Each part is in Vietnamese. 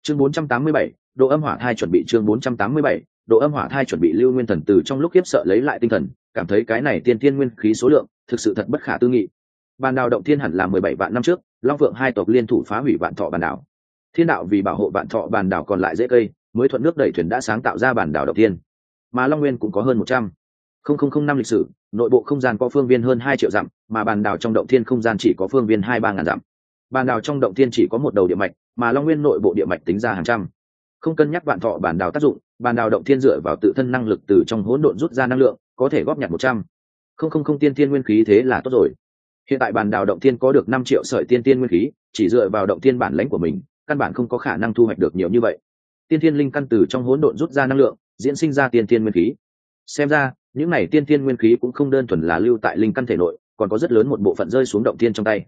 Chương 487, độ âm hỏa thai chuẩn bị. Chương 487, độ âm hỏa thai chuẩn bị. Lưu Nguyên Thần từ trong lúc khiếp sợ lấy lại tinh thần, cảm thấy cái này tiên thiên nguyên khí số lượng thực sự thật bất khả tư nghị. Bàn đào động thiên hẳn là 17 vạn năm trước, Long Phượng hai tộc liên thủ phá hủy Vạn Thọ bàn đảo. Thiên đạo vì bảo hộ Vạn Thọ bàn đảo còn lại dễ cây, mới thuận nước đẩy thuyền đã sáng tạo ra bản đảo động thiên. Mà Long Nguyên cũng có hơn 100,000 năm lịch sử, nội bộ không gian có phương viên hơn 2 triệu dặm, mà bàn đảo trong động thiên không gian chỉ có phương viên 2-3 ngàn dặm. Bàn đảo trong động thiên chỉ có một đầu địa mạch, mà Long Nguyên nội bộ địa mạch tính ra hàng trăm. Không cân nhắc Vạn Thọ bản đảo tác dụng, bàn đảo động thiên dựa vào tự thân năng lực từ trong hỗn độn rút ra năng lượng, có thể góp nhặt 100,000 tiên thiên nguyên khí, thế là tốt rồi. Hiện tại bàn đảo động thiên có được 5 triệu sợi tiên thiên nguyên khí, chỉ dựa vào động thiên bản lãnh của mình, căn bản không có khả năng thu hoạch được nhiều như vậy. Tiên thiên linh căn từ trong hỗn độn rút ra năng lượng, diễn sinh ra tiên thiên nguyên khí. Xem ra, những này tiên thiên nguyên khí cũng không đơn thuần là lưu tại linh căn thể nội, còn có rất lớn một bộ phận rơi xuống động thiên trong tay.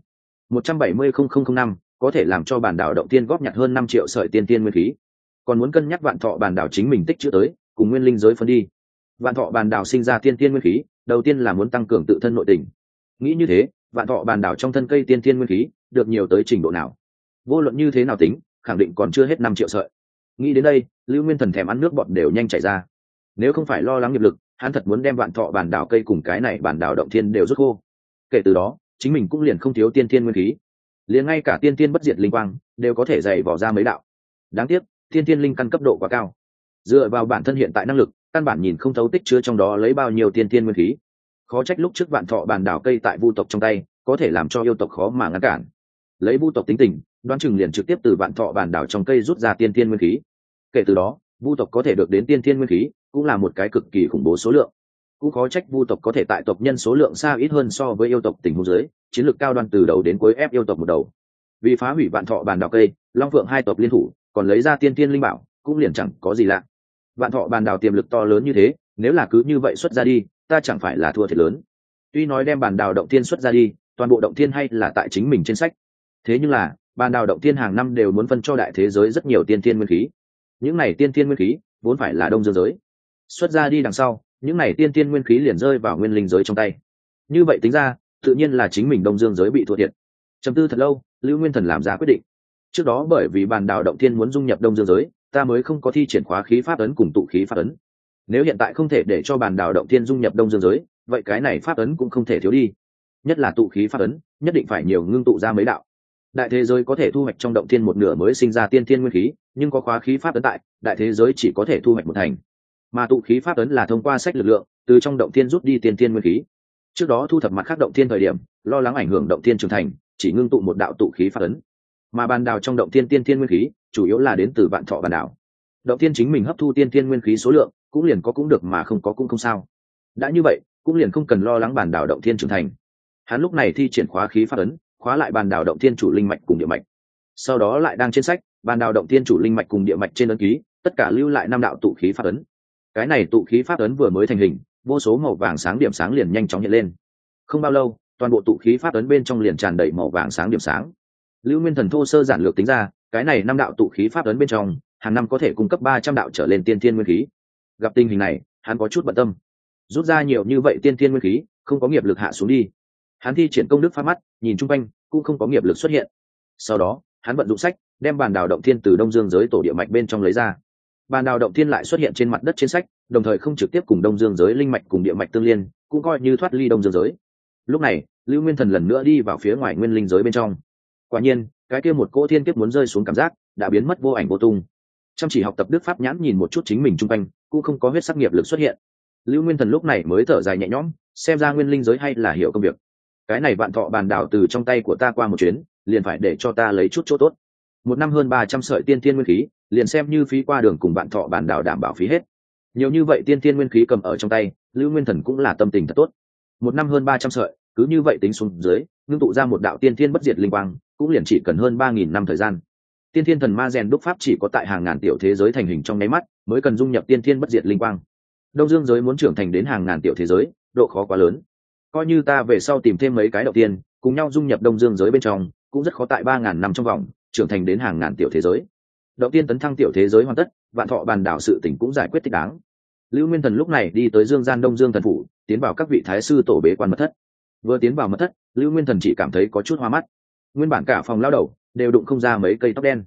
170,005 có thể làm cho bản đảo động thiên góp nhặt hơn 5 triệu sợi tiên thiên nguyên khí. Còn muốn cân nhắc Vạn Thọ bản đảo chính mình tích trữ tới, cùng nguyên linh giới phân đi. Vạn Thọ bản đảo sinh ra tiên thiên nguyên khí, đầu tiên là muốn tăng cường tự thân nội tình. Nghĩ như thế, Vạn Thọ bản đảo trong thân cây tiên thiên nguyên khí được nhiều tới trình độ nào? Vô luận như thế nào tính, khẳng định còn chưa hết 5 triệu sợi. Nghĩ đến đây, Lưu Nguyên Thần thèm ăn nước bọt đều nhanh chảy ra. Nếu không phải lo lắng nghiệp lực, hắn thật muốn đem Vạn Thọ bản đảo cây cùng cái này bản đảo động thiên đều rút khô. Kể từ đó, chính mình cũng liền không thiếu tiên thiên nguyên khí, liền ngay cả tiên thiên bất diệt linh quang đều có thể dày vỏ ra mấy đạo. Đáng tiếc, tiên thiên linh căn cấp độ quá cao, dựa vào bản thân hiện tại năng lực, căn bản nhìn không thấu tích chứa trong đó lấy bao nhiêu tiên thiên nguyên khí. Khó trách lúc trước Vạn Thọ bản đảo cây tại vu tộc trong tay, có thể làm cho yêu tộc khó mà ngăn cản. Lấy vu tộc tính tình, đoán chừng liền trực tiếp từ Vạn Thọ bản đảo trong cây rút ra tiên thiên nguyên khí. Kể từ đó, vu tộc có thể được đến tiên thiên nguyên khí, cũng là một cái cực kỳ khủng bố số lượng. Cũng khó trách vu tộc có thể tại tộc nhân số lượng xa ít hơn so với yêu tộc tình huống dưới, chiến lược cao đoan từ đầu đến cuối ép yêu tộc một đầu. Vì phá hủy Vạn Thọ bản đảo cây, Long Phượng hai tộc liên thủ, còn lấy ra tiên thiên linh bảo, cũng liền chẳng có gì lạ. Vạn Thọ bản đảo tiềm lực to lớn như thế, nếu là cứ như vậy xuất ra đi, ta chẳng phải là thua thiệt lớn. Tuy nói đem bản đảo động thiên xuất ra đi, toàn bộ động thiên hay là tại chính mình trên sách. Thế nhưng là, bản đảo động thiên hàng năm đều muốn phân cho đại thế giới rất nhiều tiên thiên nguyên khí. Những này tiên thiên nguyên khí vốn phải là đông dương giới, xuất ra đi đằng sau, những này tiên thiên nguyên khí liền rơi vào nguyên linh giới trong tay. Như vậy tính ra, tự nhiên là chính mình đông dương giới bị thua thiệt. Trầm tư thật lâu, Lưu Nguyên Thần làm ra quyết định. Trước đó bởi vì bản đảo động thiên muốn dung nhập đông dương giới, ta mới không có thi triển khóa khí pháp ấn cùng tụ khí pháp ấn. Nếu hiện tại không thể để cho bản đảo động thiên dung nhập đông dương giới, vậy cái này pháp ấn cũng không thể thiếu đi. Nhất là tụ khí pháp ấn, nhất định phải nhiều ngưng tụ ra mấy đạo. Đại thế giới có thể thu hoạch trong động thiên một nửa mới sinh ra tiên thiên nguyên khí, nhưng có khóa khí pháp ấn tại, đại thế giới chỉ có thể thu hoạch một thành. Mà tụ khí pháp ấn là thông qua sách lực lượng, từ trong động thiên rút đi tiên thiên nguyên khí. Trước đó thu thập mặt khác động thiên thời điểm, lo lắng ảnh hưởng động thiên trưởng thành, chỉ ngưng tụ một đạo tụ khí pháp ấn. Mà bản đảo trong động thiên tiên thiên nguyên khí, chủ yếu là đến từ Vạn Thọ bản đảo. Động thiên chính mình hấp thu tiên thiên nguyên khí số lượng, cũng liền có cũng được mà không có cũng không sao. Đã như vậy, cũng liền không cần lo lắng bản đảo động thiên trưởng thành. Hắn lúc này thi triển khóa khí pháp ấn, khóa lại bản đảo động thiên chủ linh mạch cùng địa mạch. Sau đó lại đang trên sách, bản đảo động thiên chủ linh mạch cùng địa mạch trên ấn ký, tất cả lưu lại 5 đạo tụ khí pháp ấn. Cái này tụ khí pháp ấn vừa mới thành hình, vô số màu vàng sáng điểm sáng liền nhanh chóng hiện lên. Không bao lâu, toàn bộ tụ khí pháp ấn bên trong liền tràn đầy màu vàng sáng điểm sáng. Lưu Nguyên Thần thô sơ giản lược tính ra, cái này 5 đạo tụ khí pháp ấn bên trong, hàng năm có thể cung cấp 300 đạo trở lên tiên thiên nguyên khí. Gặp tình hình này, hắn có chút bận tâm. Rút ra nhiều như vậy tiên thiên nguyên khí, không có nghiệp lực hạ xuống đi. Hắn thi triển công đức pháp mắt, nhìn chung quanh, cũng không có nghiệp lực xuất hiện. Sau đó, hắn vận dụng sách, đem bản đảo động thiên từ đông dương giới tổ địa mạch bên trong lấy ra. Bản đảo động thiên lại xuất hiện trên mặt đất trên sách, đồng thời không trực tiếp cùng đông dương giới linh mạch cùng địa mạch tương liên, cũng coi như thoát ly đông dương giới. Lúc này, Lưu Nguyên Thần lần nữa đi vào phía ngoài nguyên linh giới bên trong. Quả nhiên, cái kia một cỗ thiên kiếp muốn rơi xuống cảm giác đã biến mất vô ảnh vô tung. Chăm chỉ học tập đức pháp nhãn nhìn một chút chính mình chung quanh, cũng không có huyết sắc nghiệp lực xuất hiện. Lưu Nguyên Thần lúc này mới thở dài nhẹ nhõm, xem ra nguyên linh giới hay là hiểu công việc. Cái này Vạn Thọ bản đảo từ trong tay của ta qua một chuyến, liền phải để cho ta lấy chút chỗ tốt. Một năm hơn 300 sợi tiên thiên nguyên khí, liền xem như phí qua đường cùng Vạn Thọ bản đảo đảm bảo phí hết. Nhiều như vậy tiên thiên nguyên khí cầm ở trong tay, Lưu Nguyên Thần cũng là tâm tình thật tốt. Một năm hơn 300 sợi, cứ như vậy tính xuống dưới, ngưng tụ ra một đạo tiên thiên bất diệt linh quang, cũng liền chỉ cần hơn 3000 năm thời gian. Tiên thiên thần ma rèn đúc pháp chỉ có tại hàng ngàn tiểu thế giới thành hình trong nháy mắt, mới cần dung nhập tiên thiên bất diệt linh quang. Đông Dương giới muốn trưởng thành đến hàng ngàn tiểu thế giới, độ khó quá lớn. Coi như ta về sau tìm thêm mấy cái đầu tiên, cùng nhau dung nhập Đông Dương giới bên trong, cũng rất khó tại 3000 năm trong vòng trưởng thành đến hàng ngàn tiểu thế giới. Đầu tiên tấn thăng tiểu thế giới hoàn tất, Vạn Thọ bản đảo sự tình cũng giải quyết thích đáng. Lưu Nguyên Thần lúc này đi tới Dương Gian Đông Dương thần phủ, tiến vào các vị thái sư tổ bế quan mật thất. Vừa tiến vào mật thất, Lưu Nguyên Thần chỉ cảm thấy có chút hoa mắt. Nguyên bản cả phòng lao đầu đều đụng không ra mấy cây tóc đen.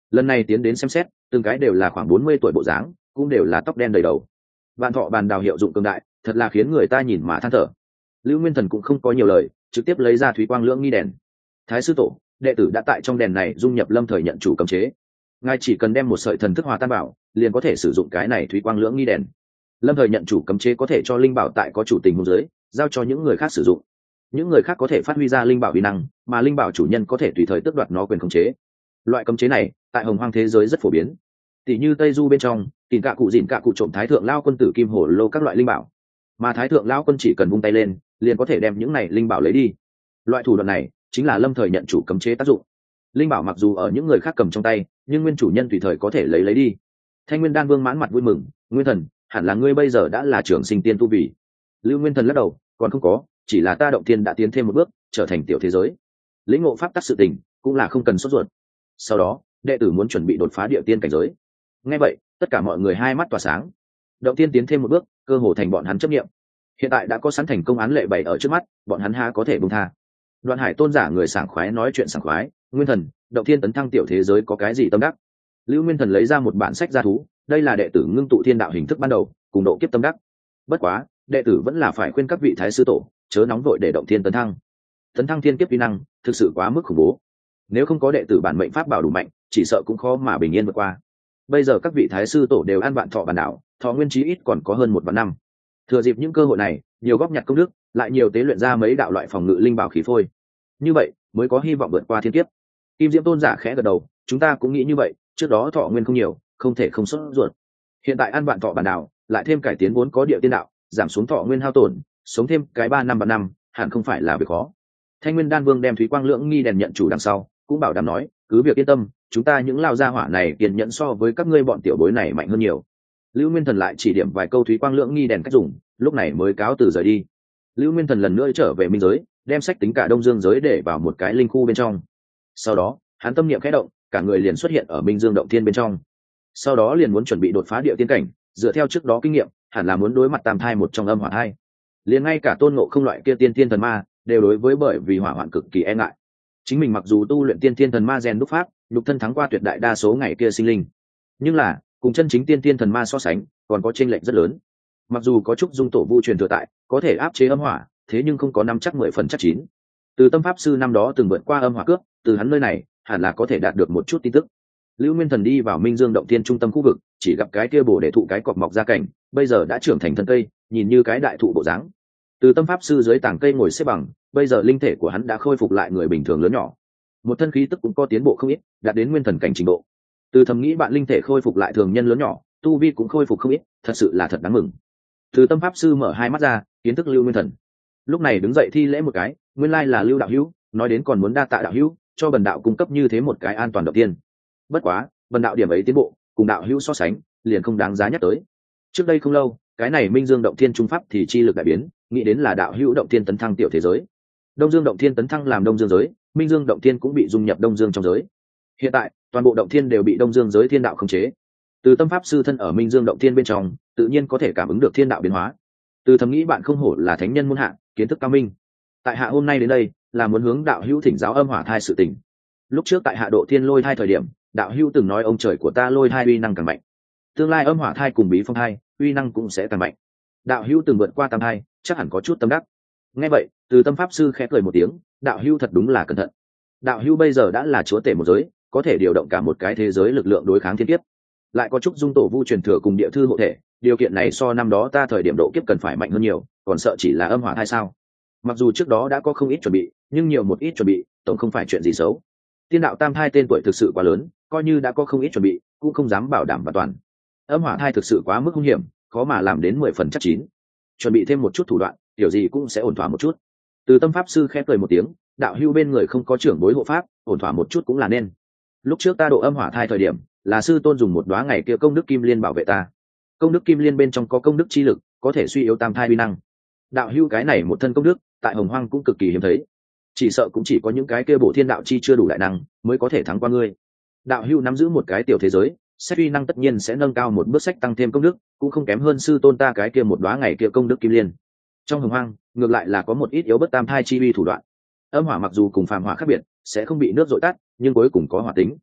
lần này tiến đến xem xét, từng cái đều là khoảng 40 tuổi bộ dáng, cũng đều là tóc đen đầy đầu. Vạn thọ bàn đào hiệu dụng cường đại, thật là khiến người ta nhìn mà than thở. Lưu Nguyên Thần cũng không có nhiều lời, trực tiếp lấy ra thúy quang lưỡng nghi đèn. Thái sư tổ, đệ tử đã tại trong đèn này dung nhập lâm thời nhận chủ cấm chế, ngài chỉ cần đem một sợi thần thức hòa tan bảo, liền có thể sử dụng cái này thúy quang lưỡng nghi đèn. Lâm thời nhận chủ cấm chế có thể cho linh bảo tại có chủ tình huống dưới giao cho những người khác sử dụng, những người khác có thể phát huy ra linh bảo uy năng, mà linh bảo chủ nhân có thể tùy thời tước đoạt nó quyền khống chế. Loại cấm chế này tại hồng hoang thế giới rất phổ biến, tỷ như tây du bên trong tìm cạ cụ dìn cạ cụ trộm thái thượng lao quân tử kim hổ lô các loại linh bảo, mà thái thượng lao quân chỉ cần vung tay lên liền có thể đem những này linh bảo lấy đi. Loại thủ đoạn này chính là lâm thời nhận chủ cấm chế tác dụng. Linh bảo mặc dù ở những người khác cầm trong tay, nhưng nguyên chủ nhân tùy thời có thể lấy đi. Thanh Nguyên Đan Vương mãn mặt vui mừng, Nguyên Thần, hẳn là ngươi bây giờ đã là trưởng sinh tiên tu vì. Lưu Nguyên Thần lắc đầu, còn không có, chỉ là ta động tiên đã tiến thêm một bước, trở thành tiểu thế giới. Lĩnh ngộ pháp tắc sự tình, cũng là không cần sốt ruột. Sau đó, đệ tử muốn chuẩn bị đột phá địa tiên cảnh giới. Nghe vậy, tất cả mọi người hai mắt tỏa sáng. Động tiên tiến thêm một bước, cơ hồ thành bọn hắn chấp nghiệm. Hiện tại đã có sẵn thành công án lệ bày ở trước mắt, bọn hắn há có thể buông tha. Đoạn Hải tôn giả người sảng khoái nói chuyện sảng khoái, Nguyên Thần, động thiên tấn thăng tiểu thế giới có cái gì tâm đắc? Lưu Nguyên Thần lấy ra một bản sách gia thú, đây là đệ tử ngưng tụ thiên đạo hình thức ban đầu, cùng độ kiếp tâm đắc. Bất quá, đệ tử vẫn là phải khuyên các vị thái sư tổ, chớ nóng vội để động thiên tấn thăng. Tấn thăng thiên kiếp uy năng, thực sự quá mức khủng bố. Nếu không có đệ tử bản mệnh pháp bảo đủ mạnh, chỉ sợ cũng khó mà bình yên vượt qua. Bây giờ các vị thái sư tổ đều ăn vạn thọ bản đảo, thọ nguyên chí ít còn có hơn 1 vạn năm. Thừa dịp những cơ hội này, nhiều góp nhặt công đức, lại nhiều tế luyện ra mấy đạo loại phòng ngự linh bảo khí phôi. Như vậy, mới có hy vọng vượt qua thiên kiếp. Kim Diễm tôn giả khẽ gật đầu, chúng ta cũng nghĩ như vậy, trước đó thọ nguyên không nhiều, không thể không sốt ruột. Hiện tại ăn vạn thọ bản đảo, lại thêm cải tiến vốn có địa tiên đạo, giảm xuống thọ nguyên hao tổn, sống thêm cái 3 năm, hẳn không phải là việc khó. Thanh Nguyên Đan Vương đem thúy quang lưỡng nghi đèn nhận chủ đằng sau, cũng bảo đảm nói, cứ việc yên tâm, chúng ta những lao gia hỏa này kiên nhẫn so với các ngươi bọn tiểu bối này mạnh hơn nhiều. Lưu Nguyên Thần lại chỉ điểm vài câu thúy quang lưỡng nghi đèn cách dùng, lúc này mới cáo từ rời đi. Lưu Nguyên Thần lần nữa trở về minh giới, đem sách tính cả đông dương giới để vào một cái linh khu bên trong. Sau đó, hắn tâm niệm khẽ động, cả người liền xuất hiện ở minh dương động thiên bên trong. Sau đó liền muốn chuẩn bị đột phá địa tiên cảnh, dựa theo trước đó kinh nghiệm, hẳn là muốn đối mặt tam thai một trong âm hỏa thai. Liền ngay cả Tôn Ngộ Không loại kia tiên thiên thần ma, đều đối với bởi vì hỏa hoạn cực kỳ e ngại. Chính mình mặc dù tu luyện tiên thiên thần ma rèn đúc pháp, nhục thân thắng qua tuyệt đại đa số ngày kia sinh linh, nhưng là cùng chân chính tiên thiên thần ma so sánh, còn có chênh lệch rất lớn. Mặc dù có chút dung tổ vu truyền thừa tại, có thể áp chế âm hỏa, thế nhưng không có năm chắc 10 phần chắc chín. Từ Tâm pháp sư năm đó từng vượt qua âm hỏa cướp, từ hắn nơi này hẳn là có thể đạt được một chút tin tức. Lưu Nguyên Thần đi vào Minh Dương động thiên trung tâm khu vực, chỉ gặp cái kia bổ để thụ cái cọp mọc ra cảnh, bây giờ đã trưởng thành thân cây, nhìn như cái đại thụ bộ dáng. Từ Tâm pháp sư dưới tảng cây ngồi xếp bằng, bây giờ linh thể của hắn đã khôi phục lại người bình thường lớn nhỏ, một thân khí tức cũng có tiến bộ không ít, đạt đến nguyên thần cảnh trình độ. Từ thầm nghĩ bạn linh thể khôi phục lại thường nhân lớn nhỏ, tu vi cũng khôi phục không ít, thật sự là thật đáng mừng. Từ Tâm pháp sư mở hai mắt ra, kiến thức Lưu Nguyên Thần. Lúc này đứng dậy thi lễ một cái, nguyên lai là Lưu đạo hữu, nói đến còn muốn đa tạ đạo hữu, cho bần đạo cung cấp như thế một cái an toàn động tiên. Bất quá, bần đạo điểm ấy tiến bộ, cùng đạo hữu so sánh, liền không đáng giá nhắc tới. Trước đây không lâu, cái này Minh Dương động thiên trung pháp thì chi lực đại biến, nghĩ đến là đạo hữu động thiên tấn thăng tiểu thế giới. Đông Dương động thiên tấn thăng làm Đông Dương giới, Minh Dương động thiên cũng bị dung nhập Đông Dương trong giới. Hiện tại, toàn bộ động thiên đều bị Đông Dương giới thiên đạo khống chế. Từ Tâm pháp sư thân ở Minh Dương động thiên bên trong, tự nhiên có thể cảm ứng được thiên đạo biến hóa. Từ thầm nghĩ bạn không hổ là thánh nhân muôn hạ, kiến thức cao minh. Tại hạ hôm nay đến đây, là muốn hướng đạo hữu thỉnh giáo âm hỏa thai sự tình. Lúc trước tại hạ độ thiên lôi thai thời điểm, đạo hữu từng nói ông trời của ta lôi thai uy năng càng mạnh, tương lai âm hỏa thai cùng bí phong thai uy năng cũng sẽ càng mạnh. Đạo hữu từng vượt qua tam thai, chắc hẳn có chút tâm đắc. Nghe vậy, Từ Tâm pháp sư khẽ cười một tiếng, đạo hữu thật đúng là cẩn thận. Đạo hữu bây giờ đã là chúa tể một giới, có thể điều động cả một cái thế giới lực lượng đối kháng thiên kiếp, lại có chút dung tổ vu truyền thừa cùng địa thư hộ thể, điều kiện này so năm đó ta thời điểm độ kiếp cần phải mạnh hơn nhiều, còn sợ chỉ là âm hỏa thai sao? Mặc dù trước đó đã có không ít chuẩn bị, nhưng nhiều một ít chuẩn bị tổng không phải chuyện gì xấu. Tiên đạo tam thai tên tuổi thực sự quá lớn, coi như đã có không ít chuẩn bị cũng không dám bảo đảm và toàn. Âm hỏa thai thực sự quá mức hung hiểm, khó mà làm đến 10 phần chắc chín. Chuẩn bị thêm một chút thủ đoạn, điều gì cũng sẽ ổn thỏa một chút. Từ Tâm pháp sư khẽ cười một tiếng, đạo hữu bên người không có trưởng bối hộ pháp, ổn thỏa một chút cũng là nên. Lúc trước ta độ âm hỏa thai thời điểm, là sư tôn dùng một đóa ngày kia công đức kim liên bảo vệ ta. Công đức kim liên bên trong có công đức chi lực, có thể suy yếu tam thai uy năng. Đạo hữu cái này một thân công đức, tại Hồng Hoang cũng cực kỳ hiếm thấy, chỉ sợ cũng chỉ có những cái kia bổ thiên đạo chi chưa đủ đại năng mới có thể thắng qua ngươi. Đạo hữu nắm giữ một cái tiểu thế giới, xét uy năng tất nhiên sẽ nâng cao một bước, sách tăng thêm công đức, cũng không kém hơn sư tôn ta cái kia một đóa ngày kia công đức kim liên. Trong Hồng Hoang, ngược lại là có một ít yếu bất tam thai chi uy thủ đoạn. Âm hỏa mặc dù cùng phàm hỏa khác biệt, sẽ không bị nước dội tắt, nhưng cuối cùng có hỏa tính.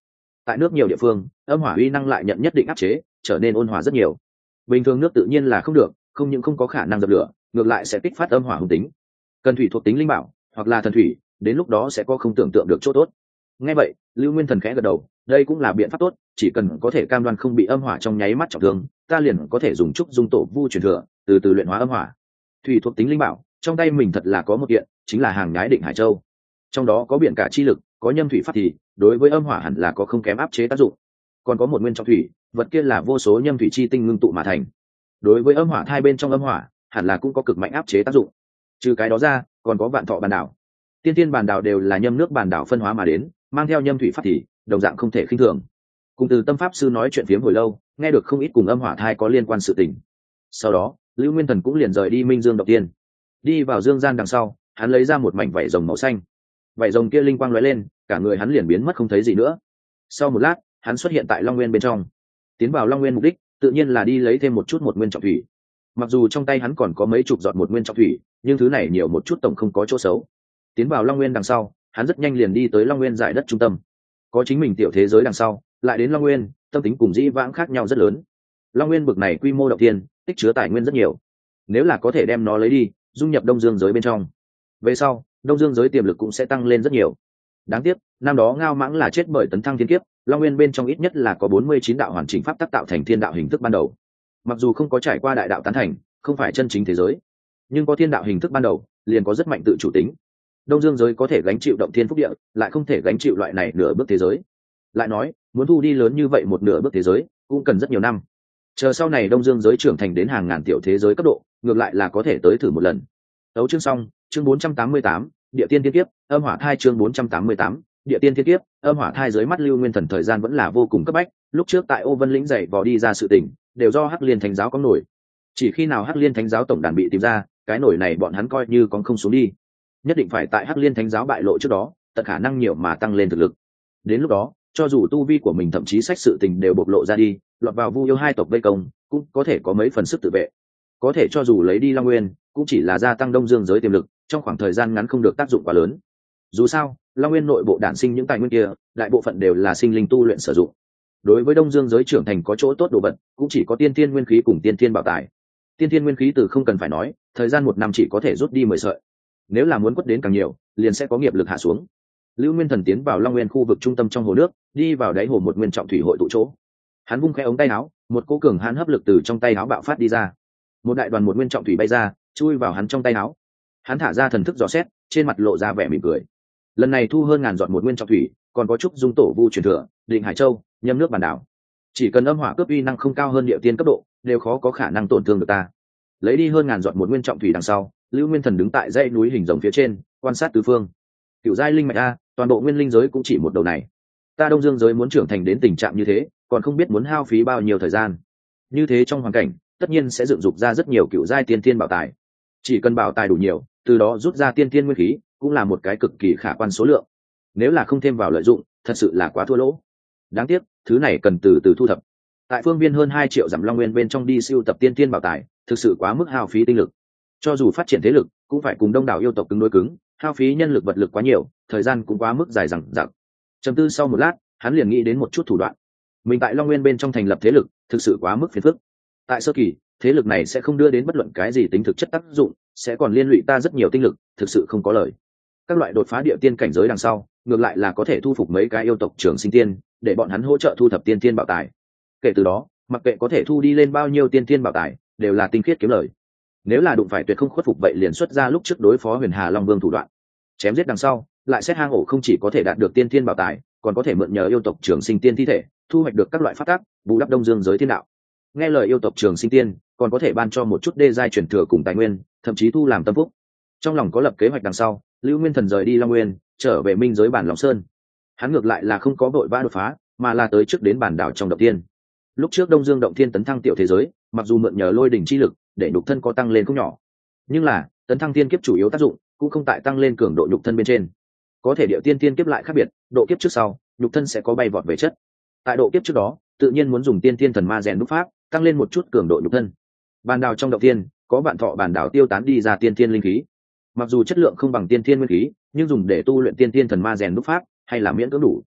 tại nước nhiều địa phương âm hỏa uy năng lại nhận nhất định áp chế, trở nên ôn hòa rất nhiều. Bình thường nước tự nhiên là không được, không những không có khả năng dập lửa, ngược lại sẽ kích phát âm hỏa hung tính. Cần thủy thuộc tính linh bảo hoặc là thần thủy, đến lúc đó sẽ có không tưởng tượng được chỗ tốt. Nghe vậy Lưu Nguyên Thần khẽ gật đầu, đây cũng là biện pháp tốt, chỉ cần có thể cam đoan không bị âm hỏa trong nháy mắt trọng thương, ta liền có thể dùng trúc dung tổ vu truyền thừa, từ từ luyện hóa âm hỏa. Thủy thuộc tính linh bảo trong tay mình thật là có một kiện, chính là hàng nhái định hải châu. Trong đó có biển cả chi lực, có nhâm thủy pháp thì đối với âm hỏa hẳn là có không kém áp chế tác dụng. Còn có một nguyên trọng thủy, vật kia là vô số nhâm thủy chi tinh ngưng tụ mà thành, đối với âm hỏa thai bên trong âm hỏa hẳn là cũng có cực mạnh áp chế tác dụng. Trừ cái đó ra còn có vạn thọ bàn đảo, tiên tiên bàn đảo đều là nhâm nước bàn đảo phân hóa mà đến, mang theo nhâm thủy pháp thì đồng dạng không thể khinh thường. Cùng từ tâm pháp sư nói chuyện phiếm hồi lâu, nghe được không ít cùng âm hỏa thai có liên quan sự tình. Sau đó Lưu Nguyên Thần cũng liền rời đi Minh Dương động tiên, đi vào dương gian đằng sau, hắn lấy ra một mảnh vảy rồng màu xanh. Vảy rồng kia linh quang lóe lên, cả người hắn liền biến mất không thấy gì nữa. Sau một lát hắn xuất hiện tại Long Nguyên bên trong. Tiến vào Long Nguyên mục đích tự nhiên là đi lấy thêm một chút một nguyên trọng thủy. Mặc dù trong tay hắn còn có mấy chục giọt một nguyên trọng thủy, nhưng thứ này nhiều một chút tổng không có chỗ xấu. Tiến vào Long Nguyên đằng sau, hắn rất nhanh liền đi tới Long Nguyên giải đất trung tâm. Có chính mình tiểu thế giới đằng sau, lại đến Long Nguyên, tâm tính cùng dĩ vãng khác nhau rất lớn. Long Nguyên bực này quy mô động tiên, tích chứa tài nguyên rất nhiều. Nếu là có thể đem nó lấy đi, dung nhập Đông Dương giới bên trong, về sau Đông Dương giới tiềm lực cũng sẽ tăng lên rất nhiều. Đáng tiếc năm đó Ngao Mãng là chết bởi tấn thăng thiên kiếp, Long Nguyên bên trong ít nhất là có 49 đạo hoàn chỉnh pháp tác tạo thành thiên đạo hình thức ban đầu. Mặc dù không có trải qua đại đạo tán thành, không phải chân chính thế giới, nhưng có thiên đạo hình thức ban đầu, liền có rất mạnh tự chủ tính. Đông Dương giới có thể gánh chịu động thiên phúc địa, lại không thể gánh chịu loại này nửa bước thế giới. Lại nói, muốn thu đi lớn như vậy một nửa bước thế giới, cũng cần rất nhiều năm. Chờ sau này Đông Dương giới trưởng thành đến hàng ngàn tiểu thế giới cấp độ, ngược lại là có thể tới thử một lần. Tấu chương xong, chương 488, địa tiên thiên kiếp, âm hỏa thai chương 488, địa tiên thiên kiếp, âm hỏa thai. Dưới mắt Lưu Nguyên Thần thời gian vẫn là vô cùng cấp bách, lúc trước tại Ô Vân lĩnh dậy vò đi ra sự tình, đều do Hắc Liên Thánh giáo có nổi. Chỉ khi nào Hắc Liên Thánh giáo tổng đàn bị tìm ra, cái nổi này bọn hắn coi như con không xuống đi. Nhất định phải tại Hắc Liên Thánh giáo bại lộ trước đó, tận khả năng nhiều mà tăng lên thực lực. Đến lúc đó, cho dù tu vi của mình thậm chí sách sự tình đều bộc lộ ra đi, lọt vào Vu Yêu hai tộc vây công, cũng có thể có mấy phần sức tự vệ. Có thể cho dù lấy đi Long Nguyên, cũng chỉ là gia tăng Đông Dương giới tiềm lực, trong khoảng thời gian ngắn không được tác dụng quá lớn. Dù sao Long Nguyên nội bộ đản sinh những tài nguyên kia, đại bộ phận đều là sinh linh tu luyện sử dụng. Đối với Đông Dương giới trưởng thành có chỗ tốt đồ vật, cũng chỉ có tiên thiên nguyên khí cùng tiên thiên bảo tài. Tiên thiên nguyên khí từ không cần phải nói, thời gian một năm chỉ có thể rút đi 10 sợi. Nếu là muốn quất đến càng nhiều, liền sẽ có nghiệp lực hạ xuống. Lưu Nguyên Thần tiến vào Long Nguyên khu vực trung tâm trong hồ nước, đi vào đáy hồ một nguyên trọng thủy hội tụ chỗ. Hắn vung khẽ ống tay áo, một cỗ cường hãn hấp lực từ trong tay áo bạo phát đi ra. Một đại đoàn một nguyên trọng thủy bay ra, chui vào hắn trong tay áo. Hắn thả ra thần thức dò xét, trên mặt lộ ra vẻ mỉm cười. Lần này thu hơn ngàn giọt một nguyên trọng thủy, còn có chút dung tổ vu truyền thừa, định hải châu, nhâm nước bản đảo. Chỉ cần âm hỏa cướp uy năng không cao hơn địa tiên cấp độ, đều khó có khả năng tổn thương được ta. Lấy đi hơn ngàn giọt một nguyên trọng thủy đằng sau, Lưu Nguyên Thần đứng tại dãy núi hình rồng phía trên, quan sát tứ phương. Cửu giai linh mạch a, toàn bộ nguyên linh giới cũng chỉ một đầu này. Ta Đông Dương giới muốn trưởng thành đến tình trạng như thế, còn không biết muốn hao phí bao nhiêu thời gian. Như thế trong hoàn cảnh, tất nhiên sẽ dựng dục ra rất nhiều cửu giai tiên thiên bảo tài. Chỉ cần bảo tài đủ nhiều, từ đó rút ra tiên thiên nguyên khí, cũng là một cái cực kỳ khả quan số lượng. Nếu là không thêm vào lợi dụng, thật sự là quá thua lỗ. Đáng tiếc, thứ này cần từ từ thu thập. Tại phương viên hơn 2 triệu dặm Long Nguyên bên trong đi siêu tập tiên thiên bảo tài, thực sự quá mức hao phí tinh lực. Cho dù phát triển thế lực, cũng phải cùng đông đảo yêu tộc cứng đối cứng, hao phí nhân lực vật lực quá nhiều, thời gian cũng quá mức dài dằng dặc. Trầm tư sau một lát, hắn liền nghĩ đến một chút thủ đoạn. Mình tại Long Nguyên bên trong thành lập thế lực, thực sự quá mức phiền phức. Tại sơ kỳ, thế lực này sẽ không đưa đến bất luận cái gì tính thực chất tác dụng, sẽ còn liên lụy ta rất nhiều tinh lực, thực sự không có lợi. Các loại đột phá địa tiên cảnh giới đằng sau, ngược lại là có thể thu phục mấy cái yêu tộc trường sinh tiên, để bọn hắn hỗ trợ thu thập tiên tiên bảo tài. Kể từ đó, mặc kệ có thể thu đi lên bao nhiêu tiên tiên bảo tài, đều là tinh khiết kiếm lời. Nếu là đụng phải tuyệt không khuất phục vậy liền xuất ra lúc trước đối phó Huyền Hà Long Vương thủ đoạn. Chém giết đằng sau, lại xét hang ổ không chỉ có thể đạt được tiên tiên bảo tài, còn có thể mượn nhờ yêu tộc trường sinh tiên thi thể, thu hoạch được các loại pháp tắc, bù đắp Đông Dương giới thiên đạo. Nghe lời yêu tộc trường sinh tiên, còn có thể ban cho một chút đê giai truyền thừa cùng tài nguyên, thậm chí thu làm tâm phúc. Trong lòng có lập kế hoạch đằng sau, Lưu Nguyên Thần rời đi Long Nguyên, trở về minh giới bản Long Sơn. Hắn ngược lại là không có vội vã đột phá, mà là tới trước đến bản đảo trong động tiên. Lúc trước Đông Dương động thiên tấn thăng tiểu thế giới, mặc dù mượn nhờ lôi đỉnh chi lực để nhục thân có tăng lên không nhỏ, nhưng là tấn thăng tiên kiếp chủ yếu tác dụng cũng không tại tăng lên cường độ nhục thân bên trên. Có thể địa tiên tiên kiếp lại khác biệt, độ kiếp trước sau, nhục thân sẽ có bay vọt về chất. Tại độ kiếp trước đó, tự nhiên muốn dùng tiên tiên thần ma rèn đúc pháp, tăng lên một chút cường độ nhục thân. Bản đảo trong động tiên có vạn thọ bản đảo tiêu tán đi ra tiên tiên linh khí, mặc dù chất lượng không bằng tiên tiên nguyên khí, nhưng dùng để tu luyện tiên tiên thần ma rèn đúc pháp hay là miễn cưỡng đủ.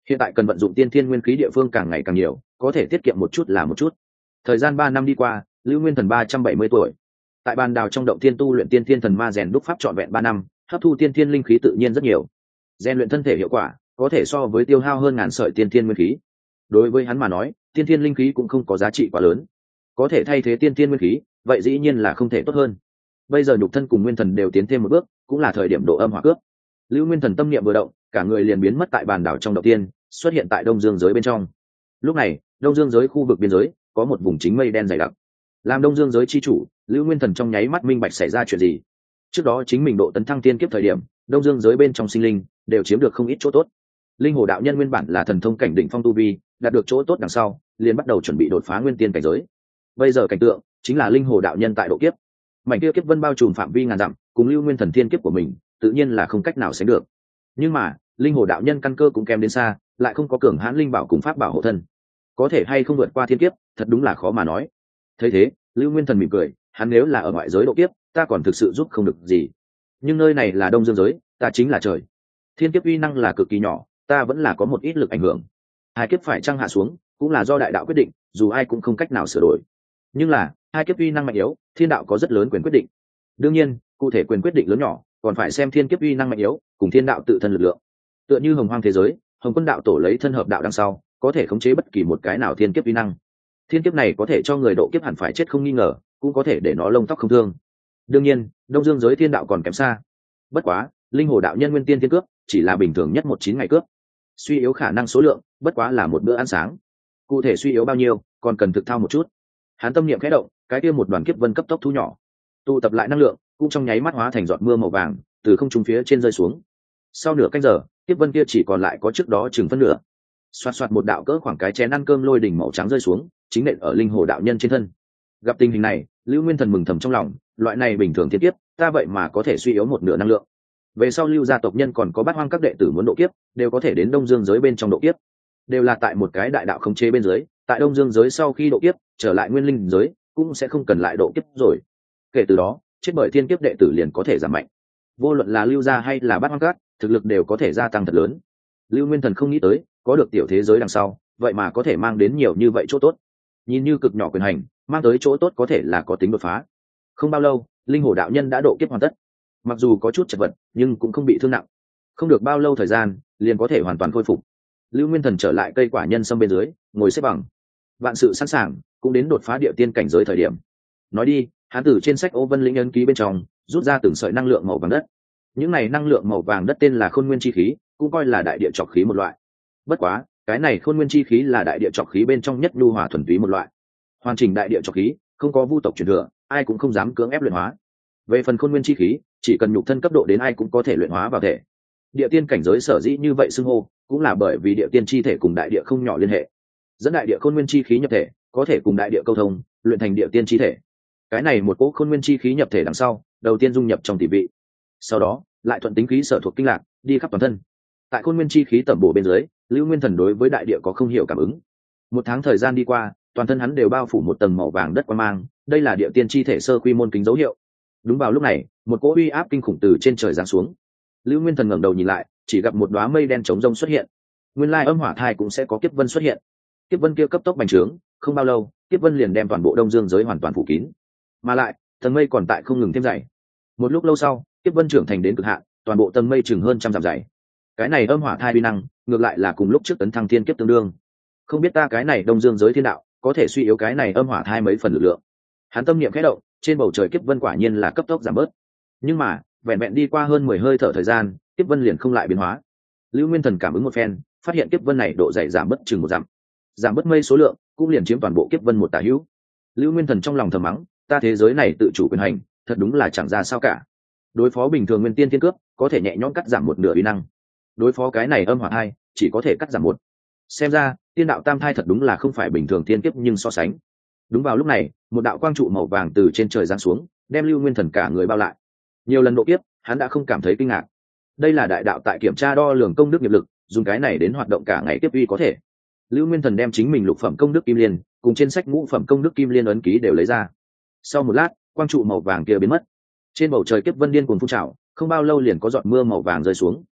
Hiện tại cần vận dụng tiên thiên nguyên khí địa phương càng ngày càng nhiều, có thể tiết kiệm một chút là một chút. Thời gian 3 năm đi qua, Lưu Nguyên Thần 370 tuổi. Tại bàn đào trong động tiên tu luyện tiên thiên thần ma rèn đúc pháp trọn vẹn 3 năm, hấp thu tiên thiên linh khí tự nhiên rất nhiều. Rèn luyện thân thể hiệu quả có thể so với tiêu hao hơn ngàn sợi tiên thiên nguyên khí. Đối với hắn mà nói, tiên thiên linh khí cũng không có giá trị quá lớn. Có thể thay thế tiên thiên nguyên khí, vậy dĩ nhiên là không thể tốt hơn. Bây giờ nhục thân cùng nguyên thần đều tiến thêm một bước, cũng là thời điểm độ âm hỏa cướp. Lưu Nguyên Thần tâm niệm vừa động, cả người liền biến mất tại bàn đảo trong động tiên, xuất hiện tại Đông Dương giới bên trong. Lúc này, Đông Dương giới khu vực biên giới có một vùng chính mây đen dày đặc. Làm Đông Dương giới chi chủ, Lưu Nguyên Thần trong nháy mắt minh bạch xảy ra chuyện gì. Trước đó chính mình độ tấn thăng tiên kiếp thời điểm, Đông Dương giới bên trong sinh linh đều chiếm được không ít chỗ tốt. Linh Hồ đạo nhân nguyên bản là thần thông cảnh đỉnh phong tu vi, đạt được chỗ tốt đằng sau, liền bắt đầu chuẩn bị đột phá nguyên tiên cảnh giới. Bây giờ cảnh tượng chính là Linh Hồ đạo nhân tại độ kiếp. Mảnh kia kiếp vân bao trùm phạm vi ngàn dặm, cùng Lưu Nguyên Thần thiên kiếp của mình, tự nhiên là không cách nào sánh được. Nhưng mà, Linh Hồ đạo nhân căn cơ cũng kém đến xa, lại không có cường hãn linh bảo cùng pháp bảo hộ thân, có thể hay không vượt qua thiên kiếp, thật đúng là khó mà nói. Thấy thế, Lưu Nguyên Thần mỉm cười, hắn nếu là ở ngoại giới độ kiếp, ta còn thực sự giúp không được gì. Nhưng nơi này là Đông Dương giới, ta chính là trời. Thiên kiếp uy năng là cực kỳ nhỏ, ta vẫn là có một ít lực ảnh hưởng. Hai kiếp phải chăng hạ xuống, cũng là do đại đạo quyết định, dù ai cũng không cách nào sửa đổi. Nhưng là, hai kiếp uy năng mạnh yếu, thiên đạo có rất lớn quyền quyết định. Đương nhiên, cụ thể quyền quyết định lớn nhỏ, còn phải xem thiên kiếp uy năng mạnh yếu, cùng thiên đạo tự thân lực lượng. Tựa như hồng hoang thế giới, Hồng Quân đạo tổ lấy thân hợp đạo đằng sau, có thể khống chế bất kỳ một cái nào thiên kiếp uy năng. Thiên kiếp này có thể cho người độ kiếp hẳn phải chết không nghi ngờ, cũng có thể để nó lông tóc không thương. Đương nhiên, Đông Dương giới thiên đạo còn kém xa. Bất quá, Linh Hồ đạo nhân nguyên tiên thiên cướp chỉ là bình thường nhất 19 ngày cướp. Suy yếu khả năng số lượng, bất quá là một bữa ăn sáng. Cụ thể suy yếu bao nhiêu, còn cần thực thao một chút. Hắn tâm niệm khẽ động, cái kia một đoàn kiếp vân cấp tốc thu nhỏ, tụ tập lại năng lượng, cũng trong nháy mắt hóa thành giọt mưa màu vàng, từ không trung phía trên rơi xuống. Sau nửa canh giờ, kiếp vân kia chỉ còn lại có trước đó chừng phân nửa. Xoạt xoạt một đạo cỡ khoảng cái chén ăn cơm lôi đỉnh màu trắng rơi xuống, chính nện ở Linh Hồ đạo nhân trên thân. Gặp tình hình này, Lưu Nguyên Thần mừng thầm trong lòng, loại này bình thường thiên kiếp, ta vậy mà có thể suy yếu một nửa năng lượng. Về sau Lưu gia tộc nhân còn có bát hoang các đệ tử muốn độ kiếp, đều có thể đến Đông Dương giới bên trong độ kiếp. Đều là tại một cái đại đạo khống chế bên dưới, tại Đông Dương giới sau khi độ kiếp, trở lại Nguyên Linh giới, cũng sẽ không cần lại độ kiếp rồi. Kể từ đó, chết bởi thiên kiếp đệ tử liền có thể giảm mạnh. Vô luận là Lưu gia hay là bát hoang các, thực lực đều có thể gia tăng thật lớn. Lưu Nguyên Thần không nghĩ tới, có được tiểu thế giới đằng sau, vậy mà có thể mang đến nhiều như vậy chỗ tốt. Nhìn như cực nhỏ quyền hành, mang tới chỗ tốt có thể là có tính đột phá. Không bao lâu, Linh Hồ đạo nhân đã độ kiếp hoàn tất. Mặc dù có chút chật vật, nhưng cũng không bị thương nặng. Không được bao lâu thời gian, liền có thể hoàn toàn khôi phục. Lưu Nguyên Thần trở lại cây quả nhân sâm bên dưới, ngồi xếp bằng. Vạn sự sẵn sàng, cũng đến đột phá địa tiên cảnh giới thời điểm. Nói đi, hắn từ trên sách Ô Vân Lĩnh ấn ký bên trong, rút ra từng sợi năng lượng màu vàng đất. Những này năng lượng màu vàng đất tên là Khôn Nguyên chi khí, cũng coi là đại địa trọc khí một loại. Bất quá, cái này Khôn Nguyên chi khí là đại địa trọc khí bên trong nhất nhu hòa thuần túy một loại. Hoàn chỉnh đại địa trọc khí, không có vu tộc truyền thừa, ai cũng không dám cưỡng ép luyện hóa. Về phần Khôn Nguyên chi khí, chỉ cần nhục thân cấp độ đến ai cũng có thể luyện hóa vào thể. Địa tiên cảnh giới sở dĩ như vậy xưng hô, cũng là bởi vì địa tiên chi thể cùng đại địa không nhỏ liên hệ. Dẫn đại địa Khôn Nguyên chi khí nhập thể, có thể cùng đại địa câu thông, luyện thành địa tiên chi thể. Cái này một cỗ Khôn Nguyên chi khí nhập thể đằng sau, đầu tiên dung nhập trong tỷ vị, sau đó lại thuận tính khí sở thuộc kinh lạc, đi khắp toàn thân. Tại Khôn Nguyên chi khí tẩm bổ bên dưới, Lưu Nguyên Thần đối với đại địa có không hiểu cảm ứng. Một tháng thời gian đi qua, toàn thân hắn đều bao phủ một tầng màu vàng đất quang mang, đây là địa tiên chi thể sơ quy môn kính dấu hiệu. Đúng vào lúc này, một cỗ uy áp kinh khủng từ trên trời giáng xuống. Lưu Nguyên Thần ngẩng đầu nhìn lại, chỉ gặp một đóa mây đen trống rông xuất hiện. Nguyên lai âm hỏa thai cũng sẽ có kiếp vân xuất hiện. Kiếp vân kia cấp tốc bành trướng, không bao lâu, kiếp vân liền đem toàn bộ Đông Dương giới hoàn toàn phủ kín. Mà lại, tầng mây còn tại không ngừng thêm dày. Một lúc lâu sau, kiếp vân trưởng thành đến cực hạn, toàn bộ tầng mây chừng hơn trăm dặm dày. Cái này âm hỏa thai uy năng, ngược lại là cùng lúc trước tấn thăng thiên kiếp tương đương. Không biết ta cái này Đông Dương giới thiên đạo, có thể suy yếu cái này âm hỏa thai mấy phần lực lượng. Hắn tâm niệm khẽ động, trên bầu trời kiếp vân quả nhiên là cấp tốc giảm bớt. Nhưng mà, vẹn vẹn đi qua hơn 10 hơi thở thời gian, kiếp vân liền không lại biến hóa. Lưu Nguyên Thần cảm ứng một phen, phát hiện kiếp vân này độ dày giảm bớt chừng 1 dặm. Giảm bớt mây số lượng, cũng liền chiếm toàn bộ kiếp vân một tả hữu. Lưu Nguyên Thần trong lòng thầm mắng, ta thế giới này tự chủ quyền hành, thật đúng là chẳng ra sao cả. Đối phó bình thường nguyên tiên thiên cướp, có thể nhẹ nhõm cắt giảm một nửa uy năng. Đối phó cái này âm hỏa thai, chỉ có thể cắt giảm 1. Xem ra, tiên đạo tam thai thật đúng là không phải bình thường thiên kiếp nhưng so sánh. Đúng vào lúc này, một đạo quang trụ màu vàng từ trên trời giáng xuống, đem Lưu Nguyên Thần cả người bao lại. Nhiều lần độ kiếp, hắn đã không cảm thấy kinh ngạc. Đây là đại đạo tại kiểm tra đo lường công đức nghiệp lực, dùng cái này đến hoạt động cả ngày kiếp uy có thể. Lưu Nguyên Thần đem chính mình lục phẩm công đức kim liên, cùng trên sách ngũ phẩm công đức kim liên ấn ký đều lấy ra. Sau một lát, quang trụ màu vàng kia biến mất. Trên bầu trời kiếp vân điên cuồng phun trào, không bao lâu liền có giọt mưa màu vàng rơi xuống.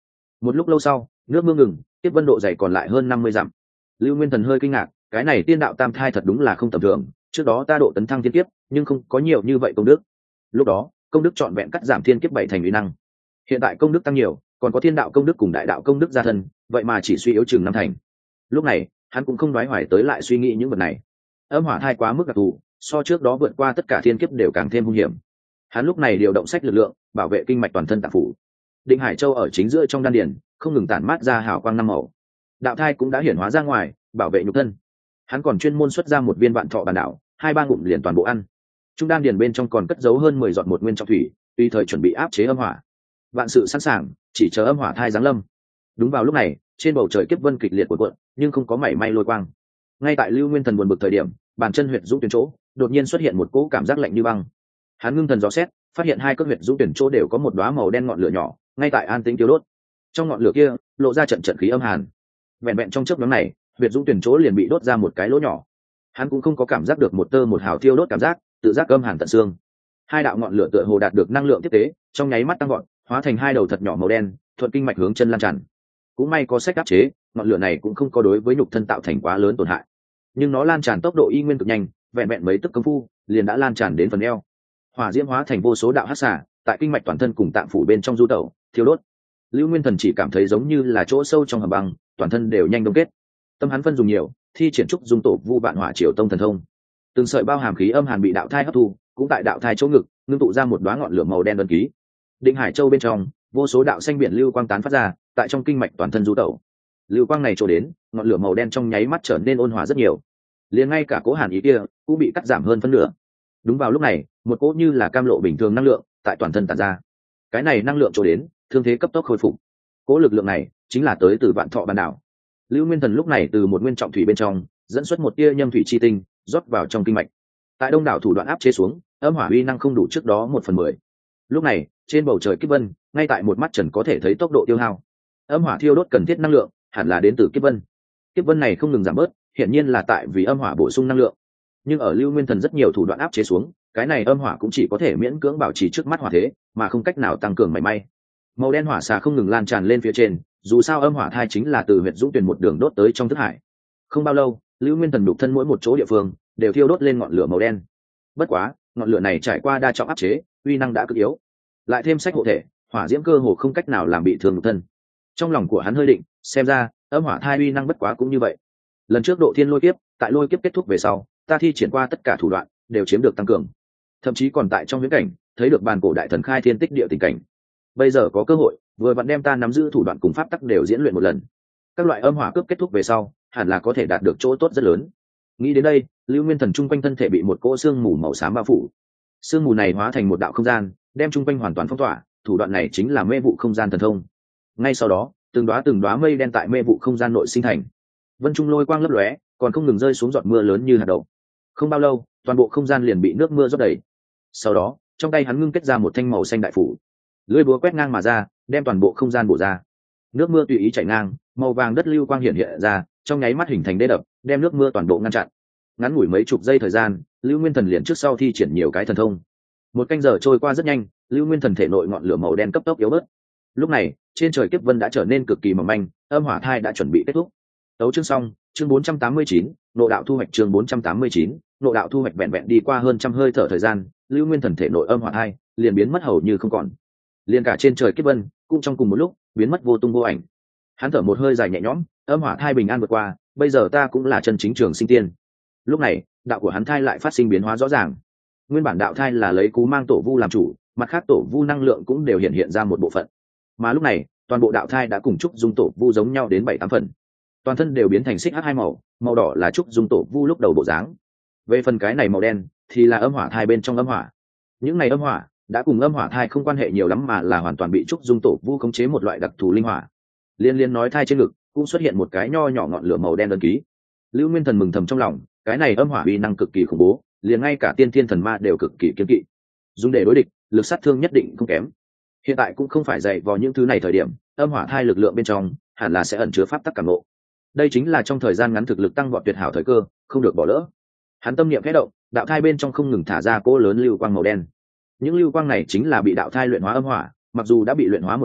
Một lúc lâu sau, nước mưa ngừng, tiếp vân độ dày còn lại hơn 50 dặm. Lưu Nguyên Thần hơi kinh ngạc, cái này tiên đạo tam thai thật đúng là không tầm thường, trước đó ta độ tấn thăng thiên kiếp nhưng không có nhiều như vậy công đức. Lúc đó công đức trọn vẹn cắt giảm thiên kiếp 7 thành uy năng, hiện tại công đức tăng nhiều, còn có thiên đạo công đức cùng đại đạo công đức gia thân, vậy mà chỉ suy yếu chừng 5 thành. Lúc này hắn cũng không đoái hoài tới lại suy nghĩ những vật này. Âm hỏa thai quá mức đặc thù, so trước đó vượt qua tất cả thiên kiếp đều càng thêm hung hiểm. Hắn lúc này điều động sách lực lượng bảo vệ kinh mạch toàn thân tạng phủ. Định Hải Châu ở chính giữa trong đan điền không ngừng tản mát ra hào quang năm màu, đạo thai cũng đã hiển hóa ra ngoài bảo vệ nhục thân. Hắn còn chuyên môn xuất ra một viên vạn thọ bản đảo, 2-3 ngụm liền toàn bộ ăn. Trung đan điền bên trong còn cất giấu hơn 10 giọt một nguyên trọng thủy, tùy thời chuẩn bị áp chế âm hỏa. Vạn sự sẵn sàng, chỉ chờ âm hỏa thai giáng lâm. Đúng vào lúc này, trên bầu trời kiếp vân kịch liệt cuộn cuộn, nhưng không có mảy may lôi quang. Ngay tại Lưu Nguyên Thần buồn bực thời điểm, bàn chân huyệt dũng tuyển chỗ đột nhiên xuất hiện một cỗ cảm giác lạnh như băng. Hắn ngưng thần dò xét, phát hiện hai cước huyệt dũng tuyển chỗ đều có một đóa màu đen ngọn lửa nhỏ, ngay tại an tĩnh tiêu đốt. Trong ngọn lửa kia lộ ra trận trận khí âm hàn. Vẹn vẹn trong chớp nhoáng này, huyệt dũng tuyển chỗ liền bị đốt ra một cái lỗ nhỏ. Hắn cũng không có cảm giác được một tơ một hào thiêu đốt cảm giác, tự giác âm hàn tận xương. Hai đạo ngọn lửa tựa hồ đạt được năng lượng tiếp tế, trong nháy mắt tăng vọt, hóa thành hai đầu thật nhỏ màu đen, thuận kinh mạch hướng chân lan tràn. Cũng may có sách áp chế, ngọn lửa này cũng không có đối với nhục thân tạo thành quá lớn tổn hại, nhưng nó lan tràn tốc độ y nguyên cực nhanh, vẹn vẹn mấy tức công phu liền đã lan tràn đến phần eo. Hỏa diễm hóa thành vô số đạo hắc xả, tại kinh mạch toàn thân cùng tạng phủ bên trong du tẩu thiêu đốt. Lưu Nguyên Thần chỉ cảm thấy giống như là chỗ sâu trong hầm băng, toàn thân đều nhanh đông kết. Tâm hắn phân dùng nhiều, thi triển trúc dung tổ vu vạn hỏa triều tông thần thông. Từng sợi bao hàm khí âm hàn bị đạo thai hấp thu, cũng tại đạo thai chỗ ngực ngưng tụ ra một đóa ngọn lửa màu đen đơn ký. Định Hải Châu bên trong, vô số đạo xanh biển lưu quang tán phát ra, tại trong kinh mạch toàn thân du tẩu. Lưu quang này trổ đến, ngọn lửa màu đen trong nháy mắt trở nên ôn hòa rất nhiều. Liền ngay cả cố hàn ý kia cũng bị cắt giảm hơn phân nửa. Đúng vào lúc này, một cỗ như là cam lộ bình thường năng lượng tại toàn thân tản ra. Cái này năng lượng trổ đến, thương thế cấp tốc khôi phục. Cỗ lực lượng này chính là tới từ vạn thọ bản đảo. Lưu Nguyên Thần lúc này từ một nguyên trọng thủy bên trong dẫn xuất một tia nhâm thủy chi tinh, rót vào trong kinh mạch. Tại đông đảo thủ đoạn áp chế xuống, âm hỏa uy năng không đủ trước đó 1/10. Lúc này trên bầu trời kiếp vân, ngay tại một mắt trần có thể thấy tốc độ tiêu hao. Âm hỏa thiêu đốt cần thiết năng lượng hẳn là đến từ kiếp vân. Kiếp vân này không ngừng giảm bớt, hiển nhiên là tại vì âm hỏa bổ sung năng lượng. Nhưng ở Lưu Nguyên Thần rất nhiều thủ đoạn áp chế xuống, cái này âm hỏa cũng chỉ có thể miễn cưỡng bảo trì trước mắt hỏa thế, mà không cách nào tăng cường mảy may. Màu đen hỏa xà không ngừng lan tràn lên phía trên, dù sao âm hỏa thai chính là từ huyệt dũng tuyển một đường đốt tới trong thức hải. Không bao lâu, Lưu Nguyên Thần đục thân mỗi một chỗ địa phương đều thiêu đốt lên ngọn lửa màu đen. Bất quá, ngọn lửa này trải qua đa trọng áp chế, uy năng đã cực yếu. Lại thêm sách hộ thể, hỏa diễm cơ hồ không cách nào làm bị thương nhục thân. Trong lòng của hắn hơi định, xem ra âm hỏa thai uy năng bất quá cũng như vậy. Lần trước độ thiên lôi kiếp, tại lôi kiếp kết thúc về sau, ta thi triển qua tất cả thủ đoạn đều chiếm được tăng cường, thậm chí còn tại trong viễn cảnh thấy được bàn cổ đại thần khai thiên tích địa tình cảnh. Bây giờ có cơ hội, vừa vặn đem ta nắm giữ thủ đoạn cùng pháp tắc đều diễn luyện một lần. Các loại âm hỏa cướp kết thúc về sau, hẳn là có thể đạt được chỗ tốt rất lớn. Nghĩ đến đây, Lưu Nguyên Thần trung quanh thân thể bị một cỗ sương mù màu xám bao phủ. Sương mù này hóa thành một đạo không gian, đem trung quanh hoàn toàn phong tỏa. Thủ đoạn này chính là mê vụ không gian thần thông. Ngay sau đó, từng đóa mây đen tại mê vụ không gian nội sinh thành. Vân trung lôi quang lấp lóe, còn không ngừng rơi xuống giọt mưa lớn như hạt đậu. Không bao lâu, toàn bộ không gian liền bị nước mưa rót đầy. Sau đó, trong tay hắn ngưng kết ra một thanh màu xanh đại phủ, lưỡi búa quét ngang mà ra, đem toàn bộ không gian bổ ra. Nước mưa tùy ý chảy ngang, màu vàng đất lưu quang hiện hiện ra, trong nháy mắt hình thành đê đập, đem nước mưa toàn bộ ngăn chặn. Ngắn ngủi mấy chục giây thời gian, Lưu Nguyên Thần liền trước sau thi triển nhiều cái thần thông. Một canh giờ trôi qua rất nhanh, Lưu Nguyên Thần thể nội ngọn lửa màu đen cấp tốc yếu bớt. Lúc này, trên trời kiếp vân đã trở nên cực kỳ mỏng manh, âm hỏa thai đã chuẩn bị kết thúc. Tấu chương xong, chương 489, nộ đạo thu hoạch chương 489, nộ đạo thu hoạch vẹn vẹn đi qua hơn trăm hơi thở thời gian, Lưu Nguyên Thần thể nội âm hỏa thai liền biến mất hầu như không còn. Liền cả trên trời kiếp vân cũng trong cùng một lúc biến mất vô tung vô ảnh. Hắn thở một hơi dài nhẹ nhõm, âm hỏa thai bình an vượt qua, bây giờ ta cũng là chân chính trường sinh tiên. Lúc này, đạo của hắn thai lại phát sinh biến hóa rõ ràng. Nguyên bản đạo thai là lấy cú mang tổ vu làm chủ, mặt khác tổ vu năng lượng cũng đều hiện ra một bộ phận. Mà lúc này, toàn bộ đạo thai đã cùng trúc dung tổ vu giống nhau đến 7-8 phần. Toàn thân đều biến thành xích hắc hai màu, màu đỏ là trúc dung tổ vu lúc đầu bộ dáng. Về phần cái này màu đen thì là âm hỏa thai bên trong âm hỏa. Những này âm hỏa đã cùng âm hỏa thai không quan hệ nhiều lắm mà là hoàn toàn bị trúc dung tổ vu khống chế một loại đặc thù linh hỏa. Liên nói thai trên ngực cũng xuất hiện một cái nho nhỏ ngọn lửa màu đen đơn ký. Lưu Nguyên Thần mừng thầm trong lòng, cái này âm hỏa uy năng cực kỳ khủng bố, liền ngay cả tiên thiên thần ma đều cực kỳ kiêng kỵ. Dùng để đối địch, lực sát thương nhất định không kém. Hiện tại cũng không phải dạy vào những thứ này thời điểm, âm hỏa thai lực lượng bên trong hẳn là sẽ ẩn chứa pháp tắc cảm ngộ. Đây chính là trong thời gian ngắn thực lực tăng vọt tuyệt hảo thời cơ, không được bỏ lỡ. Hắn tâm niệm khẽ động, đạo thai bên trong không ngừng thả ra cỗ lớn lưu quang màu đen. Những lưu quang này chính là bị đạo thai luyện hóa âm hỏa, mặc dù đã bị luyện hóa một lần,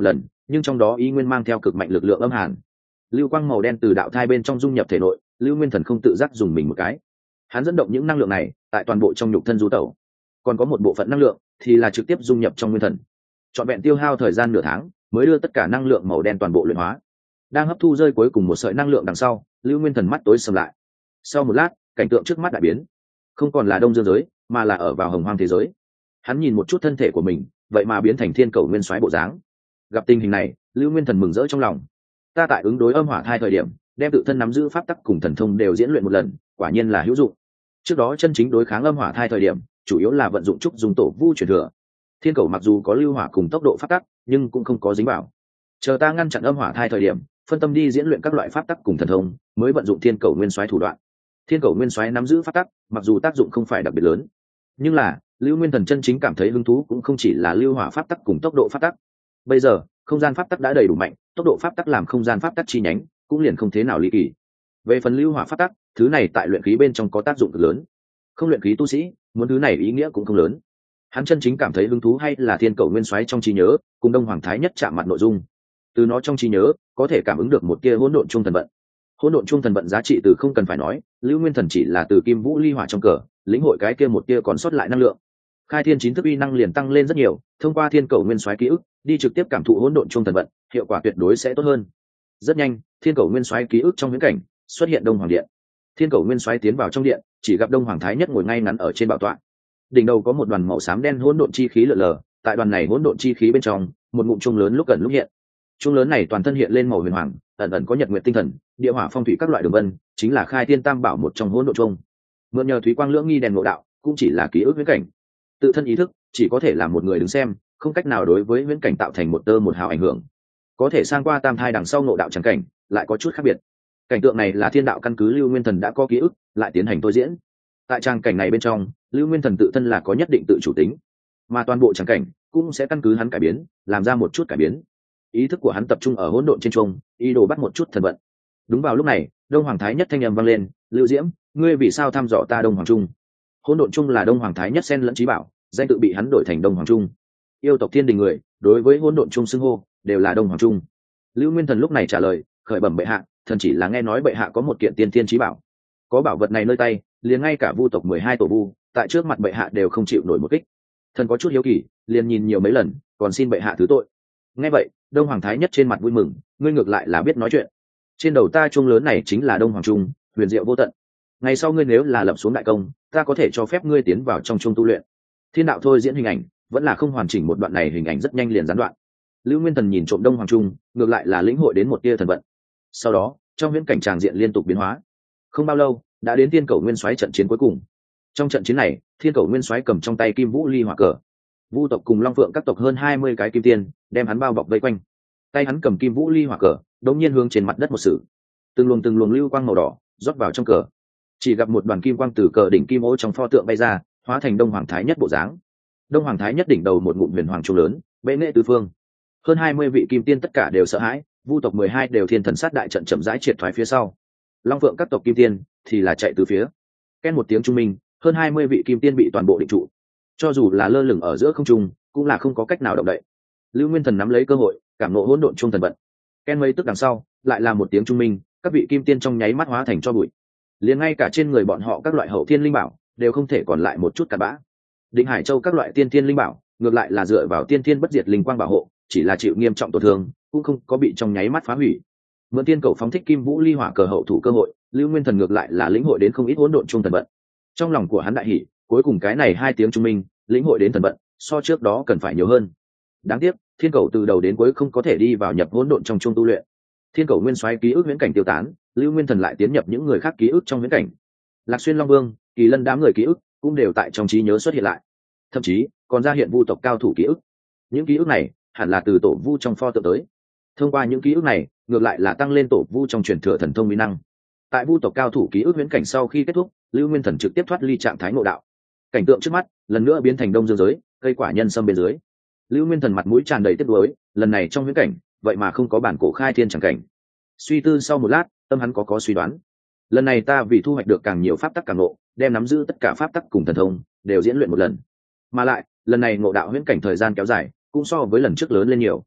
nhưng trong đó ý nguyên mang theo cực mạnh lực lượng âm hàn. Lưu quang màu đen từ đạo thai bên trong dung nhập thể nội, lưu nguyên thần không tự giác dùng mình một cái. Hắn dẫn động những năng lượng này tại toàn bộ trong nhục thân du tẩu, còn có một bộ phận năng lượng thì là trực tiếp dung nhập trong nguyên thần. Trọn vẹn tiêu hao thời gian nửa tháng mới đưa tất cả năng lượng màu đen toàn bộ luyện hóa. Đang hấp thu rơi cuối cùng một sợi năng lượng đằng sau, lưu nguyên thần mắt tối sầm lại. Sau một lát, cảnh tượng trước mắt đại biến, không còn là đông dương giới mà là ở vào hồng hoang thế giới. Hắn nhìn một chút thân thể của mình, vậy mà biến thành thiên cầu nguyên soái bộ dáng. Gặp tình hình này, lưu nguyên thần mừng rỡ trong lòng. Ta tại ứng đối âm hỏa thai thời điểm đem tự thân nắm giữ pháp tắc cùng thần thông đều diễn luyện một lần, quả nhiên là hữu dụng. Trước đó chân chính đối kháng âm hỏa thai thời điểm chủ yếu là vận dụng trúc dùng tổ vu truyền thừa. Thiên cầu mặc dù có lưu hỏa cùng tốc độ pháp tắc nhưng cũng không có dính vào. Chờ ta ngăn chặn âm hỏa thai thời điểm phân tâm đi diễn luyện các loại pháp tắc cùng thần thông, mới vận dụng thiên cầu nguyên soái thủ đoạn. Thiên cầu nguyên soái nắm giữ pháp tắc mặc dù tác dụng không phải đặc biệt lớn, nhưng là lưu nguyên thần chân chính cảm thấy hứng thú cũng không chỉ là lưu hỏa pháp tắc cùng tốc độ pháp tắc. Bây giờ không gian pháp tắc đã đầy đủ mạnh, tốc độ pháp tắc làm không gian pháp tắc chi nhánh cũng liền không thế nào ly kỳ. Về phần lưu hỏa pháp tắc, thứ này tại luyện khí bên trong có tác dụng cực lớn, không luyện khí tu sĩ muốn thứ này ý nghĩa cũng không lớn. Hắn chân chính cảm thấy hứng thú hay là thiên cầu nguyên soái trong trí nhớ cùng đông hoàng thái nhất chạm mặt nội dung. Từ nó trong trí nhớ có thể cảm ứng được một tia hỗn độn trung thần vận. Hỗn độn trung thần vận giá trị từ không cần phải nói, lưu nguyên thần chỉ là từ kim vũ ly hỏa trong cờ lĩnh hội cái kia một tia còn sót lại năng lượng, khai thiên chín thức uy năng liền tăng lên rất nhiều. Thông qua thiên cầu nguyên soái ký ức đi trực tiếp cảm thụ hỗn độn trung thần vận, hiệu quả tuyệt đối sẽ tốt hơn. Rất nhanh, thiên cầu nguyên soái ký ức trong viễn cảnh xuất hiện đông hoàng điện. Thiên cầu nguyên soái tiến vào trong điện, chỉ gặp đông hoàng thái nhất ngồi ngay ngắn ở trên bảo tọa. Đỉnh đầu có một đoàn màu xám đen hỗn độn chi khí lượn lờ, tại đoàn này hỗn độn chi khí bên trong một ngụm chuông lớn lúc gần lúc hiện. Chuông lớn này toàn thân hiện lên màu huyền hoàng, ẩn ẩn có nhật nguyệt tinh thần, địa hỏa phong thủy các loại đường vân, chính là khai thiên tam bảo một trong hỗn độn chuông. Mượn nhờ thúy quang lưỡng nghi đèn ngộ đạo, cũng chỉ là ký ức viễn cảnh. Tự thân ý thức chỉ có thể là một người đứng xem, không cách nào đối với viễn cảnh tạo thành một tơ một hào ảnh hưởng. Có thể sang qua tam thai đằng sau ngộ đạo chẳng cảnh, lại có chút khác biệt. Cảnh tượng này là thiên đạo căn cứ lưu nguyên thần đã có ký ức lại tiến hành tôi diễn. Tại trang cảnh này bên trong, lưu nguyên thần tự thân là có nhất định tự chủ tính, mà toàn bộ trang cảnh cũng sẽ căn cứ hắn cải biến làm ra một chút cải biến. Ý thức của hắn tập trung ở hỗn độn trên chuông, ý đồ bắt một chút thần vận. Đúng vào lúc này, đông hoàng thái nhất thanh âm vang lên: Lưu Diễm, ngươi vì sao thăm dò ta đông hoàng trung? Hỗn độn trung là đông hoàng thái nhất xen lẫn trí bảo, danh tự bị hắn đổi thành đông hoàng trung. Yêu tộc thiên đình người đối với hỗn độn trung xưng hô đều là đông hoàng trung. Lưu nguyên thần lúc này trả lời: khởi bẩm bệ hạ, thần chỉ là nghe nói bệ hạ có một kiện tiên tiên trí bảo, có bảo vật này nơi tay, liền ngay cả vu tộc 12 tổ vu tại trước mặt bệ hạ đều không chịu nổi một kích. Thần có chút hiếu kỳ, liền nhìn nhiều mấy lần, còn xin bệ hạ thứ tội. Nghe vậy, đông hoàng thái nhất trên mặt vui mừng: ngươi ngược lại là biết nói chuyện. Trên đầu ta chuông lớn này chính là đông hoàng trung, huyền diệu vô tận. Ngày sau ngươi nếu là lập xuống đại công, ta có thể cho phép ngươi tiến vào trong chuông tu luyện. Thiên đạo thôi diễn hình ảnh vẫn là không hoàn chỉnh, một đoạn này hình ảnh rất nhanh liền gián đoạn. Lưu nguyên thần nhìn trộm đông hoàng trung, ngược lại là lĩnh hội đến một tia thần vận. Sau đó trong viễn cảnh tràng diện liên tục biến hóa. Không bao lâu đã đến thiên cầu nguyên soái trận chiến cuối cùng. Trong trận chiến này, thiên cầu nguyên soái cầm trong tay kim vũ ly hỏa cờ, vu tộc cùng long phượng các tộc hơn 20 cái kim tiên đem hắn bao bọc vây quanh. Tay hắn cầm kim vũ ly hỏa cờ đống nhiên hướng trên mặt đất một sử, từng luồng lưu quang màu đỏ rót vào trong cờ. Chỉ gặp một đoàn kim quang từ cờ đỉnh kim ô trong pho tượng bay ra, hóa thành đông hoàng thái nhất bộ dáng. Đông hoàng thái nhất đỉnh đầu một ngụm huyền hoàng trung lớn, bệ nghệ tứ phương. Hơn 20 vị kim tiên tất cả đều sợ hãi, vu tộc 12 đều thiên thần sát đại trận chậm rãi triệt thoái phía sau. Long phượng các tộc kim tiên thì là chạy từ phía. Ken một tiếng trung minh, hơn 20 vị kim tiên bị toàn bộ định trụ. Cho dù là lơ lửng ở giữa không trung, cũng là không có cách nào động đậy. Lưu nguyên thần nắm lấy cơ hội, cảm ngộ hỗn độn trung thần vận. Ken mấy tức đằng sau, lại là một tiếng trung minh, các vị kim tiên trong nháy mắt hóa thành cho bụi. Liền ngay cả trên người bọn họ các loại hậu thiên linh bảo đều không thể còn lại một chút cặn bã. Định Hải Châu các loại tiên thiên linh bảo ngược lại là dựa vào tiên thiên bất diệt linh quang bảo hộ, chỉ là chịu nghiêm trọng tổn thương, cũng không có bị trong nháy mắt phá hủy. Mượn tiên cầu phóng thích kim vũ ly hỏa cờ hậu thủ cơ hội, Lưu Nguyên Thần ngược lại là lĩnh hội đến không ít hỗn độn trung thần vận. Trong lòng của hắn đại hỉ, cuối cùng cái này 2 tiếng trung minh, lĩnh hội đến thần vận, so trước đó cần phải nhiều hơn. Đáng tiếc, thiên cầu từ đầu đến cuối không có thể đi vào nhập hỗn độn trong trung tu luyện. Thiên cầu nguyên soái ký ức viễn cảnh tiêu tán, Lưu Nguyên Thần lại tiến nhập những người khác ký ức trong viễn cảnh. Lạc Xuyên Long Vương, Kỳ Lân đám người ký ức cũng đều tại trong trí nhớ xuất hiện lại, thậm chí còn ra hiện vu tộc cao thủ ký ức. Những ký ức này hẳn là từ tổ vu trong pho tượng tới. Thông qua những ký ức này, ngược lại là tăng lên tổ vu trong truyền thừa thần thông uy năng. Tại vu tộc cao thủ ký ức viễn cảnh sau khi kết thúc, Lưu Nguyên Thần trực tiếp thoát ly trạng thái ngộ đạo. Cảnh tượng trước mắt lần nữa biến thành đông dương giới, cây quả nhân sâm bên dưới. Lưu Nguyên Thần mặt mũi tràn đầy tiếc nuối, lần này trong viễn cảnh vậy mà không có bản cổ khai thiên chẳng cảnh. Suy tư sau một lát, tâm hắn có suy đoán. Lần này ta vì thu hoạch được càng nhiều pháp tắc càng ngộ, đem nắm giữ tất cả pháp tắc cùng thần thông đều diễn luyện một lần. Mà lại, lần này ngộ đạo huyễn cảnh thời gian kéo dài, cũng so với lần trước lớn lên nhiều.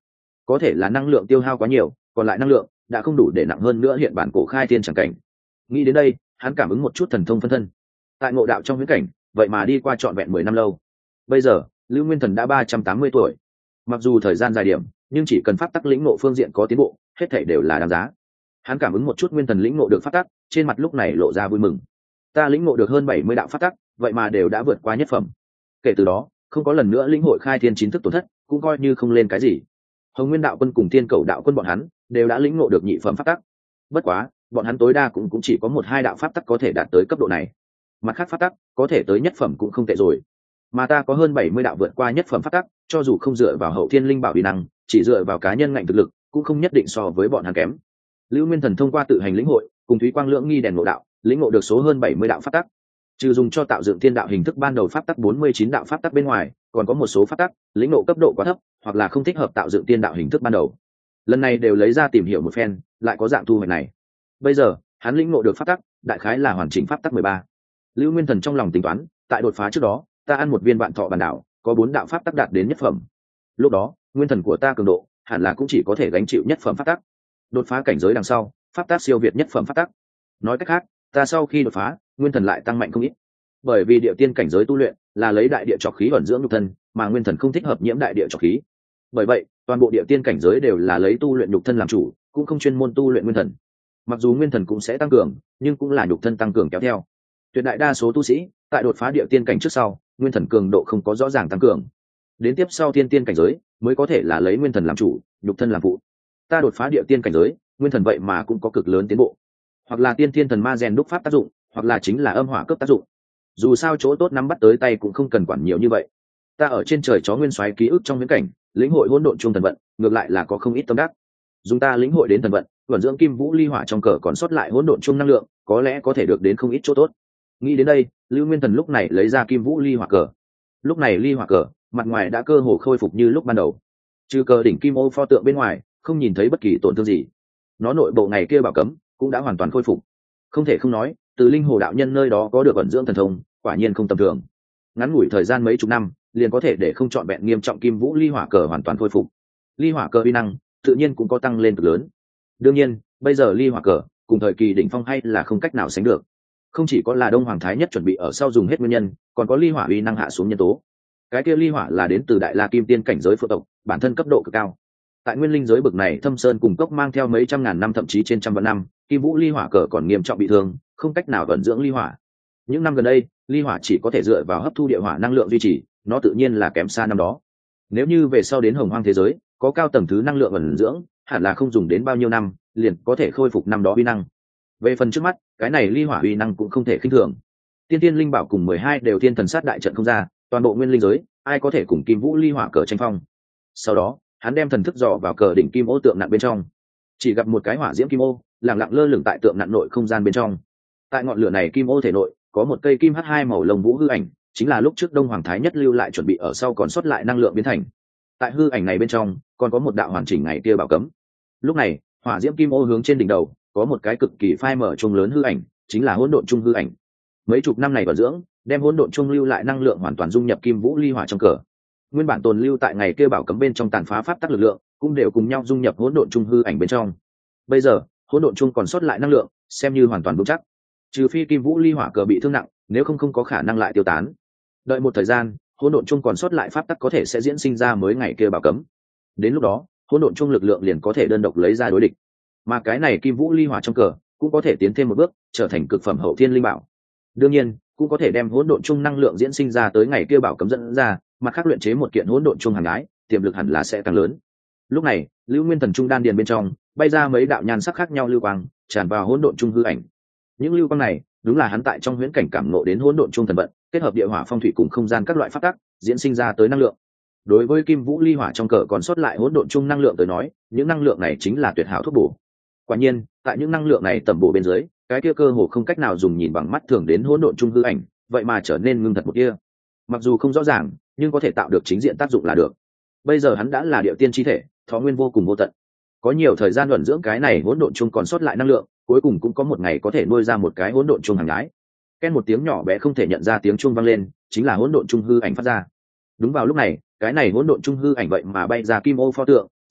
có thể là năng lượng tiêu hao quá nhiều, còn lại năng lượng đã không đủ để nặng hơn nữa hiện bản cổ khai thiên chẳng cảnh. Nghĩ đến đây, hắn cảm ứng một chút thần thông phân thân. Tại ngộ đạo trong huyễn cảnh, vậy mà đi qua trọn vẹn 10 năm lâu. Bây giờ, Lưu Nguyên Thần đã 380 tuổi. Mặc dù thời gian dài điểm, nhưng chỉ cần pháp tắc lĩnh ngộ phương diện có tiến bộ, hết thảy đều là đáng giá. Hắn cảm ứng một chút nguyên thần lĩnh ngộ được pháp tắc, trên mặt lúc này lộ ra vui mừng. Ta lĩnh ngộ được hơn 70 đạo pháp tắc, vậy mà đều đã vượt qua nhất phẩm. Kể từ đó, không có lần nữa lĩnh hội khai thiên chính thức tổn thất, cũng coi như không lên cái gì. Hồng Nguyên đạo quân cùng Thiên Cầu đạo quân bọn hắn đều đã lĩnh ngộ được nhị phẩm pháp tắc. Bất quá, bọn hắn tối đa cũng chỉ có 1-2 đạo pháp tắc có thể đạt tới cấp độ này. Mặt khác pháp tắc có thể tới nhất phẩm cũng không tệ rồi. Mà ta có hơn 70 đạo vượt qua nhất phẩm pháp tắc, cho dù không dựa vào hậu thiên linh bảo uy năng, chỉ dựa vào cá nhân ngạnh thực lực, cũng không nhất định so với bọn hắn kém. Lưu Nguyên Thần thông qua tự hành lĩnh hội, cùng Thúy Quang Lưỡng Nghi đèn ngộ đạo, lĩnh ngộ được số hơn 70 đạo pháp tắc. Trừ dùng cho tạo dựng thiên đạo hình thức ban đầu pháp tắc 49 đạo pháp tắc bên ngoài, còn có một số pháp tắc lĩnh ngộ cấp độ quá thấp, hoặc là không thích hợp tạo dựng thiên đạo hình thức ban đầu. Lần này đều lấy ra tìm hiểu một phen, lại có dạng thu hoạch này. Bây giờ, hắn lĩnh ngộ được pháp tắc, đại khái là hoàn chỉnh pháp tắc 13. Lưu Nguyên Thần trong lòng tính toán, tại đột phá trước đó, ta ăn một viên vạn thọ bản đảo, có 4 đạo pháp tắc đạt đến nhất phẩm. Lúc đó, nguyên thần của ta cường độ, hẳn là cũng chỉ có thể gánh chịu nhất phẩm pháp tắc. Đột phá cảnh giới đằng sau, pháp tắc siêu việt nhất phẩm pháp tắc. Nói cách khác, ta sau khi đột phá, nguyên thần lại tăng mạnh không ít. Bởi vì địa tiên cảnh giới tu luyện là lấy đại địa trọc khí ẩn dưỡng nhục thân, mà nguyên thần không thích hợp nhiễm đại địa trọc khí. Bởi vậy, toàn bộ địa tiên cảnh giới đều là lấy tu luyện nhục thân làm chủ, cũng không chuyên môn tu luyện nguyên thần. Mặc dù nguyên thần cũng sẽ tăng cường, nhưng cũng là nhục thân tăng cường kéo theo. Tuyệt đại đa số tu sĩ tại đột phá địa tiên cảnh trước sau, nguyên thần cường độ không có rõ ràng tăng cường. Đến tiếp sau thiên tiên cảnh giới mới có thể là lấy nguyên thần làm chủ, nhục thân làm phụ. Ta đột phá địa tiên cảnh giới, nguyên thần vậy mà cũng có cực lớn tiến bộ. Hoặc là tiên thiên thần ma rèn đúc pháp tác dụng, hoặc là chính là âm hỏa cấp tác dụng. Dù sao chỗ tốt nắm bắt tới tay cũng không cần quản nhiều như vậy. Ta ở trên trời chó nguyên soái ký ức trong viễn cảnh, lĩnh hội hỗn độn chung thần vận, ngược lại là có không ít tâm đắc. Dùng ta lĩnh hội đến thần vận, vận dưỡng kim vũ ly hỏa trong cờ còn sót lại hỗn độn chung năng lượng, có lẽ có thể được đến không ít chỗ tốt. Nghĩ đến đây, Lưu Nguyên Thần lúc này lấy ra kim vũ ly hỏa cờ. Lúc này ly hỏa cờ, mặt ngoài đã cơ hồ khôi phục như lúc ban đầu. Trừ cờ đỉnh kim ô pho tượng bên ngoài, không nhìn thấy bất kỳ tổn thương gì. Nó nội bộ ngày kia bảo cấm cũng đã hoàn toàn khôi phục. Không thể không nói, từ linh hồ đạo nhân nơi đó có được ẩn dưỡng thần thông, quả nhiên không tầm thường. Ngắn ngủi thời gian mấy chục năm, liền có thể để không trọn vẹn nghiêm trọng kim vũ ly hỏa cờ hoàn toàn khôi phục. Ly hỏa cờ uy năng tự nhiên cũng có tăng lên cực lớn. Đương nhiên, bây giờ ly hỏa cờ cùng thời kỳ đỉnh phong hay là không cách nào sánh được. Không chỉ có là Đông Hoàng Thái Nhất chuẩn bị ở sau dùng hết nguyên nhân, còn có ly hỏa uy năng hạ xuống nhân tố. Cái kia ly hỏa là đến từ Đại La Kim Tiên cảnh giới phượng tộc, bản thân cấp độ cực cao. Tại nguyên linh giới bực này, Thâm Sơn cùng cốc mang theo mấy trăm ngàn năm thậm chí trên trăm vạn năm, kim vũ ly hỏa cờ còn nghiêm trọng bị thương, không cách nào vận dưỡng ly hỏa. Những năm gần đây, ly hỏa chỉ có thể dựa vào hấp thu địa hỏa năng lượng duy trì, nó tự nhiên là kém xa năm đó. Nếu như về sau đến Hồng Hoang thế giới, có cao tầng thứ năng lượng ẩn dưỡng, hẳn là không dùng đến bao nhiêu năm, liền có thể khôi phục năm đó uy năng. Về phần trước mắt, cái này ly hỏa uy năng cũng không thể khinh thường. Tiên tiên linh bảo cùng 12 đều thiên thần sát đại trận không ra, toàn bộ nguyên linh giới, ai có thể cùng kim vũ ly hỏa cờ tranh phong. Sau đó, hắn đem thần thức dò vào cờ đỉnh kim ô tượng nặng bên trong, chỉ gặp một cái hỏa diễm kim ô lẳng lặng lơ lửng tại tượng nặng nội không gian bên trong. Tại ngọn lửa này kim ô thể nội có một cây kim h2 màu lông vũ hư ảnh, chính là lúc trước Đông Hoàng Thái Nhất lưu lại chuẩn bị ở sau còn sót lại năng lượng biến thành. Tại hư ảnh này bên trong còn có một đạo hoàn chỉnh ngày kia bảo cấm. Lúc này, hỏa diễm kim ô hướng trên đỉnh đầu có một cái cực kỳ phai mở trung lớn hư ảnh, chính là hỗn độn trung hư ảnh. Mấy chục năm này bảo dưỡng, đem hỗn độn trung lưu lại năng lượng hoàn toàn dung nhập kim vũ ly hỏa trong cờ. Nguyên bản tồn lưu tại ngày kia bảo cấm bên trong tàn phá pháp tắc lực lượng, cũng đều cùng nhau dung nhập hỗn độn trung hư ảnh bên trong. Bây giờ, hỗn độn trung còn sót lại năng lượng, xem như hoàn toàn vững chắc. Trừ phi kim vũ ly hỏa cờ bị thương nặng, nếu không có khả năng lại tiêu tán. Đợi một thời gian, hỗn độn trung còn sót lại pháp tắc có thể sẽ diễn sinh ra mới ngày kia bảo cấm. Đến lúc đó, hỗn độn trung lực lượng liền có thể đơn độc lấy ra đối địch. Mà cái này kim vũ ly hỏa trong cờ cũng có thể tiến thêm một bước, trở thành cực phẩm hậu thiên linh bảo. Đương nhiên, cũng có thể đem hỗn độn trung năng lượng diễn sinh ra tới ngày kia bảo cấm dẫn ra, mặt khác luyện chế một kiện hỗn độn trung hàng ái, tiềm lực hẳn là sẽ tăng lớn. Lúc này, Lưu Nguyên Thần trung đan điền bên trong bay ra mấy đạo nhan sắc khác nhau lưu quang, tràn vào hỗn độn trung hư ảnh. Những lưu quang này, đúng là hắn tại trong huyễn cảnh cảm ngộ đến hỗn độn trung thần vận, kết hợp địa hỏa phong thủy cùng không gian các loại pháp tắc, diễn sinh ra tới năng lượng. Đối với kim vũ ly hỏa trong cờ còn sót lại hỗn độn trung năng lượng tới nói, những năng lượng này chính là tuyệt hảo thuốc bổ. Quả nhiên, tại những năng lượng này tầm bổ bên dưới, cái kia cơ hồ không cách nào dùng nhìn bằng mắt thường đến hỗn độn trung hư ảnh, vậy mà trở nên ngưng thật một kia. Mặc dù không rõ ràng, nhưng có thể tạo được chính diện tác dụng là được. Bây giờ hắn đã là địa tiên chi thể, thọ nguyên vô cùng vô tận. Có nhiều thời gian luận dưỡng cái này hỗn độn trung còn sót lại năng lượng, cuối cùng cũng có một ngày có thể nuôi ra một cái hỗn độn trung hàng gái. Ken một tiếng nhỏ bé không thể nhận ra tiếng chuông vang lên, chính là hỗn độn trung hư ảnh phát ra. Đúng vào lúc này, cái này hỗn độn trung hư ảnh vậy mà bay ra kim ô pho tượng,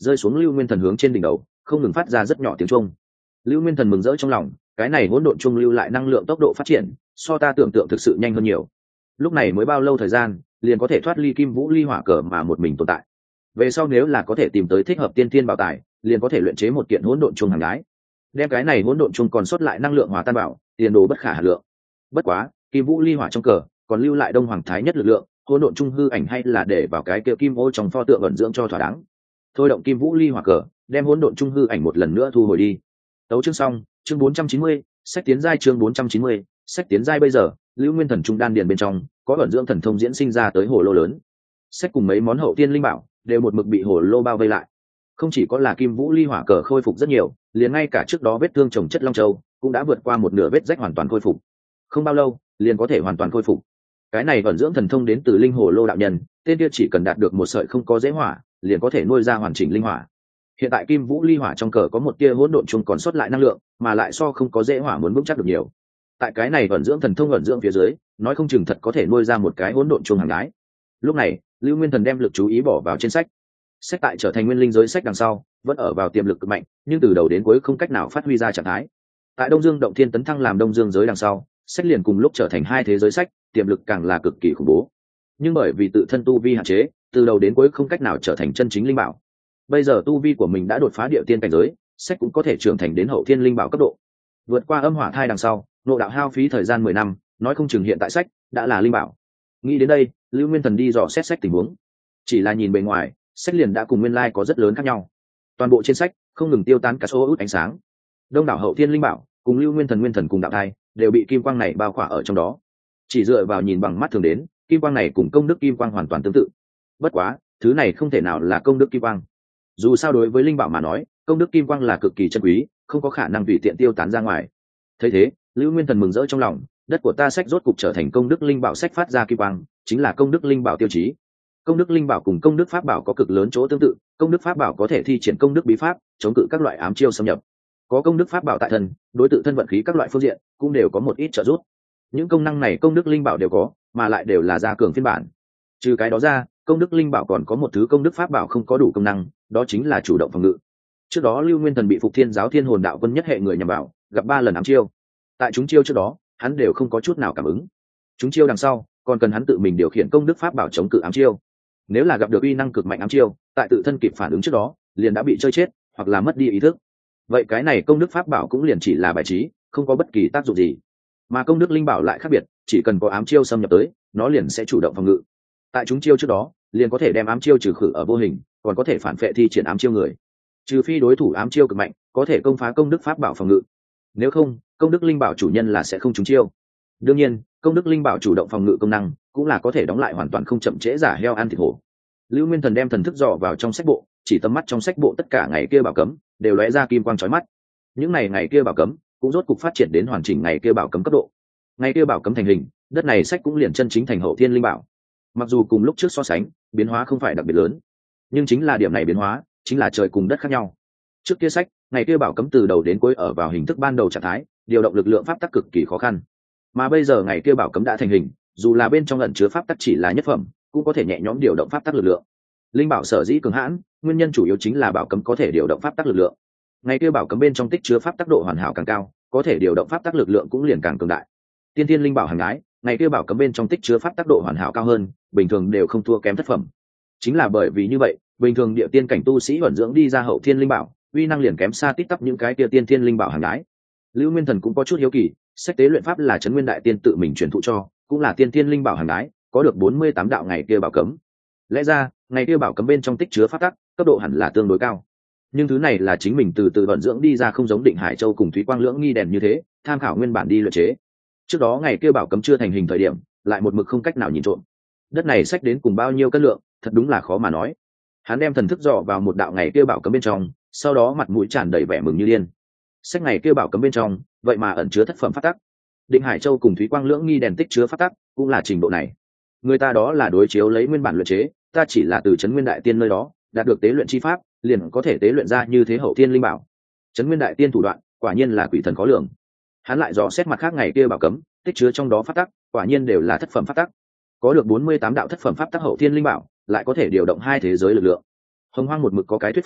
rơi xuống lưu nguyên thần hướng trên đỉnh đầu, không ngừng phát ra rất nhỏ tiếng chuông. Lưu nguyên thần mừng rỡ trong lòng, cái này hỗn độn chung lưu lại năng lượng tốc độ phát triển so ta tưởng tượng thực sự nhanh hơn nhiều. Lúc này mới bao lâu thời gian liền có thể thoát ly kim vũ ly hỏa cờ mà một mình tồn tại. Về sau nếu là có thể tìm tới thích hợp tiên thiên bảo tài, liền có thể luyện chế một kiện hỗn độn chung hàng gái, đem cái này hỗn độn chung còn sót lại năng lượng hòa tan bảo, tiền đồ bất khả hà lượng. Bất quá kim vũ ly hỏa trong cờ còn lưu lại đông hoàng thái nhất lực lượng, hỗn độn chung hư ảnh hay là để vào cái kia kim ô trong pho tượng ẩn dưỡng cho thỏa đáng. Thôi động kim vũ ly hỏa cờ, đem hỗn độn chung hư ảnh một lần nữa thu hồi đi. Tấu chương xong, chương 490, sách tiến giai chương 490, sách tiến giai. Bây giờ lưu nguyên thần trung đan điền bên trong có ẩn dưỡng thần thông diễn sinh ra tới hồ lô lớn, sách cùng mấy món hậu tiên linh bảo đều một mực bị hồ lô bao vây lại. Không chỉ có là kim vũ ly hỏa cờ khôi phục rất nhiều, liền ngay cả trước đó vết thương trồng chất long châu cũng đã vượt qua một nửa vết rách hoàn toàn khôi phục, không bao lâu liền có thể hoàn toàn khôi phục. Cái này ẩn dưỡng thần thông đến từ linh hồ lô đạo nhân, tên kia chỉ cần đạt được một sợi không có dễ hỏa liền có thể nuôi ra hoàn chỉnh linh hỏa. Hiện tại kim vũ ly hỏa trong cờ có một tia hỗn độn chung còn sót lại năng lượng, mà lại so không có dễ hỏa muốn vững chắc được nhiều. Tại cái này ẩn dưỡng thần thông ẩn dưỡng phía dưới, nói không chừng thật có thể nuôi ra một cái hỗn độn chung hàng gái. Lúc này lưu nguyên thần đem lực chú ý bỏ vào trên sách. Sách tại trở thành nguyên linh giới sách đằng sau vẫn ở vào tiềm lực cực mạnh, nhưng từ đầu đến cuối không cách nào phát huy ra trạng thái. Tại đông dương động thiên tấn thăng làm đông dương giới đằng sau, sách liền cùng lúc trở thành hai thế giới sách, tiềm lực càng là cực kỳ khủng bố. Nhưng bởi vì tự thân tu vi hạn chế, từ đầu đến cuối không cách nào trở thành chân chính linh bảo. Bây giờ tu vi của mình đã đột phá địa tiên cảnh giới, sách cũng có thể trưởng thành đến hậu thiên linh bảo cấp độ. Vượt qua âm hỏa thai đằng sau, nội đạo hao phí thời gian 10 năm, nói không chừng hiện tại sách đã là linh bảo. Nghĩ đến đây, lưu nguyên thần đi dò xét sách tình huống. Chỉ là nhìn bề ngoài, sách liền đã cùng nguyên lai có rất lớn khác nhau. Toàn bộ trên sách không ngừng tiêu tán cả số út ánh sáng. Đông đảo hậu thiên linh bảo cùng lưu nguyên thần cùng đạo thai đều bị kim quang này bao khỏa ở trong đó. Chỉ dựa vào nhìn bằng mắt thường đến, kim quang này cùng công đức kim quang hoàn toàn tương tự. Bất quá thứ này không thể nào là công đức kim quang. Dù sao đối với linh bảo mà nói, công đức kim quang là cực kỳ chân quý, không có khả năng tùy tiện tiêu tán ra ngoài. Thấy thế, lưu nguyên thần mừng rỡ trong lòng, đất của ta sách rốt cục trở thành công đức linh bảo sách phát ra kim quang, chính là công đức linh bảo tiêu chí. Công đức linh bảo cùng công đức pháp bảo có cực lớn chỗ tương tự, công đức pháp bảo có thể thi triển công đức bí pháp, chống cự các loại ám chiêu xâm nhập. Có công đức pháp bảo tại thân, đối tự thân vận khí các loại phương diện cũng đều có một ít trợ giúp. Những công năng này công đức linh bảo đều có, mà lại đều là gia cường phiên bản. Trừ cái đó ra, công đức linh bảo còn có một thứ công đức pháp bảo không có đủ công năng, đó chính là chủ động phòng ngự. Trước đó lưu nguyên thần bị Phục Thiên giáo Thiên Hồn đạo quân nhất hệ người nhằm vào, gặp 3 lần ám chiêu. Tại chúng chiêu trước đó, hắn đều không có chút nào cảm ứng. Chúng chiêu đằng sau, còn cần hắn tự mình điều khiển công đức pháp bảo chống cự ám chiêu. Nếu là gặp được uy năng cực mạnh ám chiêu, tại tự thân kịp phản ứng trước đó, liền đã bị chơi chết, hoặc là mất đi ý thức. Vậy cái này công đức pháp bảo cũng liền chỉ là bài trí, không có bất kỳ tác dụng gì. Mà công đức linh bảo lại khác biệt, chỉ cần có ám chiêu xâm nhập tới, nó liền sẽ chủ động phòng ngự. Tại chúng chiêu trước đó, liền có thể đem ám chiêu trừ khử ở vô hình, còn có thể phản phệ thi triển ám chiêu người. Trừ phi đối thủ ám chiêu cực mạnh, có thể công phá công đức pháp bảo phòng ngự. Nếu không, công đức linh bảo chủ nhân là sẽ không trúng chiêu. Đương nhiên, công đức linh bảo chủ động phòng ngự công năng cũng là có thể đóng lại hoàn toàn không chậm trễ giả heo ăn thịt hổ. Lưu Nguyên Thần đem thần thức dò vào trong sách bộ, chỉ tầm mắt trong sách bộ tất cả ngày kia bảo cấm đều lóe ra kim quang chói mắt. Những ngày kia bảo cấm cũng rốt cục phát triển đến hoàn chỉnh ngày kia bảo cấm cấp độ. Ngày kia bảo cấm thành hình, đất này sách cũng liền chân chính thành hậu thiên linh bảo. Mặc dù cùng lúc trước so sánh, biến hóa không phải đặc biệt lớn, nhưng chính là điểm này biến hóa, chính là trời cùng đất khác nhau. Trước kia sách, ngày kia bảo cấm từ đầu đến cuối ở vào hình thức ban đầu trạng thái, điều động lực lượng pháp tắc cực kỳ khó khăn. Mà bây giờ ngày kia bảo cấm đã thành hình, dù là bên trong ẩn chứa pháp tắc chỉ là nhất phẩm, cũng có thể nhẹ nhõm điều động pháp tắc lực lượng. Linh bảo sở dĩ cường hãn, nguyên nhân chủ yếu chính là bảo cấm có thể điều động pháp tắc lực lượng. Ngày kia bảo cấm bên trong tích chứa pháp tắc độ hoàn hảo càng cao, có thể điều động pháp tắc lực lượng cũng liền càng cường đại. Tiên thiên linh bảo hàng ái, ngày kia bảo cấm bên trong tích chứa pháp tắc độ hoàn hảo cao hơn, bình thường đều không thua kém thất phẩm. Chính là bởi vì như vậy, bình thường địa tiên cảnh tu sĩ ẩn dưỡng đi ra hậu thiên linh bảo, uy năng liền kém xa tít tắp những cái kia tiên thiên linh bảo hàng ái. Lưu Nguyên Thần cũng có chút hiếu kỳ, sách tế luyện pháp là Trấn Nguyên đại tiên tự mình truyền thụ cho, cũng là tiên thiên linh bảo hàng ái, có được 48 đạo ngày kia bảo cấm. Lẽ ra, ngày kia bảo cấm bên trong tích chứa pháp tắc, cấp độ hẳn là tương đối cao. Nhưng thứ này là chính mình từ từ vận dưỡng đi ra, không giống Định Hải Châu cùng Thúy Quang Lưỡng Nghi đèn như thế, tham khảo nguyên bản đi luyện chế. Trước đó ngày kia bảo cấm chưa thành hình thời điểm, lại một mực không cách nào nhìn trộm. Đất này sách đến cùng bao nhiêu cân lượng, thật đúng là khó mà nói. Hắn đem thần thức dò vào một đạo ngày kia bảo cấm bên trong, sau đó mặt mũi tràn đầy vẻ mừng như điên. Sách ngày kia bảo cấm bên trong, vậy mà ẩn chứa thất phẩm pháp tắc. Định Hải Châu cùng Thúy Quang Lưỡng Nghi đèn tích chứa pháp tắc, cũng là trình độ này. Người ta đó là đối chiếu lấy nguyên bản luyện chế, ta chỉ là từ Trấn Nguyên đại tiên nơi đó đạt được tế luyện chi pháp, liền có thể tế luyện ra như thế hậu thiên linh bảo. Trấn Nguyên đại tiên thủ đoạn, quả nhiên là quỷ thần khó lường. Hắn lại dò xét mặt khác ngày kia bảo cấm, tích chứa trong đó pháp tắc, quả nhiên đều là thất phẩm pháp tắc. Có được 48 đạo thất phẩm pháp tắc hậu thiên linh bảo, lại có thể điều động hai thế giới lực lượng. Hồng Hoang một mực có cái thuyết pháp,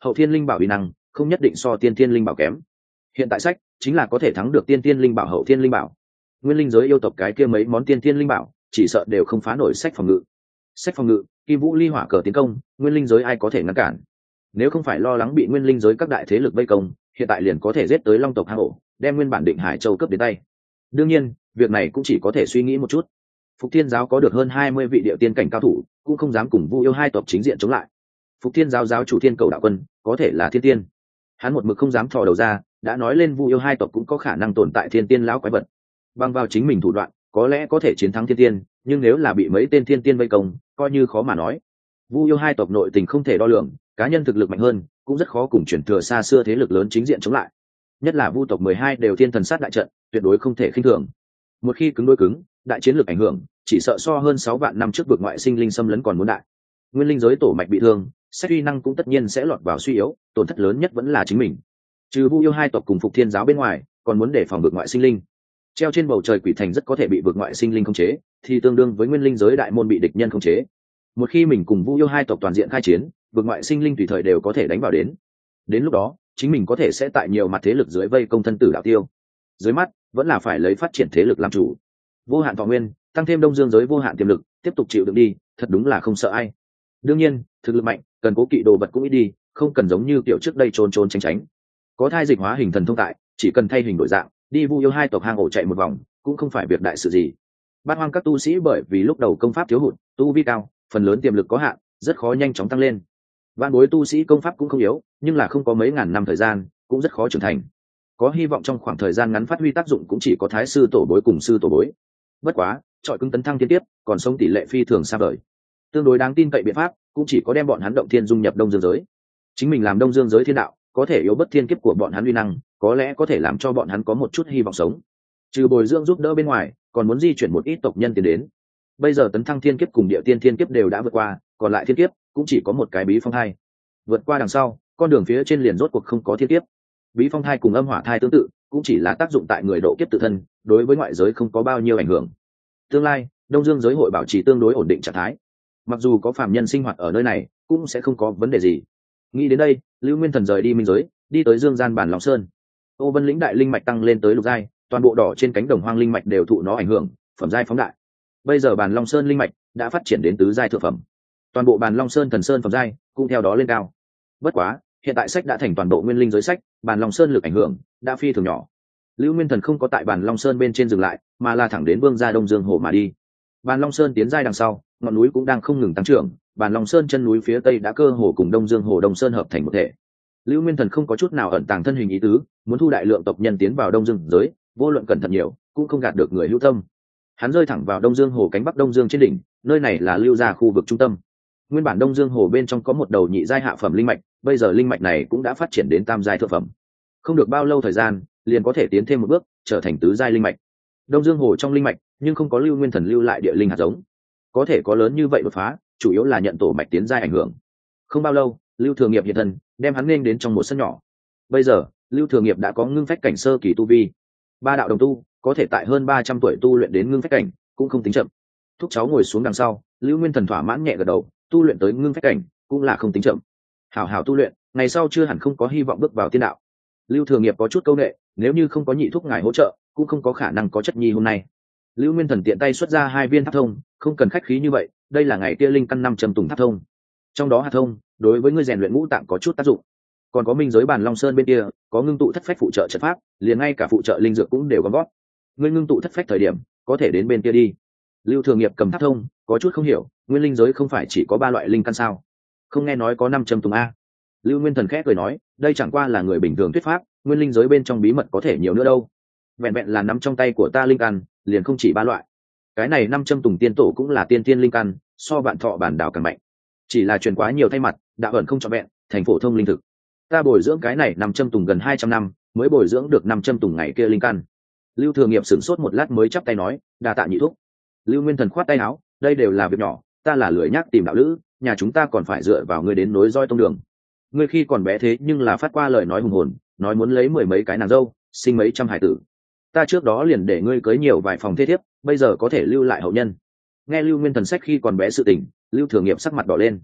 hậu thiên linh bảo uy năng không nhất định so tiên thiên linh bảo kém. Hiện tại sách chính là có thể thắng được tiên thiên linh bảo hậu thiên linh bảo. Nguyên linh giới yêu tộc cái kia mấy món tiên thiên linh bảo chỉ sợ đều không phá nổi sách phòng ngự. Sách phòng ngự, Kim Vũ Ly Hỏa cờ tiến công, nguyên linh giới ai có thể ngăn cản? Nếu không phải lo lắng bị nguyên linh giới các đại thế lực vây công, hiện tại liền có thể giết tới Long tộc hang ổ, đem nguyên bản Định Hải Châu cướp đến tay. Đương nhiên, việc này cũng chỉ có thể suy nghĩ một chút. Phục Thiên giáo có được hơn 20 vị địa tiên cảnh cao thủ, cũng không dám cùng Vu Yêu hai tộc chính diện chống lại. Phục Thiên giáo giáo chủ Thiên Cầu đạo quân, có thể là thiên tiên. Hắn một mực không dám thò đầu ra, đã nói lên Vu Yêu hai tộc cũng có khả năng tồn tại thiên tiên lão quái vật. Bằng vào chính mình thủ đoạn, có lẽ có thể chiến thắng thiên tiên, nhưng nếu là bị mấy tên thiên tiên vây công, coi như khó mà nói. Vu Yêu hai tộc nội tình không thể đo lường, cá nhân thực lực mạnh hơn, cũng rất khó cùng truyền thừa xa xưa thế lực lớn chính diện chống lại. Nhất là Vu tộc 12 đều thiên thần sát đại trận, tuyệt đối không thể khinh thường. Một khi cứng đối cứng, đại chiến lực ảnh hưởng chỉ sợ so hơn 6 vạn năm trước vực ngoại sinh linh xâm lấn còn muốn đại. Nguyên linh giới tổ mạch bị thương, xét uy năng cũng tất nhiên sẽ lọt vào suy yếu, tổn thất lớn nhất vẫn là chính mình. Trừ Vu Yêu hai tộc cùng Phục Thiên giáo bên ngoài, còn muốn đề phòng vực ngoại sinh linh. Treo trên bầu trời quỷ thành rất có thể bị vực ngoại sinh linh khống chế, thì tương đương với nguyên linh giới đại môn bị địch nhân khống chế. Một khi mình cùng Vu Yêu hai tộc toàn diện khai chiến, vực ngoại sinh linh tùy thời đều có thể đánh vào đến. Đến lúc đó, chính mình có thể sẽ tại nhiều mặt thế lực dưới vây công thân tử đạo tiêu. Dưới mắt, vẫn là phải lấy phát triển thế lực làm chủ. Vô hạn thọ nguyên, tăng thêm Đông Dương giới vô hạn tiềm lực, tiếp tục chịu đựng đi, thật đúng là không sợ ai. Đương nhiên, thực lực mạnh, cần cố kỵ đồ vật cũng ít đi, không cần giống như kiểu trước đây trốn trốn tránh tránh. Có thai dịch hóa hình thần thông tại, chỉ cần thay hình đổi dạng, đi Vu Yêu hai tộc hang ổ chạy một vòng, cũng không phải việc đại sự gì. Bát hoang các tu sĩ bởi vì lúc đầu công pháp thiếu hụt, tu vi cao, phần lớn tiềm lực có hạn, rất khó nhanh chóng tăng lên. Vạn bối tu sĩ công pháp cũng không yếu, nhưng là không có mấy ngàn năm thời gian, cũng rất khó trưởng thành. Có hy vọng trong khoảng thời gian ngắn phát huy tác dụng cũng chỉ có thái sư tổ bối cùng sư tổ bối. Bất quá, trọi cứng tấn thăng thiên tiếp, còn sống tỷ lệ phi thường xa vời. Tương đối đáng tin cậy biện pháp, cũng chỉ có đem bọn hắn động thiên dung nhập Đông Dương giới. Chính mình làm Đông Dương giới thiên đạo, có thể yếu bất thiên kiếp của bọn hắn uy năng, có lẽ có thể làm cho bọn hắn có một chút hy vọng sống. Trừ bồi dưỡng giúp đỡ bên ngoài, còn muốn di chuyển một ít tộc nhân tiến đến. Bây giờ tấn thăng thiên kiếp cùng địa tiên thiên kiếp đều đã vượt qua, còn lại thiên kiếp cũng chỉ có một cái bí phong thai. Vượt qua đằng sau, con đường phía trên liền rốt cuộc không có thiên kiếp. Bí phong thai cùng âm hỏa thai tương tự, cũng chỉ là tác dụng tại người độ kiếp tự thân, đối với ngoại giới không có bao nhiêu ảnh hưởng. Tương lai, Đông Dương giới hội bảo trì tương đối ổn định trạng thái. Mặc dù có phàm nhân sinh hoạt ở nơi này, cũng sẽ không có vấn đề gì. Nghĩ đến đây, Lưu Nguyên Thần rời đi minh giới, đi tới Dương gian bản Long Sơn. Ô Vân lĩnh đại linh mạch tăng lên tới lục giai, toàn bộ đỏ trên cánh đồng hoang linh mạch đều thụ nó ảnh hưởng, phẩm giai phóng đại. Bây giờ bản Long Sơn linh mạch đã phát triển đến tứ giai thượng phẩm. Toàn bộ bản Long Sơn thần sơn phẩm giai cũng theo đó lên cao. Bất quá, hiện tại sách đã thành toàn bộ nguyên linh giới sách, bản Long Sơn lực ảnh hưởng đã phi thường nhỏ. Lưu Nguyên Thần không có tại bản Long Sơn bên trên dừng lại, mà là thẳng đến Vương gia Đông Dương Hồ mà đi. Bản Long Sơn tiến giai đằng sau, ngọn núi cũng đang không ngừng tăng trưởng, bản Long Sơn chân núi phía tây đã cơ hồ cùng Đông Dương Hồ Đông Sơn hợp thành một thể. Lưu Nguyên Thần không có chút nào ẩn tàng thân hình ý tứ, muốn thu đại lượng tộc nhân tiến vào Đông Dương giới, vô luận cẩn thận nhiều, cũng không gạt được người hữu tâm. Hắn rơi thẳng vào Đông Dương Hồ cánh bắc Đông Dương trên đỉnh, nơi này là Lưu gia khu vực trung tâm. Nguyên bản Đông Dương Hồ bên trong có một đầu nhị giai hạ phẩm linh mạch, bây giờ linh mạch này cũng đã phát triển đến tam giai thượng phẩm. Không được bao lâu thời gian, liền có thể tiến thêm một bước, trở thành tứ giai linh mạch. Đông Dương Hồ trong linh mạch, nhưng không có Lưu Nguyên Thần lưu lại địa linh hạt giống. Có thể có lớn như vậy đột phá, chủ yếu là nhận tổ mạch tiến giai ảnh hưởng. Không bao lâu, Lưu Thừa Nghiệp hiện thân, đem hắn nên đến trong một sân nhỏ. Bây giờ, Lưu Thừa Nghiệp đã có ngưng phách cảnh sơ kỳ tu vi. Ba đạo đồng tu, có thể tại hơn 300 tuổi tu luyện đến ngưng phách cảnh, cũng không tính chậm. Thúc cháu ngồi xuống đằng sau, Lưu Nguyên Thần thỏa mãn nhẹ gật đầu, tu luyện tới ngưng phách cảnh, cũng là không tính chậm. Hảo hảo tu luyện, ngày sau chưa hẳn không có hy vọng bước vào tiên đạo. Lưu Thừa Nghiệp có chút câu nệ, nếu như không có nhị thúc ngài hỗ trợ, cũng không có khả năng có chất nhi hôm nay. Lưu Nguyên Thần tiện tay xuất ra 2 viên tháp thông, không cần khách khí như vậy, đây là ngày kia linh căn 5 châm tùng tháp thông. Trong đó hạt thông, đối với ngươi rèn luyện ngũ tạng có chút tác dụng. Còn có minh giới bản Long Sơn bên kia, có ngưng tụ thất phách phụ trợ trận pháp, liền ngay cả phụ trợ linh dược cũng đều gom gót. Ngươi ngưng tụ thất phách thời điểm, có thể đến bên kia đi. Lưu Thừa Nghiệp cầm tháp thông, có chút không hiểu, nguyên linh giới không phải chỉ có 3 loại linh căn sao? Không nghe nói có 5 châm tùng a? Lưu Nguyên Thần khẽ cười nói, đây chẳng qua là người bình thường thuyết pháp, nguyên linh giới bên trong bí mật có thể nhiều nữa đâu. Vẹn vẹn là nắm trong tay của ta linh căn, liền không chỉ 3 loại. Cái này 5 châm tùng tiên tổ cũng là tiên tiên linh căn, so bạn thọ bản đảo càng mạnh. Chỉ là truyền quá nhiều thay mặt, đạo ẩn không trọn vẹn, thành phổ thông linh thực. Ta bồi dưỡng cái này 5 châm tùng gần 200 năm, mới bồi dưỡng được 5 châm tùng ngày kia linh căn. Lưu Thừa Nghiệp sửng sốt một lát mới chắp tay nói, đa tạ nhị thúc. Lưu Nguyên Thần khoát tay áo, đây đều là việc nhỏ, ta là lười nhác tìm đạo lữ, nhà chúng ta còn phải dựa vào ngươi đến nối roi tông đường. Ngươi khi còn bé thế nhưng là phát qua lời nói hùng hồn, nói muốn lấy 10 mấy cái nàng dâu, sinh mấy trăm hải tử. Ta trước đó liền để ngươi cưới nhiều vài phòng thế thiếp, bây giờ có thể lưu lại hậu nhân. Nghe Lưu Nguyên Thần sách khi còn bé sự tình, Lưu Thừa Nghiệp sắc mặt đỏ lên.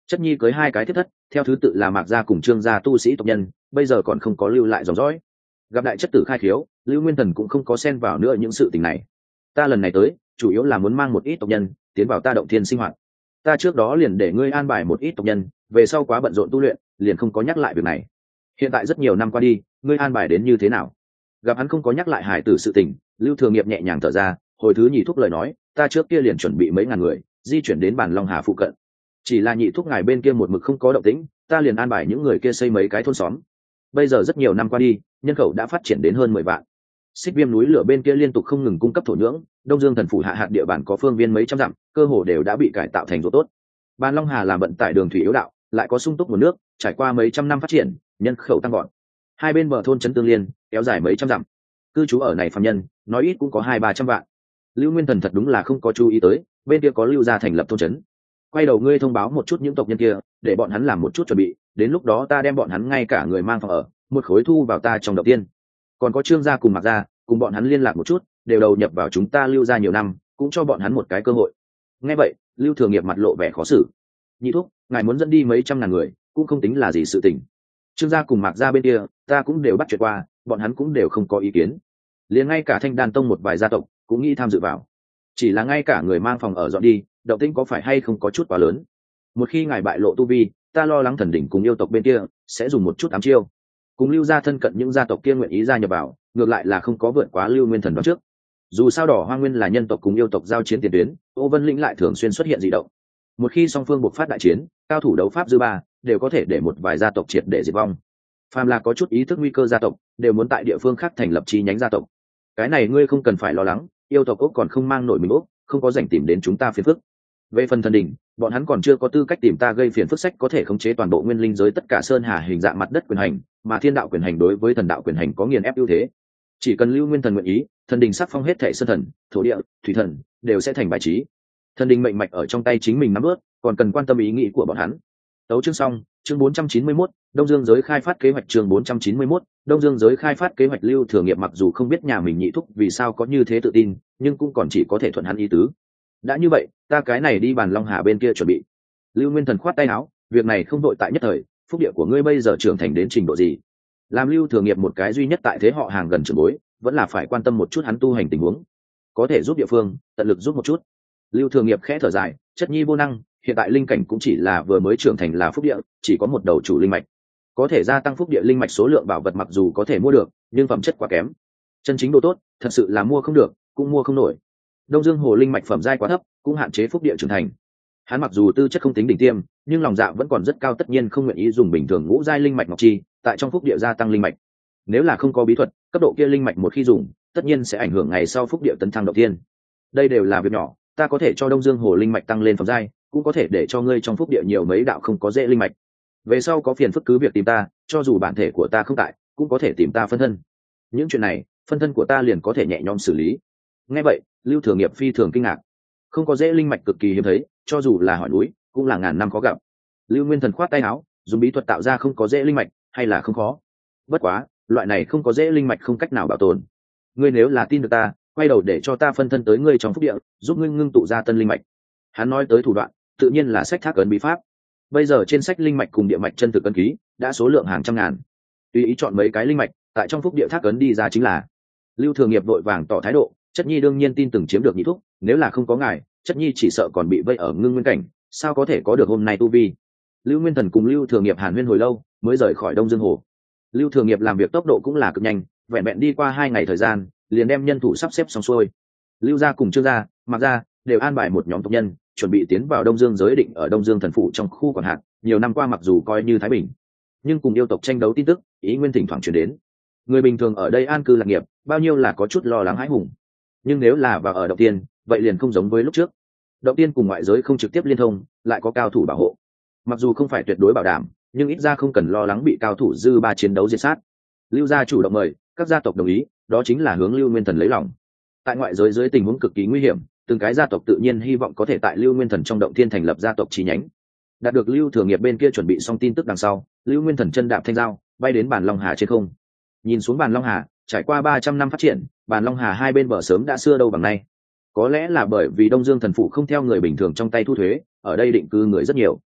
Chất nhi cưới hai cái thiết thất, theo thứ tự là Mạc gia cùng Trương gia tu sĩ tộc nhân, bây giờ còn không có lưu lại dòng dõi. Gặp đại chất tử khai khiếu, Lưu Nguyên Thần cũng không có xen vào nữa những sự tình này. Ta lần này tới chủ yếu là muốn mang một ít tộc nhân tiến vào ta động thiên sinh hoạt. Ta trước đó liền để ngươi an bài một ít tộc nhân, về sau quá bận rộn tu luyện liền không có nhắc lại việc này. Hiện tại rất nhiều năm qua đi, ngươi an bài đến như thế nào? Gặp hắn không có nhắc lại hải tử sự tình, Lưu Thừa Nghiệp nhẹ nhàng thở ra, hồi thứ nhị thúc lời nói, ta trước kia liền chuẩn bị mấy ngàn người di chuyển đến bản Long Hà phụ cận, chỉ là nhị thúc ngài bên kia một mực không có động tĩnh, ta liền an bài những người kia xây mấy cái thôn xóm. Bây giờ rất nhiều năm qua đi, nhân khẩu đã phát triển đến hơn 10 vạn. Xích Viêm núi lửa bên kia liên tục không ngừng cung cấp thổ nhưỡng, Đông Dương thần phủ hạ hạt địa bàn có phương viên mấy trăm dặm, cơ hồ đều đã bị cải tạo thành ruộng tốt. Ban Long Hà làm vận tải đường thủy yếu đạo, lại có sung túc nguồn nước, trải qua mấy trăm năm phát triển, nhân khẩu tăng gọn. Hai bên bờ thôn trấn tương liên, kéo dài mấy trăm dặm. Cư trú ở này phàm nhân, nói ít cũng có 200-300 vạn. Lưu Nguyên Thần thật đúng là không có chú ý tới, bên kia có Lưu gia thành lập thôn trấn. Quay đầu ngươi thông báo một chút những tộc nhân kia, để bọn hắn làm một chút chuẩn bị, đến lúc đó ta đem bọn hắn ngay cả người mang phòng ở, một khối thu vào ta trong động tiên. Còn có Trương gia cùng Mạc gia, cùng bọn hắn liên lạc một chút, đều đầu nhập vào chúng ta Lưu gia nhiều năm, cũng cho bọn hắn một cái cơ hội. Nghe vậy, Lưu Thừa Nghiệp mặt lộ vẻ khó xử. Nhị thúc, ngài muốn dẫn đi mấy trăm ngàn người, cũng không tính là gì sự tình. Trương gia cùng Mạc gia bên kia, ta cũng đều bắt chuyện qua, bọn hắn cũng đều không có ý kiến. Liền ngay cả Thanh Đan tông một vài gia tộc cũng nghĩ tham dự vào. Chỉ là ngay cả người mang phòng ở dọn đi, động tĩnh có phải hay không có chút quá lớn. Một khi ngài bại lộ tu vi, ta lo lắng thần đỉnh cùng yêu tộc bên kia sẽ dùng một chút ám chiêu. Cùng Lưu gia thân cận những gia tộc kia nguyện ý gia nhập vào, ngược lại là không có vượt quá Lưu Nguyên Thần đó trước. Dù sao Đỏ Hoa Nguyên là nhân tộc cùng yêu tộc giao chiến tiền tuyến, Ô Vân Lĩnh lại thường xuyên xuất hiện dị động. Một khi song phương buộc phát đại chiến, cao thủ đấu pháp dư ba đều có thể để một vài gia tộc triệt để diệt vong. Phàm là có chút ý thức nguy cơ gia tộc, đều muốn tại địa phương khác thành lập chi nhánh gia tộc. Cái này ngươi không cần phải lo lắng, yêu tộc Úc còn không mang nổi mình Úc, không có rảnh tìm đến chúng ta phiền phức. Về phần thần đỉnh, bọn hắn còn chưa có tư cách tìm ta gây phiền phức, sách có thể khống chế toàn bộ nguyên linh giới tất cả sơn hà hình dạng mặt đất quyền hành, mà thiên đạo quyền hành đối với thần đạo quyền hành có nghiền ép ưu thế. Chỉ cần Lưu Nguyên Thần nguyện ý, thần đình sắc phong hết thảy sơn thần, thổ địa, thủy thần đều sẽ thành bài trí. Thần đình mệnh mạch ở trong tay chính mình nắm ướt, còn cần quan tâm ý nghĩ của bọn hắn. Tấu chương xong, chương 491, Đông Dương giới khai phát kế hoạch chương 491, Đông Dương giới khai phát kế hoạch. Lưu Thừa Nghiệp mặc dù không biết nhà mình nhị thúc vì sao có như thế tự tin, nhưng cũng còn chỉ có thể thuận hắn ý tứ. Đã như vậy, ta cái này đi bàn Long Hà bên kia chuẩn bị. Lưu Nguyên Thần khoát tay áo, việc này không đội tại nhất thời, phúc địa của ngươi bây giờ trưởng thành đến trình độ gì? Làm Lưu Thừa Nghiệp một cái duy nhất tại thế họ hàng gần trưởng bối, vẫn là phải quan tâm một chút hắn tu hành tình huống. Có thể giúp địa phương, tận lực giúp một chút. Lưu Thừa Nghiệp khẽ thở dài, chất nhi vô năng, hiện tại linh cảnh cũng chỉ là vừa mới trưởng thành là phúc địa, chỉ có một đầu chủ linh mạch. Có thể gia tăng phúc địa linh mạch số lượng bảo vật mặc dù có thể mua được, nhưng phẩm chất quá kém. Chân chính đồ tốt, thật sự là mua không được, cũng mua không nổi. Đông Dương hồ linh mạch phẩm giai quá thấp, cũng hạn chế phúc địa trưởng thành. Hắn mặc dù tư chất không tính đỉnh tiêm, nhưng lòng dạ vẫn còn rất cao, tất nhiên không nguyện ý dùng bình thường ngũ giai linh mạch ngọc chi, tại trong phúc địa gia tăng linh mạch. Nếu là không có bí thuật, cấp độ kia linh mạch một khi dùng, tất nhiên sẽ ảnh hưởng ngày sau phúc địa tấn thăng đầu tiên. Đây đều là việc nhỏ, ta có thể cho Đông Dương hồ linh mạch tăng lên phẩm giai, cũng có thể để cho ngươi trong phúc địa nhiều mấy đạo không có dễ linh mạch. Về sau có phiền phức cứ việc tìm ta, cho dù bản thể của ta không tại, cũng có thể tìm ta phân thân. Những chuyện này, phân thân của ta liền có thể nhẹ nhõm xử lý. Nghe vậy, Lưu Thừa Nghiệp phi thường kinh ngạc. Không có dễ linh mạch cực kỳ hiếm thấy, cho dù là hỏi núi, cũng là ngàn năm khó gặp. Lưu Nguyên Thần khoát tay áo, dùng bí thuật tạo ra không có dễ linh mạch, hay là không khó. Bất quá, loại này không có dễ linh mạch không cách nào bảo tồn. Ngươi nếu là tin được ta, quay đầu để cho ta phân thân tới ngươi trong phúc địa, giúp ngươi ngưng tụ ra tân linh mạch. Hắn nói tới thủ đoạn, tự nhiên là sách thác ấn bí pháp. Bây giờ trên sách linh mạch cùng địa mạch chân thực ấn ký đã số lượng hàng trăm ngàn. Tùy ý chọn mấy cái linh mạch, tại trong phúc địa thác ấn đi ra chính là. Lưu Thừa Nghiệp vội vàng tỏ thái độ, chất nhi đương nhiên tin tưởng chiếm được nhị thúc, nếu là không có ngài, chất nhi chỉ sợ còn bị vây ở ngưng nguyên cảnh, sao có thể có được hôm nay tu vi. Lưu Nguyên Thần cùng Lưu Thừa Nghiệp hàn huyên hồi lâu, mới rời khỏi Đông Dương hồ. Lưu Thừa Nghiệp làm việc tốc độ cũng là cực nhanh, vẹn vẹn đi qua 2 ngày thời gian, liền đem nhân thủ sắp xếp xong xuôi. Lưu gia cùng Trương gia, Mạc gia đều an bài một nhóm tộc nhân, chuẩn bị tiến vào Đông Dương giới định ở Đông Dương thần phủ trong khu quản hạt. Nhiều năm qua mặc dù coi như thái bình, nhưng cùng yêu tộc tranh đấu tin tức, ý nguyên thỉnh thoảng truyền đến. Người bình thường ở đây an cư lạc nghiệp, bao nhiêu là có chút lo lắng hãi hùng. Nhưng nếu là vào ở động tiên, vậy liền không giống với lúc trước. Động tiên cùng ngoại giới không trực tiếp liên thông, lại có cao thủ bảo hộ. Mặc dù không phải tuyệt đối bảo đảm, nhưng ít ra không cần lo lắng bị cao thủ dư ba chiến đấu diệt sát. Lưu gia chủ động mời, các gia tộc đồng ý, đó chính là hướng Lưu Nguyên Thần lấy lòng. Tại ngoại giới dưới tình huống cực kỳ nguy hiểm, từng cái gia tộc tự nhiên hy vọng có thể tại Lưu Nguyên Thần trong động thiên thành lập gia tộc chi nhánh. Đạt được Lưu Thừa Nghiệp bên kia chuẩn bị xong tin tức đằng sau, Lưu Nguyên Thần chân đạp thanh dao, bay đến bàn Long Hà trên không. Nhìn xuống bàn Long Hà, trải qua 300 năm phát triển, bàn Long Hà hai bên bờ sớm đã xưa đâu bằng nay. Có lẽ là bởi vì Đông Dương thần phủ không theo người bình thường trong tay thu thuế, ở đây định cư người rất nhiều.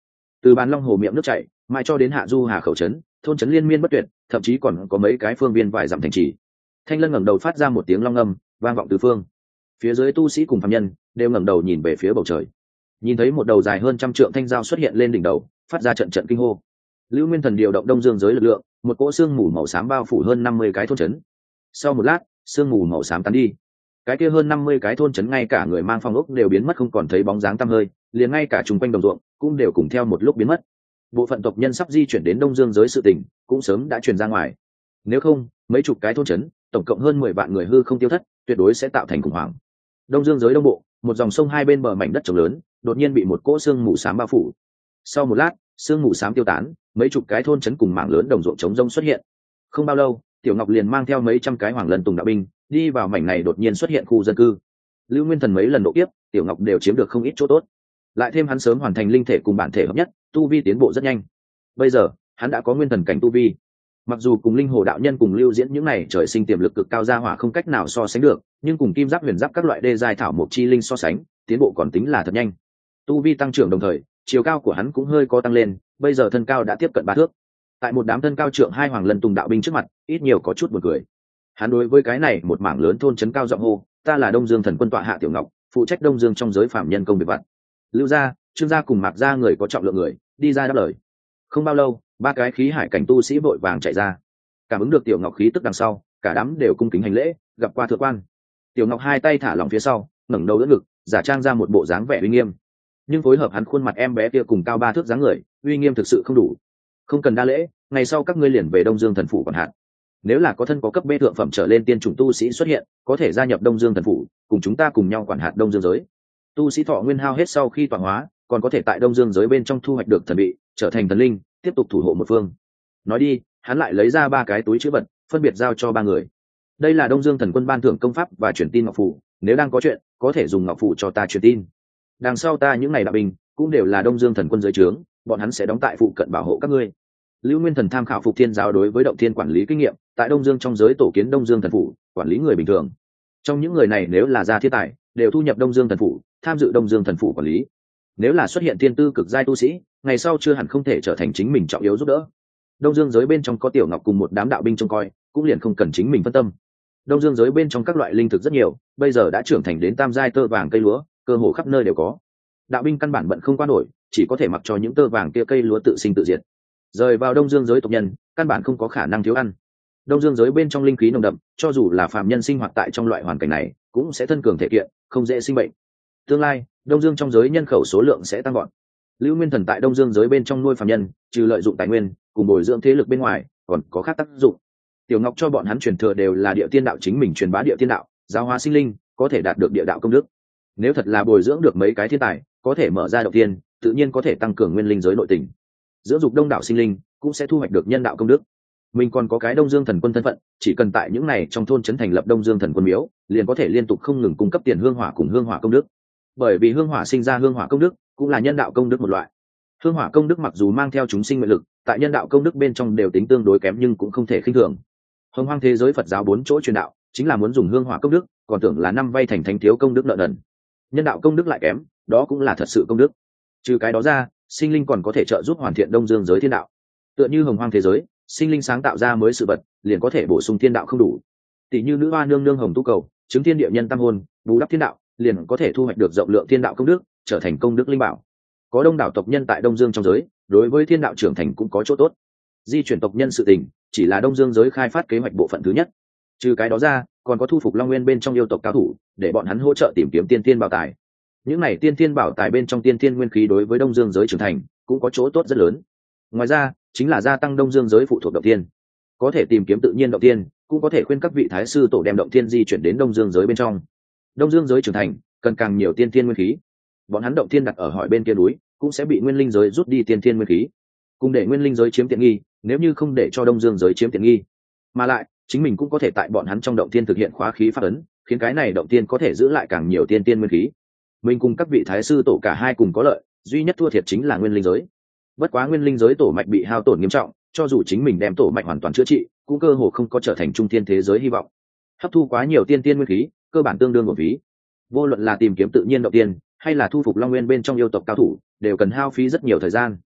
từ bàn long hồ miệng nước chảy mãi cho đến hạ du hà khẩu trấn, thôn trấn liên miên bất tuyệt, thậm chí còn có mấy cái phương viên vài dặm thành trì. Thanh Lân ngẩng đầu phát ra một tiếng long âm vang vọng tứ phương. Phía dưới tu sĩ cùng phàm nhân đều ngẩng đầu nhìn về phía bầu trời, nhìn thấy một đầu dài hơn 100 trượng thanh dao xuất hiện lên đỉnh đầu, phát ra trận trận kinh hô. Lưu Nguyên Thần điều động đông dương giới lực lượng, một cỗ sương mù màu xám bao phủ hơn 50 cái thôn trấn. Sau một lát, sương mù màu xám tán đi, cái kia hơn 50 cái thôn trấn ngay cả người mang phong ốc đều biến mất không còn thấy bóng dáng tăm hơi, liền ngay cả chung quanh đồng ruộng cũng đều cùng theo một lúc biến mất. Bộ phận tộc nhân sắp di chuyển đến đông dương giới sự tình cũng sớm đã truyền ra ngoài, nếu không mấy chục cái thôn trấn, tổng cộng hơn 10 vạn người hư không tiêu thất, tuyệt đối sẽ tạo thành khủng hoảng. Đông dương giới đông bộ, một dòng sông hai bên bờ mảnh đất trồng lớn đột nhiên bị một cỗ sương mù xám bao phủ. Sau một lát, sương mù xám tiêu tán, mấy chục cái thôn trấn cùng mảng lớn đồng ruộng trống rông xuất hiện. Không bao lâu, Tiểu Ngọc liền mang theo mấy trăm cái Hoàng Lân Tùng đạo binh đi vào mảnh này đột nhiên xuất hiện khu dân cư. Lưu Nguyên Thần mấy lần độ kiếp, Tiểu Ngọc đều chiếm được không ít chỗ tốt, lại thêm hắn sớm hoàn thành linh thể cùng bản thể hợp nhất, tu vi tiến bộ rất nhanh. Bây giờ hắn đã có nguyên thần cảnh tu vi, mặc dù cùng linh hồ đạo nhân cùng Lưu Diễn những này trời sinh tiềm lực cực cao gia hỏa không cách nào so sánh được, nhưng cùng kim giáp huyền giáp các loại đê giai thảo mộc chi linh so sánh, tiến bộ còn tính là thật nhanh. Tu vi tăng trưởng đồng thời, chiều cao của hắn cũng hơi có tăng lên, bây giờ thân cao đã tiếp cận 3 thước. Tại một đám thân cao trượng hai Hoàng Lân Tùng đạo binh trước mặt, ít nhiều có chút buồn cười. Hắn đối với cái này một mảng lớn thôn trấn cao giọng hô, ta là Đông Dương Thần Quân tọa hạ Tiểu Ngọc, phụ trách Đông Dương trong giới phạm nhân công việc vặt. Lưu gia, Trương gia cùng Mạc gia người có trọng lượng người, đi ra đáp lời. Không bao lâu, ba cái khí hải cảnh tu sĩ vội vàng chạy ra, cảm ứng được Tiểu Ngọc khí tức đằng sau, cả đám đều cung kính hành lễ, gặp qua thượng quan. Tiểu Ngọc hai tay thả lỏng phía sau, ngẩng đầu đỡ ngực, giả trang ra một bộ dáng vẻ uy nghiêm, nhưng phối hợp hắn khuôn mặt em bé kia cùng cao 3 thước dáng người, uy nghiêm thực sự không đủ. Không cần đa lễ, ngày sau các ngươi liền về Đông Dương Thần phủ quản hạt. Nếu là có thân có cấp bê thượng phẩm trở lên tiên chủng tu sĩ xuất hiện, có thể gia nhập Đông Dương Thần phủ, cùng chúng ta cùng nhau quản hạt Đông Dương giới. Tu sĩ thọ nguyên hao hết sau khi tọa hóa, còn có thể tại Đông Dương giới bên trong thu hoạch được thần bị, trở thành thần linh, tiếp tục thủ hộ một phương. Nói đi, hắn lại lấy ra 3 cái túi trữ vật, phân biệt giao cho 3 người. Đây là Đông Dương Thần Quân ban thưởng công pháp và truyền tin ngọc phù, nếu đang có chuyện, có thể dùng ngọc phù cho ta truyền tin. Đằng sau ta những ngày đạo binh cũng đều là Đông Dương Thần Quân dưới trướng, bọn hắn sẽ đóng tại phụ cận bảo hộ các ngươi. Lưu Nguyên Thần tham khảo Phục Thiên giáo đối với động thiên quản lý kinh nghiệm, tại Đông Dương trong giới tổ kiến Đông Dương Thần phủ, quản lý người bình thường. Trong những người này nếu là gia thiên tài, đều thu nhập Đông Dương Thần phủ, tham dự Đông Dương Thần phủ quản lý. Nếu là xuất hiện thiên tư cực giai tu sĩ, ngày sau chưa hẳn không thể trở thành chính mình trọng yếu giúp đỡ. Đông Dương giới bên trong có Tiểu Ngọc cùng một đám đạo binh trông coi, cũng liền không cần chính mình phân tâm. Đông Dương giới bên trong các loại linh thực rất nhiều, bây giờ đã trưởng thành đến tam giai tơ vàng cây lúa, cơ hồ khắp nơi đều có. Đạo binh căn bản bận không qua nổi, chỉ có thể mặc cho những tơ vàng kia cây lúa tự sinh tự diệt. Rời vào Đông Dương giới tộc nhân, căn bản không có khả năng thiếu ăn. Đông Dương giới bên trong linh khí nồng đậm, cho dù là phàm nhân sinh hoạt tại trong loại hoàn cảnh này, cũng sẽ thân cường thể kiện, không dễ sinh bệnh. Tương lai, Đông Dương trong giới nhân khẩu số lượng sẽ tăng gọn. Lưu Nguyên Thần tại Đông Dương giới bên trong nuôi phàm nhân, trừ lợi dụng tài nguyên, cùng bồi dưỡng thế lực bên ngoài, còn có khác tác dụng. Tiểu Ngọc cho bọn hắn truyền thừa đều là địa tiên đạo, chính mình truyền bá địa tiên đạo, giáo hóa sinh linh, có thể đạt được địa đạo công đức. Nếu thật là bồi dưỡng được mấy cái thiên tài, có thể mở ra động tiên, tự nhiên có thể tăng cường nguyên linh giới nội tình. Dưỡng dục đông đảo sinh linh, cũng sẽ thu hoạch được nhân đạo công đức. Mình còn có cái Đông Dương Thần Quân thân phận, chỉ cần tại những này trong thôn trấn thành lập Đông Dương Thần Quân miếu, liền có thể liên tục không ngừng cung cấp tiền hương hỏa cùng hương hỏa công đức. Bởi vì hương hỏa sinh ra hương hỏa công đức, cũng là nhân đạo công đức một loại. Hương hỏa công đức mặc dù mang theo chúng sinh nguyện lực, tại nhân đạo công đức bên trong đều tính tương đối kém, nhưng cũng không thể khinh thường. Hồng Hoang thế giới Phật giáo 4 chỗ truyền đạo, chính là muốn dùng hương hỏa công đức, còn tưởng là năm vay thành thánh thiếu công đức nợ nần. Nhân đạo công đức lại kém, đó cũng là thật sự công đức. Trừ cái đó ra, sinh linh còn có thể trợ giúp hoàn thiện Đông Dương giới thiên đạo. Tựa như Hồng Hoang thế giới, sinh linh sáng tạo ra mới sự vật, liền có thể bổ sung thiên đạo không đủ. Tỷ như nữ hoa nương nương Hồng Tu Cầu, chứng thiên địa nhân tam hồn, bù đắp thiên đạo, liền có thể thu hoạch được rộng lượng thiên đạo công đức, trở thành công đức linh bảo. Có đông đảo tộc nhân tại Đông Dương trong giới, đối với thiên đạo trưởng thành cũng có chỗ tốt. Di chuyển tộc nhân sự tình, chỉ là Đông Dương giới khai phát kế hoạch bộ phận thứ nhất. Trừ cái đó ra, còn có thu phục Long Nguyên bên trong yêu tộc cao thủ, để bọn hắn hỗ trợ tìm kiếm tiên thiên bảo tài. Những này tiên thiên bảo tài bên trong tiên thiên nguyên khí đối với Đông Dương giới trưởng thành cũng có chỗ tốt rất lớn. Ngoài ra, chính là gia tăng Đông Dương giới phụ thuộc động tiên, có thể tìm kiếm tự nhiên động tiên, cũng có thể khuyên các vị thái sư tổ đem động tiên di chuyển đến Đông Dương giới bên trong. Đông Dương giới trưởng thành cần càng nhiều tiên thiên nguyên khí, bọn hắn động tiên đặt ở hỏi bên kia núi, cũng sẽ bị nguyên linh giới rút đi tiên thiên nguyên khí, cùng để nguyên linh giới chiếm tiện nghi. Nếu như không để cho Đông Dương giới chiếm tiện nghi, mà lại chính mình cũng có thể tại bọn hắn trong động tiên thực hiện khóa khí pháp ấn, khiến cái này động tiên có thể giữ lại càng nhiều tiên thiên nguyên khí. Mình cùng các vị thái sư tổ cả hai cùng có lợi, duy nhất thua thiệt chính là nguyên linh giới. Bất quá nguyên linh giới tổ mạch bị hao tổn nghiêm trọng, cho dù chính mình đem tổ mạch hoàn toàn chữa trị, cũng cơ hồ không có trở thành trung thiên thế giới hy vọng. Hấp thu quá nhiều tiên tiên nguyên khí, cơ bản tương đương một ví. Vô luận là tìm kiếm tự nhiên động tiên, hay là thu phục Long Nguyên bên trong yêu tộc cao thủ, đều cần hao phí rất nhiều thời gian.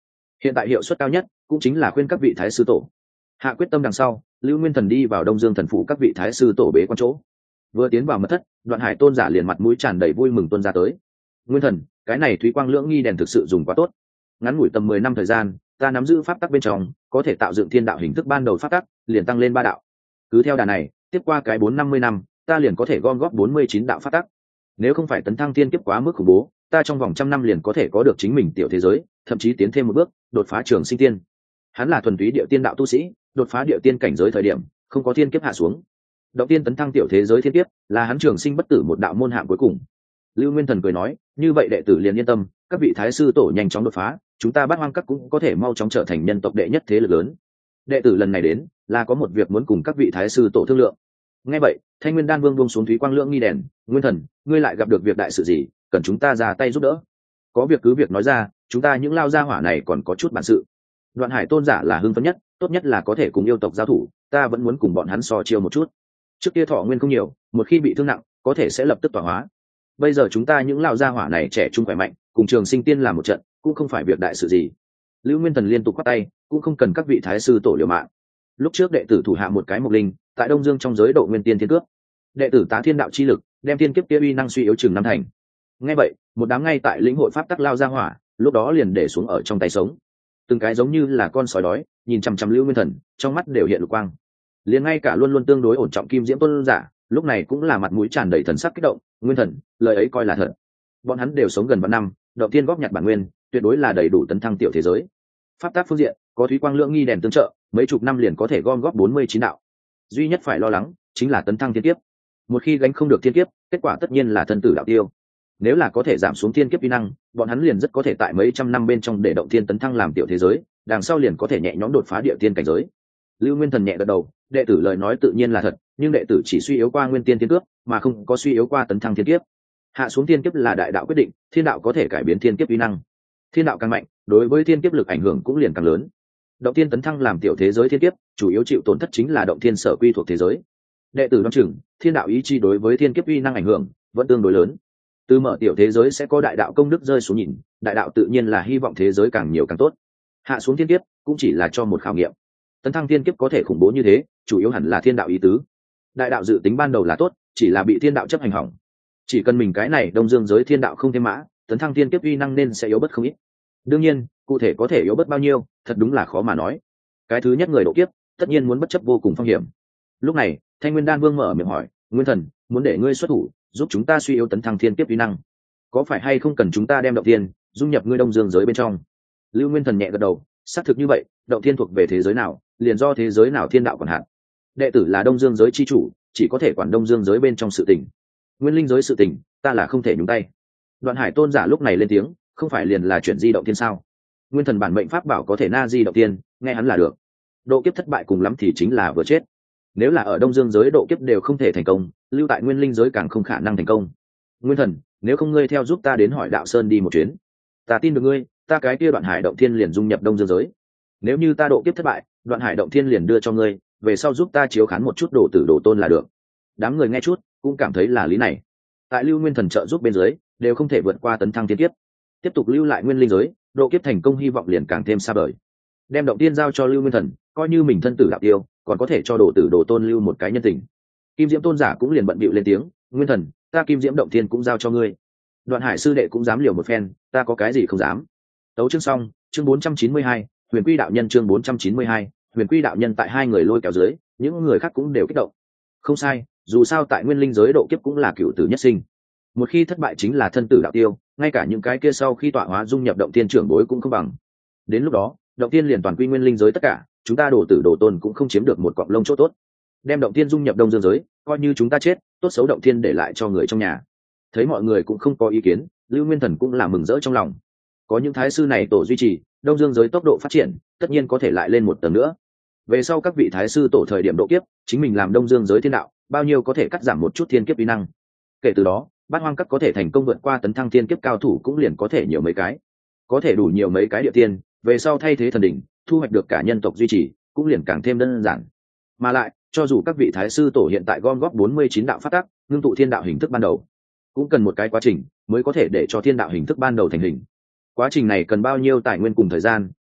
hiện tại hiệu suất cao nhất cũng chính là khuyên các vị thái sư tổ. Hạ quyết tâm đằng sau, Lưu Nguyên Thần đi vào Đông Dương thần phủ các vị thái sư tổ bế quan chỗ. Vừa tiến vào mật thất, Đoạn Hải tôn giả liền mặt mũi tràn đầy vui mừng tuôn ra tới. Nguyên Thần, cái này Thúy Quang Lưỡng Nghi đèn thực sự dùng quá tốt. Ngắn ngủi tầm 10 năm thời gian, ta nắm giữ pháp tắc bên trong, có thể tạo dựng thiên đạo hình thức ban đầu pháp tắc, liền tăng lên 3 đạo. Cứ theo đà này, tiếp qua cái 450 năm, ta liền có thể gom góp 49 đạo pháp tắc. Nếu không phải tấn thăng tiên kiếp quá mức khủng bố, ta trong vòng trăm năm liền có thể có được chính mình tiểu thế giới, thậm chí tiến thêm một bước, đột phá trường sinh tiên. Hắn là thuần túy địa tiên đạo tu sĩ, đột phá địa tiên cảnh giới thời điểm, không có thiên kiếp hạ xuống. Động tiên tấn thăng tiểu thế giới thiên kiếp, là hắn trường sinh bất tử một đạo môn hạng cuối cùng. Lưu Nguyên Thần cười nói, như vậy đệ tử liền yên tâm, các vị thái sư tổ nhanh chóng đột phá, chúng ta Bát Hoang Các cũng có thể mau chóng trở thành nhân tộc đệ nhất thế lực lớn. Đệ tử lần này đến, là có một việc muốn cùng các vị thái sư tổ thương lượng. Nghe vậy, Thanh Nguyên Đan Vương buông xuống Thúy Quang Lưỡng Nghi đèn, Nguyên Thần, ngươi lại gặp được việc đại sự gì, cần chúng ta ra tay giúp đỡ? Có việc cứ việc nói ra, chúng ta những lao gia hỏa này còn có chút bản sự. Đoạn Hải tôn giả là hưng phấn nhất, tốt nhất là có thể cùng yêu tộc giao thủ, ta vẫn muốn cùng bọn hắn so chiêu một chút. Trước kia thọ nguyên không nhiều, một khi bị thương nặng, có thể sẽ lập tức tỏa hóa. Bây giờ chúng ta những lao gia hỏa này trẻ trung khỏe mạnh, cùng trường sinh tiên làm một trận, cũng không phải việc đại sự gì. Lưu Nguyên Thần liên tục quát tay, cũng không cần các vị thái sư tổ liều mạng. Lúc trước đệ tử thủ hạ một cái mộc linh, tại Đông Dương trong giới độ nguyên tiên thiên cướp, đệ tử tá thiên đạo chi lực, đem thiên kiếp kia uy năng suy yếu chừng năm thành. Nghe vậy, một đám ngay tại lĩnh hội pháp tắc lao ra hỏa, lúc đó liền để xuống ở trong tay sống. Từng cái giống như là con sói đói, nhìn chằm chằm Lưu Nguyên Thần, trong mắt đều hiện lục quang. Liền ngay cả luôn luôn tương đối ổn trọng Kim Diễm tôn giả, lúc này cũng là mặt mũi tràn đầy thần sắc kích động. Nguyên Thần, lời ấy coi là thật. Bọn hắn đều sống gần vạn năm, động tiên góp nhặt bản nguyên, tuyệt đối là đầy đủ tấn thăng tiểu thế giới. Pháp tắc phương diện, có Thúy Quang Lưỡng Nghi đèn tương trợ, mấy chục năm liền có thể gom góp 49 đạo. Duy nhất phải lo lắng chính là tấn thăng thiên kiếp. Một khi gánh không được thiên kiếp, kết quả tất nhiên là thân tử đạo tiêu. Nếu là có thể giảm xuống thiên kiếp uy năng, bọn hắn liền rất có thể tại mấy trăm năm bên trong để động thiên tấn thăng làm tiểu thế giới, đằng sau liền có thể nhẹ nhõm đột phá địa tiên cảnh giới. Lưu Nguyên Thần nhẹ gật đầu, đệ tử lời nói tự nhiên là thật, nhưng đệ tử chỉ suy yếu qua nguyên tiên thiên cướp, mà không có suy yếu qua tấn thăng thiên kiếp. Hạ xuống thiên kiếp là đại đạo quyết định, thiên đạo có thể cải biến thiên kiếp uy năng. Thiên đạo càng mạnh, đối với thiên kiếp lực ảnh hưởng cũng liền càng lớn. Động thiên tấn thăng làm tiểu thế giới thiên kiếp, chủ yếu chịu tổn thất chính là động thiên sở quy thuộc thế giới. Đệ tử đoán chừng, thiên đạo ý chi đối với thiên kiếp uy năng ảnh hưởng vẫn tương đối lớn. Từ mở tiểu thế giới sẽ có đại đạo công đức rơi xuống nhìn, đại đạo tự nhiên là hy vọng thế giới càng nhiều càng tốt. Hạ xuống thiên kiếp cũng chỉ là cho một khảo nghiệm. Tấn thăng thiên kiếp có thể khủng bố như thế, chủ yếu hẳn là thiên đạo ý tứ. Đại đạo dự tính ban đầu là tốt, chỉ là bị thiên đạo chấp hành hỏng. Chỉ cần mình cái này Đông Dương giới thiên đạo không thêm mã, tấn thăng thiên kiếp uy năng nên sẽ yếu bớt không ít. Đương nhiên, cụ thể có thể yếu bớt bao nhiêu, thật đúng là khó mà nói. Cái thứ nhất người độ kiếp, tất nhiên muốn bất chấp vô cùng phong hiểm. Lúc này, Thanh Nguyên Đan Vương mở miệng hỏi, Nguyên Thần, muốn để ngươi xuất thủ, giúp chúng ta suy yếu tấn thăng thiên kiếp uy năng, có phải hay không cần chúng ta đem động thiên dung nhập ngươi Đông Dương giới bên trong? Lưu Nguyên Thần nhẹ gật đầu, xác thực như vậy, động thiên thuộc về thế giới nào, liền do thế giới nào thiên đạo quản hạt. Đệ tử là Đông Dương giới chi chủ, chỉ có thể quản Đông Dương giới bên trong sự tình. Nguyên linh giới sự tình, ta là không thể nhúng tay. Đoạn Hải tôn giả lúc này lên tiếng, không phải liền là chuyển di động thiên sao? Nguyên Thần bản mệnh pháp bảo có thể na di động thiên, nghe hắn là được. Độ kiếp thất bại cùng lắm thì chính là vừa chết. Nếu là ở Đông Dương giới độ kiếp đều không thể thành công, lưu tại Nguyên linh giới càng không khả năng thành công. Nguyên Thần, nếu không ngươi theo giúp ta đến Hỏi Đạo Sơn đi một chuyến, ta tin được ngươi, ta cái kia Đoạn Hải động thiên liền dung nhập Đông Dương giới. Nếu như ta độ kiếp thất bại, Đoạn Hải động thiên liền đưa cho ngươi, về sau giúp ta chiếu khán một chút đồ tử đồ tôn là được. Đám người nghe chút cũng cảm thấy là lý này. Tại Lưu Nguyên Thần trợ giúp bên dưới, đều không thể vượt qua tấn thăng thiên kiếp. Tiếp tục lưu lại Nguyên linh giới, độ kiếp thành công hy vọng liền càng thêm xa vời. Đem động tiên giao cho Lưu Nguyên Thần, coi như mình thân tử đạo tiêu, còn có thể cho đồ tử đồ tôn lưu một cái nhân tình. Kim Diễm tôn giả cũng liền bận bịu lên tiếng, Nguyên Thần, ta Kim Diễm động thiên cũng giao cho ngươi. Đoạn Hải sư đệ cũng dám liều một phen, ta có cái gì không dám. Tấu chương xong, chương 492, Huyền Quy đạo nhân chương 492, Huyền Quy đạo nhân tại hai người lôi kéo dưới, những người khác cũng đều kích động. Không sai, dù sao tại Nguyên linh giới độ kiếp cũng là cửu tử nhất sinh. Một khi thất bại chính là thân tử đạo tiêu, ngay cả những cái kia sau khi tọa hóa dung nhập động tiên trưởng bối cũng không bằng. Đến lúc đó, động tiên liền toàn quy Nguyên linh giới tất cả, chúng ta đồ tử đồ tôn cũng không chiếm được một cọng lông chỗ tốt. Đem động tiên dung nhập Đông Dương giới, coi như chúng ta chết, tốt xấu động tiên để lại cho người trong nhà. Thấy mọi người cũng không có ý kiến, Lưu Nguyên Thần cũng là mừng rỡ trong lòng. Có những thái sư này tổ duy trì, Đông Dương giới tốc độ phát triển tất nhiên có thể lại lên một tầng nữa. Về sau các vị thái sư tổ thời điểm độ kiếp, chính mình làm Đông Dương giới thiên đạo, bao nhiêu có thể cắt giảm một chút thiên kiếp uy năng. Kể từ đó, Bát Hoang Các có thể thành công vượt qua tấn thăng thiên kiếp cao thủ cũng liền có thể nhiều mấy cái. Có thể đủ nhiều mấy cái địa tiên, về sau thay thế thần đỉnh, thu hoạch được cả nhân tộc duy trì, cũng liền càng thêm đơn giản. Mà lại, cho dù các vị thái sư tổ hiện tại gom góp 49 đạo phát tác, ngưng tụ thiên đạo hình thức ban đầu, cũng cần một cái quá trình mới có thể để cho thiên đạo hình thức ban đầu thành hình. Quá trình này cần bao nhiêu tài nguyên cùng thời gian,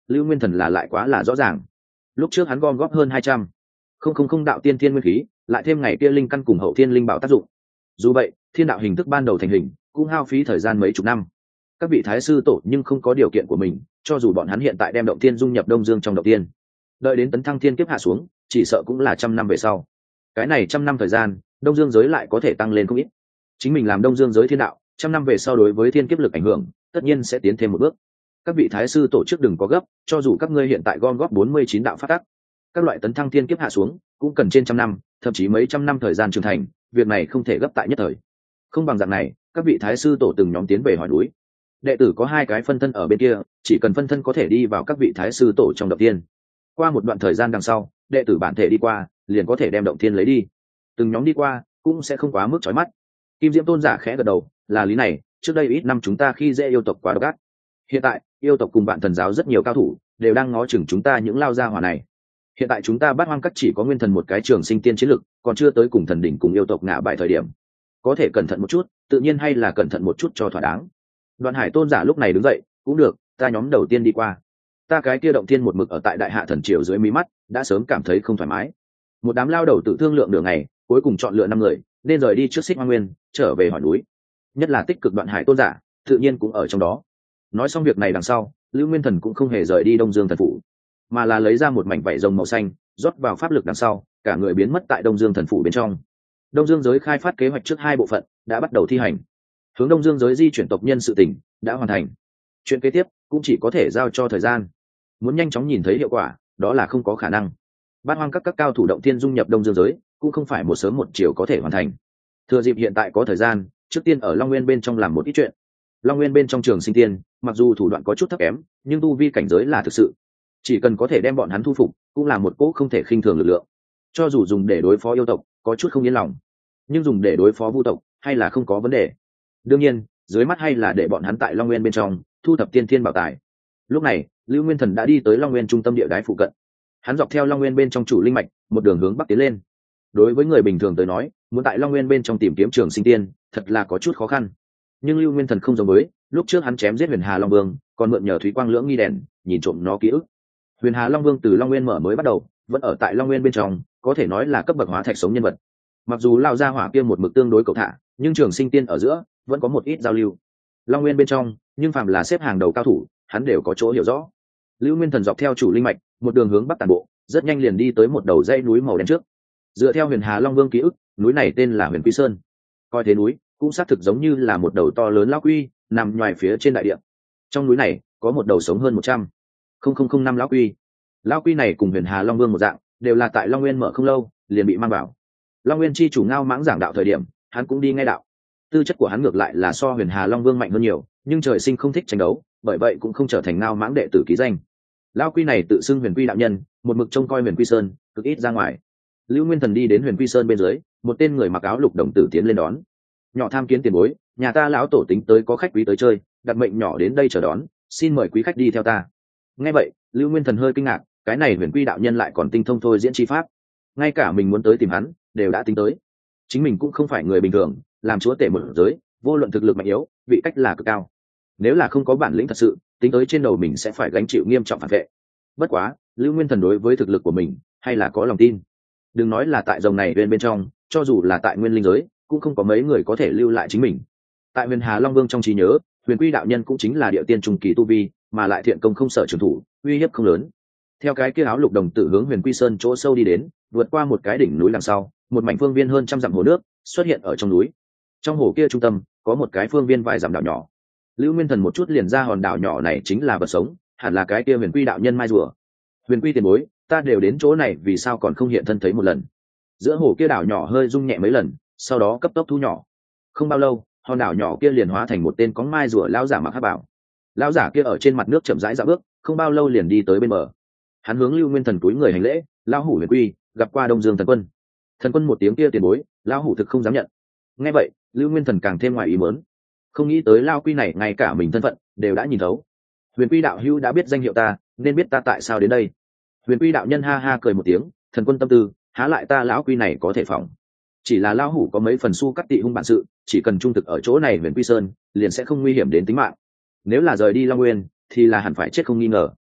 Lưu Nguyên Thần là lại quá là rõ ràng. Lúc trước hắn gom góp hơn 200 không đạo tiên thiên nguyên khí, lại thêm ngày kia linh căn cùng hậu thiên linh bảo tác dụng. Dù vậy, thiên đạo hình thức ban đầu thành hình cũng hao phí thời gian mấy chục năm. Các vị thái sư tổ nhưng không có điều kiện của mình, cho dù bọn hắn hiện tại đem động tiên dung nhập Đông Dương trong động tiên, đợi đến tấn thăng thiên kiếp hạ xuống, chỉ sợ cũng là 100 năm về sau. Cái này 100 năm thời gian, Đông Dương giới lại có thể tăng lên không ít. Chính mình làm Đông Dương giới thiên đạo, 100 năm về sau đối với thiên kiếp lực ảnh hưởng, tất nhiên sẽ tiến thêm một bước. Các vị thái sư tổ chức đừng có gấp, cho dù các ngươi hiện tại gom góp 49 đạo pháp tắc, các loại tấn thăng thiên kiếp hạ xuống, cũng cần trên 100 năm, thậm chí mấy trăm năm thời gian trưởng thành, việc này không thể gấp tại nhất thời. Không bằng dạng này, các vị thái sư tổ từng nhóm tiến về hỏi núi. Đệ tử có 2 cái phân thân ở bên kia, chỉ cần phân thân có thể đi vào các vị thái sư tổ trong động tiên. Qua một đoạn thời gian đằng sau, đệ tử bản thể đi qua, liền có thể đem động thiên lấy đi. Từng nhóm đi qua, cũng sẽ không quá mức chói mắt. Kim Diễm tôn giả khẽ gật đầu, là lý này, trước đây ít năm chúng ta khi dễ yêu tộc quá độc ác. Hiện tại, yêu tộc cùng Vạn Thần giáo rất nhiều cao thủ, đều đang ngó chừng chúng ta những lao gia hỏa này. Hiện tại chúng ta Bát Hoang Các chỉ có Nguyên Thần một cái trường sinh tiên chiến lực, còn chưa tới cùng thần đỉnh cùng yêu tộc ngã bại thời điểm. Có thể cẩn thận một chút, tự nhiên hay là cẩn thận một chút cho thỏa đáng. Đoạn Hải tôn giả lúc này đứng dậy, cũng được, ta nhóm đầu tiên đi qua. Ta cái kia động thiên một mực ở tại Đại Hạ thần triều dưới mí mắt, đã sớm cảm thấy không thoải mái. Một đám lao đầu tự thương lượng nửa ngày, cuối cùng chọn lựa 5 người, nên rời đi trước Xích Hoang Nguyên, trở về hỏi núi. Nhất là tích cực Đoạn Hải tôn giả, tự nhiên cũng ở trong đó. Nói xong việc này đằng sau, Lưu Nguyên Thần cũng không hề rời đi Đông Dương thần phủ, mà là lấy ra một mảnh vảy rồng màu xanh, rót vào pháp lực đằng sau, cả người biến mất tại Đông Dương thần phủ bên trong. Đông Dương giới khai phát kế hoạch trước 2 bộ phận đã bắt đầu thi hành, hướng Đông Dương giới di chuyển tộc nhân sự tình đã hoàn thành. Chuyện kế tiếp cũng chỉ có thể giao cho thời gian. Muốn nhanh chóng nhìn thấy hiệu quả, đó là không có khả năng. Bát Hoang các cao thủ động thiên dung nhập Đông Dương giới, cũng không phải một sớm một chiều có thể hoàn thành. Thừa dịp hiện tại có thời gian, trước tiên ở Long Nguyên bên trong làm một ít chuyện. Long Nguyên bên trong Trường Sinh Tiên, mặc dù thủ đoạn có chút thấp kém, nhưng tu vi cảnh giới là thực sự. Chỉ cần có thể đem bọn hắn thu phục, cũng là một cỗ không thể khinh thường lực lượng. Cho dù dùng để đối phó yêu tộc, có chút không yên lòng, nhưng dùng để đối phó vu tộc, hay là không có vấn đề. Đương nhiên, dưới mắt hay là để bọn hắn tại Long Nguyên bên trong thu thập tiên thiên bảo tài. Lúc này, Lưu Nguyên Thần đã đi tới Long Nguyên trung tâm địa đái phụ cận. Hắn dọc theo Long Nguyên bên trong chủ linh mạch, một đường hướng bắc tiến lên. Đối với người bình thường tới nói, muốn tại Long Nguyên bên trong tìm kiếm Trường Sinh Tiên, thật là có chút khó khăn. Nhưng Lưu Nguyên Thần không giống với, lúc trước hắn chém giết Huyền Hà Long Vương, còn mượn nhờ Thúy Quang Lưỡng Nghi đèn, nhìn trộm nó ký ức. Huyền Hà Long Vương từ Long Nguyên mở mới bắt đầu, vẫn ở tại Long Nguyên bên trong, có thể nói là cấp bậc hóa thạch sống nhân vật. Mặc dù lao ra hỏa kia một mực tương đối cậu thả, nhưng Trường Sinh Tiên ở giữa vẫn có một ít giao lưu. Long Nguyên bên trong, nhưng phàm là xếp hàng đầu cao thủ, hắn đều có chỗ hiểu rõ. Lưu Nguyên Thần dọc theo chủ linh mạch, một đường hướng bắc tản bộ, rất nhanh liền đi tới một đầu dãy núi màu đen trước. Dựa theo Huyền Hà Long Vương ký ức, núi này tên là Huyền Quy Sơn. Coi thế núi, cũng xác thực giống như là một đầu to lớn lão quy, nằm ngoài phía trên đại địa. Trong núi này, có một đầu sống hơn 100,005 lão quy. Lão quy này cùng Huyền Hà Long Vương một dạng, đều là tại Long Nguyên mở không lâu, liền bị mang vào. Long Nguyên chi chủ Ngao Mãng giảng đạo thời điểm, hắn cũng đi nghe đạo. Tư chất của hắn ngược lại là so Huyền Hà Long Vương mạnh hơn nhiều, nhưng trời sinh không thích tranh đấu, bởi vậy cũng không trở thành Ngao Mãng đệ tử ký danh. Lão quy này tự xưng Huyền Quy đạo nhân, một mực trông coi Huyền Quy Sơn, cực ít ra ngoài. Lưu Nguyên Thần đi đến Huyền Quy Sơn bên dưới, một tên người mặc áo lục đồng tử tiến lên đón. Nhỏ tham kiến tiền bối, nhà ta lão tổ tính tới có khách quý tới chơi, đặt mệnh nhỏ đến đây chờ đón, xin mời quý khách đi theo ta. Nghe vậy, Lưu Nguyên Thần hơi kinh ngạc, cái này Huyền Quy đạo nhân lại còn tinh thông thôi diễn chi pháp, ngay cả mình muốn tới tìm hắn, đều đã tính tới. Chính mình cũng không phải người bình thường, làm chúa tể một giới, vô luận thực lực mạnh yếu, vị cách là cực cao. Nếu là không có bản lĩnh thật sự, tính tới trên đầu mình sẽ phải gánh chịu nghiêm trọng phản vệ. Bất quá, Lưu Nguyên Thần đối với thực lực của mình, hay là có lòng tin. Đừng nói là tại dòng này bên trong, cho dù là tại nguyên linh giới, cũng không có mấy người có thể lưu lại chính mình. Tại Huyền Hà Long Vương trong trí nhớ, Huyền Quy đạo nhân cũng chính là địa tiên trung kỳ tu vi, mà lại thiện công không sợ trường thủ, uy hiếp không lớn. Theo cái kia áo lục đồng tử hướng Huyền Quy Sơn chỗ sâu đi đến, vượt qua một cái đỉnh núi đằng sau, một mảnh phương viên hơn 100 dặm hồ nước xuất hiện ở trong núi. Trong hồ kia trung tâm có một cái phương viên vài dặm đảo nhỏ. Lưu Nguyên Thần một chút liền ra hòn đảo nhỏ này chính là vật sống, hẳn là cái kia Huyền Quy đạo nhân mai rùa. Huyền Quy tiền bối, ta đều đến chỗ này vì sao còn không hiện thân thấy một lần? Giữa hồ kia đảo nhỏ hơi rung nhẹ mấy lần, sau đó cấp tốc thu nhỏ. Không bao lâu, hòn đảo nhỏ kia liền hóa thành một tên có mai rùa lão giả mặc hắc bảo. Lão giả kia ở trên mặt nước chậm rãi dạo bước, không bao lâu liền đi tới bên bờ. Hắn hướng Lưu Nguyên Thần cúi người hành lễ, lão hủ Huyền Quy, gặp qua Đông Dương thần quân. Thần quân một tiếng kia tiền bối, lão hủ thực không dám nhận. Nghe vậy, Lưu Nguyên Thần càng thêm ngoài ý muốn, không nghĩ tới lão quy này ngay cả mình thân phận đều đã nhìn thấu. Huyền Quy đạo hữu đã biết danh hiệu ta, nên biết ta tại sao đến đây. Huyền Quy đạo nhân ha ha cười một tiếng, thần quân tâm tư, há lại ta lão quy này có thể phòng. Chỉ là lão hủ có mấy phần su cắt tị hung bản sự, chỉ cần trung thực ở chỗ này Huyền Quy Sơn, liền sẽ không nguy hiểm đến tính mạng. Nếu là rời đi Long Nguyên, thì là hẳn phải chết không nghi ngờ.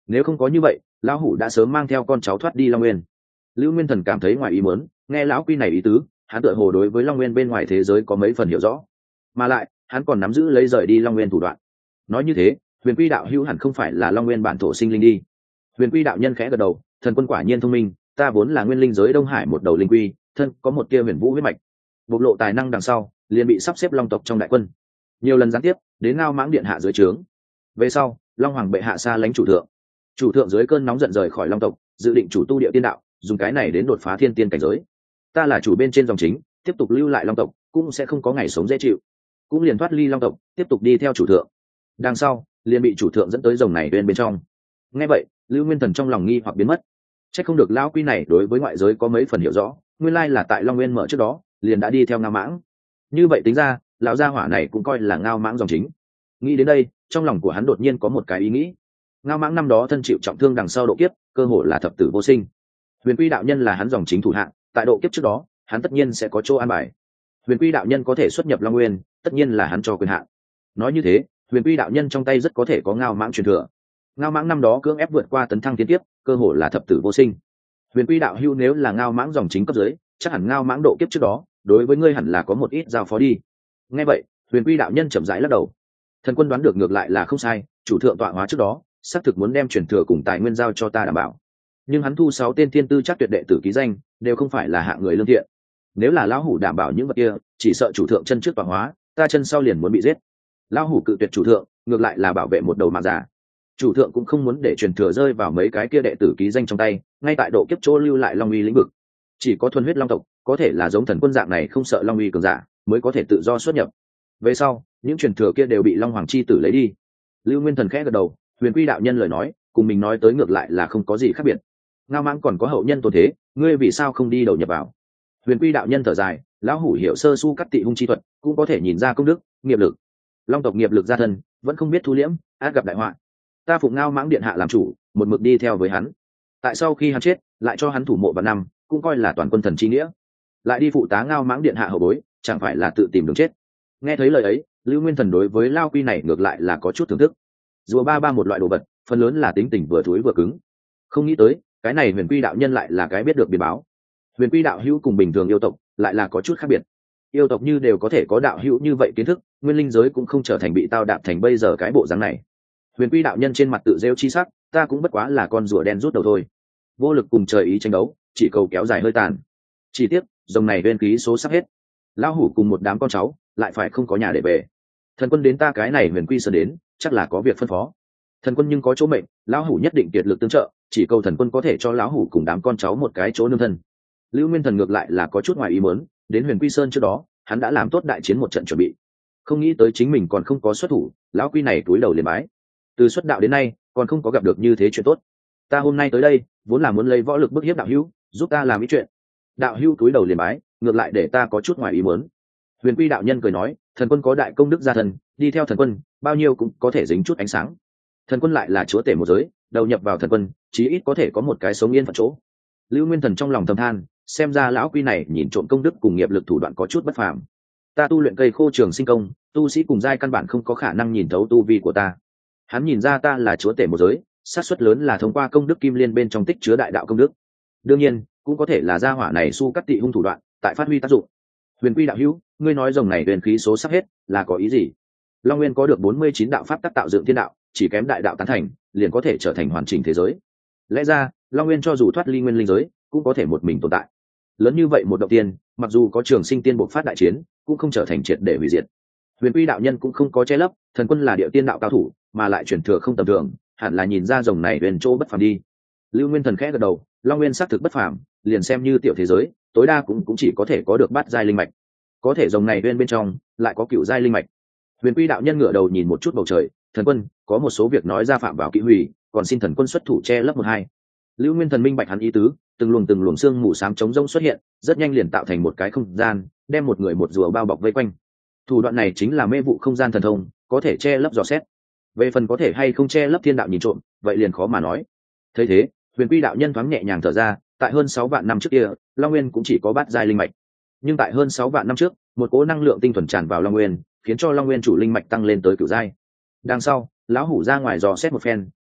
nếu không có như vậy lão hủ đã sớm mang theo con cháu thoát đi long nguyên. Lưu Nguyên Thần cảm thấy ngoài ý muốn, nghe lão quy này ý tứ, hắn tựa hồ đối với long nguyên bên ngoài thế giới có mấy phần hiểu rõ, mà lại hắn còn nắm giữ lấy rời đi long nguyên thủ đoạn. Nói như thế, huyền quy đạo hữu hẳn không phải là long nguyên bản thổ sinh linh đi. Huyền quy đạo nhân khẽ gật đầu, thần quân quả nhiên thông minh, ta vốn là nguyên linh giới đông hải một đầu linh quy, thân có một tia huyền vũ huyết mạch, bộc lộ tài năng đằng sau liền bị sắp xếp long tộc trong đại quân, nhiều lần gián tiếp đến ngao mãng điện hạ dưới trướng. Về sau long hoàng bệ hạ xa lánh chủ thượng dưới cơn nóng giận rời khỏi long tộc, dự định chủ tu địa tiên đạo, dùng cái này đến đột phá thiên tiên cảnh giới. Ta là chủ bên trên dòng chính, tiếp tục lưu lại long tộc cũng sẽ không có ngày sống dễ chịu, cũng liền thoát ly long tộc tiếp tục đi theo chủ thượng. Đằng sau liền bị chủ thượng dẫn tới rồng này bên trong. Nghe vậy Lưu Nguyên Thần trong lòng nghi hoặc biến mất. Chắc không được lão quy này đối với ngoại giới có mấy phần hiểu rõ, nguyên lai là tại long nguyên mở trước đó liền đã đi theo ngao mãng. Như vậy tính ra lão gia hỏa này cũng coi là ngao mãng dòng chính. Nghĩ đến đây trong lòng của hắn đột nhiên có một cái ý nghĩ. Ngao mãng năm đó thân chịu trọng thương đằng sau độ kiếp, cơ hội là thập tử vô sinh. Huyền quy đạo nhân là hắn dòng chính thủ hạng, tại độ kiếp trước đó hắn tất nhiên sẽ có chỗ an bài. Huyền quy đạo nhân có thể xuất nhập long nguyên, tất nhiên là hắn cho quyền hạn. Nói như thế huyền quy đạo nhân trong tay rất có thể có ngao mãng truyền thừa. Ngao mãng năm đó cưỡng ép vượt qua tấn thăng tiến tiếp, cơ hội là thập tử vô sinh. Huyền quy đạo hưu nếu là ngao mãng dòng chính cấp dưới, chắc hẳn ngao mãng độ kiếp trước đó đối với ngươi hẳn là có một ít giao phó đi. Nghe vậy huyền quy đạo nhân chậm rãi lắc đầu. Thần quân đoán được ngược lại là không sai, chủ thượng tọa hóa trước đó xác thực muốn đem truyền thừa cùng tài nguyên giao cho ta đảm bảo, nhưng hắn thu 6 tên thiên tư chắc tuyệt đệ tử ký danh đều không phải là hạng người lương thiện. Nếu là lão hủ đảm bảo những vật kia, chỉ sợ chủ thượng chân trước tọa hóa, ta chân sau liền muốn bị giết. Lão hủ cự tuyệt chủ thượng, ngược lại là bảo vệ một đầu mạng giả. Chủ thượng cũng không muốn để truyền thừa rơi vào mấy cái kia đệ tử ký danh trong tay, ngay tại độ kiếp chỗ lưu lại long uy lĩnh vực. Chỉ có thuần huyết long tộc có thể là giống thần quân dạng này không sợ long uy cường giả mới có thể tự do xuất nhập. Về sau những truyền thừa kia đều bị long hoàng chi tử lấy đi. Lưu Nguyên Thần khẽ gật đầu, huyền quy đạo nhân lời nói cùng mình nói tới ngược lại là không có gì khác biệt. Ngao mãng còn có hậu nhân tồn thế, ngươi vì sao không đi đầu nhập vào? Huyền quy đạo nhân thở dài, lão hủ hiểu sơ su cắt tị hung chi thuật, cũng có thể nhìn ra công đức nghiệp lực. Long tộc nghiệp lực gia thân vẫn không biết thu liễm, át gặp đại họa. Ta phụng ngao mãng điện hạ làm chủ, một mực đi theo với hắn. Tại sau khi hắn chết lại cho hắn thủ mộ vào năm, cũng coi là toàn quân thần chi nghĩa. Lại đi phụ tá ngao mãng điện hạ hậu bối, chẳng phải là tự tìm đường chết. Nghe thấy lời ấy, Lưu Nguyên Thần đối với lao quy này ngược lại là có chút thưởng thức. Rùa ba một loại đồ vật phần lớn là tính tình vừa thối vừa cứng, không nghĩ tới cái này huyền quy đạo nhân lại là cái biết được biến báo. Huyền quy đạo hữu cùng bình thường yêu tộc lại là có chút khác biệt. Yêu tộc như đều có thể có đạo hữu như vậy kiến thức, nguyên linh giới cũng không trở thành bị tao đạp thành bây giờ cái bộ dáng này. Huyền quy đạo nhân trên mặt tự rêu chi sắc, ta cũng bất quá là con rùa đen rút đầu thôi, vô lực cùng trời ý tranh đấu, chỉ cầu kéo dài hơi tàn. Chỉ tiếc dòng này bên khí số sắp hết, lão hủ cùng một đám con cháu lại phải không có nhà để về. Thần quân đến ta cái này huyền quy sơn đến, chắc là có việc phân phó. Thần quân nhưng có chỗ mệnh, lão hủ nhất định kiệt lực tương trợ, chỉ cầu thần quân có thể cho lão hủ cùng đám con cháu một cái chỗ nương thân. Lưu Nguyên Thần ngược lại là có chút ngoài ý muốn, đến huyền quy sơn trước đó hắn đã làm tốt đại chiến một trận chuẩn bị, không nghĩ tới chính mình còn không có xuất thủ, lão quy này túi đầu liền bái. Từ xuất đạo đến nay còn không có gặp được như thế chuyện tốt. Ta hôm nay tới đây vốn là muốn lấy võ lực bức hiếp đạo hữu, giúp ta làm ý chuyện. Đạo hữu túi đầu liền bái, ngược lại để ta có chút ngoài ý muốn. Huyền quy đạo nhân cười nói, thần quân có đại công đức gia thần, đi theo thần quân bao nhiêu cũng có thể dính chút ánh sáng. Thần quân lại là chúa tể một giới, đầu nhập vào thần quân chí ít có thể có một cái sống yên phận chỗ. Lưu Nguyên Thần trong lòng thầm than, xem ra lão quy này nhìn trộm công đức cùng nghiệp lực thủ đoạn có chút bất phàm. Ta tu luyện cây khô trường sinh công, tu sĩ cùng giai căn bản không có khả năng nhìn thấu tu vi của ta. Hắn nhìn ra ta là chúa tể một giới, xác suất lớn là thông qua công đức kim liên bên trong tích chứa đại đạo công đức. Đương nhiên cũng có thể là gia hỏa này su cắt tị hung thủ đoạn tại phát huy tác dụng. Huyền quy đạo hữu, ngươi nói rồng này huyền khí số sắp hết là có ý gì? Long Nguyên có được 49 đạo pháp tác tạo dựng thiên đạo, chỉ kém đại đạo tán thành liền có thể trở thành hoàn chỉnh thế giới. Lẽ ra Long Nguyên cho dù thoát ly nguyên linh giới cũng có thể một mình tồn tại. Lớn như vậy một động tiên, mặc dù có trường sinh tiên bộc phát đại chiến cũng không trở thành triệt để hủy diệt. Huyền quy đạo nhân cũng không có che lấp, thần quân là địa tiên đạo cao thủ mà lại truyền thừa không tầm thường, hẳn là nhìn ra rồng này huyền chỗ bất phàm đi. Lưu Nguyên Thần khẽ gật đầu, Long Nguyên xác thực bất phàm, liền xem như tiểu thế giới tối đa cũng chỉ có thể có được bát giai linh mạch, có thể rồng này bên trong lại có cựu giai linh mạch. Huyền quy đạo nhân ngửa đầu nhìn một chút bầu trời, thần quân có một số việc nói ra phạm vào kỵ hủy, còn xin thần quân xuất thủ che lấp một hai. Lưu Nguyên Thần minh bạch hắn ý tứ, từng luồng xương mù xám trống rỗng xuất hiện, rất nhanh liền tạo thành một cái không gian, đem một người một rùa bao bọc vây quanh. Thủ đoạn này chính là mê vụ không gian thần thông, có thể che lấp dò xét. Về phần có thể hay không che lấp thiên đạo nhìn trộm, vậy liền khó mà nói. Thấy thế, huyền quy đạo nhân thoáng nhẹ nhàng thở ra, tại hơn 6 vạn năm trước kia, Long Nguyên cũng chỉ có bát giai linh mạch. Nhưng tại hơn 6 vạn năm trước, một cỗ năng lượng tinh thuần tràn vào Long Nguyên, khiến cho Long Nguyên chủ linh mạch tăng lên tới cửu giai. Đằng sau, lão hủ ra ngoài dò xét một phen,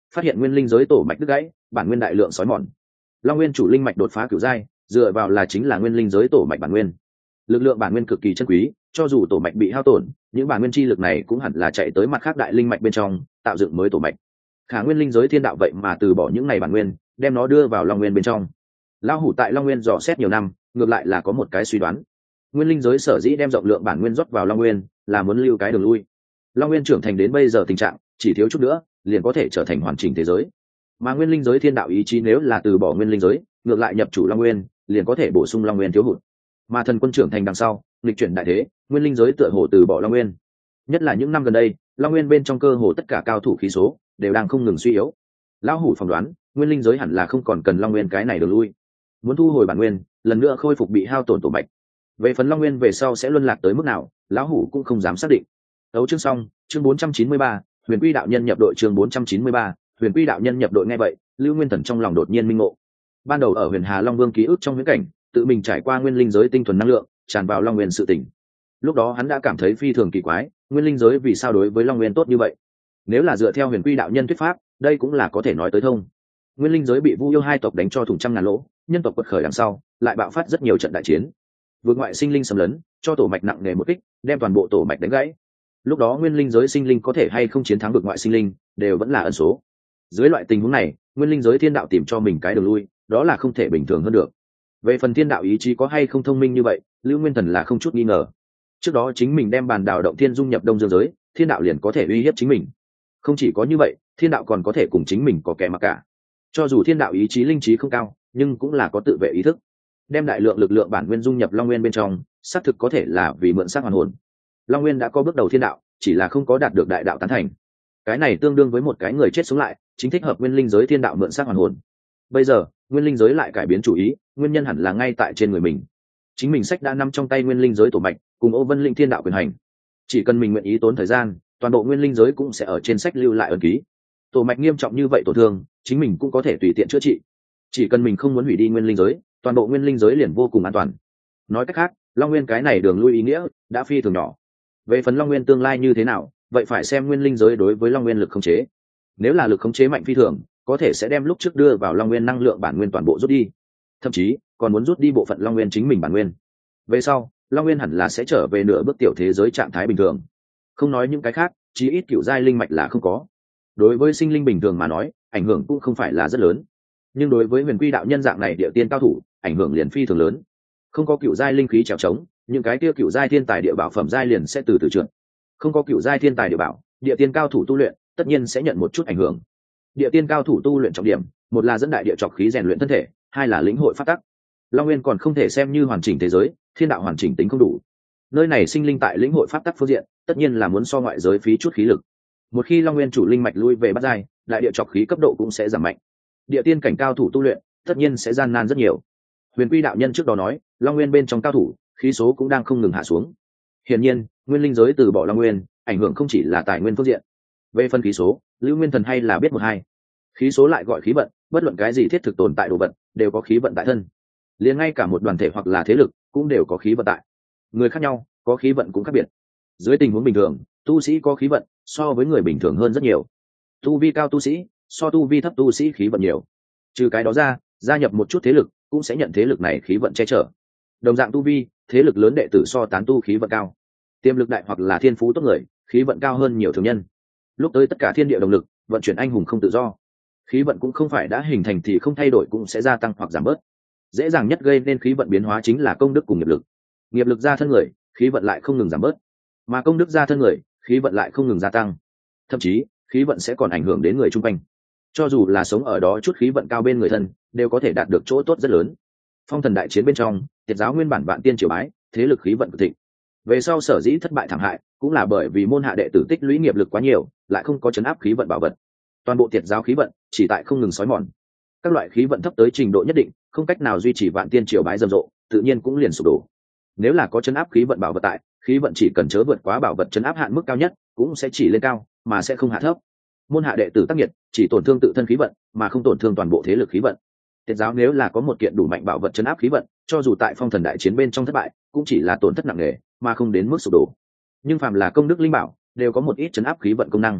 phát hiện nguyên linh giới tổ mạch đứt gãy, bản nguyên đại lượng sói mòn. Long nguyên chủ linh mạch đột phá cửu giai, dựa vào là chính là nguyên linh giới tổ mạch bản nguyên. Lực lượng bản nguyên cực kỳ chân quý, cho dù tổ mạch bị hao tổn, những bản nguyên chi lực này cũng hẳn là chạy tới mặt khác đại linh mạch bên trong, tạo dựng mới tổ mạch. Khả nguyên linh giới thiên đạo vậy mà từ bỏ những này bản nguyên, đem nó đưa vào long nguyên bên trong. Lão hủ tại long nguyên dò xét nhiều năm, ngược lại là có một cái suy đoán. Nguyên linh giới sở dĩ đem rộng lượng bản nguyên rót vào long nguyên, là muốn lưu cái đường lui. Long nguyên trưởng thành đến bây giờ tình trạng, chỉ thiếu chút nữa liền có thể trở thành hoàn chỉnh thế giới. Mà nguyên linh giới thiên đạo ý chí nếu là từ bỏ nguyên linh giới, ngược lại nhập chủ long nguyên, liền có thể bổ sung long nguyên thiếu hụt. Mà thần quân trưởng thành đằng sau, nghịch chuyển đại thế, nguyên linh giới tựa hồ từ bỏ long nguyên. Nhất là những năm gần đây, long nguyên bên trong cơ hồ tất cả cao thủ khí số đều đang không ngừng suy yếu. Lão hủ phỏng đoán, nguyên linh giới hẳn là không còn cần long nguyên cái này đường lui. Muốn thu hồi bản nguyên, lần nữa khôi phục bị hao tổn tổ mạch. Về phần long nguyên về sau sẽ luân lạc tới mức nào, lão hủ cũng không dám xác định. Đấu chương xong, chương 493, Huyền Quy đạo nhân nhập đội. Chương 493, Huyền Quy đạo nhân nhập đội. Nghe vậy, Lưu Nguyên Thần trong lòng đột nhiên minh ngộ. Ban đầu ở Huyền Hà Long Vương ký ức trong huyễn cảnh, tự mình trải qua nguyên linh giới tinh thuần năng lượng tràn vào long nguyên sự tỉnh. Lúc đó hắn đã cảm thấy phi thường kỳ quái, nguyên linh giới vì sao đối với long nguyên tốt như vậy. Nếu là dựa theo Huyền Quy đạo nhân thuyết pháp, đây cũng là có thể nói tới thông. Nguyên linh giới bị Vu yêu hai tộc đánh cho thủng trăm ngàn lỗ, nhân tộc quật khởi đằng sau lại bạo phát rất nhiều trận đại chiến, vượt ngoại sinh linh xâm lấn, cho tổ mạch nặng nề một kích, đem toàn bộ tổ mạch đánh gãy. Lúc đó nguyên linh giới sinh linh có thể hay không chiến thắng vượt ngoại sinh linh đều vẫn là ẩn số. Dưới loại tình huống này, nguyên linh giới thiên đạo tìm cho mình cái đường lui, đó là không thể bình thường hơn được. Về phần thiên đạo ý chí có hay không thông minh như vậy, Lưu Nguyên Thần là không chút nghi ngờ. Trước đó chính mình đem bàn đào động thiên dung nhập đông dương giới, thiên đạo liền có thể uy hiếp chính mình. Không chỉ có như vậy, thiên đạo còn có thể cùng chính mình có kẻ mặc cả. Cho dù thiên đạo ý chí linh trí không cao, nhưng cũng là có tự vệ ý thức. Đem đại lượng lực lượng bản nguyên dung nhập long nguyên bên trong, xác thực có thể là vì mượn xác hoàn hồn. Long nguyên đã có bước đầu thiên đạo, chỉ là không có đạt được đại đạo tán thành. Cái này tương đương với một cái người chết sống lại, chính thích hợp nguyên linh giới thiên đạo mượn xác hoàn hồn. Bây giờ nguyên linh giới lại cải biến chủ ý, nguyên nhân hẳn là ngay tại trên người mình. Chính mình sách đã nắm trong tay nguyên linh giới tổ mạch, cùng Ô Vân Linh thiên đạo quyền hành. Chỉ cần mình nguyện ý tốn thời gian, toàn bộ nguyên linh giới cũng sẽ ở trên sách lưu lại ấn ký. Tổ mạch nghiêm trọng như vậy tổn thương, chính mình cũng có thể tùy tiện chữa trị. Chỉ cần mình không muốn hủy đi nguyên linh giới, toàn bộ nguyên linh giới liền vô cùng an toàn. Nói cách khác, long nguyên cái này đường lui ý nghĩa đã phi thường nhỏ. Về phần long nguyên tương lai như thế nào, vậy phải xem nguyên linh giới đối với long nguyên lực khống chế. Nếu là lực khống chế mạnh phi thường, có thể sẽ đem lúc trước đưa vào long nguyên năng lượng bản nguyên toàn bộ rút đi, thậm chí còn muốn rút đi bộ phận long nguyên chính mình bản nguyên. Về sau long nguyên hẳn là sẽ trở về nửa bước tiểu thế giới trạng thái bình thường. Không nói những cái khác, chí ít cựu giai linh mạch là không có. Đối với sinh linh bình thường mà nói, ảnh hưởng cũng không phải là rất lớn, nhưng đối với Huyền Quy đạo nhân dạng này địa tiên cao thủ, ảnh hưởng liền phi thường lớn. Không có cựu giai linh khí trèo trống, những cái kia cựu giai thiên tài địa bảo phẩm giai liền sẽ từ từ trượt. Không có cựu giai thiên tài địa bảo, địa tiên cao thủ tu luyện tất nhiên sẽ nhận một chút ảnh hưởng. Địa tiên cao thủ tu luyện trọng điểm, một là dẫn đại địa trọc khí rèn luyện thân thể, hai là lĩnh hội pháp tắc. Long nguyên còn không thể xem như hoàn chỉnh thế giới, thiên đạo hoàn chỉnh tính không đủ. Nơi này sinh linh tại lĩnh hội pháp tắc phương diện, tất nhiên là muốn so ngoại giới phí chút khí lực. Một khi long nguyên chủ linh mạch lui về bát giai, đại địa trọc khí cấp độ cũng sẽ giảm mạnh. Địa tiên cảnh cao thủ tu luyện tất nhiên sẽ gian nan rất nhiều. Huyền Quy đạo nhân trước đó nói, long nguyên bên trong cao thủ khí số cũng đang không ngừng hạ xuống. Hiển nhiên, nguyên linh giới từ bỏ long nguyên, ảnh hưởng không chỉ là tài nguyên phương diện. Về phân khí số, Lưu Nguyên Thần hay là biết một hai. Khí số lại gọi khí vận, bất luận cái gì thiết thực tồn tại đồ vật đều có khí vận tại thân. Liền ngay cả một đoàn thể hoặc là thế lực cũng đều có khí vận tại. Người khác nhau, có khí vận cũng khác biệt. Dưới tình huống bình thường, tu sĩ có khí vận so với người bình thường hơn rất nhiều. Tu vi cao tu sĩ so tu vi thấp tu sĩ khí vận nhiều. Trừ cái đó ra, gia nhập một chút thế lực cũng sẽ nhận thế lực này khí vận che chở. Đồng dạng tu vi, thế lực lớn đệ tử so tán tu khí vận cao. Tiềm lực đại hoặc là thiên phú tốt người, khí vận cao hơn nhiều thường nhân. Lúc tới tất cả thiên địa động lực vận chuyển anh hùng không tự do, khí vận cũng không phải đã hình thành thì không thay đổi, cũng sẽ gia tăng hoặc giảm bớt. Dễ dàng nhất gây nên khí vận biến hóa chính là công đức cùng nghiệp lực. Nghiệp lực ra thân người, khí vận lại không ngừng giảm bớt, mà công đức ra thân người, khí vận lại không ngừng gia tăng. Thậm chí khí vận sẽ còn ảnh hưởng đến người chung quanh. Cho dù là sống ở đó chút khí vận cao bên người thân, đều có thể đạt được chỗ tốt rất lớn. Phong thần đại chiến bên trong, Tiệt giáo nguyên bản vạn tiên triều bái, thế lực khí vận cực thịnh. Về sau sở dĩ thất bại thảm hại, cũng là bởi vì môn hạ đệ tử tích lũy nghiệp lực quá nhiều, lại không có chấn áp khí vận bảo vật. Toàn bộ Tiệt giáo khí vận chỉ tại không ngừng xói mòn. Các loại khí vận thấp tới trình độ nhất định, không cách nào duy trì vạn tiên triều bái rầm rộ, tự nhiên cũng liền sụp đổ. Nếu là có chấn áp khí vận bảo vật tại, khí vận chỉ cần chớ vượt quá bảo vật chấn áp hạn mức cao nhất, cũng sẽ chỉ lên cao, mà sẽ không hạ thấp. Môn hạ đệ tử tác nghiệt, chỉ tổn thương tự thân khí vận, mà không tổn thương toàn bộ thế lực khí vận. Tiệt giáo nếu là có một kiện đủ mạnh bảo vật chấn áp khí vận, cho dù tại phong thần đại chiến bên trong thất bại, cũng chỉ là tổn thất nặng nề, mà không đến mức sụp đổ. Nhưng phàm là công đức linh bảo, đều có một ít chấn áp khí vận công năng.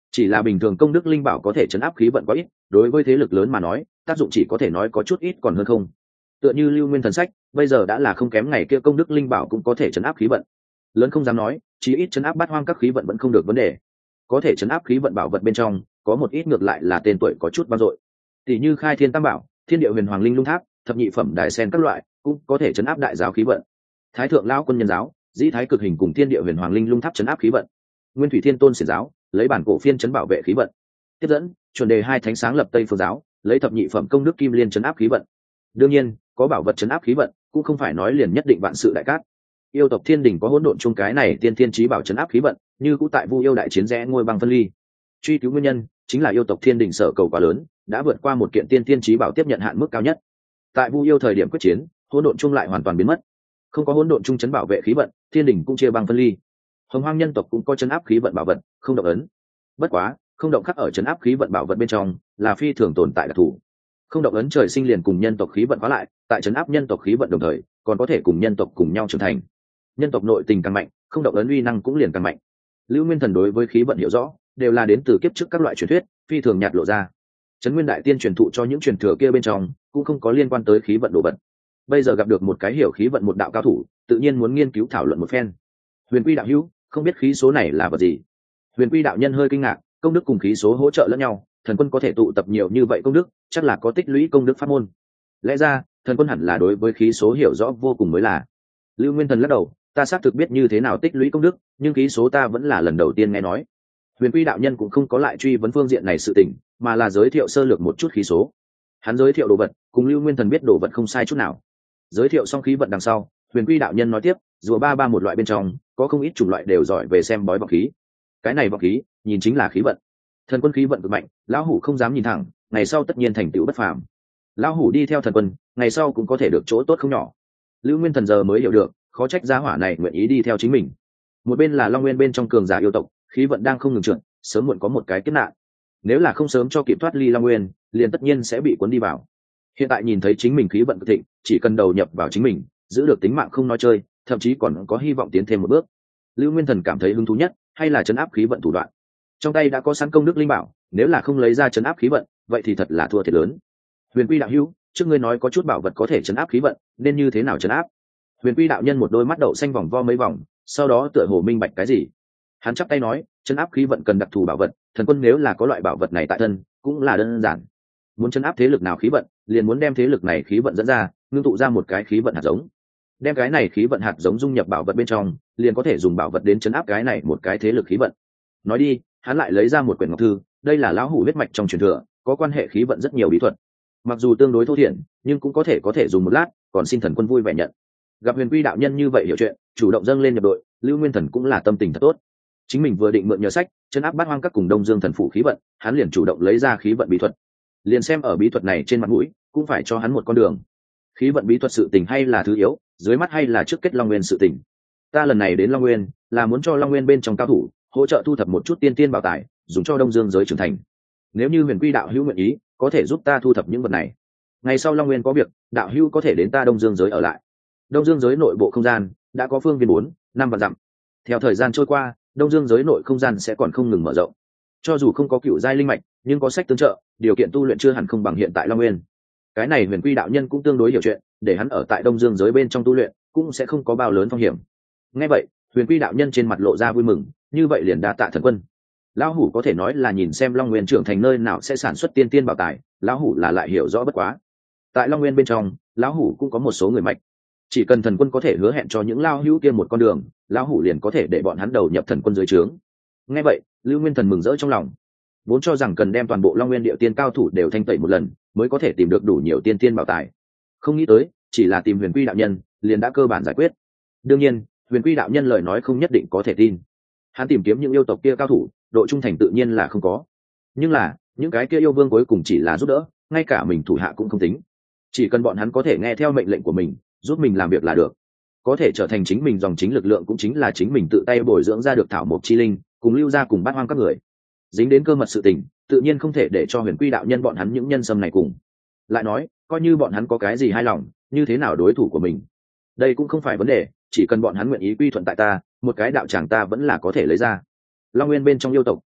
chỉ là bình thường công đức linh bảo có thể chấn áp khí vận quá ít, đối với thế lực lớn mà nói tác dụng chỉ có thể nói có chút ít còn hơn không. Tựa như Lưu Nguyên thần sách bây giờ đã là không kém ngày kia công đức linh bảo cũng có thể chấn áp khí vận, lớn không dám nói chí ít chấn áp bát hoang các khí vận vẫn không được vấn đề. Có thể chấn áp khí vận bảo vật bên trong có một ít ngược lại là tên tuổi có chút vang dội, tỷ như Khai Thiên Tam Bảo, Thiên Địa Huyền Hoàng Linh Lung Tháp, Thập Nhị Phẩm Đài Sen các loại cũng có thể chấn áp đại giáo khí vận. Thái Thượng Lão Quân Nhân Giáo, Dĩ Thái Cực Hình cùng Thiên Địa Huyền Hoàng Linh Lung Tháp chấn áp khí vận. Nguyên Thủy Thiên Tôn Xiển Giáo lấy bản cổ phiên chấn bảo vệ khí vận. Tiếp dẫn, chuẩn đề hai thánh sáng lập Tây Phương Giáo lấy thập nhị phẩm công đức kim liên chấn áp khí vận. Đương nhiên có bảo vật chấn áp khí vận cũng không phải nói liền nhất định vạn sự đại cát. Yêu tộc Thiên Đình có hỗn độn chung cái này tiên thiên chí bảo chấn áp khí vận, như cũ tại Vu Yêu đại chiến rẽ ngôi băng phân ly. Truy cứu nguyên nhân chính là yêu tộc Thiên Đình sở cầu quá lớn, đã vượt qua một kiện tiên thiên chí bảo tiếp nhận hạn mức cao nhất. Tại Vu Yêu thời điểm quyết chiến, hỗn độn chung lại hoàn toàn biến mất. Không có hỗn độn chung chấn bảo vệ khí vận, Thiên Đình cũng chia băng phân ly. Hồng Hoang nhân tộc cũng có chấn áp khí vận bảo vật, không động ấn. Bất quá, không động khắc ở chấn áp khí vận bảo vật bên trong là phi thường tồn tại đặc thù. Không động ấn trời sinh liền cùng nhân tộc khí vận hóa lại, tại chấn áp nhân tộc khí vận đồng thời, còn có thể cùng nhân tộc cùng nhau trưởng thành. Nhân tộc nội tình càng mạnh, không động ấn uy năng cũng liền càng mạnh. Lưu Nguyên Thần đối với khí vận hiểu rõ, đều là đến từ kiếp trước các loại truyền thuyết, phi thường nhạt lộ ra. Trấn Nguyên Đại Tiên truyền thụ cho những truyền thừa kia bên trong, cũng không có liên quan tới khí vận đồ vật. Bây giờ gặp được một cái hiểu khí vận một đạo cao thủ, tự nhiên muốn nghiên cứu thảo luận một phen. Huyền Quy đạo hữu, không biết khí số này là vật gì? Huyền Quy đạo nhân hơi kinh ngạc, công đức cùng khí số hỗ trợ lẫn nhau, thần quân có thể tụ tập nhiều như vậy công đức, chắc là có tích lũy công đức pháp môn. Lẽ ra, thần quân hẳn là đối với khí số hiểu rõ vô cùng mới là. Lưu Nguyên Thần lắc đầu, ta xác thực biết như thế nào tích lũy công đức, nhưng khí số ta vẫn là lần đầu tiên nghe nói. Huyền Quy đạo nhân cũng không có lại truy vấn phương diện này sự tình, mà là giới thiệu sơ lược một chút khí số. Hắn giới thiệu đồ vật, cùng Lưu Nguyên Thần biết đồ vật không sai chút nào. Giới thiệu xong khí vận đằng sau, Huyền Quy đạo nhân nói tiếp, rùa ba ba một loại bên trong, có không ít chủng loại đều giỏi về xem bói vọng khí. Cái này vọng khí, nhìn chính là khí vận. Thần quân khí vận cực mạnh, lão hủ không dám nhìn thẳng, ngày sau tất nhiên thành tựu bất phàm. Lão hủ đi theo thần quân, ngày sau cũng có thể được chỗ tốt không nhỏ. Lưu Nguyên Thần giờ mới hiểu được, khó trách gia hỏa này nguyện ý đi theo chính mình. Một bên là Long Nguyên bên trong cường giả yêu tộc, khí vận đang không ngừng trượt, sớm muộn có một cái kiếp nạn. Nếu là không sớm cho kịp thoát ly Long Nguyên, liền tất nhiên sẽ bị cuốn đi vào. Hiện tại nhìn thấy chính mình khí vận cực thịnh, chỉ cần đầu nhập vào chính mình, giữ được tính mạng không nói chơi, thậm chí còn có hy vọng tiến thêm một bước. Lưu Nguyên Thần cảm thấy hứng thú nhất, hay là chấn áp khí vận thủ đoạn. Trong tay đã có sẵn công đức linh bảo, nếu là không lấy ra chấn áp khí vận, vậy thì thật là thua thiệt lớn. Huyền Quy đạo hữu, trước ngươi nói có chút bảo vật có thể chấn áp khí vận, nên như thế nào chấn áp? Huyền Quy đạo nhân một đôi mắt đậu xanh vòng vo mấy vòng, sau đó tựa hồ minh bạch cái gì. Hắn chắp tay nói, chấn áp khí vận cần đặc thù bảo vật, thần quân nếu là có loại bảo vật này tại thân, cũng là đơn giản. Muốn chấn áp thế lực nào khí vận, liền muốn đem thế lực này khí vận dẫn ra, ngưng tụ ra một cái khí vận hạt giống. Đem cái này khí vận hạt giống dung nhập bảo vật bên trong, liền có thể dùng bảo vật đến chấn áp cái này một cái thế lực khí vận. Nói đi, hắn lại lấy ra một quyển ngọc thư, đây là lão hủ huyết mạch trong truyền thừa, có quan hệ khí vận rất nhiều bí thuật. Mặc dù tương đối thô thiển, nhưng cũng có thể dùng một lát, còn xin thần quân vui vẻ nhận. Gặp Huyền Quy đạo nhân như vậy hiểu chuyện, chủ động dâng lên nhập đội, Lưu Nguyên Thần cũng là tâm tình thật tốt. Chính mình vừa định mượn nhờ sách, chấn áp bát hoang các cùng Đông Dương thần phủ khí vận, hắn liền chủ động lấy ra khí vận bí thuật. Liền xem ở bí thuật này trên mặt mũi, cũng phải cho hắn một con đường. Khí vận bí thuật sự tình hay là thứ yếu, dưới mắt hay là trước kết Long Nguyên sự tình. Ta lần này đến Long Nguyên, là muốn cho Long Nguyên bên trong cao thủ hỗ trợ thu thập một chút tiên tiên bảo tài, dùng cho Đông Dương giới trưởng thành. Nếu như Huyền Quy đạo hữu nguyện ý, có thể giúp ta thu thập những vật này. Ngày sau Long Nguyên có việc, đạo hữu có thể đến ta Đông Dương giới ở lại. Đông Dương giới nội bộ không gian đã có phương viên 4-5 vạn dặm. Theo thời gian trôi qua, Đông Dương giới nội không gian sẽ còn không ngừng mở rộng. Cho dù không có cựu giai linh mạch, nhưng có sách tương trợ, điều kiện tu luyện chưa hẳn không bằng hiện tại Long Nguyên. Cái này Huyền Quy đạo nhân cũng tương đối hiểu chuyện, để hắn ở tại Đông Dương giới bên trong tu luyện, cũng sẽ không có bao lớn phong hiểm. Nghe vậy, Huyền Quy đạo nhân trên mặt lộ ra vui mừng, như vậy liền đa tạ thần quân. Lão hủ có thể nói là nhìn xem Long Nguyên trưởng thành nơi nào sẽ sản xuất tiên tiên bảo tài, lão hủ là lại hiểu rõ bất quá. Tại Long Nguyên bên trong, lão hủ cũng có một số người mạnh, chỉ cần thần quân có thể hứa hẹn cho những lao hữu kia một con đường, lão hủ liền có thể để bọn hắn đầu nhập thần quân dưới trướng. Nghe vậy, Lưu Nguyên Thần mừng rỡ trong lòng, vốn cho rằng cần đem toàn bộ Long Nguyên địa tiên cao thủ đều thanh tẩy một lần mới có thể tìm được đủ nhiều tiên tiên bảo tài, không nghĩ tới chỉ là tìm Huyền Quy đạo nhân liền đã cơ bản giải quyết. Đương nhiên, Huyền Quy đạo nhân lời nói không nhất định có thể tin, hắn tìm kiếm những yêu tộc kia cao thủ, độ trung thành tự nhiên là không có, nhưng là những cái kia yêu vương cuối cùng chỉ là giúp đỡ, ngay cả mình thủ hạ cũng không tính. Chỉ cần bọn hắn có thể nghe theo mệnh lệnh của mình, giúp mình làm việc là được, có thể trở thành chính mình dòng chính lực lượng cũng chính là chính mình tự tay bồi dưỡng ra được thảo mộc chi linh, cùng lưu ra cùng bát hoang các người. Dính đến cơ mật sự tình, tự nhiên không thể để cho Huyền Quy đạo nhân bọn hắn những nhân sâm này cùng. Lại nói, coi như bọn hắn có cái gì hài lòng, như thế nào đối thủ của mình, đây cũng không phải vấn đề, chỉ cần bọn hắn nguyện ý quy thuận tại ta, một cái đạo tràng ta vẫn là có thể lấy ra. Long Nguyên bên trong yêu tộc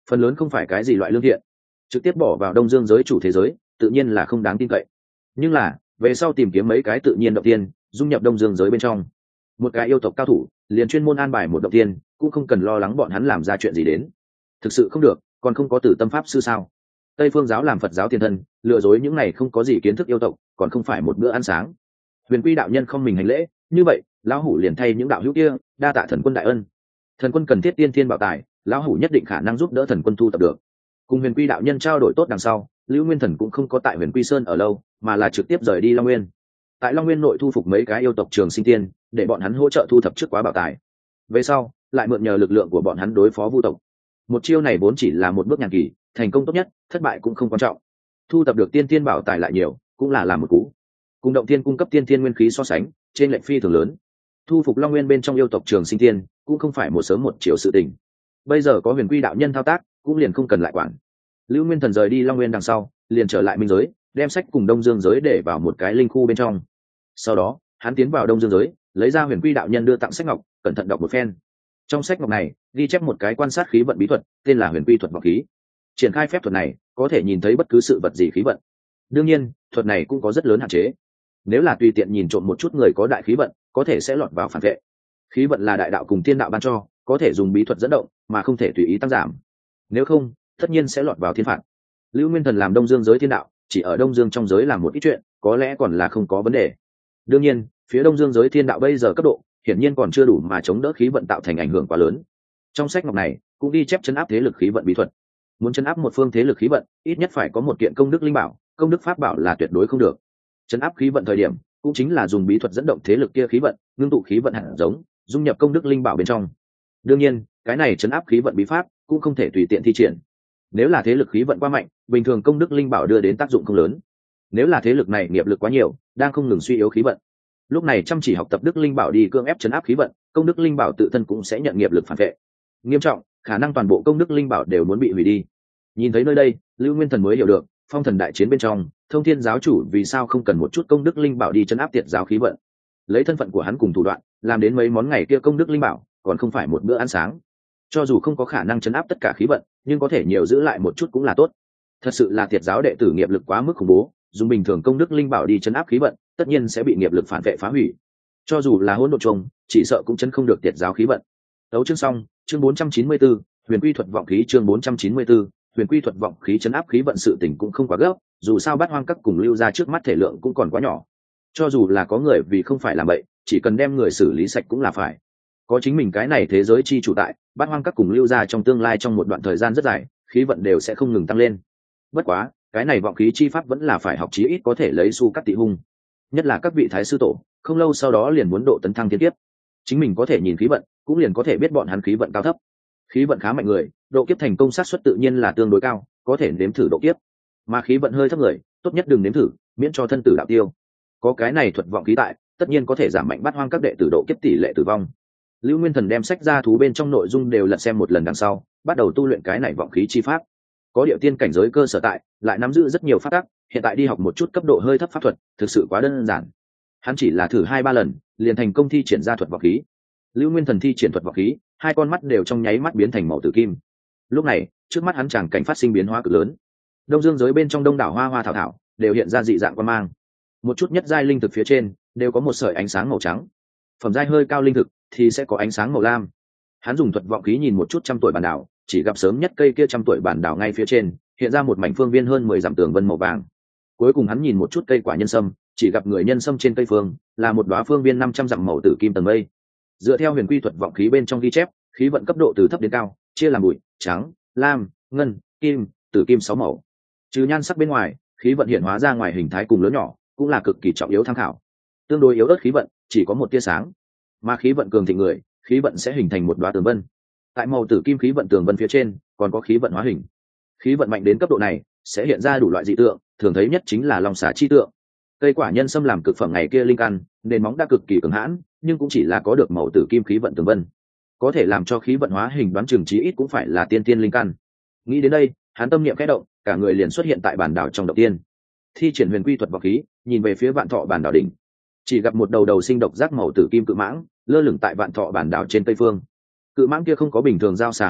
phần lớn không phải cái gì loại lương thiện, trực tiếp bỏ vào đông dương giới chủ thế giới tự nhiên là không đáng tin cậy. Nhưng là về sau tìm kiếm mấy cái tự nhiên động tiên dung nhập đông dương giới bên trong, một cái yêu tộc cao thủ liền chuyên môn an bài một động tiên, cũng không cần lo lắng bọn hắn làm ra chuyện gì đến. Thực sự không được còn không có tử tâm pháp sư sao? Tây phương giáo làm Phật giáo tiền thân, lừa dối những này không có gì kiến thức yêu tộc còn không phải một bữa ăn sáng. Huyền Quy đạo nhân không mình hành lễ, như vậy lão hủ liền thay những đạo hữu kia đa tạ thần quân đại ân. Thần quân cần thiết tiên thiên bảo tài, lão hủ nhất định khả năng giúp đỡ thần quân thu tập được. Cùng Huyền Quy đạo nhân trao đổi tốt đằng sau, Lưu Nguyên Thần cũng không có tại Huyền Quy Sơn ở lâu, mà là trực tiếp rời đi Long Nguyên. Tại Long Nguyên nội thu phục mấy cái yêu tộc trường sinh tiên, để bọn hắn hỗ trợ thu thập trước quá bảo tài. Về sau lại mượn nhờ lực lượng của bọn hắn đối phó vu tộc. Một chiêu này vốn chỉ là một bước nhàn kỳ, thành công tốt nhất, thất bại cũng không quan trọng. Thu thập được tiên thiên bảo tài lại nhiều, cũng là làm một cú. Cùng động tiên cung cấp tiên thiên nguyên khí so sánh, trên lệnh phi thường lớn. Thu phục Long Nguyên bên trong yêu tộc trường sinh tiên, cũng không phải một sớm một chiều sự tình. Bây giờ có Huyền Quy đạo nhân thao tác, cũng liền không cần lại quản. Lưu Nguyên Thần rời đi Long Nguyên đằng sau, liền trở lại minh giới, đem sách cùng Đông Dương giới để vào một cái linh khu bên trong. Sau đó, hắn tiến vào Đông Dương giới, lấy ra Huyền Quy đạo nhân đưa tặng sách ngọc, cẩn thận đọc một phen. Trong sách ngọc này, ghi chép một cái quan sát khí vận bí thuật, tên là Huyền Quy thuật vọng khí. Triển khai phép thuật này, có thể nhìn thấy bất cứ sự vật gì khí vận. Đương nhiên, thuật này cũng có rất lớn hạn chế. Nếu là tùy tiện nhìn trộm một chút người có đại khí vận, có thể sẽ lọt vào phản vệ. Khí vận là đại đạo cùng tiên đạo ban cho, có thể dùng bí thuật dẫn động, mà không thể tùy ý tăng giảm. Nếu không, tất nhiên sẽ lọt vào thiên phạt. Lưu Nguyên Thần làm Đông Dương giới thiên đạo, chỉ ở Đông Dương trong giới làm một ít chuyện, có lẽ còn là không có vấn đề. Đương nhiên, phía Đông Dương giới thiên đạo bây giờ cấp độ, hiển nhiên còn chưa đủ mà chống đỡ khí vận tạo thành ảnh hưởng quá lớn. Trong sách ngọc này cũng đi chép chấn áp thế lực khí vận bí thuật. Muốn chấn áp một phương thế lực khí vận, ít nhất phải có một kiện công đức linh bảo, công đức pháp bảo là tuyệt đối không được. Chấn áp khí vận thời điểm, cũng chính là dùng bí thuật dẫn động thế lực kia khí vận, ngưng tụ khí vận hạt giống, dung nhập công đức linh bảo bên trong. Đương nhiên, cái này chấn áp khí vận bí pháp cũng không thể tùy tiện thi triển. Nếu là thế lực khí vận quá mạnh, bình thường công đức linh bảo đưa đến tác dụng không lớn. Nếu là thế lực này nghiệp lực quá nhiều, đang không ngừng suy yếu khí vận, lúc này chăm chỉ học tập đức linh bảo đi cưỡng ép chấn áp khí vận, công đức linh bảo tự thân cũng sẽ nhận nghiệp lực phản vệ nghiêm trọng, khả năng toàn bộ công đức linh bảo đều muốn bị hủy đi. Nhìn thấy nơi đây, Lưu Nguyên Thần mới hiểu được phong thần đại chiến bên trong Thông Thiên giáo chủ vì sao không cần một chút công đức linh bảo đi chấn áp tiệt giáo khí vận. Lấy thân phận của hắn cùng thủ đoạn, làm đến mấy món ngày kia công đức linh bảo còn không phải một bữa ăn sáng. Cho dù không có khả năng chấn áp tất cả khí vận, nhưng có thể nhiều giữ lại một chút cũng là tốt. Thật sự là tiệt giáo đệ tử nghiệp lực quá mức khủng bố, dùng bình thường công đức linh bảo đi chấn áp khí vận, tất nhiên sẽ bị nghiệp lực phản vệ phá hủy. Cho dù là hỗn độn trùng, chỉ sợ cũng chấn không được tiệt giáo khí vận. Đấu chương xong, chương 494, Huyền Quy thuật vọng khí chương 494, Huyền Quy thuật vọng khí chấn áp khí vận sự tình cũng không quá gấp, dù sao Bát Hoang Các cùng Lưu gia trước mắt thể lượng cũng còn quá nhỏ. Cho dù là có người vì không phải làm vậy, chỉ cần đem người xử lý sạch cũng là phải. Có chính mình cái này thế giới chi chủ tại, Bát Hoang Các cùng Lưu gia trong tương lai trong một đoạn thời gian rất dài, khí vận đều sẽ không ngừng tăng lên. Bất quá, cái này vọng khí chi pháp vẫn là phải học chí ít có thể lấy su cắt tị hung. Nhất là các vị thái sư tổ, không lâu sau đó liền muốn độ tấn thăng thiên kiếp. Chính mình có thể nhìn khí vận, cũng liền có thể biết bọn hắn khí vận cao thấp. Khí vận khá mạnh người, độ kiếp thành công xác suất tự nhiên là tương đối cao, có thể nếm thử độ kiếp. Mà khí vận hơi thấp người, tốt nhất đừng nếm thử, miễn cho thân tử đạo tiêu. Có cái này thuật vọng khí tại, tất nhiên có thể giảm mạnh Bát Hoang Các đệ tử độ kiếp tỷ lệ tử vong. Lưu Nguyên Thần đem sách ra thú bên trong nội dung đều lật xem một lần đằng sau, bắt đầu tu luyện cái này vọng khí chi pháp. Có điệu tiên cảnh giới cơ sở tại, lại nắm giữ rất nhiều pháp tắc, hiện tại đi học một chút cấp độ hơi thấp pháp thuật, thực sự quá đơn giản. Hắn chỉ là thử 2-3 lần, liền thành công thi triển ra thuật vọng khí. Lưu Nguyên Thần thi triển thuật vọng khí, hai con mắt đều trong nháy mắt biến thành màu tử kim. Lúc này, trước mắt hắn tràng cảnh phát sinh biến hóa cực lớn. Đông Dương giới bên trong đông đảo hoa hoa thảo thảo đều hiện ra dị dạng quan mang. Một chút nhất giai linh thực phía trên đều có một sợi ánh sáng màu trắng. Phẩm giai hơi cao linh thực thì sẽ có ánh sáng màu lam. Hắn dùng thuật vọng khí nhìn một chút trăm tuổi bản đảo, chỉ gặp sớm nhất cây kia trăm tuổi bản đảo ngay phía trên hiện ra một mảnh phương viên hơn 10 dặm tường vân màu vàng. Cuối cùng hắn nhìn một chút cây quả nhân sâm, chỉ gặp người nhân sâm trên cây phương là một đóa phương viên 500 dặm màu tử kim tầng mây. Dựa theo Huyền Quy thuật vọng khí bên trong ghi chép, khí vận cấp độ từ thấp đến cao, chia làm bụi, trắng, lam, ngân, kim, tử kim 6 màu. Trừ nhan sắc bên ngoài, khí vận hiện hóa ra ngoài hình thái cùng lớn nhỏ, cũng là cực kỳ trọng yếu tham khảo. Tương đối yếu ớt khí vận chỉ có một tia sáng, mà khí vận cường thịnh người, khí vận sẽ hình thành một đóa tường vân. Tại màu tử kim khí vận tường vân phía trên, còn có khí vận hóa hình. Khí vận mạnh đến cấp độ này, sẽ hiện ra đủ loại dị tượng, thường thấy nhất chính là long xà chi tượng. Cây quả nhân sâm làm cực phẩm ngày kia linh căn, nền móng đã cực kỳ cường hãn, nhưng cũng chỉ là có được màu tử kim khí vận tường vân, có thể làm cho khí vận hóa hình đoán chừng chí ít cũng phải là tiên tiên linh căn. Nghĩ đến đây, hắn tâm niệm khẽ động, cả người liền xuất hiện tại bản đảo trong động tiên. Thi triển Huyền Quy thuật vọng khí, nhìn về phía Vạn Thọ bản đảo đỉnh, chỉ gặp một đầu đầu sinh độc giác màu tử kim cự mãng lơ lửng tại Vạn Thọ bản đảo trên tây phương. Cự mãng kia không có bình thường dao xà hung ác,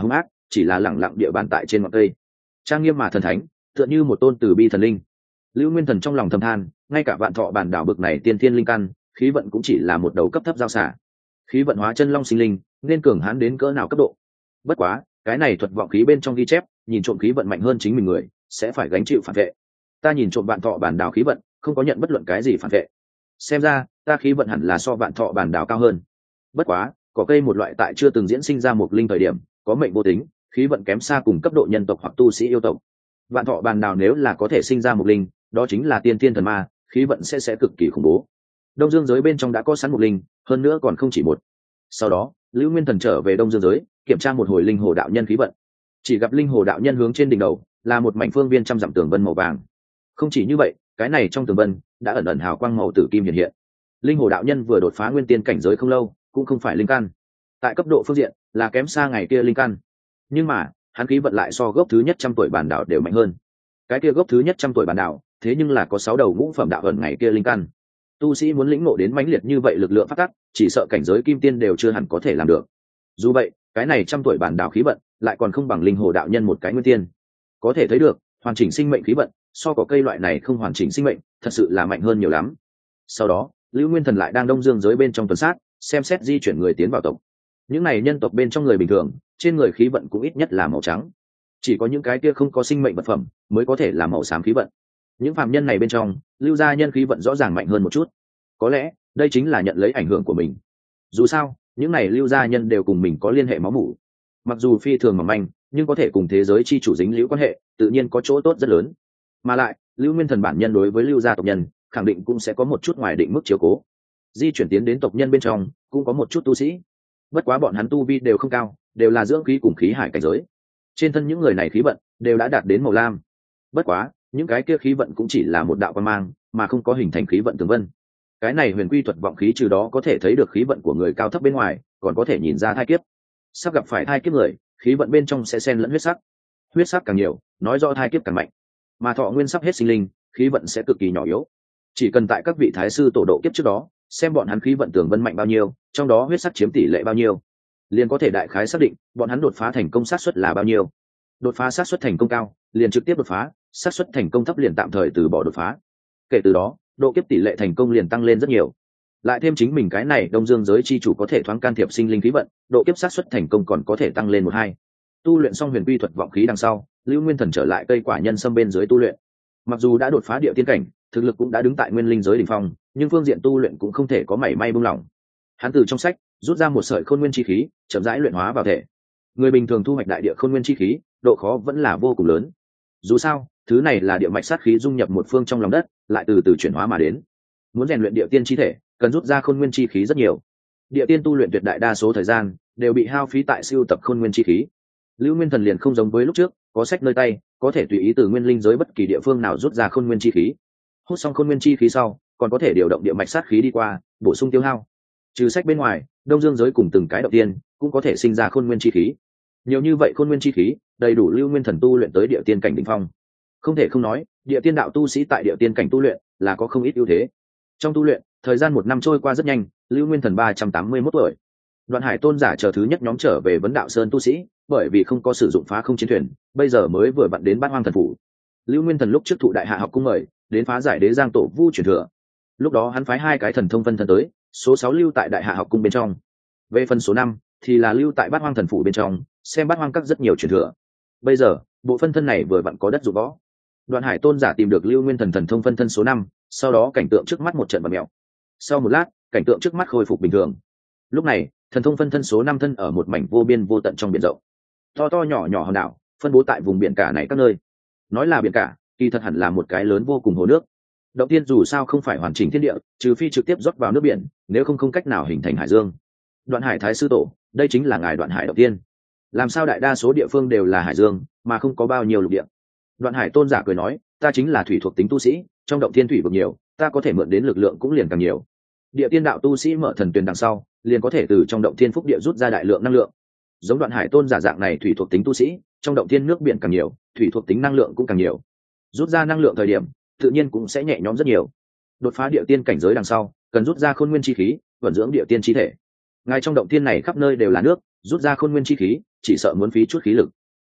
chỉ là lẳng lặng địa bàn tại trên ngọn cây, trang nghiêm mà thần thánh, tựa như một tôn từ bi thần linh. Lưu Nguyên Thần trong lòng thầm than, ngay cả Vạn Thọ Bản Đảo bực này tiên thiên linh căn, khí vận cũng chỉ là một đầu cấp thấp giao xả. Khí vận hóa chân long sinh linh, nên cường hãn đến cỡ nào cấp độ? Bất quá, cái này thuật vọng khí bên trong ghi chép, nhìn trộm khí vận mạnh hơn chính mình người, sẽ phải gánh chịu phản vệ. Ta nhìn trộm Vạn Thọ Bản Đảo khí vận, không có nhận bất luận cái gì phản vệ. Xem ra, ta khí vận hẳn là so Vạn Thọ Bản Đảo cao hơn. Bất quá, cỏ cây một loại tại chưa từng diễn sinh ra một linh thời điểm, có mệnh vô tính, khí vận kém xa cùng cấp độ nhân tộc hoặc tu sĩ yêu tộc. Vạn Thọ Bản Đảo nếu là có thể sinh ra một linh, đó chính là tiên thiên thần ma, khí vận sẽ cực kỳ khủng bố. Đông Dương giới bên trong đã có sẵn một linh, hơn nữa còn không chỉ một. Sau đó, Lưu Nguyên Thần trở về Đông Dương giới, kiểm tra một hồi linh hồ đạo nhân khí vận. Chỉ gặp linh hồ đạo nhân hướng trên đỉnh đầu là một mảnh phương viên trăm dặm tường vân màu vàng. Không chỉ như vậy, cái này trong tường vân đã ẩn ẩn hào quang màu tử kim hiện hiện. Linh hồ đạo nhân vừa đột phá nguyên tiên cảnh giới không lâu, cũng không phải linh căn. Tại cấp độ phương diện là kém xa ngày kia linh căn. Nhưng mà, hắn khí vận lại so gốc thứ nhất 100 tuổi bản đạo đều mạnh hơn. Cái kia gốc thứ nhất 100 tuổi bản đạo, thế nhưng là có 6 đầu ngũ phẩm đạo ẩn ngày kia linh căn. Tu sĩ muốn lĩnh ngộ đến mãnh liệt như vậy lực lượng phát tắc, chỉ sợ cảnh giới kim tiên đều chưa hẳn có thể làm được. Dù vậy, cái này 100 tuổi bản đạo khí vận lại còn không bằng linh hồ đạo nhân một cái nguyên tiên. Có thể thấy được, hoàn chỉnh sinh mệnh khí vận, so có cây loại này không hoàn chỉnh sinh mệnh, thật sự là mạnh hơn nhiều lắm. Sau đó, Lưu Nguyên Thần lại đang Đông Dương giới bên trong tuần sát, xem xét di chuyển người tiến vào tộc. Những này nhân tộc bên trong người bình thường, trên người khí vận cũng ít nhất là màu trắng. Chỉ có những cái kia không có sinh mệnh vật phẩm mới có thể là màu xám khí vận. Những phàm nhân này bên trong, Lưu gia nhân khí vận rõ ràng mạnh hơn một chút. Có lẽ, đây chính là nhận lấy ảnh hưởng của mình. Dù sao, những này Lưu gia nhân đều cùng mình có liên hệ máu mủ. Mặc dù phi thường mỏng manh, nhưng có thể cùng thế giới chi chủ dính liễu quan hệ, tự nhiên có chỗ tốt rất lớn. Mà lại, Lưu Nguyên Thần bản nhân đối với Lưu gia tộc nhân, khẳng định cũng sẽ có một chút ngoài định mức chiếu cố. Di chuyển tiến đến tộc nhân bên trong, cũng có một chút tu sĩ. Bất quá bọn hắn tu vi đều không cao, đều là dưỡng khí cùng khí hải cảnh giới. Trên thân những người này khí vận đều đã đạt đến màu lam. Bất quá, những cái kia khí vận cũng chỉ là một đạo quan mang, mà không có hình thành khí vận tường vân. Cái này huyền quy thuật vọng khí trừ đó có thể thấy được khí vận của người cao thấp bên ngoài, còn có thể nhìn ra thai kiếp. Sắp gặp phải thai kiếp người, khí vận bên trong sẽ xen lẫn huyết sắc. Huyết sắc càng nhiều, nói rõ thai kiếp càng mạnh. Mà thọ nguyên sắp hết sinh linh, khí vận sẽ cực kỳ nhỏ yếu. Chỉ cần tại các vị thái sư tổ độ kiếp trước đó, xem bọn hắn khí vận tường vân mạnh bao nhiêu, trong đó huyết sắc chiếm tỷ lệ bao nhiêu, liền có thể đại khái xác định bọn hắn đột phá thành công xác suất là bao nhiêu. Đột phá xác suất thành công cao, liền trực tiếp đột phá, xác suất thành công thấp liền tạm thời từ bỏ đột phá. Kể từ đó, độ kiếp tỷ lệ thành công liền tăng lên rất nhiều. Lại thêm chính mình cái này Đông Dương giới chi chủ có thể thoáng can thiệp sinh linh khí vận, độ kiếp xác suất thành công còn có thể tăng lên 1-2. Tu luyện xong huyền quy thuật vọng khí đằng sau, Lưu Nguyên Thần trở lại cây quả nhân sâm bên dưới tu luyện. Mặc dù đã đột phá địa tiên cảnh, thực lực cũng đã đứng tại nguyên linh giới đỉnh phong, nhưng phương diện tu luyện cũng không thể có mảy may buông lỏng. Hắn từ trong sách rút ra một sợi khôn nguyên chi khí, chậm rãi luyện hóa vào thể. Người bình thường thu hoạch đại địa khôn nguyên chi khí, độ khó vẫn là vô cùng lớn. Dù sao, thứ này là địa mạch sát khí dung nhập một phương trong lòng đất, lại từ từ chuyển hóa mà đến. Muốn rèn luyện địa tiên chi thể, cần rút ra khôn nguyên chi khí rất nhiều. Địa tiên tu luyện tuyệt đại đa số thời gian đều bị hao phí tại siêu tập khôn nguyên chi khí. Lưu Nguyên Thần liền không giống với lúc trước, có sách nơi tay, có thể tùy ý từ nguyên linh giới bất kỳ địa phương nào rút ra khôn nguyên chi khí. Hút xong khôn nguyên chi khí sau, còn có thể điều động địa mạch sát khí đi qua, bổ sung tiêu hao. Trừ sách bên ngoài, Đông Dương giới cùng từng cái động tiên cũng có thể sinh ra khôn nguyên chi khí. Nhiều như vậy khôn nguyên chi khí, đầy đủ Lưu Nguyên Thần tu luyện tới địa tiên cảnh đỉnh phong. Không thể không nói, địa tiên đạo tu sĩ tại địa tiên cảnh tu luyện là có không ít ưu thế. Trong tu luyện, thời gian 1 năm trôi qua rất nhanh, Lưu Nguyên Thần 381 tuổi. Đoạn Hải Tôn giả chờ thứ nhất nhóm trở về Vấn Đạo Sơn tu sĩ, bởi vì không có sử dụng phá không chiến thuyền, bây giờ mới vừa vặn đến Bát Hoang Thần phủ. Lưu Nguyên Thần lúc trước thụ đại hạ học cung mời, đến phá giải đế giang tổ vu truyền thừa. Lúc đó hắn phái 2 cái thần thông phân thân tới, số 6 lưu tại đại hạ học cung bên trong. Về phần số 5 thì là lưu tại Bát Hoang Thần phủ bên trong, xem Bát Hoang các rất nhiều truyền thừa. Bây giờ, bộ phân thân này vừa vặn có đất dụng võ. Đoạn Hải Tôn giả tìm được Lưu Nguyên Thần thần thông phân thân số 5, sau đó cảnh tượng trước mắt một trận bầm mèo. Sau một lát, cảnh tượng trước mắt khôi phục bình thường. Lúc này, thần thông phân thân số 5 thân ở một mảnh vô biên vô tận trong biển rộng. To to nhỏ nhỏ hòn đảo, phân bố tại vùng biển cả này các nơi. Nói là biển cả, kỳ thật hẳn là một cái lớn vô cùng hồ nước. Động tiên dù sao không phải hoàn chỉnh thiên địa, trừ phi trực tiếp rót vào nước biển, nếu không cách nào hình thành hải dương. Đoạn Hải Thái sư tổ, đây chính là ngài Đoạn Hải động tiên. Làm sao đại đa số địa phương đều là hải dương, mà không có bao nhiêu lục địa? Đoạn Hải Tôn giả cười nói, ta chính là thủy thuộc tính tu sĩ, trong động thiên thủy vực nhiều, ta có thể mượn đến lực lượng cũng liền càng nhiều. Địa tiên đạo tu sĩ mở thần tuyền đằng sau, liền có thể từ trong động thiên phúc địa rút ra đại lượng năng lượng. Giống Đoạn Hải Tôn giả dạng này thủy thuộc tính tu sĩ, trong động thiên nước biển càng nhiều, thủy thuộc tính năng lượng cũng càng nhiều. Rút ra năng lượng thời điểm, tự nhiên cũng sẽ nhẹ nhõm rất nhiều. Đột phá địa tiên cảnh giới đằng sau, cần rút ra khôn nguyên chi khí, vận dưỡng địa tiên chi thể. Ngay trong động thiên này khắp nơi đều là nước, rút ra khôn nguyên chi khí, chỉ sợ muốn phí chút khí lực.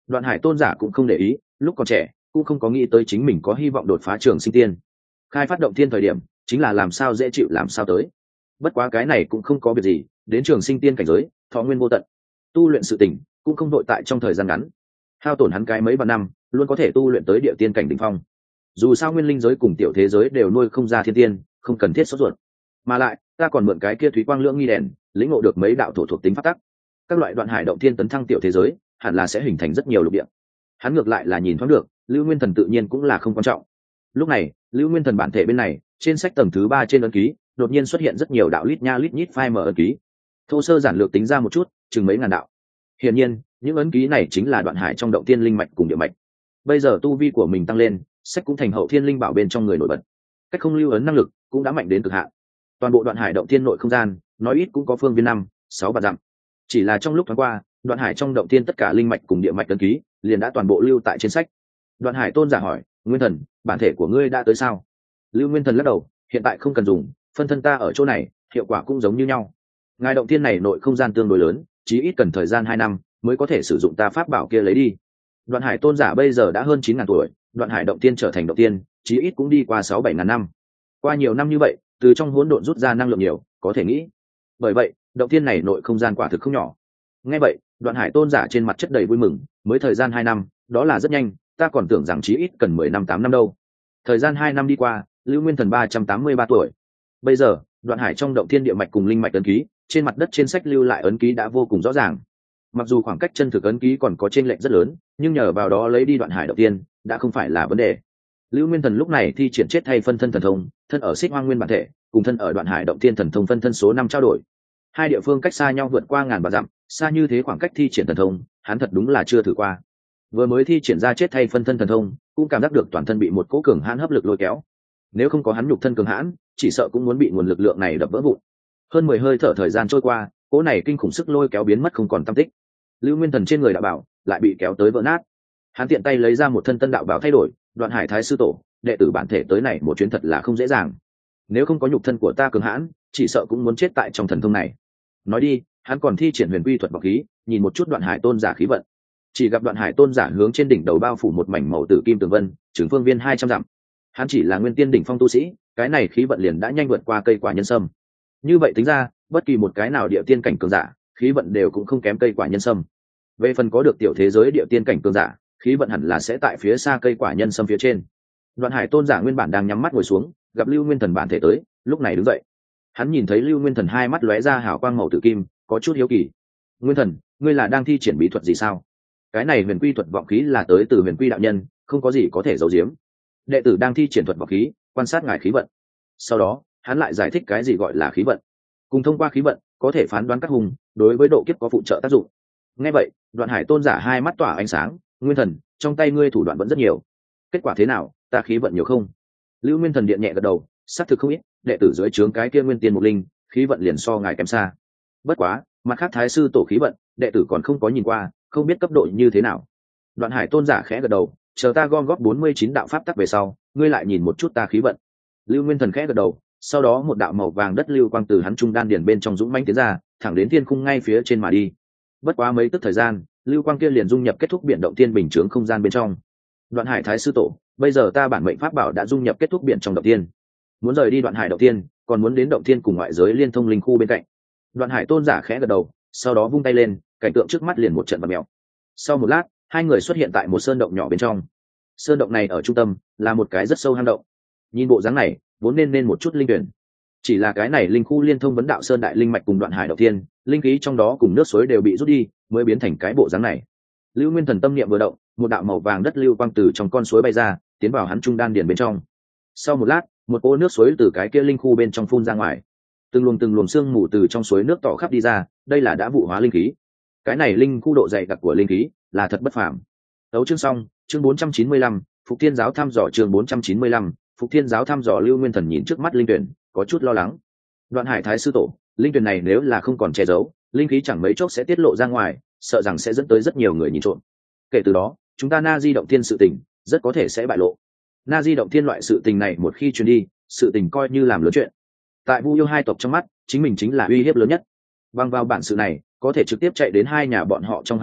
Đoạn Hải tôn giả cũng không để ý, lúc còn trẻ cũng không có nghĩ tới chính mình có hy vọng đột phá trường sinh tiên. Khai phát động tiên thời điểm chính là làm sao dễ chịu làm sao tới. Bất quá cái này cũng không có việc gì, đến trường sinh tiên cảnh giới thọ nguyên vô tận, tu luyện sự tình cũng không đội tại trong thời gian ngắn. Hao tổn hắn cái mấy vạn năm luôn có thể tu luyện tới địa tiên cảnh đỉnh phong. Dù sao nguyên linh giới cùng tiểu thế giới đều nuôi không ra thiên tiên, không cần thiết sốt ruột. Mà lại ta còn mượn cái kia thúy quang lưỡng nghi đèn lĩnh ngộ được mấy đạo thổ thuộc tính pháp tắc. Các loại đoạn hải động thiên tấn thăng tiểu thế giới hẳn là sẽ hình thành rất nhiều lục địa. Hắn ngược lại là nhìn thoáng được, Lưu Nguyên Thần tự nhiên cũng là không quan trọng. Lúc này Lưu Nguyên Thần bản thể bên này trên sách tầng thứ 3 trên ấn ký đột nhiên xuất hiện rất nhiều đạo lít nha lít nhít phai mở ấn ký. Thô sơ giản lược tính ra một chút, chừng mấy ngàn đạo. Hiển nhiên những ấn ký này chính là đoạn hải trong động tiên linh mạch cùng địa mạch. Bây giờ tu vi của mình tăng lên, sách cũng thành hậu thiên linh bảo bên trong người nổi bật. Cách không lưu ấn năng lực cũng đã mạnh đến cực hạn. Toàn bộ đoạn hải động tiên nội không gian nói ít cũng có phương viên 5-6 vạn dặm. Chỉ là trong lúc thoáng qua, đoạn hải trong động tiên tất cả linh mạch cùng địa mạch ấn ký liền đã toàn bộ lưu tại trên sách. Đoạn hải tôn giả hỏi, Nguyên Thần, bản thể của ngươi đã tới sao? Lưu Nguyên Thần lắc đầu, hiện tại không cần dùng, phân thân ta ở chỗ này, hiệu quả cũng giống như nhau. Ngài động tiên này nội không gian tương đối lớn, chí ít cần thời gian 2 năm mới có thể sử dụng ta pháp bảo kia lấy đi. Đoạn hải tôn giả bây giờ đã hơn 9.000 tuổi, đoạn hải động tiên trở thành động tiên chí ít cũng đi qua 6-7 ngàn năm. Qua nhiều năm như vậy, từ trong hỗn độn rút ra năng lượng nhiều, có thể nghĩ. Bởi vậy động tiên này nội không gian quả thực không nhỏ. Nghe vậy đoạn hải tôn giả trên mặt chất đầy vui mừng, mới thời gian 2 năm, đó là rất nhanh, ta còn tưởng rằng chí ít cần 10 năm 8 năm đâu. Thời gian 2 năm đi qua, Lưu Nguyên Thần 383 tuổi. Bây giờ đoạn hải trong động thiên địa mạch cùng linh mạch ấn ký trên mặt đất trên sách lưu lại ấn ký đã vô cùng rõ ràng. Mặc dù khoảng cách chân thực ấn ký còn có chênh lệch rất lớn, nhưng nhờ vào đó lấy đi đoạn hải động tiên đã không phải là vấn đề. Lưu Nguyên Thần lúc này thi triển chết thay phân thân thần thông, thân ở Xích Hoang Nguyên bản thể, cùng thân ở đoạn hải động tiên thần thông phân thân số 5 trao đổi. Hai địa phương cách xa nhau vượt qua ngàn vạn dặm, xa như thế khoảng cách thi triển thần thông, hắn thật đúng là chưa thử qua. Vừa mới thi triển ra chết thay phân thân thần thông, cũng cảm giác được toàn thân bị một cỗ cường hãn hấp lực lôi kéo. Nếu không có hắn nhục thân cường hãn, chỉ sợ cũng muốn bị nguồn lực lượng này đập vỡ vụn. Hơn 10 hơi thở thời gian trôi qua, cỗ này kinh khủng sức lôi kéo biến mất không còn tăm tích. Lưu Nguyên Thần trên người đạo bảo lại bị kéo tới vỡ nát. Hắn tiện tay lấy ra một thân tân đạo bảo thay đổi, Đoạn Hải Thái sư tổ, đệ tử bản thể tới này một chuyến thật là không dễ dàng. Nếu không có nhục thân của ta cường hãn, chỉ sợ cũng muốn chết tại trong thần thông này. Nói đi, hắn còn thi triển huyền quy thuật bọc khí, nhìn một chút Đoạn Hải tôn giả khí vận. Chỉ gặp Đoạn Hải tôn giả hướng trên đỉnh đầu bao phủ một mảnh màu tử kim tường vân, trường phương viên 200 dặm. Hắn chỉ là nguyên tiên đỉnh phong tu sĩ, cái này khí vận liền đã nhanh vượt qua cây quả nhân sâm. Như vậy tính ra, bất kỳ một cái nào địa tiên cảnh cường giả, khí vận đều cũng không kém cây quả nhân sâm. Về phần có được tiểu thế giới địa tiên cảnh cường giả, khí vận hẳn là sẽ tại phía xa cây quả nhân sâm phía trên. Đoạn Hải tôn giả nguyên bản đang nhắm mắt ngồi xuống, gặp Lưu Nguyên Thần bản thể tới, lúc này đứng dậy. Hắn nhìn thấy Lưu Nguyên Thần hai mắt lóe ra hào quang màu tử kim, có chút hiếu kỳ. Nguyên Thần, ngươi là đang thi triển bí thuật gì sao? Cái này huyền quy thuật vọng khí là tới từ huyền quy đạo nhân, không có gì có thể giấu giếm. Đệ tử đang thi triển thuật vọng khí, quan sát ngài khí vận. Sau đó hắn lại giải thích cái gì gọi là khí vận, cùng thông qua khí vận có thể phán đoán các hùng đối với độ kiếp có phụ trợ tác dụng. Nghe vậy Đoạn Hải tôn giả hai mắt tỏa ánh sáng. Nguyên Thần, trong tay ngươi thủ đoạn vẫn rất nhiều, kết quả thế nào, ta khí vận nhiều không? Lưu Nguyên Thần điện nhẹ gật đầu, xác thực không ít, đệ tử dưới trướng cái kia nguyên tiên mục linh khí vận liền so ngài kém xa. Bất quá mặt khác thái sư tổ khí vận đệ tử còn không có nhìn qua, không biết cấp độ như thế nào. Đoạn Hải tôn giả khẽ gật đầu, chờ ta gom góp 49 đạo pháp tắc về sau, ngươi lại nhìn một chút ta khí vận. Lưu Nguyên Thần khẽ gật đầu, sau đó một đạo màu vàng đất lưu quang từ hắn trung đan điển bên trong dũng mãnh tiến ra, thẳng đến thiên khung ngay phía trên mà đi. Bất quá mấy tức thời gian, lưu quang kia liền dung nhập kết thúc biển động tiên bình chướng không gian bên trong. Đoạn Hải Thái sư tổ, bây giờ ta bản mệnh pháp bảo đã dung nhập kết thúc biển trong động tiên, muốn rời đi Đoạn Hải động tiên, còn muốn đến động tiên cùng ngoại giới liên thông linh khu bên cạnh. Đoạn Hải tôn giả khẽ gật đầu, sau đó vung tay lên, cảnh tượng trước mắt liền một trận bật mèo. Sau một lát, hai người xuất hiện tại một sơn động nhỏ bên trong. Sơn động này ở trung tâm là một cái rất sâu hang động. Nhìn bộ dáng này vốn nên một chút linh tuyển, chỉ là cái này linh khu liên thông vấn đạo sơn đại linh mạch cùng Đoạn Hải động tiên, linh khí trong đó cùng nước suối đều bị rút đi, mới biến thành cái bộ dáng này. Lưu Nguyên Thần tâm niệm vừa động, một đạo màu vàng đất lưu quang từ trong con suối bay ra, tiến vào hắn trung đan điền bên trong. Sau một lát, một cỗ nước suối từ cái kia linh khu bên trong phun ra ngoài, từng luồng sương mù từ trong suối nước tỏ khắp đi ra, đây là đã vụ hóa linh khí. Cái này linh khu độ dày đặc của linh khí là thật bất phàm. Tấu chương xong, chương 495, Phục Thiên giáo thăm dò, chương 495, Phục Thiên giáo thăm dò. Lưu Nguyên Thần nhìn trước mắt linh tuyển, có chút lo lắng. Đoạn Hải Thái sư tổ, linh tuyển này nếu là không còn che giấu, linh khí chẳng mấy chốc sẽ tiết lộ ra ngoài, sợ rằng sẽ dẫn tới rất nhiều người nhìn trộm. Kể từ đó chúng ta Na Di động thiên sự tình rất có thể sẽ bại lộ. Na Di động thiên loại sự tình này một khi truyền đi, sự tình coi như làm lớn chuyện. Tại Vu Yêu hai tộc trong mắt, chính mình chính là uy hiếp lớn nhất. Bằng vào bản sự này có thể trực tiếp chạy đến hai nhà bọn họ trong hang ổ,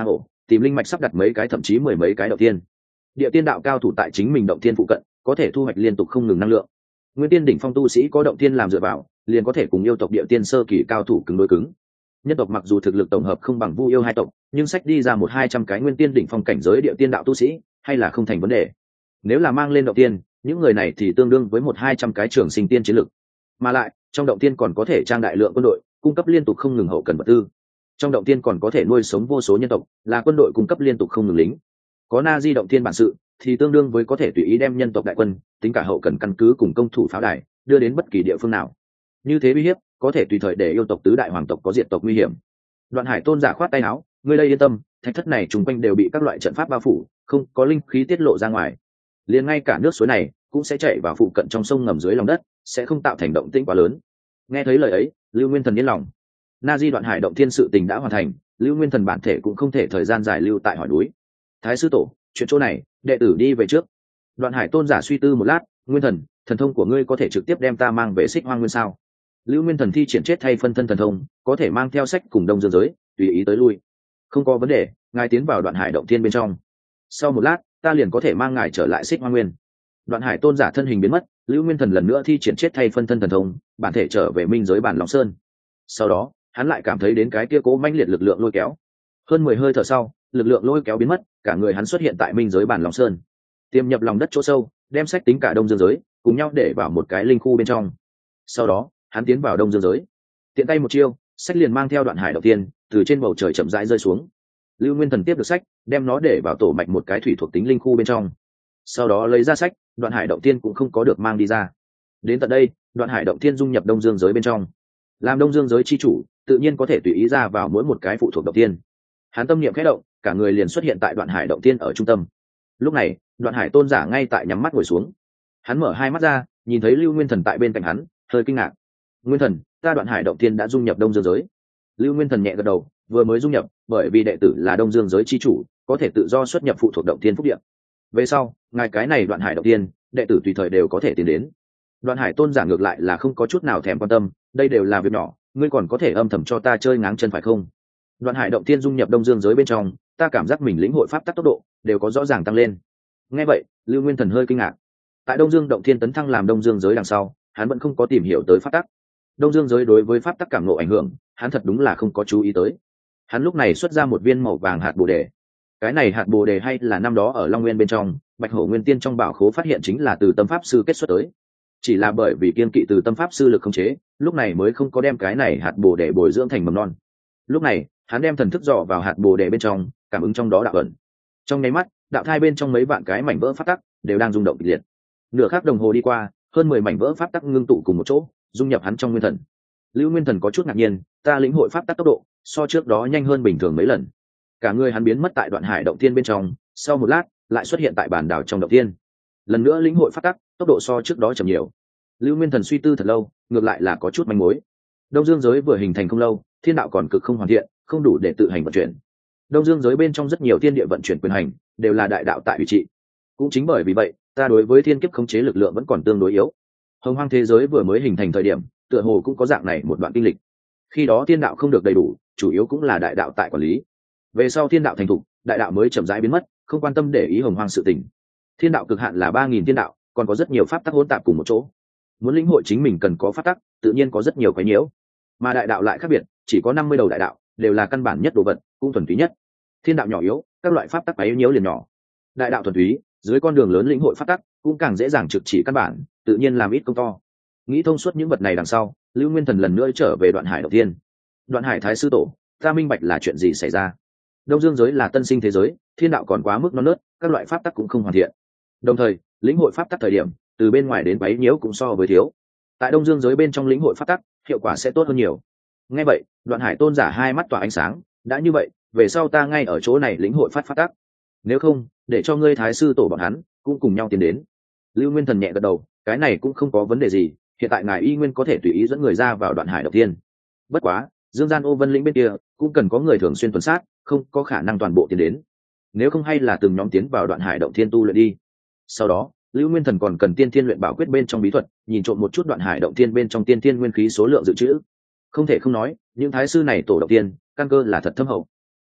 tìm linh mạch sắp đặt mấy cái thậm chí mười mấy cái động tiên. Địa tiên đạo cao thủ tại chính mình động tiên phụ cận có thể thu hoạch liên tục không ngừng năng lượng. Nguyên tiên đỉnh phong tu sĩ có động tiên làm dựa vào, liền có thể cùng yêu tộc địa tiên sơ kỳ cao thủ cứng đối cứng. Nhân tộc mặc dù thực lực tổng hợp không bằng Vu yêu hai tộc, nhưng sách đi ra 100-200 cái nguyên tiên đỉnh phong cảnh giới địa tiên đạo tu sĩ, hay là không thành vấn đề. Nếu là mang lên động tiên, những người này thì tương đương với 100-200 cái trường sinh tiên chiến lực. Mà lại, trong động tiên còn có thể trang đại lượng quân đội, cung cấp liên tục không ngừng hậu cần vật tư. Trong động tiên còn có thể nuôi sống vô số nhân tộc, là quân đội cung cấp liên tục không ngừng lính. Có Na Di động tiên bản sự, thì tương đương với có thể tùy ý đem nhân tộc đại quân, tính cả hậu cần căn cứ cùng công thủ pháo đài, đưa đến bất kỳ địa phương nào. Như thế uy hiếp, có thể tùy thời để yêu tộc tứ đại hoàng tộc có diệt tộc nguy hiểm. Đoạn Hải tôn giả khoát tay áo, ngươi đây yên tâm, thạch thất này chung quanh đều bị các loại trận pháp bao phủ, không có linh khí tiết lộ ra ngoài. Liền ngay cả nước suối này cũng sẽ chảy vào phụ cận trong sông ngầm dưới lòng đất, sẽ không tạo thành động tĩnh quá lớn. Nghe thấy lời ấy, Lưu Nguyên Thần yên lòng. Na Di Đoạn Hải động thiên sự tình đã hoàn thành, Lưu Nguyên Thần bản thể cũng không thể thời gian dài lưu tại hỏi núi. Thái sư tổ, chuyện chỗ này, đệ tử đi về trước. Đoạn Hải tôn giả suy tư một lát, Nguyên Thần, thần thông của ngươi có thể trực tiếp đem ta mang về Xích Hoang Nguyên sao? Lưu Nguyên Thần thi triển chết thay phân thân thần thông, có thể mang theo sách cùng Đông Dương giới, tùy ý tới lui. Không có vấn đề, ngài tiến vào Đoạn Hải động thiên bên trong. Sau một lát, ta liền có thể mang ngài trở lại Xích Hoang Nguyên. Đoạn Hải tôn giả thân hình biến mất, Lưu Nguyên Thần lần nữa thi triển chết thay phân thân thần thông, bản thể trở về minh giới bản Long Sơn. Sau đó, hắn lại cảm thấy đến cái kia cố mãnh liệt lực lượng lôi kéo. Hơn 10 hơi thở sau, lực lượng lôi kéo biến mất, cả người hắn xuất hiện tại minh giới bản Long Sơn. Tiềm nhập lòng đất chỗ sâu, đem sách tính cả Đông Dương giới, cùng nhau để vào một cái linh khu bên trong. Sau đó, hắn tiến vào Đông Dương giới. Tiện tay một chiêu, sách liền mang theo Đoạn Hải đầu tiên, từ trên bầu trời chậm rãi rơi xuống. Lưu Nguyên Thần tiếp được sách, đem nó để vào tổ mạch một cái thủy thuộc tính linh khu bên trong. Sau đó lấy ra sách, Đoạn Hải động tiên cũng không có được mang đi ra. Đến tận đây, Đoạn Hải động tiên dung nhập Đông Dương giới bên trong. Làm Đông Dương giới chi chủ, tự nhiên có thể tùy ý ra vào mỗi một cái phụ thuộc động tiên. Hắn tâm niệm khẽ động, cả người liền xuất hiện tại Đoạn Hải động tiên ở trung tâm. Lúc này, Đoạn Hải tôn giả ngay tại nhắm mắt ngồi xuống. Hắn mở hai mắt ra, nhìn thấy Lưu Nguyên Thần tại bên cạnh hắn, hơi kinh ngạc. Nguyên Thần, ta Đoạn Hải động tiên đã dung nhập Đông Dương giới. Lưu Nguyên Thần nhẹ gật đầu, vừa mới dung nhập, bởi vì đệ tử là Đông Dương giới chi chủ, có thể tự do xuất nhập phụ thuộc động tiên phúc địa. Về sau, ngài cái này Đoạn Hải động tiên, đệ tử tùy thời đều có thể tiến đến. Đoạn Hải tôn giả ngược lại là không có chút nào thèm quan tâm, đây đều là việc nhỏ, ngươi còn có thể âm thầm cho ta chơi ngáng chân phải không? Đoạn Hải động tiên dung nhập Đông Dương giới bên trong, ta cảm giác mình lĩnh hội pháp tắc tốc độ đều có rõ ràng tăng lên. Nghe vậy, Lưu Nguyên Thần hơi kinh ngạc. Tại Đông Dương động thiên tấn thăng làm Đông Dương giới đằng sau, hắn vẫn không có tìm hiểu tới pháp tắc. Đông Dương giới đối với pháp tắc cảm ngộ ảnh hưởng, hắn thật đúng là không có chú ý tới. Hắn lúc này xuất ra một viên màu vàng hạt bồ đề. Cái này hạt bồ đề hay là năm đó ở Long Nguyên bên trong, Bạch Hổ Nguyên Tiên trong bảo khố phát hiện chính là từ Tâm Pháp sư kết xuất tới. Chỉ là bởi vì kiên kỵ từ Tâm Pháp sư lực khống chế, lúc này mới không có đem cái này hạt bồ đề bồi dưỡng thành mầm non. Lúc này, hắn đem thần thức dò vào hạt bồ đề bên trong, cảm ứng trong đó đạo ẩn. Trong nháy mắt, đạo thai bên trong mấy vạn cái mảnh vỡ pháp tắc đều đang rung động kịch liệt. Nửa khắc đồng hồ đi qua, hơn 10 mảnh vỡ pháp tắc ngưng tụ cùng một chỗ, dung nhập hắn trong nguyên thần. Lưu Nguyên Thần có chút ngạc nhiên, ta lĩnh hội pháp tắc tốc độ so trước đó nhanh hơn bình thường mấy lần. Cả người hắn biến mất tại Đoạn Hải động tiên bên trong, sau một lát lại xuất hiện tại bản đảo trong động tiên. Lần nữa lĩnh hội pháp tắc, tốc độ so trước đó chậm nhiều. Lưu Nguyên Thần suy tư thật lâu, ngược lại là có chút manh mối. Đông Dương giới vừa hình thành không lâu, thiên đạo còn cực không hoàn thiện, không đủ để tự hành vận chuyển. Đông Dương giới bên trong rất nhiều thiên địa vận chuyển quyền hành đều là đại đạo tại vị trị. Cũng chính bởi vì vậy, ta đối với thiên kiếp khống chế lực lượng vẫn còn tương đối yếu. Hồng Hoang thế giới vừa mới hình thành thời điểm, tựa hồ cũng có dạng này một đoạn kinh lịch. Khi đó thiên đạo không được đầy đủ, chủ yếu cũng là đại đạo tại quản lý. Về sau thiên đạo thành thục, đại đạo mới chậm rãi biến mất, không quan tâm để ý Hồng Hoang sự tình. Thiên đạo cực hạn là 3000 thiên đạo, còn có rất nhiều pháp tắc hỗn tạp cùng một chỗ. Muốn lĩnh hội chính mình cần có pháp tắc, tự nhiên có rất nhiều quấy nhiễu. Mà đại đạo lại khác biệt, chỉ có 50 đầu đại đạo, đều là căn bản nhất đồ vật, cũng thuần túy nhất. Thiên đạo nhỏ yếu, các loại pháp tắc quấy nhiễu liền nhỏ. Đại đạo thuần túy, dưới con đường lớn lĩnh hội pháp tắc, cũng càng dễ dàng trực chỉ căn bản, tự nhiên làm ít công to. Nghĩ thông suốt những vật này đằng sau, Lưu Nguyên Thần lần nữa trở về Đoạn Hải đầu tiên. Đoạn Hải thái sư tổ, ta minh bạch là chuyện gì xảy ra. Đông Dương giới là tân sinh thế giới, thiên đạo còn quá mức non nớt, các loại pháp tắc cũng không hoàn thiện. Đồng thời, lĩnh hội pháp tắc thời điểm, từ bên ngoài đến quấy nhiễu cũng so với thiếu. Tại Đông Dương giới bên trong lĩnh hội pháp tắc, hiệu quả sẽ tốt hơn nhiều. Nghe vậy, Đoạn Hải tôn giả hai mắt tỏa ánh sáng, đã như vậy, về sau ta ngay ở chỗ này lĩnh hội pháp tắc. Nếu không, để cho ngươi thái sư tổ bọn hắn cũng cùng nhau tiến đến. Lưu Nguyên Thần nhẹ gật đầu, cái này cũng không có vấn đề gì, hiện tại ngài y nguyên có thể tùy ý dẫn người ra vào Đoạn Hải đầu tiên. Bất quá, Dương Gian Ô Vân lĩnh bên kia cũng cần có người thường xuyên tuần sát, không có khả năng toàn bộ tiến đến. Nếu không hay là từng nhóm tiến vào Đoạn Hải động thiên tu luyện đi. Sau đó, Lưu Nguyên Thần còn cần tiên thiên luyện bảo quyết bên trong bí thuật, nhìn trộm một chút Đoạn Hải động thiên bên trong tiên thiên nguyên khí số lượng dự trữ. Không thể không nói, những thái sư này tổ động tiên, căn cơ là thật thâm hậu.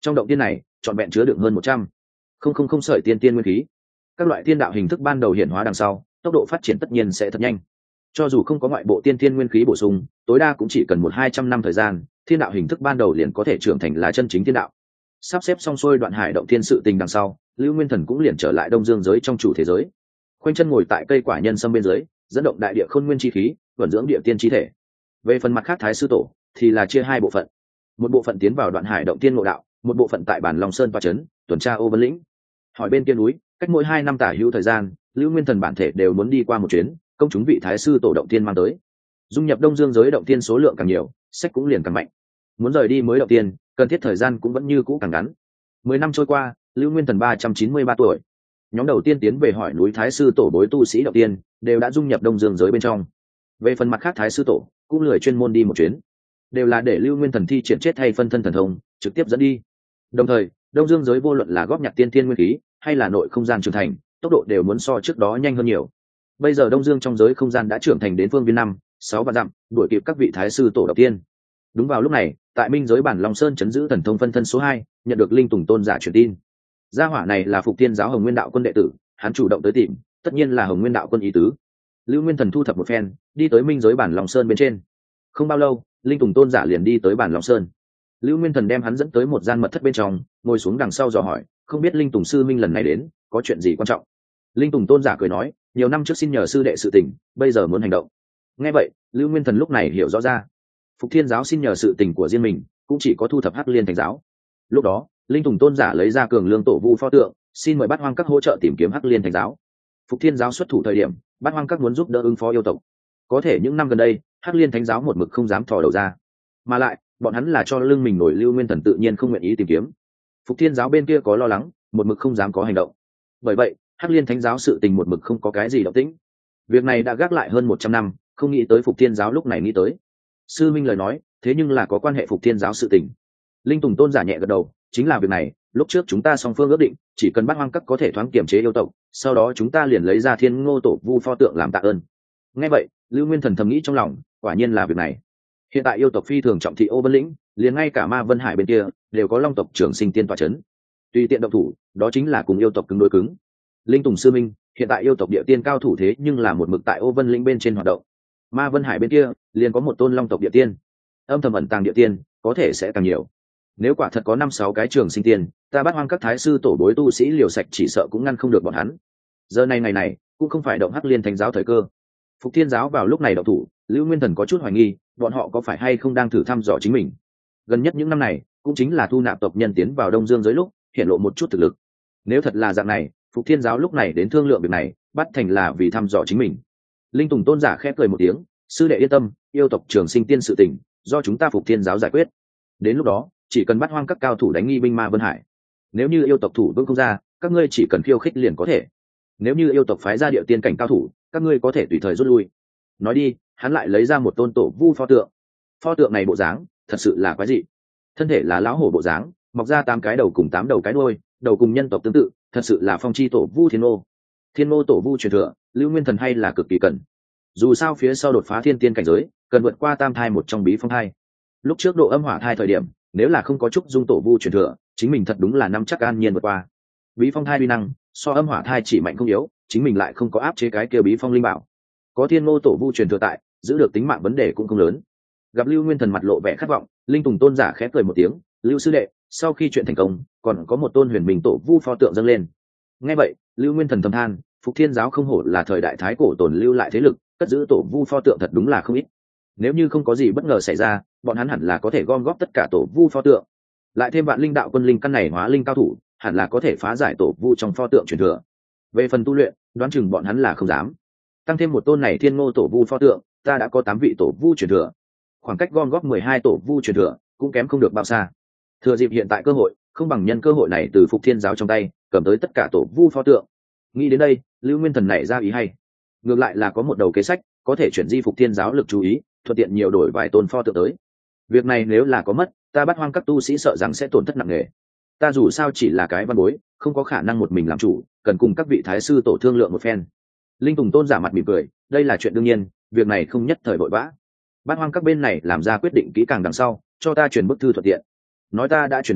Trong động tiên này trọn vẹn chứa đựng hơn 100,000 sợi tiên tiên nguyên khí. Các loại tiên đạo hình thức ban đầu hiện hóa đằng sau, tốc độ phát triển tất nhiên sẽ thật nhanh. Cho dù không có ngoại bộ tiên tiên nguyên khí bổ sung, tối đa cũng chỉ cần 100-200 năm thời gian, thiên đạo hình thức ban đầu liền có thể trưởng thành là chân chính thiên đạo. Sắp xếp xong xuôi đoạn hải động thiên sự tình đằng sau, Lưu Nguyên Thần cũng liền trở lại Đông Dương giới trong chủ thế giới. Khoanh chân ngồi tại cây quả nhân sâm bên dưới, dẫn động đại địa khôn nguyên chi khí, vận dưỡng địa tiên chi thể. Về phần mặt khác Thái sư tổ thì là chia hai bộ phận. Một bộ phận tiến vào đoạn hải động tiên ngộ đạo, một bộ phận tại bản Long Sơn toa trấn, tuần tra Ô Vân lĩnh. Hỏi bên kia núi, cách mỗi 2 năm tả hữu thời gian, Lưu Nguyên Thần bản thể đều muốn đi qua một chuyến, công chúng vị Thái sư tổ động tiên mang tới. Dung nhập Đông Dương giới động tiên số lượng càng nhiều, sách cũng liền càng mạnh. Muốn rời đi mới động tiên, cần thiết thời gian cũng vẫn như cũ càng ngắn. 10 năm trôi qua, Lưu Nguyên Thần 393 tuổi. Nhóm đầu tiên tiến về hỏi núi Thái sư tổ bối tu sĩ động tiên, đều đã dung nhập Đông Dương giới bên trong. Về phần mặt khác Thái sư tổ, cũng lười chuyên môn đi một chuyến, đều là để Lưu Nguyên Thần thi triển chết hay phân thân thần thông, trực tiếp dẫn đi. Đồng thời, Đông Dương giới vô luận là góp nhặt tiên thiên nguyên khí, hay là nội không gian trưởng thành, tốc độ đều muốn so trước đó nhanh hơn nhiều. Bây giờ Đông Dương trong giới không gian đã trưởng thành đến phương viên 5-6 vạn dặm, đuổi kịp các vị Thái sư tổ động tiên. Đúng vào lúc này, tại Minh giới bản Long Sơn chấn giữ thần thông phân thân số 2, nhận được Linh Tùng tôn giả truyền tin. Gia hỏa này là Phục Thiên giáo Hồng Nguyên đạo quân đệ tử, hắn chủ động tới tìm, tất nhiên là Hồng Nguyên đạo quân ý tứ. Lưu Nguyên Thần thu thập một phen, đi tới Minh giới bản Long Sơn bên trên. Không bao lâu, Linh Tùng tôn giả liền đi tới bản Long Sơn. Lưu Nguyên Thần đem hắn dẫn tới một gian mật thất bên trong, ngồi xuống đằng sau dò hỏi, không biết Linh Tùng sư minh lần này đến, có chuyện gì quan trọng? Linh Tùng tôn giả cười nói, nhiều năm trước xin nhờ sư đệ sự tình, bây giờ muốn hành động. Nghe vậy, Lưu Nguyên Thần lúc này hiểu rõ ra, Phục Thiên giáo xin nhờ sự tình của riêng mình, cũng chỉ có thu thập Hắc Liên Thánh giáo. Lúc đó, Linh Tùng tôn giả lấy ra cường lương tổ vu pho tượng, xin mời Bát Hoang các hỗ trợ tìm kiếm Hắc Liên Thánh giáo. Phục Thiên giáo xuất thủ thời điểm, Bát Hoang các muốn giúp đỡ ứng phó yêu tộc. Có thể những năm gần đây, Hắc Liên Thánh giáo một mực không dám thò đầu ra, mà lại, bọn hắn là cho lưng mình nổi, Lưu Nguyên Thần tự nhiên không nguyện ý tìm kiếm. Phục Thiên giáo bên kia có lo lắng, một mực không dám có hành động. Bởi vậy, Hắc Liên Thánh giáo sự tình một mực không có cái gì động tĩnh. Việc này đã gác lại hơn 100 năm, không nghĩ tới Phục Thiên giáo lúc này nghĩ tới. Sư minh lời nói, thế nhưng là có quan hệ Phục Thiên giáo sự tình. Linh Tùng tôn giả nhẹ gật đầu, chính là việc này, lúc trước chúng ta song phương ước định, chỉ cần Bát Hoang các có thể thoáng kiểm chế yêu tộc, sau đó chúng ta liền lấy ra Thiên Ngô tổ vu pho tượng làm tạ ơn. Nghe vậy, Lưu Nguyên Thần thầm nghĩ trong lòng, quả nhiên là việc này. Hiện tại yêu tộc phi thường trọng thị Ô Vân lĩnh, liền ngay cả Ma Vân Hải bên kia đều có Long tộc trưởng sinh tiên tọa chấn. Tùy tiện động thủ, đó chính là cùng yêu tộc cứng đối cứng. Linh Tùng sư minh, hiện tại yêu tộc địa tiên cao thủ thế nhưng là một mực tại Ô Vân lĩnh bên trên hoạt động. Ma Vân Hải bên kia liền có một tôn Long tộc địa tiên, âm thầm ẩn tàng địa tiên có thể sẽ càng nhiều. Nếu quả thật có 5-6 cái trường sinh tiên, ta Bát Hoang các thái sư tổ bối tu sĩ liều sạch chỉ sợ cũng ngăn không được bọn hắn. Giờ này ngày này cũng không phải động Hắc Liên Thánh giáo thời cơ. Phục Thiên giáo vào lúc này động thủ, Lưu Nguyên Thần có chút hoài nghi, bọn họ có phải hay không đang thử thăm dò chính mình. Gần nhất những năm này, cũng chính là thu nạp tộc nhân tiến vào Đông Dương giới lúc, hiện lộ một chút thực lực. Nếu thật là dạng này, Phục Thiên giáo lúc này đến thương lượng việc này, bắt thành là vì thăm dò chính mình. Linh Tùng tôn giả khẽ cười một tiếng, sư đệ yên tâm, yêu tộc trường sinh tiên sự tình, do chúng ta Phục Thiên giáo giải quyết. Đến lúc đó, chỉ cần Bát Hoang các cao thủ đánh nghi binh Ma Vân Hải. Nếu như yêu tộc thủ vững không ra, các ngươi chỉ cần khiêu khích liền có thể. Nếu như yêu tộc phái ra địa tiên cảnh cao thủ, các ngươi có thể tùy thời rút lui. Nói đi, hắn lại lấy ra một tôn tổ vu pho tượng. Pho tượng này bộ dáng, thật sự là quái dị. Thân thể là lão hổ bộ dáng, mọc ra 8 cái đầu cùng 8 đầu cái đuôi, đầu cùng nhân tộc tương tự, thật sự là phong chi tổ vu Thiên Ngô. Thiên Ngô tổ vu truyền thừa, Lưu Nguyên Thần hay là cực kỳ cần. Dù sao phía sau đột phá thiên tiên cảnh giới, cần vượt qua tam thai một trong bí phong thai. Lúc trước độ âm hỏa thai thời điểm, nếu là không có trúc dung tổ vu truyền thừa, chính mình thật đúng là nắm chắc an nhiên vượt qua. Bí phong thai uy năng, so âm hỏa thai chỉ mạnh không yếu, chính mình lại không có áp chế cái kia bí phong linh bảo. Có Thiên Ngô tổ vu truyền thừa tại, giữ được tính mạng vấn đề cũng không lớn. Gặp Lưu Nguyên Thần mặt lộ vẻ khát vọng, Linh Tùng tôn giả khẽ cười một tiếng, Lưu sư đệ, sau khi chuyện thành công, còn có một tôn huyền minh tổ vu pho tượng dâng lên. Nghe vậy, Lưu Nguyên Thần thầm than, Phục Thiên giáo không hổ là thời đại thái cổ tồn lưu lại thế lực, cất giữ tổ vu pho tượng thật đúng là không ít. Nếu như không có gì bất ngờ xảy ra, bọn hắn hẳn là có thể gom góp tất cả tổ vu pho tượng, lại thêm vạn linh đạo quân linh căn này hóa linh cao thủ, hẳn là có thể phá giải tổ vu trong pho tượng truyền thừa. Về phần tu luyện, đoán chừng bọn hắn là không dám. Tăng thêm một tôn này Thiên Ngô tổ vu pho tượng, ta đã có 8 vị tổ vu truyền thừa. Khoảng cách gom góp 12 tổ vu truyền thừa cũng kém không được bao xa. Thừa dịp hiện tại cơ hội, không bằng nhân cơ hội này từ Phục Thiên giáo trong tay cầm tới tất cả tổ vu pho tượng. Nghĩ đến đây, Lưu Nguyên Thần nảy ra ý hay. Ngược lại là có một đầu kế sách, có thể chuyển di Phục Thiên giáo lực chú ý, thuận tiện nhiều đổi vài tôn pho tượng tới. Việc này nếu là có mất, ta Bát Hoang các tu sĩ sợ rằng sẽ tổn thất nặng nề. Ta dù sao chỉ là cái văn bối, không có khả năng một mình làm chủ, cần cùng các vị thái sư tổ thương lượng một phen. Linh Tùng tôn giả mặt mỉm cười, đây là chuyện đương nhiên, việc này không nhất thời vội vã. Bát Hoang các bên này làm ra quyết định kỹ càng đằng sau, cho ta chuyển bức thư thuận tiện. Nói ta đã chuyển đến,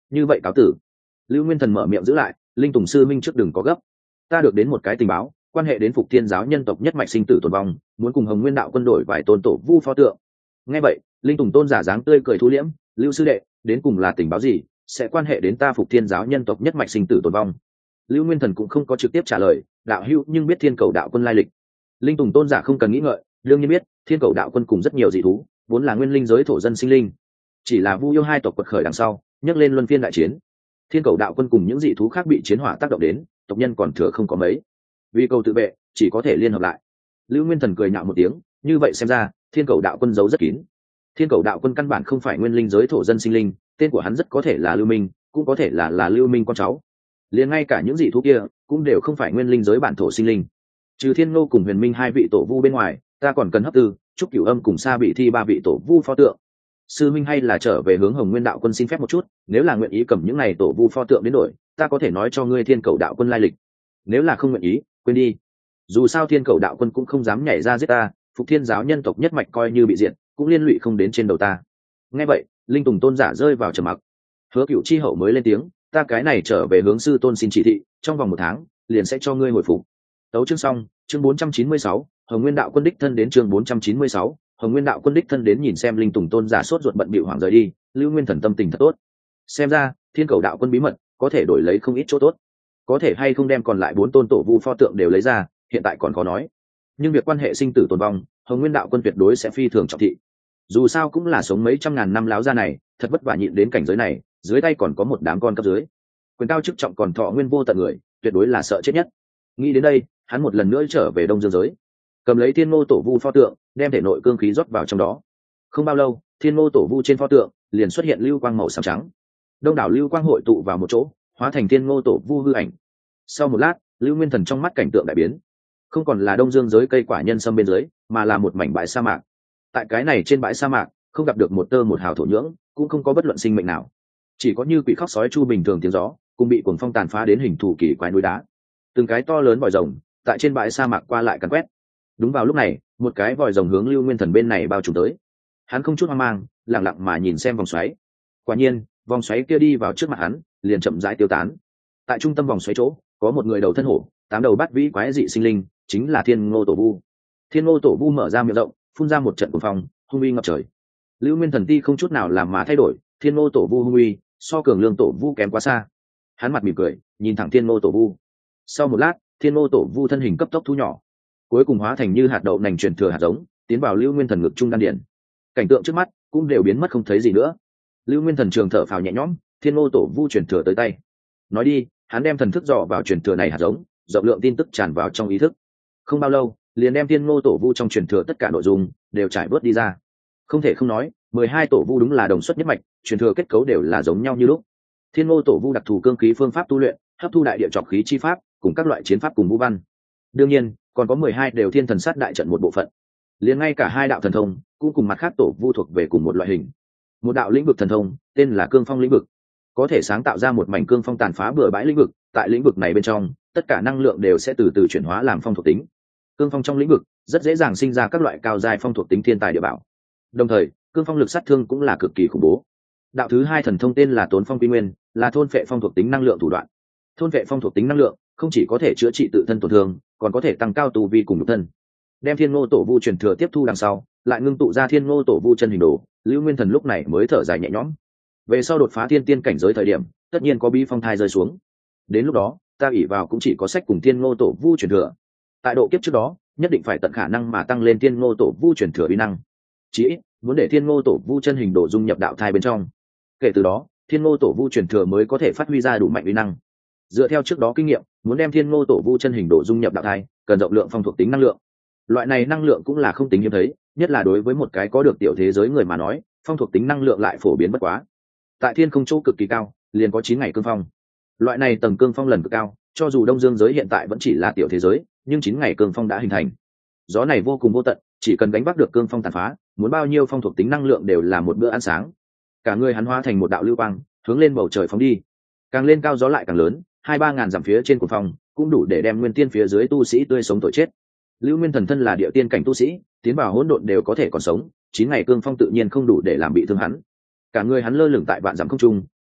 như vậy cáo tử. Lưu Nguyên Thần mở miệng giữ lại, linh tùng sư minh trước đừng có gấp, ta được đến một cái tình báo quan hệ đến Phục Thiên giáo nhân tộc nhất mạch sinh tử tồn vong, muốn cùng Hồng Nguyên đạo quân đổi vài tôn tổ vu pho tượng. Nghe vậy, linh tùng tôn giả dáng tươi cười thu liễm, Lưu sư đệ, đến cùng là tình báo gì, sẽ quan hệ đến ta Phục Thiên giáo nhân tộc nhất mạch sinh tử tồn vong? Lưu Nguyên Thần cũng không có trực tiếp trả lời, đạo hữu nhưng biết Thiên Cầu đạo quân lai lịch. Linh tùng tôn giả không cần nghĩ ngợi, đương nhiên biết, Thiên Cầu đạo quân cùng rất nhiều dị thú, vốn là nguyên linh giới thổ dân sinh linh, chỉ là Vu yêu hai tộc quật khởi đằng sau, nhấc lên luân phiên đại chiến. Thiên Cầu đạo quân cùng những dị thú khác bị chiến hỏa tác động đến, tộc nhân còn thừa không có mấy, vì cầu tự vệ chỉ có thể liên hợp lại. Lưu Nguyên Thần cười nhạo một tiếng, như vậy xem ra Thiên Cầu đạo quân giấu rất kín. Thiên Cầu đạo quân căn bản không phải nguyên linh giới thổ dân sinh linh, tên của hắn rất có thể là Lưu Minh, cũng có thể là Lưu Minh con cháu. Liền ngay cả những dị thú kia cũng đều không phải nguyên linh giới bản thổ sinh linh. Trừ Thiên Ngô cùng Huyền Minh hai vị tổ vu bên ngoài, ta còn cần hấp tư, Trúc Cửu Âm cùng Sa Bị Thi ba vị tổ vu pho tượng. Sư minh hay là trở về hướng Hồng Nguyên đạo quân xin phép một chút, nếu là nguyện ý cầm những này tổ vu pho tượng đến đổi, ta có thể nói cho ngươi Thiên Cầu đạo quân lai lịch. Nếu là không nguyện ý, quên đi. Dù sao Thiên Cầu đạo quân cũng không dám nhảy ra giết ta, Phục Thiên giáo nhân tộc nhất mạch coi như bị diệt, cũng liên lụy không đến trên đầu ta. Nghe vậy, linh tùng tôn giả rơi vào trầm mặc. Hứa Cửu chi hậu mới lên tiếng, ta cái này trở về hướng sư tôn xin chỉ thị, trong vòng 1 tháng liền sẽ cho ngươi hồi phục. Tấu chương xong, chương 496, Hồng Nguyên đạo quân đích thân đến, chương 496, Hồng Nguyên đạo quân đích thân đến. Nhìn xem linh tùng tôn giả sốt ruột bận bịu hoảng rời đi, Lưu Nguyên Thần tâm tình thật tốt. Xem ra Thiên Cầu đạo quân bí mật có thể đổi lấy không ít chỗ tốt. Có thể hay không đem còn lại 4 tôn tổ vu pho tượng đều lấy ra, hiện tại còn khó nói. Nhưng việc quan hệ sinh tử tồn vong, Hồng Nguyên đạo quân tuyệt đối sẽ phi thường trọng thị. Dù sao cũng là sống mấy trăm ngàn năm láo ra này, thật vất vả nhịn đến cảnh giới này, dưới tay còn có một đám con cấp dưới, quyền cao chức trọng còn thọ nguyên vô tận người, tuyệt đối là sợ chết nhất. Nghĩ đến đây, hắn một lần nữa trở về Đông Dương giới, cầm lấy Thiên Ngô tổ vu pho tượng, đem thể nội cương khí rót vào trong đó. Không bao lâu, Thiên Ngô tổ vu trên pho tượng liền xuất hiện lưu quang màu xám trắng. Đông đảo lưu quang hội tụ vào một chỗ, hóa thành Thiên Ngô tổ vu hư ảnh. Sau một lát, Lưu Nguyên Thần trong mắt cảnh tượng đại biến, không còn là Đông Dương giới cây quả nhân sâm bên dưới, mà là một mảnh bãi sa mạc. Tại cái này trên bãi sa mạc, không gặp được một tơ một hào thổ nhưỡng, cũng không có bất luận sinh mệnh nào, chỉ có như quỷ khóc sói chu bình thường tiếng gió, cùng bị cuồng phong tàn phá đến hình thù kỳ quái núi đá. Từng cái to lớn vòi rồng tại trên bãi sa mạc qua lại càn quét. Đúng vào lúc này, một cái vòi rồng hướng Lưu Nguyên Thần bên này bao trùm tới. Hắn không chút hoang mang, lặng lặng mà nhìn xem vòng xoáy. Quả nhiên, vòng xoáy kia đi vào trước mặt hắn, liền chậm rãi tiêu tán. Tại trung tâm vòng xoáy chỗ, có một người đầu thân hổ, 8 đầu bát vĩ quái dị sinh linh, chính là Thiên Ngô tổ vu. Thiên Ngô tổ vu mở ra miệng rộng, phun ra một trận cuồng phong, hung uy ngập trời. Lưu Nguyên Thần ti không chút nào làm mà thay đổi, Thiên Ngô tổ vu hung uy, so cường lương tổ vu kém quá xa. Hắn mặt mỉm cười, nhìn thẳng Thiên Ngô tổ vu. Sau một lát, Thiên Ngô tổ vu thân hình cấp tốc thu nhỏ, cuối cùng hóa thành như hạt đậu nành truyền thừa hạt giống, tiến vào Lưu Nguyên Thần ngực trung đan điển. Cảnh tượng trước mắt cũng đều biến mất không thấy gì nữa. Lưu Nguyên Thần trường thở phào nhẹ nhõm, Thiên Ngô tổ vu truyền thừa tới tay. Nói đi, hắn đem thần thức dò vào truyền thừa này hạt giống, rộng lượng tin tức tràn vào trong ý thức. Không bao lâu, liền đem Thiên Ngô tổ vu trong truyền thừa tất cả nội dung đều trải bớt đi ra. Không thể không nói, 12 tổ vu đúng là đồng xuất nhất mạch, truyền thừa kết cấu đều là giống nhau như lúc. Thiên Ngô tổ vu đặc thù cương khí phương pháp tu luyện, hấp thu đại địa trọc khí chi pháp, cùng các loại chiến pháp cùng vũ văn. Đương nhiên, còn có 12 đều thiên thần sát đại trận một bộ phận. Liền ngay cả 2 đạo thần thông cũng cùng mặt khác tổ vu thuộc về cùng một loại hình. Một đạo lĩnh vực thần thông tên là Cương Phong lĩnh vực, có thể sáng tạo ra một mảnh cương phong tàn phá bừa bãi lĩnh vực. Tại lĩnh vực này bên trong, tất cả năng lượng đều sẽ từ từ chuyển hóa làm phong thuộc tính. Cương phong trong lĩnh vực rất dễ dàng sinh ra các loại cao giai phong thuộc tính thiên tài địa bảo. Đồng thời, cương phong lực sát thương cũng là cực kỳ khủng bố. Đạo thứ 2 thần thông tên là Tốn Phong Quy Nguyên, là thôn phệ phong thuộc tính năng lượng thủ đoạn. Thôn phệ phong thuộc tính năng lượng không chỉ có thể chữa trị tự thân tổn thương, còn có thể tăng cao tu vi cùng nhục thân. Đem Thiên Ngô tổ vu truyền thừa tiếp thu đằng sau, lại ngưng tụ ra Thiên Ngô tổ vu chân hình đồ, Lưu Nguyên Thần lúc này mới thở dài nhẹ nhõm. Về sau đột phá thiên tiên cảnh giới thời điểm, tất nhiên có bi phong thai rơi xuống. Đến lúc đó, ta ỷ vào cũng chỉ có sách cùng Thiên Ngô tổ vu truyền thừa. Tại độ kiếp trước đó, nhất định phải tận khả năng mà tăng lên Thiên Ngô tổ vu truyền thừa uy năng. Chỉ ít, muốn để Thiên Ngô tổ vu chân hình đồ dung nhập đạo thai bên trong. Kể từ đó, Thiên Ngô tổ vu truyền thừa mới có thể phát huy ra đủ mạnh uy năng. Dựa theo trước đó kinh nghiệm, muốn đem Thiên Ngô tổ vu chân hình đồ dung nhập đạo thai, cần rộng lượng phong thuộc tính năng lượng. Loại này năng lượng cũng là không tính hiếm thấy, nhất là đối với một cái có được tiểu thế giới người mà nói, phong thuộc tính năng lượng lại phổ biến bất quá. Tại thiên không chỗ cực kỳ cao, liền có 9 ngày cương phong. Loại này tầng cương phong lần cực cao, cho dù Đông Dương giới hiện tại vẫn chỉ là tiểu thế giới, nhưng 9 ngày cương phong đã hình thành. Gió này vô cùng vô tận, chỉ cần đánh bắt được cương phong tàn phá, muốn bao nhiêu phong thuộc tính năng lượng đều là một bữa ăn sáng. Cả người hắn hóa thành một đạo lưu quang, hướng lên bầu trời phóng đi. Càng lên cao gió lại càng lớn, 2-3 ngàn dặm phía trên của phong, cũng đủ để đem nguyên tiên phía dưới tu sĩ tươi sống tội chết. Lưu Nguyên Thần thân là địa tiên cảnh tu sĩ, tiến vào hỗn độn đều có thể còn sống, 9 ngày cương phong tự nhiên không đủ để làm bị thương hắn. Cả người hắn lơ lửng tại vạn dặm không trung,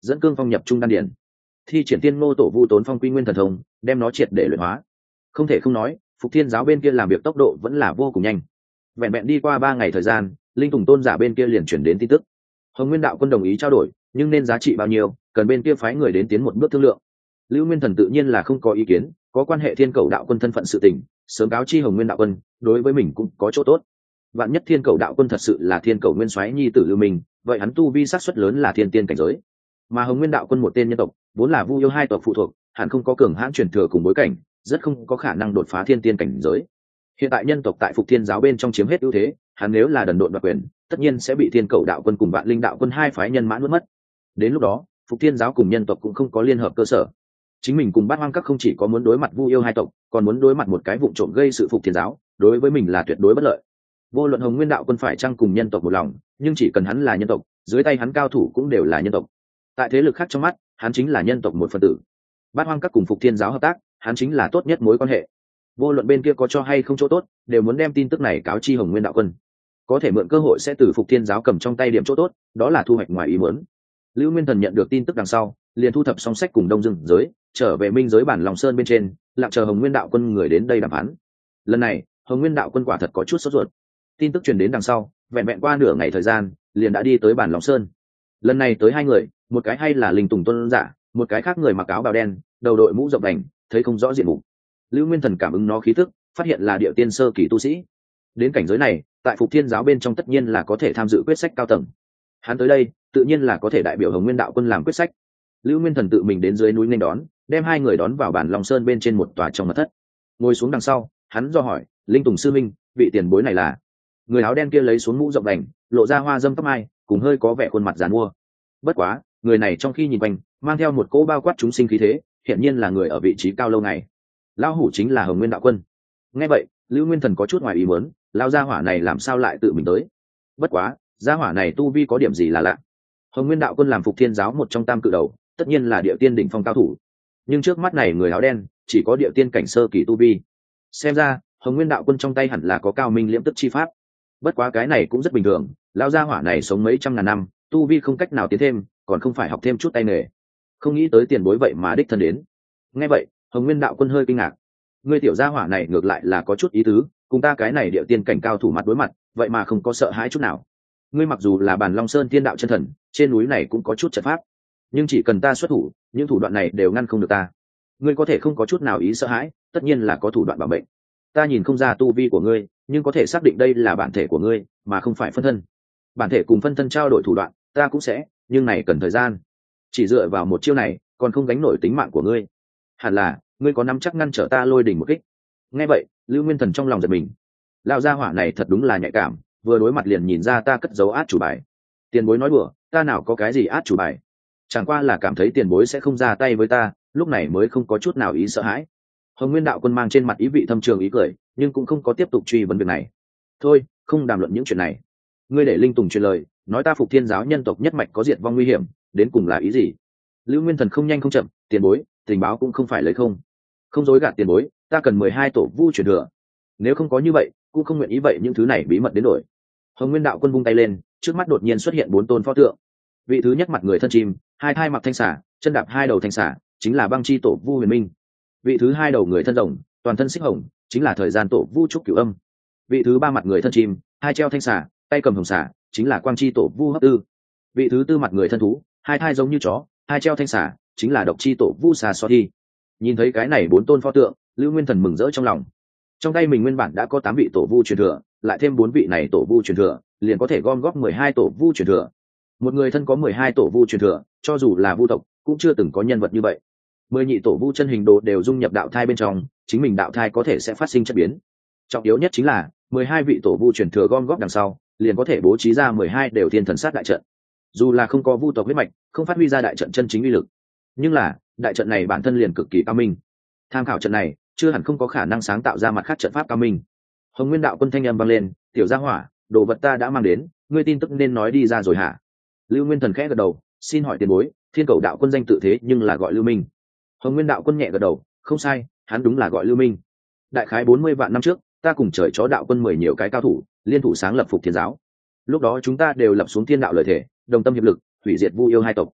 dẫn cương phong nhập trung đan điển, thi triển tiên ngô tổ vu tốn phong quy nguyên thần thông, đem nó triệt để luyện hóa. Không thể không nói, Phục Thiên giáo bên kia làm việc tốc độ vẫn là vô cùng nhanh. Vẹn vẹn đi qua 3 ngày thời gian, linh tùng tôn giả bên kia liền chuyển đến tin tức. Hồng Nguyên đạo quân đồng ý trao đổi, nhưng nên giá trị bao nhiêu, cần bên kia phái người đến tiến một bước thương lượng. Lưu Nguyên Thần tự nhiên là không có ý kiến, có quan hệ Thiên Cầu đạo quân thân phận sự tình, sớm cáo chi Hồng Nguyên đạo quân, đối với mình cũng có chỗ tốt. Vạn nhất Thiên Cầu đạo quân thật sự là Thiên Cầu Nguyên Soái nhi tử Lưu Minh, vậy hắn tu vi xác suất lớn là thiên tiên cảnh giới. Mà Hồng Nguyên đạo quân một tên nhân tộc, vốn là Vu yêu hai tộc phụ thuộc, hẳn không có cường hãn truyền thừa cùng bối cảnh, rất không có khả năng đột phá thiên tiên cảnh giới. Hiện tại nhân tộc tại Phục Thiên giáo bên trong chiếm hết ưu thế, hắn nếu là đần độn đoạt quyền, tất nhiên sẽ bị Thiên Cầu đạo quân cùng Vạn Linh đạo quân hai phái nhân mã nuốt mất. Đến lúc đó, Phục Thiên giáo cùng nhân tộc cũng không có liên hợp cơ sở. Chính mình cùng Bát Hoang Các không chỉ có muốn đối mặt Vu yêu hai tộc, còn muốn đối mặt một cái vụng trộm gây sự Phục Thiên giáo, đối với mình là tuyệt đối bất lợi. Vô luận Hồng Nguyên đạo quân phải chăng cùng nhân tộc một lòng, nhưng chỉ cần hắn là nhân tộc, dưới tay hắn cao thủ cũng đều là nhân tộc. Tại thế lực khác trong mắt, hắn chính là nhân tộc một phần tử. Bát Hoang Các cùng Phục Thiên giáo hợp tác, hắn chính là tốt nhất mối quan hệ. Vô luận bên kia có cho hay không chỗ tốt, đều muốn đem tin tức này cáo chi Hồng Nguyên đạo quân. Có thể mượn cơ hội sẽ từ Phục Thiên giáo cầm trong tay điểm chỗ tốt, đó là thu hoạch ngoài ý muốn. Lưu Nguyên Thần nhận được tin tức đằng sau, liền thu thập xong sách cùng Đông Dương giới, trở về Minh giới bản Long Sơn bên trên, lặng chờ Hồng Nguyên đạo quân người đến đây đàm phán. Lần này, Hồng Nguyên đạo quân quả thật có chút sốt ruột. Tin tức truyền đến đằng sau, vẹn vẹn qua nửa ngày thời gian, liền đã đi tới bản Long Sơn. Lần này tới hai người, một cái hay là Linh Tùng Tôn giả, một cái khác người mặc áo bào đen, đầu đội mũ rộng đành, thấy không rõ diện mục. Lưu Nguyên Thần cảm ứng nó khí tức, phát hiện là Điệu Tiên sơ kỳ tu sĩ. Đến cảnh giới này, tại Phục Thiên giáo bên trong tất nhiên là có thể tham dự quyết sách cao tầng. Hắn tới đây, tự nhiên là có thể đại biểu Hồng Nguyên đạo quân làm quyết sách. Lưu Nguyên Thần tự mình đến dưới núi nên đón, đem hai người đón vào bản Long Sơn bên trên một tòa trong mật thất. Ngồi xuống đằng sau, hắn do hỏi, Linh Tùng sư minh, vị tiền bối này là? Người áo đen kia lấy xuống mũ rộng đành, lộ ra hoa dâm tóc mai, cùng hơi có vẻ khuôn mặt giàn mua. Bất quá, người này trong khi nhìn quanh, mang theo một cỗ bao quát chúng sinh khí thế, hiển nhiên là người ở vị trí cao lâu ngày. Lão hủ chính là Hồng Nguyên đạo quân. Nghe vậy, Lưu Nguyên Thần có chút ngoài ý muốn, lão gia hỏa này làm sao lại tự mình tới? Bất quá, gia hỏa này tu vi có điểm gì là lạ? Hồng Nguyên đạo quân làm Phục Thiên giáo một trong tam cự đầu, tất nhiên là địa tiên đỉnh phong cao thủ. Nhưng trước mắt này người áo đen, chỉ có địa tiên cảnh sơ kỳ tu vi. Xem ra, Hồng Nguyên đạo quân trong tay hẳn là có cao minh liễm tức chi pháp. Bất quá cái này cũng rất bình thường, lão gia hỏa này sống mấy trăm ngàn năm, tu vi không cách nào tiến thêm, còn không phải học thêm chút tay nghề. Không nghĩ tới tiền bối vậy mà đích thân đến. Nghe vậy, Hồng Nguyên đạo quân hơi kinh ngạc. Ngươi tiểu gia hỏa này ngược lại là có chút ý tứ, cùng ta cái này địa tiên cảnh cao thủ mặt đối mặt, vậy mà không có sợ hãi chút nào. Ngươi mặc dù là bản Long Sơn tiên đạo chân thần, trên núi này cũng có chút trận pháp, nhưng chỉ cần ta xuất thủ, những thủ đoạn này đều ngăn không được ta. Ngươi có thể không có chút nào ý sợ hãi, tất nhiên là có thủ đoạn bảo mệnh. Ta nhìn không ra tu vi của ngươi, nhưng có thể xác định đây là bản thể của ngươi, mà không phải phân thân. Bản thể cùng phân thân trao đổi thủ đoạn, ta cũng sẽ, nhưng này cần thời gian. Chỉ dựa vào một chiêu này, còn không gánh nổi tính mạng của ngươi. Hẳn là ngươi có nắm chắc ngăn trở ta lôi đỉnh một kích. Nghe vậy, Lưu Nguyên Thần trong lòng giật mình. Lão gia hỏa này thật đúng là nhạy cảm, vừa đối mặt liền nhìn ra ta cất giấu át chủ bài. Tiền bối nói đùa, ta nào có cái gì át chủ bài? Chẳng qua là cảm thấy tiền bối sẽ không ra tay với ta, lúc này mới không có chút nào ý sợ hãi. Hồng Nguyên đạo quân mang trên mặt ý vị thâm trường ý cười, nhưng cũng không có tiếp tục truy vấn việc này. Thôi, không đàm luận những chuyện này. Ngươi để Linh Tùng truyền lời, nói ta Phục Thiên giáo nhân tộc nhất mạch có diệt vong nguy hiểm, đến cùng là ý gì? Lưu Nguyên Thần không nhanh không chậm, tiền bối, tình báo cũng không phải lấy không. Không dối gạt tiền bối, ta cần 12 tổ vu truyền thừa. Nếu không có như vậy, cũng không nguyện ý vậy những thứ này bí mật đến đổi. Hồng Nguyên đạo quân vung tay lên, trước mắt đột nhiên xuất hiện 4 tôn pho tượng. Vị thứ nhất mặt người thân chim, hai thai mặc thanh xà, chân đạp hai đầu thanh xà, chính là Băng Chi tổ vu Huyền Minh. Vị thứ hai đầu người thân rồng, toàn thân xích hồng, chính là thời gian tổ vu Trúc Cửu Âm. Vị thứ ba mặt người thân chim, hai treo thanh xà, tay cầm hồng xà, chính là Quang Chi tổ vu Hấp Tư. Vị thứ tư mặt người thân thú, hai thai giống như chó, hai treo thanh xà, chính là Độc Chi tổ vu Xà So Thi. Nhìn thấy cái này 4 tôn pho tượng, Lưu Nguyên Thần mừng rỡ trong lòng. Trong tay mình nguyên bản đã có 8 vị tổ vu truyền thừa, lại thêm 4 vị này tổ vu truyền thừa, liền có thể gom góp 12 tổ vu truyền thừa. Một người thân có 12 tổ vu truyền thừa, cho dù là vu tộc, cũng chưa từng có nhân vật như vậy. 10 nhị tổ vu chân hình đồ đều dung nhập đạo thai bên trong, chính mình đạo thai có thể sẽ phát sinh chất biến. Trọng yếu nhất chính là 12 vị tổ vu truyền thừa gom góp đằng sau, liền có thể bố trí ra 12 đều thiên thần sát đại trận. Dù là không có vu tộc huyết mạch, không phát huy ra đại trận chân chính uy lực, nhưng là đại trận này bản thân liền cực kỳ cao minh. Tham khảo trận này, chưa hẳn không có khả năng sáng tạo ra mặt khác trận pháp cao minh. Hồng Nguyên đạo quân thanh âm vang lên, tiểu gia hỏa, đồ vật ta đã mang đến, ngươi tin tức nên nói đi ra rồi hả? Lưu Nguyên Thần khẽ gật đầu, xin hỏi tiền bối, Thiên Cầu đạo quân danh tự thế nhưng là gọi Lưu Minh. Hồng Nguyên đạo quân nhẹ gật đầu, không sai, hắn đúng là gọi Lưu Minh. Đại khái 40 vạn năm trước, ta cùng trời chó đạo quân 10 nhiều cái cao thủ, liên thủ sáng lập Phục Thiên giáo. Lúc đó chúng ta đều lập xuống thiên đạo lời thể, đồng tâm hiệp lực, hủy diệt Vu yêu hai tộc.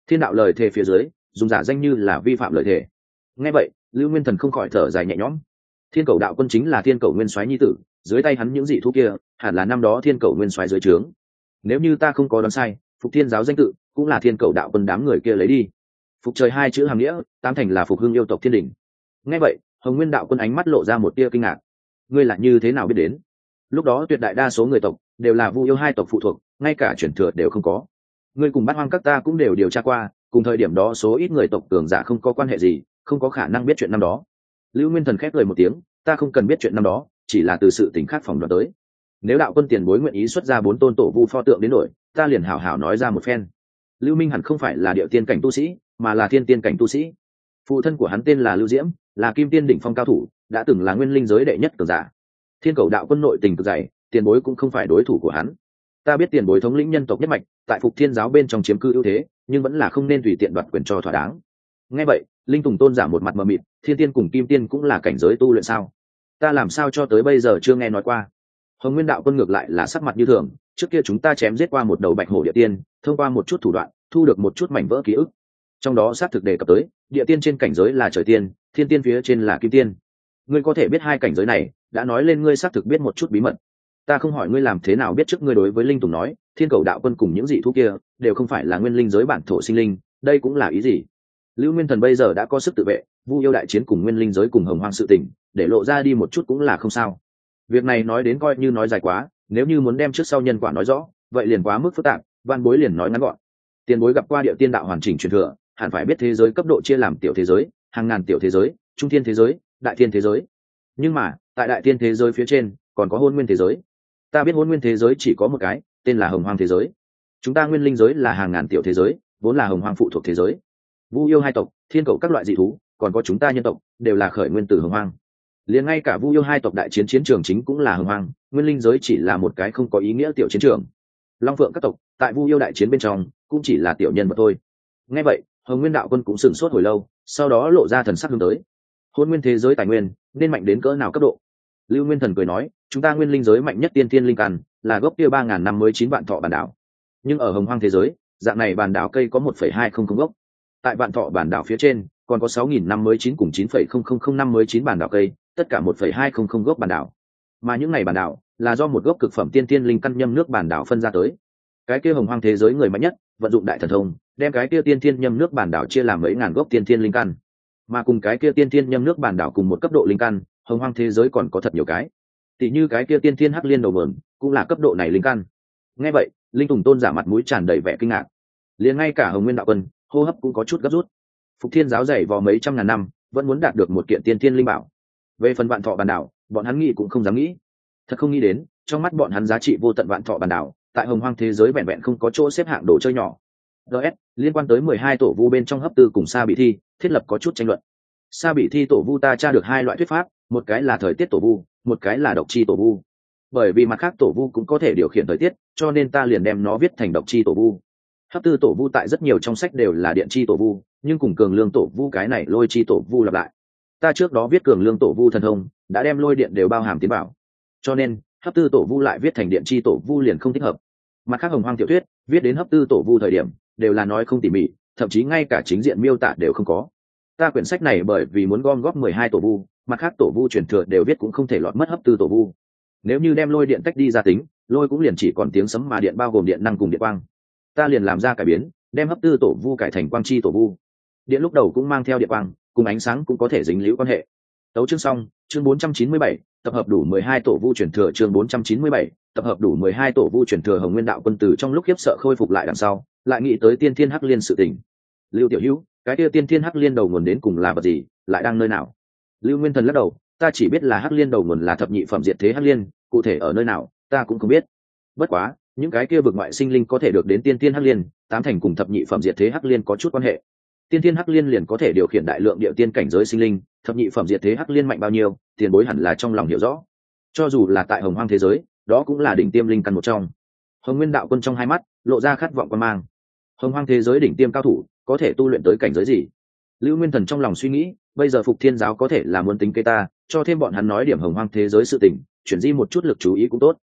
Thiên đạo lời thề phía dưới dùng giả danh như là vi phạm lời thề. Nghe vậy Lưu Nguyên Thần không khỏi thở dài nhẹ nhõm. Thiên Cầu đạo quân chính là Thiên Cầu nguyên soái nhi tử, dưới tay hắn những dị thú kia hẳn là năm đó Thiên Cầu nguyên soái dưới trướng. Nếu như ta không có đoán sai, Phục Thiên giáo danh tự cũng là Thiên Cầu đạo quân đám người kia lấy đi. Phục trời hai chữ hàm nghĩa tám thành là phục hưng yêu tộc thiên đỉnh. Nghe vậy Hồng Nguyên đạo quân ánh mắt lộ ra một tia kinh ngạc. Ngươi là như thế nào biết đến? Lúc đó tuyệt đại đa số người tộc đều là Vu yêu hai tộc phụ thuộc, ngay cả truyền thừa đều không có. Ngươi cùng Bát Hoang các ta cũng đều điều tra qua, cùng thời điểm đó số ít người tộc cường giả không có quan hệ gì, không có khả năng biết chuyện năm đó. Lưu Nguyên Thần khép cười một tiếng, ta không cần biết chuyện năm đó, chỉ là từ sự tình khác phỏng đoán tới. Nếu đạo quân tiền bối nguyện ý xuất ra 4 tôn tổ vu pho tượng đến đổi, ta liền hảo hảo nói ra một phen. Lưu Minh hẳn không phải là địa tiên cảnh tu sĩ, mà là thiên tiên cảnh tu sĩ. Phụ thân của hắn tên là Lưu Diễm, là kim tiên đỉnh phong cao thủ, đã từng là nguyên linh giới đệ nhất cường giả. Thiên Cầu đạo quân nội tình cực dày, tiền bối cũng không phải đối thủ của hắn. Ta biết tiền bối thống lĩnh nhân tộc nhất mạch, tại Phục Thiên giáo bên trong chiếm cư ưu thế, nhưng vẫn là không nên tùy tiện đoạt quyền cho thỏa đáng. Nghe vậy Linh Tùng tôn giả một mặt mờ mịt, thiên tiên cùng kim tiên cũng là cảnh giới tu luyện sao? Ta làm sao cho tới bây giờ chưa nghe nói qua. Hồng Nguyên đạo quân ngược lại là sắc mặt như thường, trước kia chúng ta chém giết qua một đầu bạch hổ địa tiên, thông qua một chút thủ đoạn thu được một chút mảnh vỡ ký ức, trong đó xác thực đề cập tới địa tiên trên cảnh giới là trời tiên, thiên tiên phía trên là kim tiên. Ngươi có thể biết hai cảnh giới này đã nói lên ngươi xác thực biết một chút bí mật. Ta không hỏi ngươi làm thế nào biết trước. Ngươi đối với Linh Tùng nói Thiên Cầu đạo quân cùng những dị thú kia đều không phải là nguyên linh giới bản thổ sinh linh, đây cũng là ý gì? Lưu Nguyên Thần bây giờ đã có sức tự vệ, Vu yêu đại chiến cùng nguyên linh giới cùng hồng hoang sự tình để lộ ra đi một chút cũng là không sao. Việc này nói đến coi như nói dài quá, nếu như muốn đem trước sau nhân quả nói rõ vậy liền quá mức phức tạp, van bối liền nói ngắn gọn. Tiền bối gặp qua địa tiên đạo hoàn chỉnh truyền thừa, hẳn phải biết thế giới cấp độ chia làm tiểu thế giới, hàng ngàn tiểu thế giới, trung thiên thế giới, đại thiên thế giới. Nhưng mà tại đại thiên thế giới phía trên còn có hôn nguyên thế giới. Ta biết hôn nguyên thế giới chỉ có một cái, tên là hồng hoang thế giới. Chúng ta nguyên linh giới là hàng ngàn tiểu thế giới, vốn là hồng hoang phụ thuộc thế giới. Vu yêu hai tộc, Thiên Cầu các loại dị thú, còn có chúng ta nhân tộc đều là khởi nguyên từ hồng hoang. Liền ngay cả Vu yêu hai tộc đại chiến chiến trường chính cũng là hồng hoang, nguyên linh giới chỉ là một cái không có ý nghĩa tiểu chiến trường. Long Phượng các tộc tại Vu yêu đại chiến bên trong cũng chỉ là tiểu nhân vật thôi. Nghe vậy Hồng Nguyên đạo quân cũng sửng sốt hồi lâu, sau đó lộ ra thần sắc hướng tới. Hôn nguyên thế giới tài nguyên nên mạnh đến cỡ nào cấp độ? Lưu Nguyên Thần cười nói, chúng ta nguyên linh giới mạnh nhất tiên thiên linh căn là gốc kia 3059 vạn thọ bản đảo. Nhưng ở hồng hoang thế giới, dạng này bản đảo cây có 1,200 gốc. Tại vạn thọ bản đảo phía trên còn có 6059 cùng 9,00059 bản đảo cây, tất cả 1,200 gốc bản đảo. Mà những này bản đảo là do một gốc cực phẩm tiên thiên linh căn nhâm nước bản đảo phân ra tới. Cái kia hồng hoang thế giới người mạnh nhất vận dụng đại thần thông, đem cái kia tiên thiên nhâm nước bản đảo chia làm mấy ngàn gốc tiên thiên linh căn. Mà cùng cái kia tiên thiên nhâm nước bản đảo cùng một cấp độ linh căn, hồng hoang thế giới còn có thật nhiều cái. Tỷ như cái kia tiên thiên hắc liên đầu mượn cũng là cấp độ này linh căn. Nghe vậy Linh Tùng tôn giả mặt mũi tràn đầy vẻ kinh ngạc, liền ngay cả Hồng Nguyên đạo quân hô hấp cũng có chút gấp rút. Phục Thiên giáo dày vò mấy trăm ngàn năm vẫn muốn đạt được một kiện tiên thiên linh bảo. Về phần vạn thọ bản đảo, bọn hắn nghĩ cũng không dám nghĩ. Thật không nghĩ đến trong mắt bọn hắn giá trị vô tận vạn thọ bản đảo tại hồng hoang thế giới vẹn vẹn không có chỗ xếp hạng đồ chơi nhỏ. DS liên quan tới 12 tổ vu bên trong hấp tư cùng Sa Bị Thi thiết lập có chút tranh luận. Sa Bị Thi tổ vu ta tra được hai loại thuyết pháp, một cái là thời tiết tổ vu, một cái là độc chi tổ vu. Bởi vì mặt khác tổ vu cũng có thể điều khiển thời tiết, cho nên ta liền đem nó viết thành độc chi tổ vu. Hấp tư tổ vu tại rất nhiều trong sách đều là điện chi tổ vu, nhưng cùng cường lương tổ vu cái này lôi chi tổ vu lặp lại. Ta trước đó viết cường lương tổ vu thần thông đã đem lôi điện đều bao hàm tiến bảo, cho nên hấp tư tổ vu lại viết thành điện chi tổ vu liền không thích hợp. Mặt khác hồng hoang tiểu thuyết viết đến hấp tư tổ vu thời điểm đều là nói không tỉ mỉ, thậm chí ngay cả chính diện miêu tả đều không có. Ta quyển sách này bởi vì muốn gom góp 12 tổ vu, mặt khác tổ vu truyền thừa đều viết cũng không thể lọt mất hấp tư tổ vu. Nếu như đem lôi điện tách đi ra tính, lôi cũng liền chỉ còn tiếng sấm, mà điện bao gồm điện năng cùng điện quang. Ta liền làm ra cải biến, đem hấp tư tổ vu cải thành quang chi tổ vu. Điện lúc đầu cũng mang theo điện quang, cùng ánh sáng cũng có thể dính liễu quan hệ. Tấu chương xong, chương 497, tập hợp đủ 12 tổ vu truyền thừa. Chương 497, tập hợp đủ 12 tổ vu truyền thừa. Hồng Nguyên đạo quân tử trong lúc khiếp sợ khôi phục lại đằng sau, lại nghĩ tới tiên thiên hắc liên sự tình. Lưu tiểu hữu, cái kia tiên thiên hắc liên đầu nguồn đến cùng là vật gì, lại đang nơi nào? Lưu Nguyên Thần lắc đầu, ta chỉ biết là hắc liên đầu nguồn là thập nhị phẩm diệt thế hắc liên, cụ thể ở nơi nào ta cũng không biết. Bất quá những cái kia vực ngoại sinh linh có thể được đến tiên thiên hắc liên, tám thành cùng thập nhị phẩm diệt thế hắc liên có chút quan hệ. Tiên thiên hắc liên liền có thể điều khiển đại lượng địa tiên cảnh giới sinh linh, thập nhị phẩm diệt thế hắc liên mạnh bao nhiêu, tiền bối hẳn là trong lòng hiểu rõ. Cho dù là tại hồng hoang thế giới, đó cũng là đỉnh tiêm linh căn một trong. Hồng Nguyên đạo quân trong hai mắt lộ ra khát vọng quan mang. Hồng hoang thế giới đỉnh tiêm cao thủ có thể tu luyện tới cảnh giới gì? Lưu Nguyên Thần trong lòng suy nghĩ, bây giờ Phục Thiên giáo có thể là muốn tính kế ta, cho thêm bọn hắn nói điểm hồng hoang thế giới sự tình, chuyển di một chút lực chú ý cũng tốt.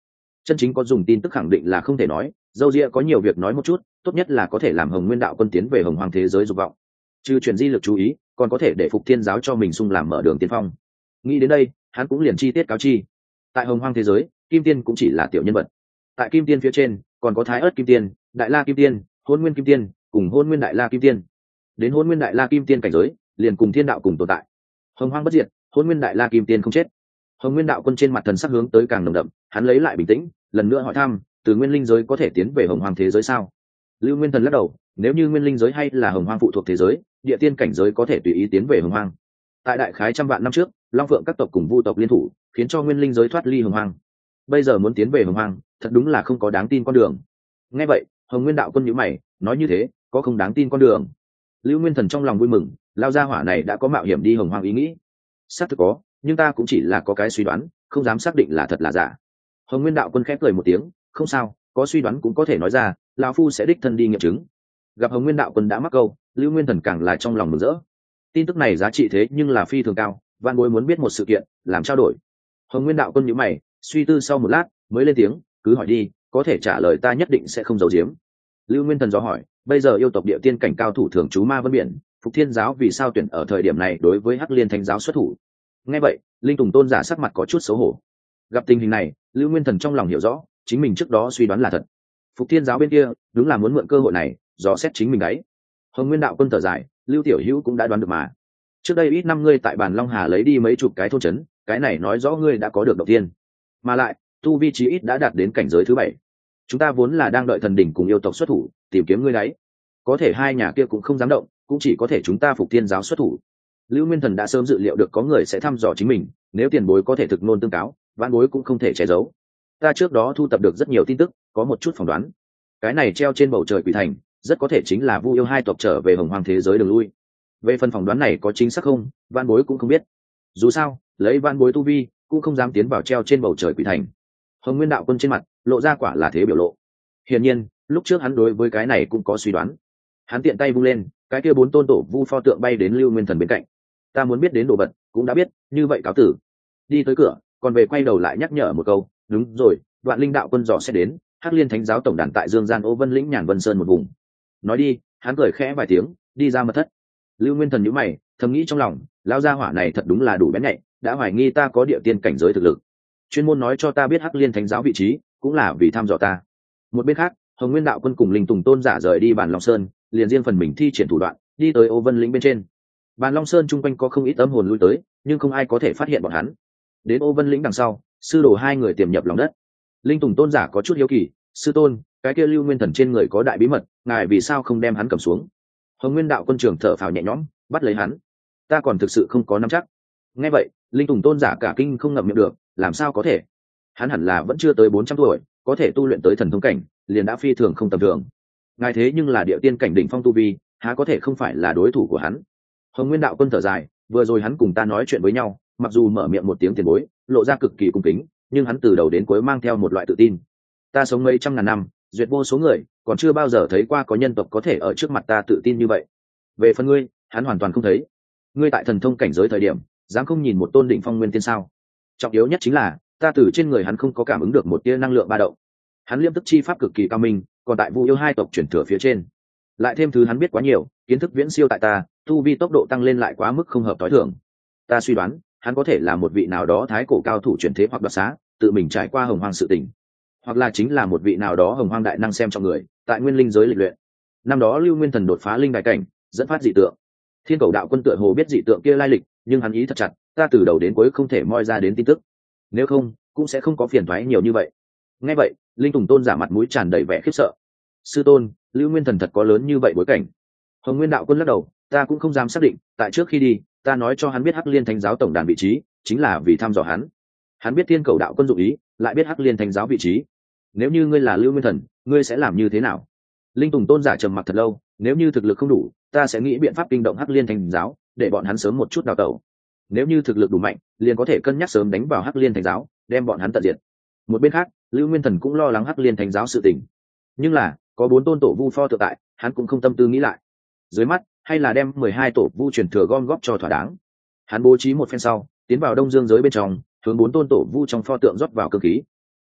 chân chính có dùng tin tức khẳng định là không thể nói, dâu ria có nhiều việc nói một chút, tốt nhất là có thể làm Hồng Nguyên đạo quân tiến về hồng hoàng thế giới dục vọng, trừ chuyển di lực chú ý, còn có thể để Phục Thiên giáo cho mình xung làm mở đường tiên phong. Nghĩ đến đây, hắn cũng liền chi tiết cáo chi. Tại hồng hoang thế giới, kim tiên cũng chỉ là tiểu nhân vật. Tại kim tiên phía trên còn có thái ớt kim tiên, đại la kim tiên, hôn nguyên kim tiên cùng hôn nguyên đại la kim tiên. Đến hôn nguyên đại la kim tiên cảnh giới liền cùng thiên đạo cùng tồn tại. Hồng hoang bất diệt, hôn nguyên đại la kim tiên không chết. Hồng Nguyên đạo quân trên mặt thần sắc hướng tới càng nồng đậm, hắn lấy lại bình tĩnh, lần nữa hỏi thăm, từ nguyên linh giới có thể tiến về hồng hoang thế giới sao? Lưu Nguyên Thần lắc đầu, nếu như nguyên linh giới hay là hồng hoang phụ thuộc thế giới, địa tiên cảnh giới có thể tùy ý tiến về hồng hoang. Tại đại khái trăm vạn năm trước, long phượng các tộc cùng vu tộc liên thủ, khiến cho nguyên linh giới thoát ly hồng hoang. Bây giờ muốn tiến về hồng hoang, thật đúng là không có đáng tin con đường. Nghe vậy, Hồng Nguyên đạo quân nhíu mày, nói như thế, có không đáng tin con đường? Lưu Nguyên Thần trong lòng vui mừng, lao gia hỏa này đã có mạo hiểm đi hồng hoang ý nghĩ. Xác thực có, nhưng ta cũng chỉ là có cái suy đoán, không dám xác định là thật là giả. Hồng Nguyên đạo quân khép cười một tiếng, không sao, có suy đoán cũng có thể nói ra, lão phu sẽ đích thân đi nghiệm chứng. Gặp Hồng Nguyên đạo quân đã mắc câu, Lưu Nguyên Thần càng là trong lòng mừng rỡ. Tin tức này giá trị thế nhưng là phi thường cao, Vạn Bối muốn biết một sự kiện, làm trao đổi. Hồng Nguyên đạo quân nhíu mày, suy tư sau một lát, mới lên tiếng, cứ hỏi đi, có thể trả lời ta nhất định sẽ không giấu giếm. Lưu Nguyên Thần dò hỏi, bây giờ yêu tộc địa tiên cảnh cao thủ thường trú ma vân biển, Phục Thiên giáo vì sao tuyển ở thời điểm này đối với Hắc Liên Thánh giáo xuất thủ? Nghe vậy, Linh Tùng tôn giả sắc mặt có chút xấu hổ. Gặp tình hình này, Lưu Nguyên Thần trong lòng hiểu rõ, chính mình trước đó suy đoán là thật. Phục Thiên giáo bên kia đúng là muốn mượn cơ hội này dò xét chính mình đấy. Hồng Nguyên đạo quân thở dài, Lưu tiểu hữu cũng đã đoán được mà. Trước đây ít năm ngươi tại bàn Long Hà lấy đi mấy chục cái thôn trấn, cái này nói rõ ngươi đã có được đầu tiên, mà lại tu vi chí ít đã đạt đến cảnh giới thứ 7. Chúng ta vốn là đang đợi thần đỉnh cùng yêu tộc xuất thủ tìm kiếm ngươi đấy, có thể hai nhà kia cũng không dám động, cũng chỉ có thể chúng ta Phục Thiên giáo xuất thủ. Lưu Nguyên Thần đã sớm dự liệu được có người sẽ thăm dò chính mình, nếu tiền bối có thể thực nôn tương cáo, Vãn Bối cũng không thể che giấu. Ta trước đó thu tập được rất nhiều tin tức, có một chút phỏng đoán. Cái này treo trên bầu trời quỷ thành, rất có thể chính là Vu yêu hai tộc trở về hồng hoàng thế giới đường lui. Về phần phỏng đoán này có chính xác không, Vãn Bối cũng không biết. Dù sao, lấy Vãn Bối tu vi, cũng không dám tiến vào treo trên bầu trời quỷ thành. Hồng Nguyên đạo quân trên mặt lộ ra quả là thế biểu lộ. Hiển nhiên, lúc trước hắn đối với cái này cũng có suy đoán. Hắn tiện tay vung lên, cái kia 4 tôn tổ vu pho tượng bay đến Lưu Nguyên Thần bên cạnh. Ta muốn biết đến đồ vật cũng đã biết, như vậy cáo tử. Đi tới cửa, còn về quay đầu lại nhắc nhở một câu, đúng rồi, Đoạn Linh đạo quân dò sẽ đến, Hắc Liên Thánh giáo tổng đàn tại Dương Gian Ô Vân lĩnh Nhàn Vân Sơn một vùng. Nói đi, hắn cười khẽ vài tiếng, đi ra mật thất. Lưu Nguyên Thần nhíu mày, thầm nghĩ trong lòng, lão gia hỏa này thật đúng là đủ bén nhạy, đã hoài nghi ta có địa tiên cảnh giới thực lực. Chuyên môn nói cho ta biết Hắc Liên Thánh giáo vị trí, cũng là vì thăm dò ta. Một bên khác, Hồng Nguyên đạo quân cùng Linh Tùng tôn giả rời đi Bàn Long Sơn, liền riêng phần mình thi triển thủ đoạn, đi tới Ô Vân lĩnh bên trên. Bàn Long Sơn chung quanh có không ít âm hồn lui tới, nhưng không ai có thể phát hiện bọn hắn. Đến Ô Vân lĩnh đằng sau, sư đồ hai người tiềm nhập lòng đất. Linh Tùng tôn giả có chút hiếu kỳ, sư tôn, cái kia Lưu Nguyên Thần trên người có đại bí mật, ngài vì sao không đem hắn cầm xuống? Hồng Nguyên đạo quân trưởng thở phào nhẹ nhõm, bắt lấy hắn. Ta còn thực sự không có nắm chắc. Nghe vậy, Linh Tùng tôn giả cả kinh không ngậm miệng được, làm sao có thể? Hắn hẳn là vẫn chưa tới 400 tuổi, có thể tu luyện tới thần thông cảnh, liền đã phi thường không tầm thường. Ngài thế nhưng là địa tiên cảnh đỉnh phong tu vi, há có thể không phải là đối thủ của hắn? Hồng Nguyên đạo quân thở dài, vừa rồi hắn cùng ta nói chuyện với nhau, mặc dù mở miệng một tiếng tiền bối, lộ ra cực kỳ cung kính, nhưng hắn từ đầu đến cuối mang theo một loại tự tin. Ta sống mấy trăm ngàn năm, duyệt vô số người, còn chưa bao giờ thấy qua có nhân tộc có thể ở trước mặt ta tự tin như vậy. Về phần ngươi, hắn hoàn toàn không thấy. Ngươi tại thần thông cảnh giới thời điểm, dám không nhìn một tôn đỉnh phong nguyên tiên sao? Trọng yếu nhất chính là, ta từ trên người hắn không có cảm ứng được một tia năng lượng ba động. Hắn liêm tức chi pháp cực kỳ cao minh, còn tại Vu yêu hai tộc chuyển thừa phía trên, lại thêm thứ hắn biết quá nhiều, kiến thức viễn siêu tại ta, tu vi tốc độ tăng lên lại quá mức không hợp tối thường. Ta suy đoán, hắn có thể là một vị nào đó thái cổ cao thủ chuyển thế hoặc đoạt xá, tự mình trải qua hồng hoang sự tình, hoặc là chính là một vị nào đó hồng hoang đại năng xem trọng người, tại nguyên linh giới lịch luyện. Năm đó Lưu Nguyên Thần đột phá linh đại cảnh, dẫn phát dị tượng. Thiên Cầu đạo quân tựa hồ biết dị tượng kia lai lịch, nhưng hắn ý thật chặt, ta từ đầu đến cuối không thể moi ra đến tin tức. Nếu không, cũng sẽ không có phiền toái nhiều như vậy. Nghe vậy, Linh Tùng tôn giả mặt mũi tràn đầy vẻ khiếp sợ. Sư tôn, Lưu Nguyên Thần thật có lớn như vậy bối cảnh? Hồng Nguyên đạo quân lắc đầu, ta cũng không dám xác định, tại trước khi đi, ta nói cho hắn biết Hắc Liên Thánh giáo tổng đàn vị trí, chính là vì thăm dò hắn. Hắn biết Thiên Cầu đạo quân dụng ý, lại biết Hắc Liên Thánh giáo vị trí. Nếu như ngươi là Lưu Nguyên Thần, ngươi sẽ làm như thế nào? Linh Tùng tôn giả trầm mặc thật lâu, nếu như thực lực không đủ, ta sẽ nghĩ biện pháp kinh động Hắc Liên Thánh giáo, để bọn hắn sớm một chút đào tẩu. Nếu như thực lực đủ mạnh, liền có thể cân nhắc sớm đánh vào Hắc Liên Thánh giáo, đem bọn hắn tận diệt. Một bên khác, Lưu Nguyên Thần cũng lo lắng Hắc Liên Thánh giáo sự tình, nhưng là có 4 tôn tổ vu pho tự tại, hắn cũng không tâm tư nghĩ lại. Dưới mắt, hay là đem 12 tổ vu truyền thừa gom góp cho thỏa đáng. Hắn bố trí một phen sau, tiến vào Đông Dương giới bên trong, hướng 4 tôn tổ vu trong pho tượng rót vào cơ khí.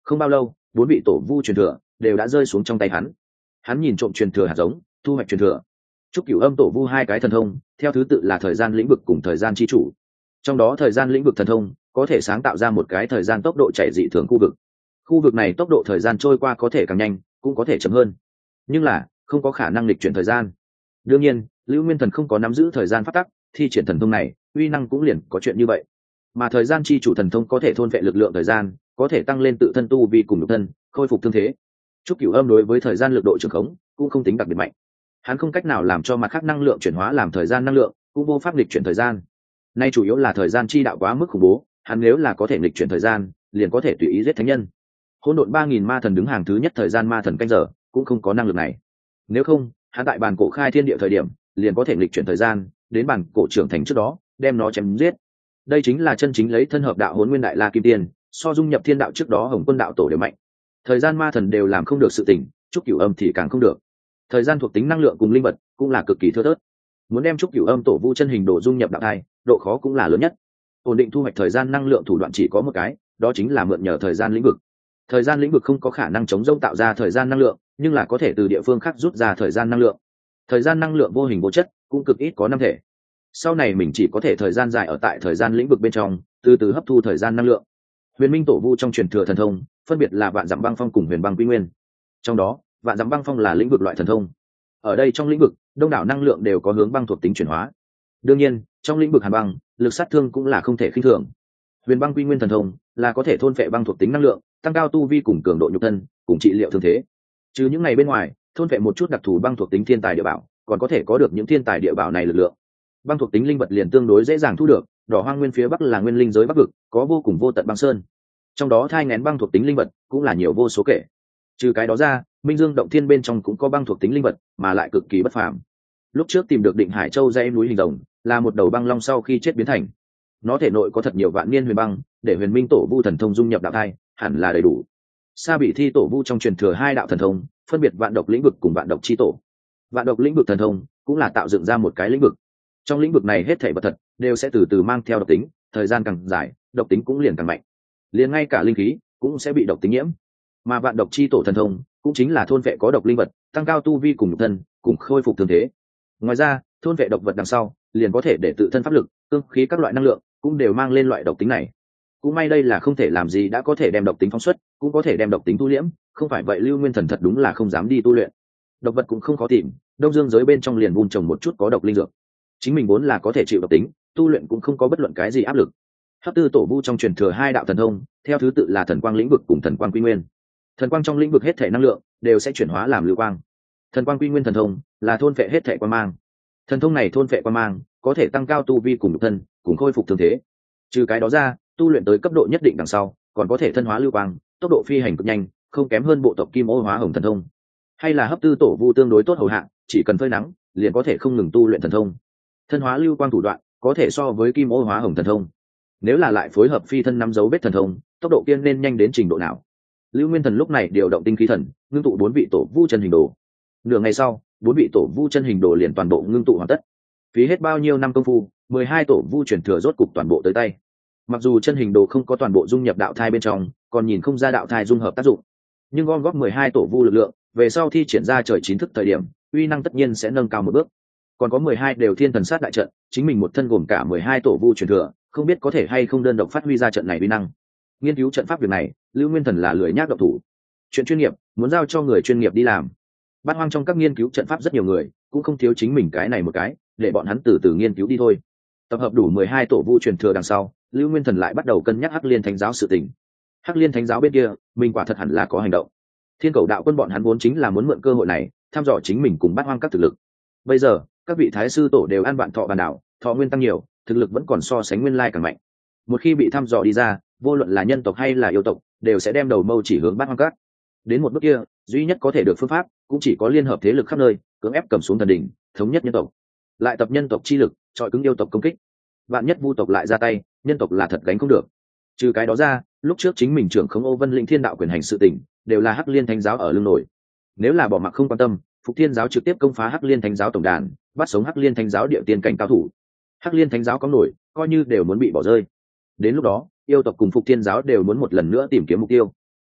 Không bao lâu 4 vị tổ vu truyền thừa đều đã rơi xuống trong tay hắn nhìn trộm truyền thừa hạt giống, thu hoạch truyền thừa. Trúc Cửu Âm tổ vu 2 cái thần thông theo thứ tự là thời gian lĩnh vực cùng thời gian chi chủ. Trong đó thời gian lĩnh vực thần thông có thể sáng tạo ra một cái thời gian tốc độ chạy dị thường khu vực này tốc độ thời gian trôi qua có thể càng nhanh cũng có thể chậm hơn, nhưng là không có khả năng lịch chuyển thời gian. Đương nhiên Lưu Nguyên Thần không có nắm giữ thời gian pháp tắc, thi triển thần thông này uy năng cũng liền có chuyện như vậy. Mà thời gian chi chủ thần thông có thể thôn vệ lực lượng thời gian, có thể tăng lên tự thân tu vi cùng nhục thân, khôi phục thương thế. Trúc Cửu Âm đối với thời gian lực độ trường khống cũng không tính đặc biệt mạnh, hắn không cách nào làm cho mặt khác năng lượng chuyển hóa làm thời gian năng lượng, cũng vô pháp lịch chuyển thời gian. Nay chủ yếu là thời gian chi đạo quá mức khủng bố, hắn nếu là có thể lịch chuyển thời gian liền có thể tùy ý giết thánh nhân. Hỗn độn 3000 ma thần đứng hàng thứ nhất thời gian ma thần canh giờ cũng không có năng lực này. Nếu không, hắn tại bản cổ khai thiên địa thời điểm liền có thể lịch chuyển thời gian đến bản cổ trưởng thành trước đó đem nó chém giết. Đây chính là chân chính lấy thân hợp đạo Hỗn Nguyên Đại La Kim Tiên, so dung nhập thiên đạo trước đó Hồng Quân đạo tổ đều mạnh. Thời gian ma thần đều làm không được sự tình, Trúc Cửu Âm thì càng không được. Thời gian thuộc tính năng lượng cùng linh vật cũng là cực kỳ thưa thớt, muốn đem Trúc Cửu Âm tổ vu chân hình đồ dung nhập đạo thai, độ khó cũng là lớn nhất. Ổn định thu hoạch thời gian năng lượng thủ đoạn chỉ có một cái, đó chính là mượn nhờ thời gian lĩnh vực. Thời gian lĩnh vực không có khả năng chống rỗng tạo ra thời gian năng lượng, nhưng là có thể từ địa phương khác rút ra thời gian năng lượng. Thời gian năng lượng vô hình vô chất, cũng cực ít có năm thể. Sau này mình chỉ có thể thời gian dài ở tại thời gian lĩnh vực bên trong, từ từ hấp thu thời gian năng lượng. Huyền Minh tổ vu trong truyền thừa thần thông phân biệt là Vạn Dặm Băng Phong cùng Huyền Băng Quy Nguyên. Trong đó Vạn Dặm Băng Phong là lĩnh vực loại thần thông, ở đây trong lĩnh vực đông đảo năng lượng đều có hướng băng thuộc tính chuyển hóa. Đương nhiên trong lĩnh vực hàn băng lực sát thương cũng là không thể khinh thường. Huyền Băng Quy Nguyên thần thông là có thể thôn phệ băng thuộc tính năng lượng, tăng cao tu vi cùng cường độ nhục thân, cùng trị liệu thương thế. Trừ những ngày bên ngoài, thôn phệ một chút đặc thù băng thuộc tính thiên tài địa bảo, còn có thể có được những thiên tài địa bảo này lực lượng. Băng thuộc tính linh vật liền tương đối dễ dàng thu được, Đỏ Hoang Nguyên phía bắc là nguyên linh giới bắc vực, có vô cùng vô tận băng sơn. Trong đó thai nghén băng thuộc tính linh vật cũng là nhiều vô số kể. Trừ cái đó ra, Minh Dương động thiên bên trong cũng có băng thuộc tính linh vật, mà lại cực kỳ bất phàm. Lúc trước tìm được Định Hải Châu dãy núi hình rồng, là một đầu băng long sau khi chết biến thành. Nó thể nội có thật nhiều vạn niên huyền băng, để Huyền Minh tổ vu thần thông dung nhập đạo thai, hẳn là đầy đủ. Sa Bị Thi tổ vu trong truyền thừa 2 đạo thần thông, phân biệt Vạn Độc lĩnh vực cùng Vạn Độc chi tổ. Vạn Độc lĩnh vực thần thông cũng là tạo dựng ra một cái lĩnh vực. Trong lĩnh vực này hết thảy vật thật đều sẽ từ từ mang theo độc tính, thời gian càng dài, độc tính cũng liền càng mạnh. Liền ngay cả linh khí cũng sẽ bị độc tính nhiễm. Mà Vạn Độc chi tổ thần thông cũng chính là thôn vệ có độc linh vật, tăng cao tu vi cùng nhục thân, cùng khôi phục thương thế. Ngoài ra, thôn vệ độc vật đằng sau, liền có thể để tự thân pháp lực, cương khí các loại năng lượng cũng đều mang lên loại độc tính này. Cũng may đây là không thể làm gì đã có thể đem độc tính phóng xuất, cũng có thể đem độc tính tu liễm, không phải vậy Lưu Nguyên Thần thật đúng là không dám đi tu luyện. Độc vật cũng không khó tìm, Đông Dương giới bên trong liền vun trồng một chút có độc linh dược. Chính mình vốn là có thể chịu độc tính, tu luyện cũng không có bất luận cái gì áp lực. Hấp Tư tổ vu trong truyền thừa 2 đạo thần thông, theo thứ tự là Thần Quang lĩnh vực cùng Thần Quang Quy Nguyên. Thần quang trong lĩnh vực hết thể năng lượng đều sẽ chuyển hóa làm lưu quang. Thần Quang Quy Nguyên thần thông là thôn phệ hết thể quang mang. Thần thông này thôn phệ quang mang có thể tăng cao tu vi cùng nhục thân, cùng khôi phục thương thế. Trừ cái đó ra, tu luyện tới cấp độ nhất định đằng sau, còn có thể thân hóa lưu quang, tốc độ phi hành cực nhanh, không kém hơn bộ tộc Kim Ô Hóa Hồng thần thông. Hay là Hấp Tư tổ vu tương đối tốt hầu hạ, chỉ cần phơi nắng, liền có thể không ngừng tu luyện thần thông. Thân hóa lưu quang thủ đoạn có thể so với Kim Ô Hóa Hồng thần thông. Nếu là lại phối hợp phi thân nắm dấu vết thần thông, tốc độ kiên nên nhanh đến trình độ nào? Lưu Nguyên Thần lúc này điều động tinh khí thần, ngưng tụ 4 vị tổ vu chân hình đồ. Nửa ngày sau, 4 vị tổ vu chân hình đồ liền toàn bộ ngưng tụ hoàn tất. Phí hết bao nhiêu năm công phu, 12 tổ vu truyền thừa rốt cục toàn bộ tới tay. Mặc dù chân hình đồ không có toàn bộ dung nhập đạo thai bên trong, còn nhìn không ra đạo thai dung hợp tác dụng, nhưng gom góp 12 tổ vu lực lượng, về sau thi triển ra trời chín thức thời điểm, uy năng tất nhiên sẽ nâng cao một bước. Còn có 12 đều thiên thần sát đại trận, chính mình một thân gồm cả 12 tổ vu truyền thừa, không biết có thể hay không đơn độc phát huy ra trận này uy năng. Nghiên cứu trận pháp việc này, Lưu Nguyên Thần là lười nhác động thủ. Chuyện chuyên nghiệp muốn giao cho người chuyên nghiệp đi làm. Bát Hoang trong các nghiên cứu trận pháp rất nhiều người, cũng không thiếu chính mình cái này một cái, để bọn hắn từ từ nghiên cứu đi thôi. Tập hợp đủ 12 tổ vu truyền thừa đằng sau, Lưu Nguyên Thần lại bắt đầu cân nhắc Hắc Liên Thánh giáo sự tình. Hắc Liên Thánh giáo bên kia, mình quả thật hẳn là có hành động. Thiên Cầu đạo quân bọn hắn vốn chính là muốn mượn cơ hội này, thăm dò chính mình cùng Bát Hoang các thực lực. Bây giờ, các vị thái sư tổ đều ăn bạn thọ bàn đảo, thọ nguyên tăng nhiều, thực lực vẫn còn so sánh nguyên lai càng mạnh. Một khi bị thăm dò đi ra, vô luận là nhân tộc hay là yêu tộc, đều sẽ đem đầu mâu chỉ hướng Bát Hoang các. Đến một bước kia, duy nhất có thể được phương pháp, cũng chỉ có liên hợp thế lực khắp nơi, cưỡng ép cầm xuống thần đỉnh, thống nhất nhân tộc. Lại tập nhân tộc chi lực, chọi cứng yêu tộc công kích. Vạn nhất Vu tộc lại ra tay, nhân tộc là thật gánh không được. Trừ cái đó ra, lúc trước chính mình trưởng khống Ô Vân Lĩnh Thiên đạo quyền hành sự tình, đều là Hắc Liên Thánh giáo ở lưng nổi. Nếu là bỏ mặc không quan tâm, Phục Thiên giáo trực tiếp công phá Hắc Liên Thánh giáo tổng đàn, bắt sống Hắc Liên Thánh giáo địa tiên cảnh cao thủ. Hắc Liên Thánh giáo có nổi, coi như đều muốn bị bỏ rơi. Đến lúc đó, yêu tộc cùng Phục Thiên giáo đều muốn một lần nữa tìm kiếm mục tiêu.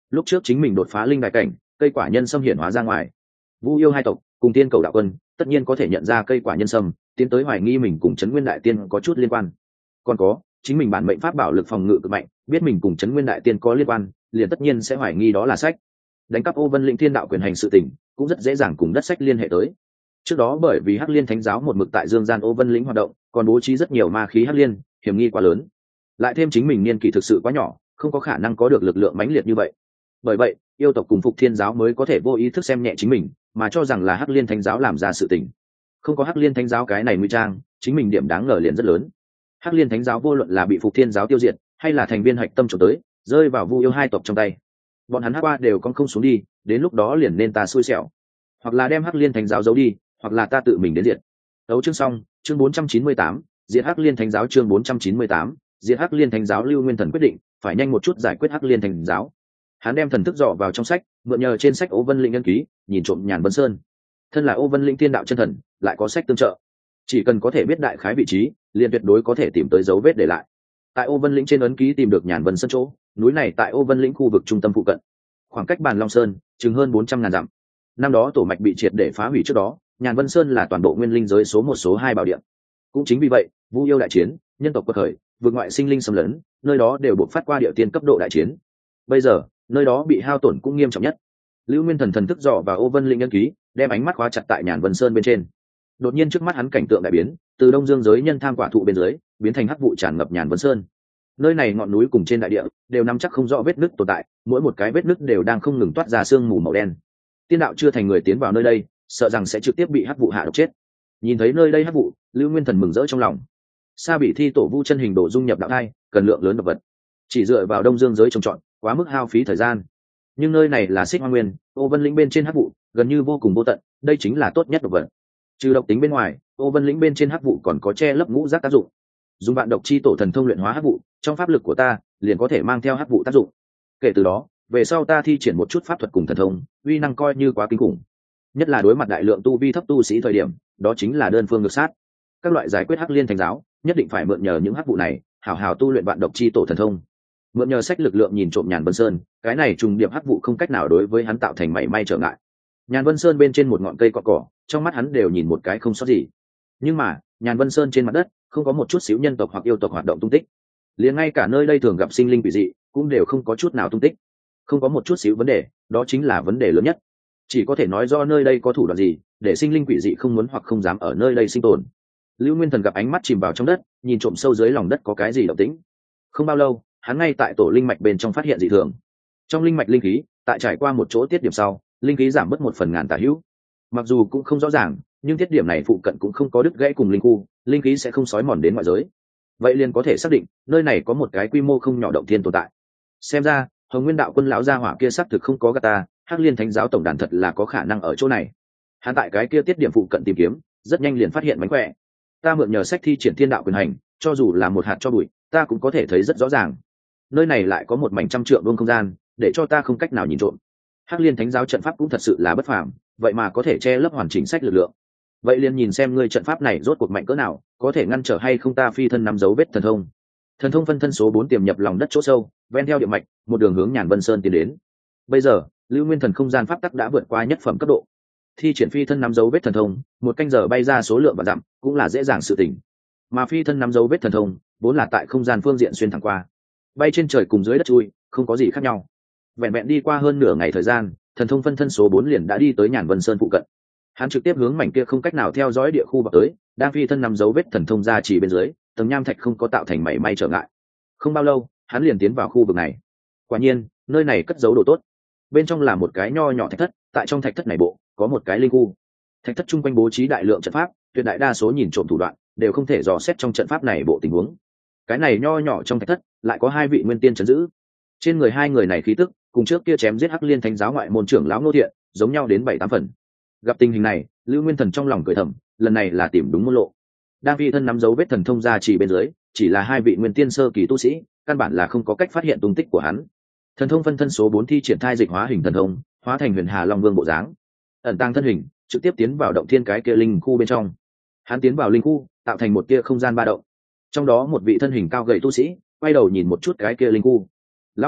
lúc trước chính mình đột phá linh đại cảnh, cây quả nhân sâm hiển hóa ra ngoài. Vu yêu hai tộc cùng tiên cầu đạo quân tất nhiên có thể nhận ra cây quả nhân sâm, tiến tới hoài nghi mình cùng trấn nguyên đại tiên có chút liên quan. Còn có chính mình bản mệnh pháp bảo lực phòng ngự cực mạnh, biết mình cùng trấn nguyên đại tiên có liên quan, liền tất nhiên sẽ hoài nghi đó là sách. Đánh cắp Ô Vân Lĩnh Thiên Đạo quyền hành sự tình cũng rất dễ dàng cùng đất sách liên hệ tới. Trước đó bởi vì Hắc Liên Thánh giáo một mực tại Dương gian Ô Vân Lĩnh hoạt động, còn bố trí rất nhiều ma khí Hắc Liên, hiểm nghi quá lớn. Lại thêm chính mình niên kỷ thực sự quá nhỏ, không có khả năng có được lực lượng mãnh liệt như vậy. Bởi vậy, yêu tộc cùng Phục Thiên giáo mới có thể vô ý thức xem nhẹ chính mình, mà cho rằng là Hắc Liên Thánh giáo làm ra sự tình. Không có Hắc Liên Thánh giáo cái này nguy trang, chính mình điểm đáng ngờ liền rất lớn. Hắc Liên Thánh giáo vô luận là bị Phục Thiên giáo tiêu diệt, hay là thành viên hạch tâm trộm tới, rơi vào Vu yêu hai tộc trong tay, bọn hắn Hắc qua đều con không xuống đi, đến lúc đó liền nên ta xui xẻo, hoặc là đem Hắc Liên Thánh giáo giấu đi, hoặc là ta tự mình đến diệt. Đấu chương xong, chương 498, diệt Hắc Liên Thánh giáo chương 498, diệt Hắc Liên Thánh giáo. Lưu Nguyên Thần quyết định phải nhanh một chút giải quyết Hắc Liên Thánh giáo. Hắn đem thần thức dò vào trong sách, mượn nhờ trên sách Ô Vân Lĩnh ân ký, nhìn trộm Nhàn Vân Sơn. Thân là Ô Vân Lĩnh Thiên Đạo chân thần, lại có sách tương trợ, chỉ cần có thể biết đại khái vị trí, liền tuyệt đối có thể tìm tới dấu vết để lại. Tại Ô Vân Lĩnh trên ấn ký tìm được Nhàn Vân Sơn chỗ, núi này tại Ô Vân Lĩnh khu vực trung tâm phụ cận, khoảng cách Bàn Long Sơn chừng hơn 400.000 dặm. Năm đó tổ mạch bị triệt để phá hủy trước đó, Nhàn Vân Sơn là toàn bộ nguyên linh giới số 1 số 2 bảo địa. Cũng chính vì vậy, Vu yêu đại chiến, nhân tộc quật khởi, vượt ngoại sinh linh xâm lấn, nơi đó đều buộc phát qua địa tiên cấp độ đại chiến. Bây giờ, nơi đó bị hao tổn cũng nghiêm trọng nhất. Lưu Nguyên Thần thần thức dò vào Ô Vân Lĩnh ấn ký, đem ánh mắt khóa chặt tại Nhàn Vân Sơn bên trên. Đột nhiên trước mắt hắn cảnh tượng đại biến, từ Đông Dương giới nhân tham quả thụ bên dưới, biến thành hắc vụ tràn ngập Nhàn Vân Sơn. Nơi này ngọn núi cùng trên đại địa đều nắm chắc không rõ vết nứt tồn tại, mỗi một cái vết nứt đều đang không ngừng toát ra sương mù màu đen. Tiên đạo chưa thành người tiến vào nơi đây, sợ rằng sẽ trực tiếp bị hắc vụ hạ độc chết. Nhìn thấy nơi đây hắc vụ, Lưu Nguyên Thần mừng rỡ trong lòng. Sa bị thi tổ vu chân hình đồ dung nhập đạo thai, cần lượng lớn độc vật, chỉ dựa vào Đông Dương giới trồng trọt, quá mức hao phí thời gian. Nhưng nơi này là Xích Hoa Nguyên, Ô Vân Lĩnh bên trên hắc vụ gần như vô cùng vô tận, đây chính là tốt nhất độc vật. Trừ độc tính bên ngoài, Ô Vân Lĩnh bên trên hắc vụ còn có che lấp ngũ giác tác dụng. Dùng vạn độc chi tổ thần thông luyện hóa hắc vụ, trong pháp lực của ta liền có thể mang theo hắc vụ tác dụng. Kể từ đó, về sau ta thi triển một chút pháp thuật cùng thần thông, uy năng coi như quá kinh khủng. Nhất là đối mặt đại lượng tu vi thấp tu sĩ thời điểm, đó chính là đơn phương ngược sát. Các loại giải quyết Hắc Liên Thánh giáo, nhất định phải mượn nhờ những hắc vụ này, hảo hảo tu luyện vạn độc chi tổ thần thông. Mượn nhờ sách lực lượng nhìn trộm Nhàn Vân Sơn, cái này trùng điệp hắc vụ không cách nào đối với hắn tạo thành mảy may trở ngại. Nhàn Vân Sơn bên trên một ngọn cây cỏ, trong mắt hắn đều nhìn một cái không sót gì. Nhưng mà, Nhàn Vân Sơn trên mặt đất không có một chút xíu nhân tộc hoặc yêu tộc hoạt động tung tích, liền ngay cả nơi đây thường gặp sinh linh quỷ dị cũng đều không có chút nào tung tích. Không có một chút xíu vấn đề, đó chính là vấn đề lớn nhất. Chỉ có thể nói do nơi đây có thủ đoạn gì để sinh linh quỷ dị không muốn hoặc không dám ở nơi đây sinh tồn. Lưu Nguyên Thần gặp ánh mắt chìm vào trong đất, nhìn trộm sâu dưới lòng đất có cái gì động tĩnh. Không bao lâu, hắn ngay tại tổ linh mạch bên trong phát hiện dị thường. Trong linh mạch linh khí, tại trải qua một chỗ tiết điểm sau, linh khí giảm mất 1/1000 tả hữu. Mặc dù cũng không rõ ràng, nhưng tiết điểm này phụ cận cũng không có đứt gãy cùng linh khu, linh khí sẽ không xói mòn đến ngoại giới. Vậy liền có thể xác định, nơi này có một cái quy mô không nhỏ động thiên tồn tại. Xem ra, Hồng Nguyên đạo quân lão gia hỏa kia xác thực không có gạt ta, Hắc Liên Thánh giáo tổng đàn thật là có khả năng ở chỗ này. Hắn tại cái kia tiết điểm phụ cận tìm kiếm, rất nhanh liền phát hiện mánh khỏe. Ta mượn nhờ sách thi triển thiên đạo quyền hành, cho dù là một hạt cho bụi, ta cũng có thể thấy rất rõ ràng. Nơi này lại có một mảnh trăm trượng vuông không gian, để cho ta không cách nào nhìn trộm. Hắc Liên Thánh giáo trận pháp cũng thật sự là bất phàm, vậy mà có thể che lấp hoàn chỉnh sách lực lượng. Vậy liền nhìn xem ngươi trận pháp này rốt cuộc mạnh cỡ nào, có thể ngăn trở hay không ta phi thân nắm dấu vết thần thông. Thần thông phân thân số 4 tiềm nhập lòng đất chỗ sâu, ven theo địa mạch, một đường hướng Nhàn Vân Sơn tiến đến. Bây giờ, Lưu Nguyên Thần không gian pháp tắc đã vượt qua nhất phẩm cấp độ. Thi triển phi thân nắm dấu vết thần thông, một canh giờ bay ra số lượng vạn dặm, cũng là dễ dàng sự tình. Mà phi thân nắm dấu vết thần thông, vốn là tại không gian phương diện xuyên thẳng qua. Bay trên trời cùng dưới đất chui, không có gì khác nhau. Vẹn vẹn đi qua hơn nửa ngày thời gian, thần thông phân thân số 4 liền đã đi tới Nhàn Vân Sơn phụ cận. Hắn trực tiếp hướng mảnh kia không cách nào theo dõi địa khu vào tới, đang phi thân nắm dấu vết thần thông ra chỉ bên dưới, tầng nham thạch không có tạo thành mảy may trở ngại. Không bao lâu, hắn liền tiến vào khu vực này. Quả nhiên, nơi này cất giấu đồ tốt. Bên trong là một cái nho nhỏ thạch thất, tại trong thạch thất này bộ có một cái linh khu. Thạch thất chung quanh bố trí đại lượng trận pháp, tuyệt đại đa số nhìn trộm thủ đoạn đều không thể dò xét trong trận pháp này bộ tình huống. Cái này nho nhỏ trong thạch thất lại có 2 vị nguyên tiên trấn giữ. Trên người 2 người này khí tức cùng trước kia chém giết Hắc Liên Thánh giáo ngoại môn trưởng lão Ngô Thiện giống nhau đến 7-8 phần. Gặp tình hình này, Lưu Nguyên Thần trong lòng cười thầm, lần này là tìm đúng môn lộ. Đang phi thân nắm dấu vết thần thông ra chỉ bên dưới, chỉ là 2 vị nguyên tiên sơ kỳ tu sĩ, căn bản là không có cách phát hiện tung tích của hắn. Thần thông phân thân số 4 thi triển thai dịch hóa hình thần thông, hóa thành Huyền Hà Long Vương bộ dáng, ẩn tàng thân hình, trực tiếp tiến vào động thiên cái kia linh khu bên trong. Hắn tiến vào linh khu, tạo thành một kia không gian ba động. Trong đó một vị thân hình cao gầy tu sĩ, quay đầu nhìn một chút cái kia linh khu. "Lão ca,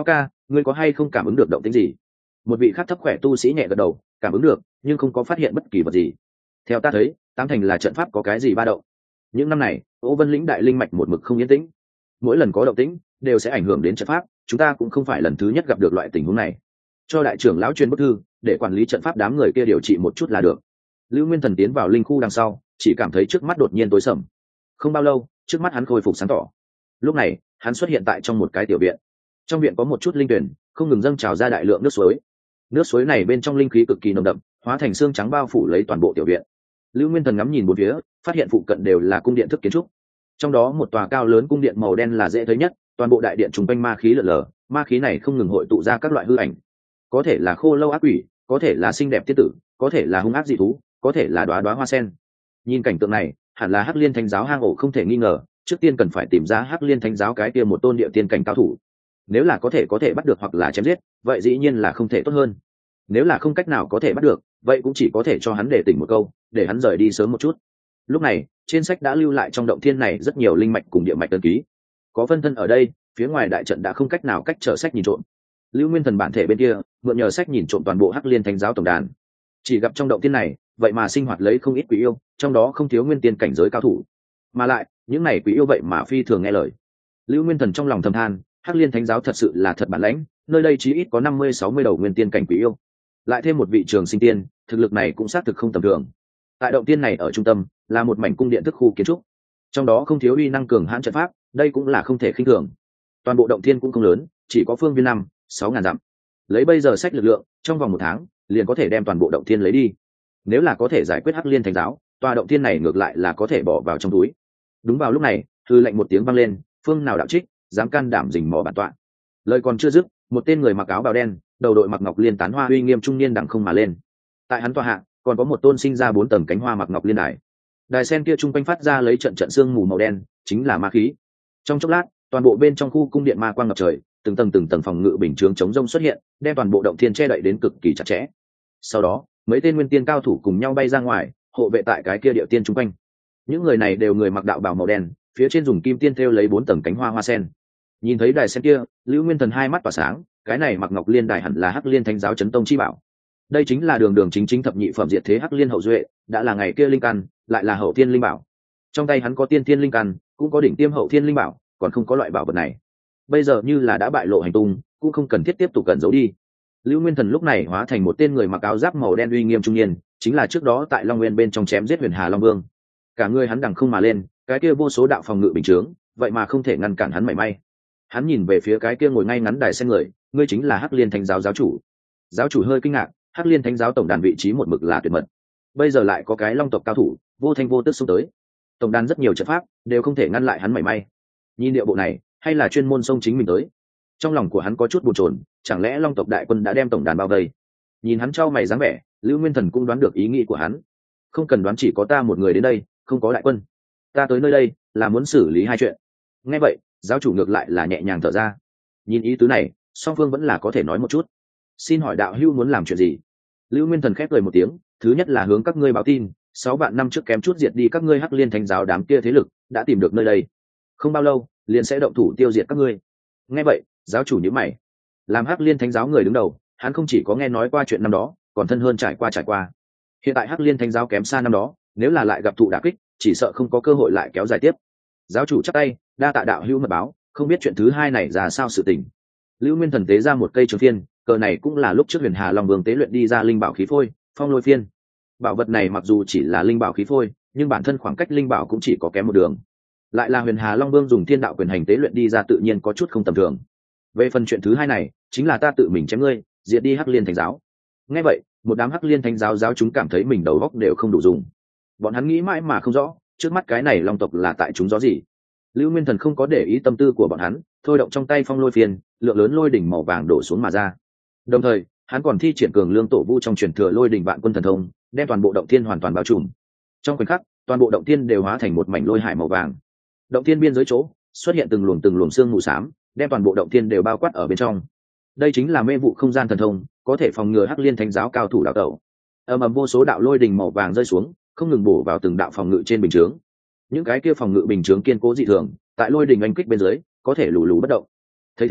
ngươi có hay không cảm ứng được động tĩnh gì? Một vị khác thấp khỏe tu sĩ nhẹ gật đầu, cảm ứng được, nhưng không có phát hiện bất kỳ vật gì. Theo ta thấy, tám thành là trận pháp có cái gì ba động. Những năm này, Ô Vân lĩnh đại linh mạch một mực không yên tĩnh, mỗi lần có động tĩnh đều sẽ ảnh hưởng đến trận pháp, chúng ta cũng không phải lần thứ nhất gặp được loại tình huống này. Cho đại trưởng lão truyền bức thư, để quản lý trận pháp đám người kia điều trị một chút là được. Lưu Nguyên Thần tiến vào linh khu đằng sau, chỉ cảm thấy trước mắt đột nhiên tối sầm. Không bao lâu, trước mắt hắn khôi phục sáng tỏ. Lúc này, hắn xuất hiện tại trong một cái tiểu viện. Trong viện có một chút linh tuyển, không ngừng dâng trào ra đại lượng nước suối. Nước suối này bên trong linh khí cực kỳ nồng đậm, hóa thành xương trắng bao phủ lấy toàn bộ tiểu viện. Lưu Nguyên Thần ngắm nhìn bốn phía, phát hiện phụ cận đều là cung điện thức kiến trúc. Trong đó một tòa cao lớn cung điện màu đen là dễ thấy nhất, toàn bộ đại điện trùng quanh ma khí lở lở, ma khí này không ngừng hội tụ ra các loại hư ảnh. Có thể là khô lâu ác quỷ, có thể là xinh đẹp tiên tử, có thể là hung ác dị thú, có thể là đóa đóa hoa sen. Nhìn cảnh tượng này, hẳn là Hắc Liên Thánh giáo hang ổ không thể nghi ngờ, trước tiên cần phải tìm ra Hắc Liên Thánh giáo cái kia một tôn địa tiên cảnh cao thủ. Nếu là có thể bắt được hoặc là chém giết, vậy dĩ nhiên là không thể tốt hơn. Nếu là không cách nào có thể bắt được, vậy cũng chỉ có thể cho hắn để tỉnh một câu, để hắn rời đi sớm một chút. Lúc này, trên sách đã lưu lại trong động thiên này rất nhiều linh mạch cùng địa mạch đơn ký. Có phân thân ở đây, phía ngoài đại trận đã không cách nào cách trở sách nhìn trộm. Lưu Nguyên Thần bản thể bên kia, mượn nhờ sách nhìn trộm toàn bộ Hắc Liên Thánh giáo tổng đàn. Chỉ gặp trong động thiên này, vậy mà sinh hoạt lấy không ít quỷ yêu, trong đó không thiếu nguyên tiên cảnh giới cao thủ. Mà lại, những này quỷ yêu vậy mà phi thường nghe lời. Lưu Nguyên Thần trong lòng thầm than, Hắc Liên Thánh giáo thật sự là thật bản lãnh, nơi đây chí ít có 50-60 đầu nguyên tiên cảnh quỷ yêu. Lại thêm một vị trường sinh tiên, thực lực này cũng xác thực không tầm thường. Tại động tiên này ở trung tâm, là một mảnh cung điện thức khu kiến trúc. Trong đó không thiếu uy năng cường hãn trận pháp, đây cũng là không thể khinh thường. Toàn bộ động thiên cũng không lớn, chỉ có phương viên 5-6 ngàn dặm. Lấy bây giờ sách lực lượng, trong vòng 1 tháng, liền có thể đem toàn bộ động thiên lấy đi. Nếu là có thể giải quyết Hắc Liên Thánh giáo, tòa động thiên này ngược lại là có thể bỏ vào trong túi. Đúng vào lúc này, hư lệnh một tiếng vang lên, phương nào đạo trích, dám can đảm rình mò bản tọa. Lời còn chưa dứt, một tên người mặc áo bào đen, đầu đội mặc ngọc liên tán hoa uy nghiêm trung niên đẳng không mà lên. Tại hắn tọa hạ, còn có một tôn sinh ra 4 tầng cánh hoa mặc ngọc liên đài. Đài sen kia trung quanh phát ra lấy trận trận sương mù màu đen, chính là ma khí. Trong chốc lát, toàn bộ bên trong khu cung điện ma quang ngập trời, từng tầng phòng ngự bình chướng chống rông xuất hiện, đem toàn bộ động thiên che đậy đến cực kỳ chặt chẽ. Sau đó, mấy tên nguyên tiên cao thủ cùng nhau bay ra ngoài, hộ vệ tại cái kia địa tiên trung quanh. Những người này đều người mặc đạo bào màu đen, phía trên dùng kim tiên thêu lấy 4 tầng cánh hoa hoa sen. Nhìn thấy đài sen kia, Lưu Nguyên Thần hai mắt tỏa sáng, cái này mặc ngọc liên đài hẳn là Hắc Liên Thánh giáo chấn tông chi bảo. Đây chính là đường chính thập nhị phẩm diệt thế Hắc Liên hậu duệ, đã là ngày kia linh căn, lại là hậu thiên linh bảo. Trong tay hắn có tiên thiên linh căn, cũng có đỉnh tiêm hậu thiên linh bảo, còn không có loại bảo vật này. Bây giờ như là đã bại lộ hành tung, cũng không cần thiết tiếp tục cẩn giấu đi. Lưu Nguyên Thần lúc này hóa thành một tên người mặc áo giáp màu đen uy nghiêm trung niên, chính là trước đó tại Long Nguyên bên trong chém giết Huyền Hà Long Vương. Cả người hắn đằng không mà lên, cái kia vô số đạo phòng ngự bình chướng, vậy mà không thể ngăn cản hắn mảy may. Hắn nhìn về phía cái kia ngồi ngay ngắn đài sen người, ngươi chính là Hắc Liên Thánh giáo giáo chủ. Giáo chủ hơi kinh ngạc, Hắc Liên Thánh giáo tổng đàn vị trí một mực là tuyệt mật, bây giờ lại có cái Long tộc cao thủ vô thanh vô tức xông tới, tổng đàn rất nhiều trận pháp đều không thể ngăn lại hắn mảy may. Nhìn điệu bộ này, hay là chuyên môn xông chính mình tới. Trong lòng của hắn có chút bồn chồn, chẳng lẽ Long tộc đại quân đã đem tổng đàn bao vây? Nhìn hắn trao mày dáng vẻ, Lưu Nguyên Thần cũng đoán được ý nghĩ của hắn. Không cần đoán, chỉ có ta một người đến đây, không có đại quân. Ta tới nơi đây là muốn xử lý hai chuyện. Nghe vậy, giáo chủ ngược lại là nhẹ nhàng thở ra. Nhìn ý tứ này, song phương vẫn là có thể nói một chút. Xin hỏi đạo hữu muốn làm chuyện gì? Lưu Nguyên Thần khép cười một tiếng, thứ nhất là hướng các ngươi báo tin, 6 vạn năm trước kém chút diệt đi các ngươi Hắc Liên Thánh giáo đám kia thế lực, đã tìm được nơi đây. Không bao lâu, liền sẽ động thủ tiêu diệt các ngươi. Nghe vậy, giáo chủ nhíu mày. Làm Hắc Liên Thánh giáo người đứng đầu, hắn không chỉ có nghe nói qua chuyện năm đó, còn thân hơn trải qua. Hiện tại Hắc Liên Thánh giáo kém xa năm đó, nếu là lại gặp thụ đả kích, chỉ sợ không có cơ hội lại kéo dài tiếp. Giáo chủ chắp tay, đa tạ đạo hữu mật báo, không biết chuyện thứ hai này ra sao sự tình. Lưu Nguyên Thần tế ra một cây trường phiên, cờ này cũng là lúc trước Huyền Hà Long Vương tế luyện đi ra linh bảo khí phôi, Phong Lôi Phiên. Bảo vật này mặc dù chỉ là linh bảo khí phôi, nhưng bản thân khoảng cách linh bảo cũng chỉ có kém một đường. Lại là Huyền Hà Long Vương dùng thiên đạo quyền hành tế luyện đi ra, tự nhiên có chút không tầm thường. Về phần chuyện thứ hai này, chính là ta tự mình chém ngươi, diệt đi Hắc Liên Thánh giáo. Nghe vậy, một đám Hắc Liên Thánh giáo giáo chúng cảm thấy mình đầu óc đều không đủ dùng. Bọn hắn nghĩ mãi mà không rõ, trước mắt cái này Long tộc là tại chúng gió gì. Lưu Nguyên Thần không có để ý tâm tư của bọn hắn, thôi động trong tay Phong Lôi Phiên, lượng lớn lôi đỉnh màu vàng đổ xuống mà ra. Đồng thời, hắn còn thi triển cường lương tổ vu trong truyền thừa lôi đỉnh vạn quân thần thông, đem toàn bộ động thiên hoàn toàn bao trùm. Trong khoảnh khắc, toàn bộ động thiên đều hóa thành một mảnh lôi hải màu vàng. Động thiên biên giới chỗ xuất hiện từng luồng sương mù xám, đem toàn bộ động thiên đều bao quát ở bên trong. Đây chính là mê vụ không gian thần thông, có thể phòng ngừa Hắc Liên Thánh giáo cao thủ đào tẩu. Ầm vô số đạo lôi đỉnh màu vàng rơi xuống, không ngừng bổ vào từng đạo phòng ngự trên bình chướng. Những cái kia phòng ngự bình chướng kiên cố dị thường, tại lôi đỉnh anh kích bên dưới, có thể lù lù bất động. Thấy thế,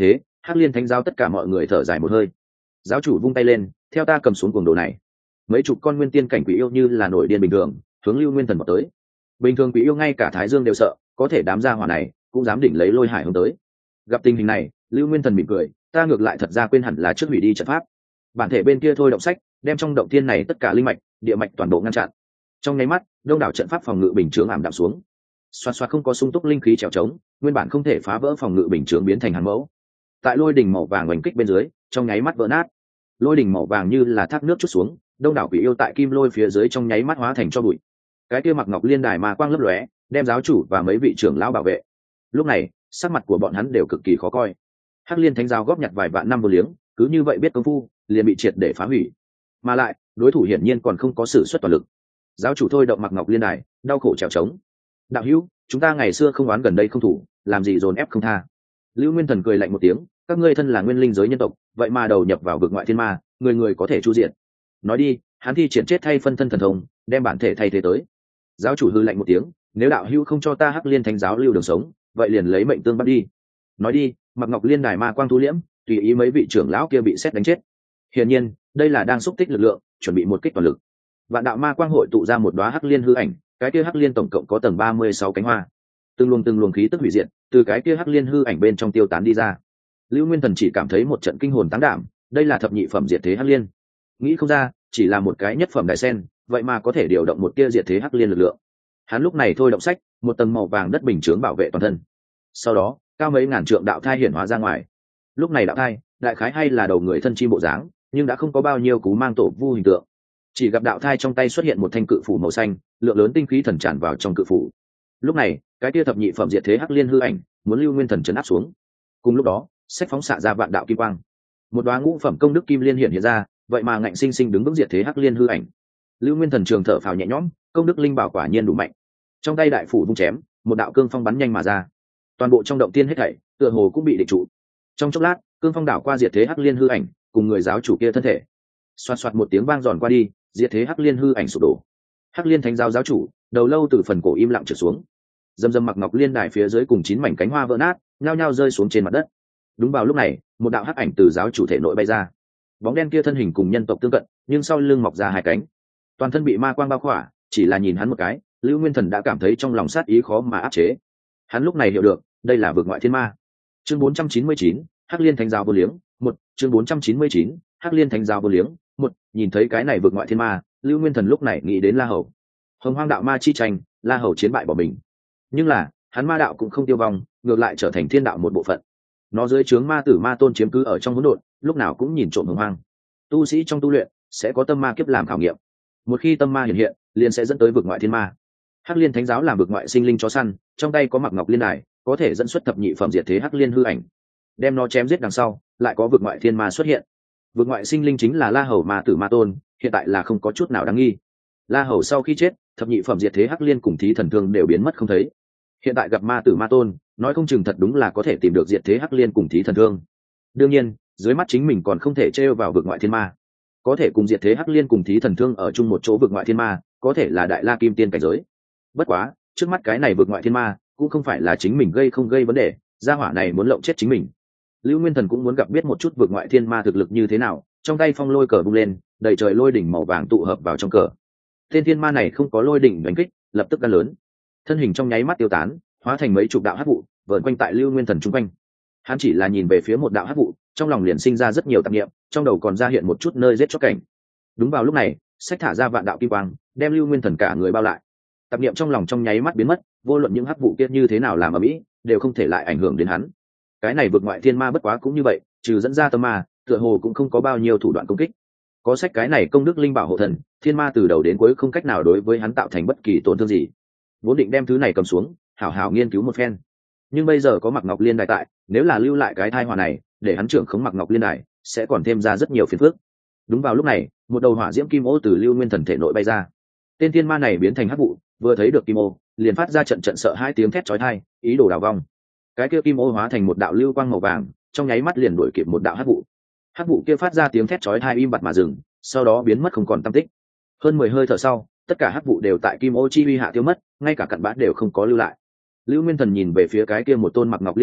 Hắc liên thánh giáo tất cả mọi người thở dài một hơi. Giáo chủ vung tay lên, theo ta cầm xuống cuồng đồ này. Mấy chục con nguyên tiên cảnh quỷ yêu như là nổi điên bình thường hướng Lưu Nguyên Thần vào tới. Bình thường quỷ yêu ngay cả Thái Dương đều sợ, có thể đám gia hỏa này cũng dám định lấy Lôi Hải hướng tới. Gặp tình hình này, Lưu Nguyên Thần mỉm cười, ta ngược lại thật ra quên hẳn là trước hủy đi trận pháp. Bản thể bên kia thôi động sách, đem trong động tiên này tất cả linh mạch, địa mạch toàn bộ ngăn chặn. Trong nháy mắt, đông đảo trận pháp phòng ngự bình chướng ảm đạm xuống. Xoạt xoạt không có sung túc linh khí trèo trống, nguyên bản không thể phá vỡ phòng ngự bình chướng biến thành hàn mẫu. Tại lôi đỉnh màu vàng oanh kích bên dưới, trong nháy mắt vỡ nát. Lôi đỉnh màu vàng như là thác nước chút xuống, đông đảo quỷ yêu tại kim lôi phía dưới trong nháy mắt hóa thành cho bụi. Cái kia mặc ngọc liên đài mà quang lấp lóe, đem giáo chủ và mấy vị trưởng lão bảo vệ. Lúc này, sắc mặt của bọn hắn đều cực kỳ khó coi. Hắc liên thánh giáo góp nhặt vài vạn năm vô liếng, cứ như vậy biết công phu, liền bị triệt để phá hủy. Mà lại, đối thủ hiển nhiên còn không có sự xuất toàn lực. Giáo chủ thôi động mặc ngọc liên đài, đau khổ trèo trống. Đạo hữu, chúng ta ngày xưa không oán gần đây không thủ, làm gì dồn ép không tha. Lưu Nguyên Thần cười lạnh một tiếng, các ngươi thân là nguyên linh giới nhân tộc, vậy mà đầu nhập vào vực ngoại thiên ma, người người có thể chu diện. Nói đi, hắn thi triển chết thay phân thân thần thông, đem bản thể thay thế tới. Giáo chủ hư lạnh một tiếng, nếu đạo hữu không cho ta Hắc liên thánh giáo lưu đường sống, vậy liền lấy mệnh tương bắt đi. Nói đi, mặc ngọc liên đài ma quang thu liễm, tùy ý mấy vị trưởng lão kia bị xét đánh chết. Hiển nhiên, đây là đang xúc tích lực lượng, chuẩn bị một kích toàn lực. Vạn đạo ma quang hội tụ ra một đóa hắc liên hư ảnh, cái kia hắc liên tổng cộng có tầng 36 cánh hoa. Từng luồng khí tức hủy diệt, từ cái kia hắc liên hư ảnh bên trong tiêu tán đi ra. Lưu Nguyên Thần chỉ cảm thấy một trận kinh hồn táng đảm, đây là thập nhị phẩm diệt thế hắc liên. Nghĩ không ra, chỉ là một cái nhất phẩm đại sen, vậy mà có thể điều động một tia diệt thế hắc liên lực lượng. Hắn lúc này thôi động sách, một tầng màu vàng đất bình chướng bảo vệ toàn thân. Sau đó, cao mấy ngàn trượng đạo thai hiển hóa ra ngoài. Lúc này đạo thai, đại khái hay là đầu người thân chim bộ dáng, nhưng đã không có bao nhiêu cú mang tổ vu hình tượng. Chỉ gặp đạo thai trong tay xuất hiện một thanh cự phủ màu xanh, lượng lớn tinh khí thần tràn vào trong cự phủ. Lúc này, cái tia thập nhị phẩm diệt thế hắc liên hư ảnh muốn Lưu Nguyên Thần trấn áp xuống. Cùng lúc đó, sách phóng xạ ra vạn đạo kim quang, một đoá ngũ phẩm công đức kim liên hiện ra, vậy mà ngạnh sinh sinh đứng vững diệt thế hắc liên hư ảnh. Lưu Nguyên Thần trường thở phào nhẹ nhõm, công đức linh bảo quả nhiên đủ mạnh. Trong tay đại phủ vung chém, một đạo cương phong bắn nhanh mà ra. Toàn bộ trong động tiên hết thảy, tựa hồ cũng bị định trụ. Trong chốc lát, cương phong đảo qua diệt thế hắc liên hư ảnh, cùng người giáo chủ kia thân thể. Xoạt xoạt một tiếng vang giòn qua đi, diệt thế hắc liên hư ảnh sụp đổ. Hắc liên thánh giáo giáo chủ, đầu lâu từ phần cổ im lặng trượt xuống. Dầm dầm mặc ngọc liên đài phía dưới cùng 9 mảnh cánh hoa vỡ nát, nhao nhao rơi xuống trên mặt đất. Đúng vào lúc này, một đạo hắc ảnh từ giáo chủ thể nội bay ra. Bóng đen kia thân hình cùng nhân tộc tương cận, nhưng sau lưng mọc ra hai cánh, toàn thân bị ma quang bao khỏa. Chỉ là nhìn hắn một cái, Lưu Nguyên Thần đã cảm thấy trong lòng sát ý khó mà áp chế. Hắn lúc này hiểu được, đây là vực ngoại thiên ma. Chương 499, Hắc liên thánh giáo vô liếng, 1. Chương 499, Hắc liên thánh giáo vô liếng, 1. Nhìn thấy cái này vực ngoại thiên ma, Lưu Nguyên Thần lúc này nghĩ đến La Hầu. Hồng Hoang đạo ma chi tranh, La Hầu chiến bại bỏ mình. Nhưng là, hắn ma đạo cũng không tiêu vong, ngược lại trở thành thiên đạo một bộ phận. Nó dưới trướng ma tử ma tôn chiếm cứ ở trong hỗn độn, lúc nào cũng nhìn trộm Hồng Hoang. Tu sĩ trong tu luyện sẽ có tâm ma kiếp làm khảo nghiệm. Một khi tâm ma hiện hiện, liền sẽ dẫn tới vực ngoại thiên ma. Hắc liên thánh giáo làm vực ngoại sinh linh chó săn, trong tay có mặc ngọc liên đài, có thể dẫn xuất thập nhị phẩm diệt thế hắc liên hư ảnh. Đem nó chém giết đằng sau, lại có vực ngoại thiên ma xuất hiện. Vực ngoại sinh linh chính là La Hầu ma tử ma tôn, hiện tại là không có chút nào đáng nghi. La Hầu sau khi chết, thập nhị phẩm diệt thế hắc liên cùng thí thần thương đều biến mất không thấy. Hiện tại gặp ma tử ma tôn, nói không chừng thật đúng là có thể tìm được diệt thế hắc liên cùng thí thần thương. Đương nhiên, dưới mắt chính mình còn không thể trêu vào vực ngoại thiên ma. Có thể cùng diệt thế hắc liên cùng thí thần thương ở chung một chỗ vực ngoại thiên ma, có thể là đại la kim tiên cảnh giới. Bất quá, trước mắt cái này vực ngoại thiên ma cũng không phải là chính mình gây không gây vấn đề, gia hỏa này muốn lộng chết chính mình. Lưu Nguyên Thần cũng muốn gặp biết một chút vực ngoại thiên ma thực lực như thế nào, trong tay phong lôi cờ bung lên, đầy trời lôi đỉnh màu vàng tụ hợp vào trong cờ. Tên thiên ma này không có lôi đỉnh đánh kích, lập tức gan lớn, thân hình trong nháy mắt tiêu tán, hóa thành mấy chục đạo hắc vụ vờn quanh tại Lưu Nguyên Thần trung quanh. Hắn chỉ là nhìn về phía một đạo hắc vụ, trong lòng liền sinh ra rất nhiều tạp niệm, trong đầu còn ra hiện một chút nơi giết chóc cảnh. Đúng vào lúc này, sách thả ra vạn đạo kim quang, đem Lưu Nguyên Thần cả người bao lại. Tạp niệm trong lòng trong nháy mắt biến mất, vô luận những hắc vụ kia như thế nào làm ở mỹ, đều không thể lại ảnh hưởng đến hắn. Cái này vực ngoại thiên ma bất quá cũng như vậy, trừ dẫn ra tâm ma, tựa hồ cũng không có bao nhiêu thủ đoạn công kích. Có sách cái này công đức linh bảo hộ thần, thiên ma từ đầu đến cuối không cách nào đối với hắn tạo thành bất kỳ tổn thương gì. Vốn định đem thứ này cầm xuống, hảo hảo nghiên cứu một phen. Nhưng bây giờ có mặc ngọc liên đài tại, nếu là lưu lại cái thai họa này, để hắn trưởng khống mặc ngọc liên đài, sẽ còn thêm ra rất nhiều phiền phức. Đúng vào lúc này, một đầu hỏa diễm kim ô từ Lưu Nguyên Thần thể nội bay ra. Tên thiên ma này biến thành hắc vụ, vừa thấy được kim ô, liền phát ra trận trận sợ hai tiếng thét chói tai, ý đồ đào vong. Cái kia kim ô hóa thành một đạo lưu quang màu vàng, trong nháy mắt liền đuổi kịp một đạo hắc vụ. Hắc vụ kia phát ra tiếng thét chói tai im bặt mà dừng, sau đó biến mất không còn tăm tích. Hơn 10 hơi thở sau, tất cả hắc vụ đều tại kim ô chi uy hạ tiêu mất, ngay cả cặn bã đều không có lưu lại. Lưu Nguyên Thần nhìn về phía cái kia một tôn mặc ngọc liên đài,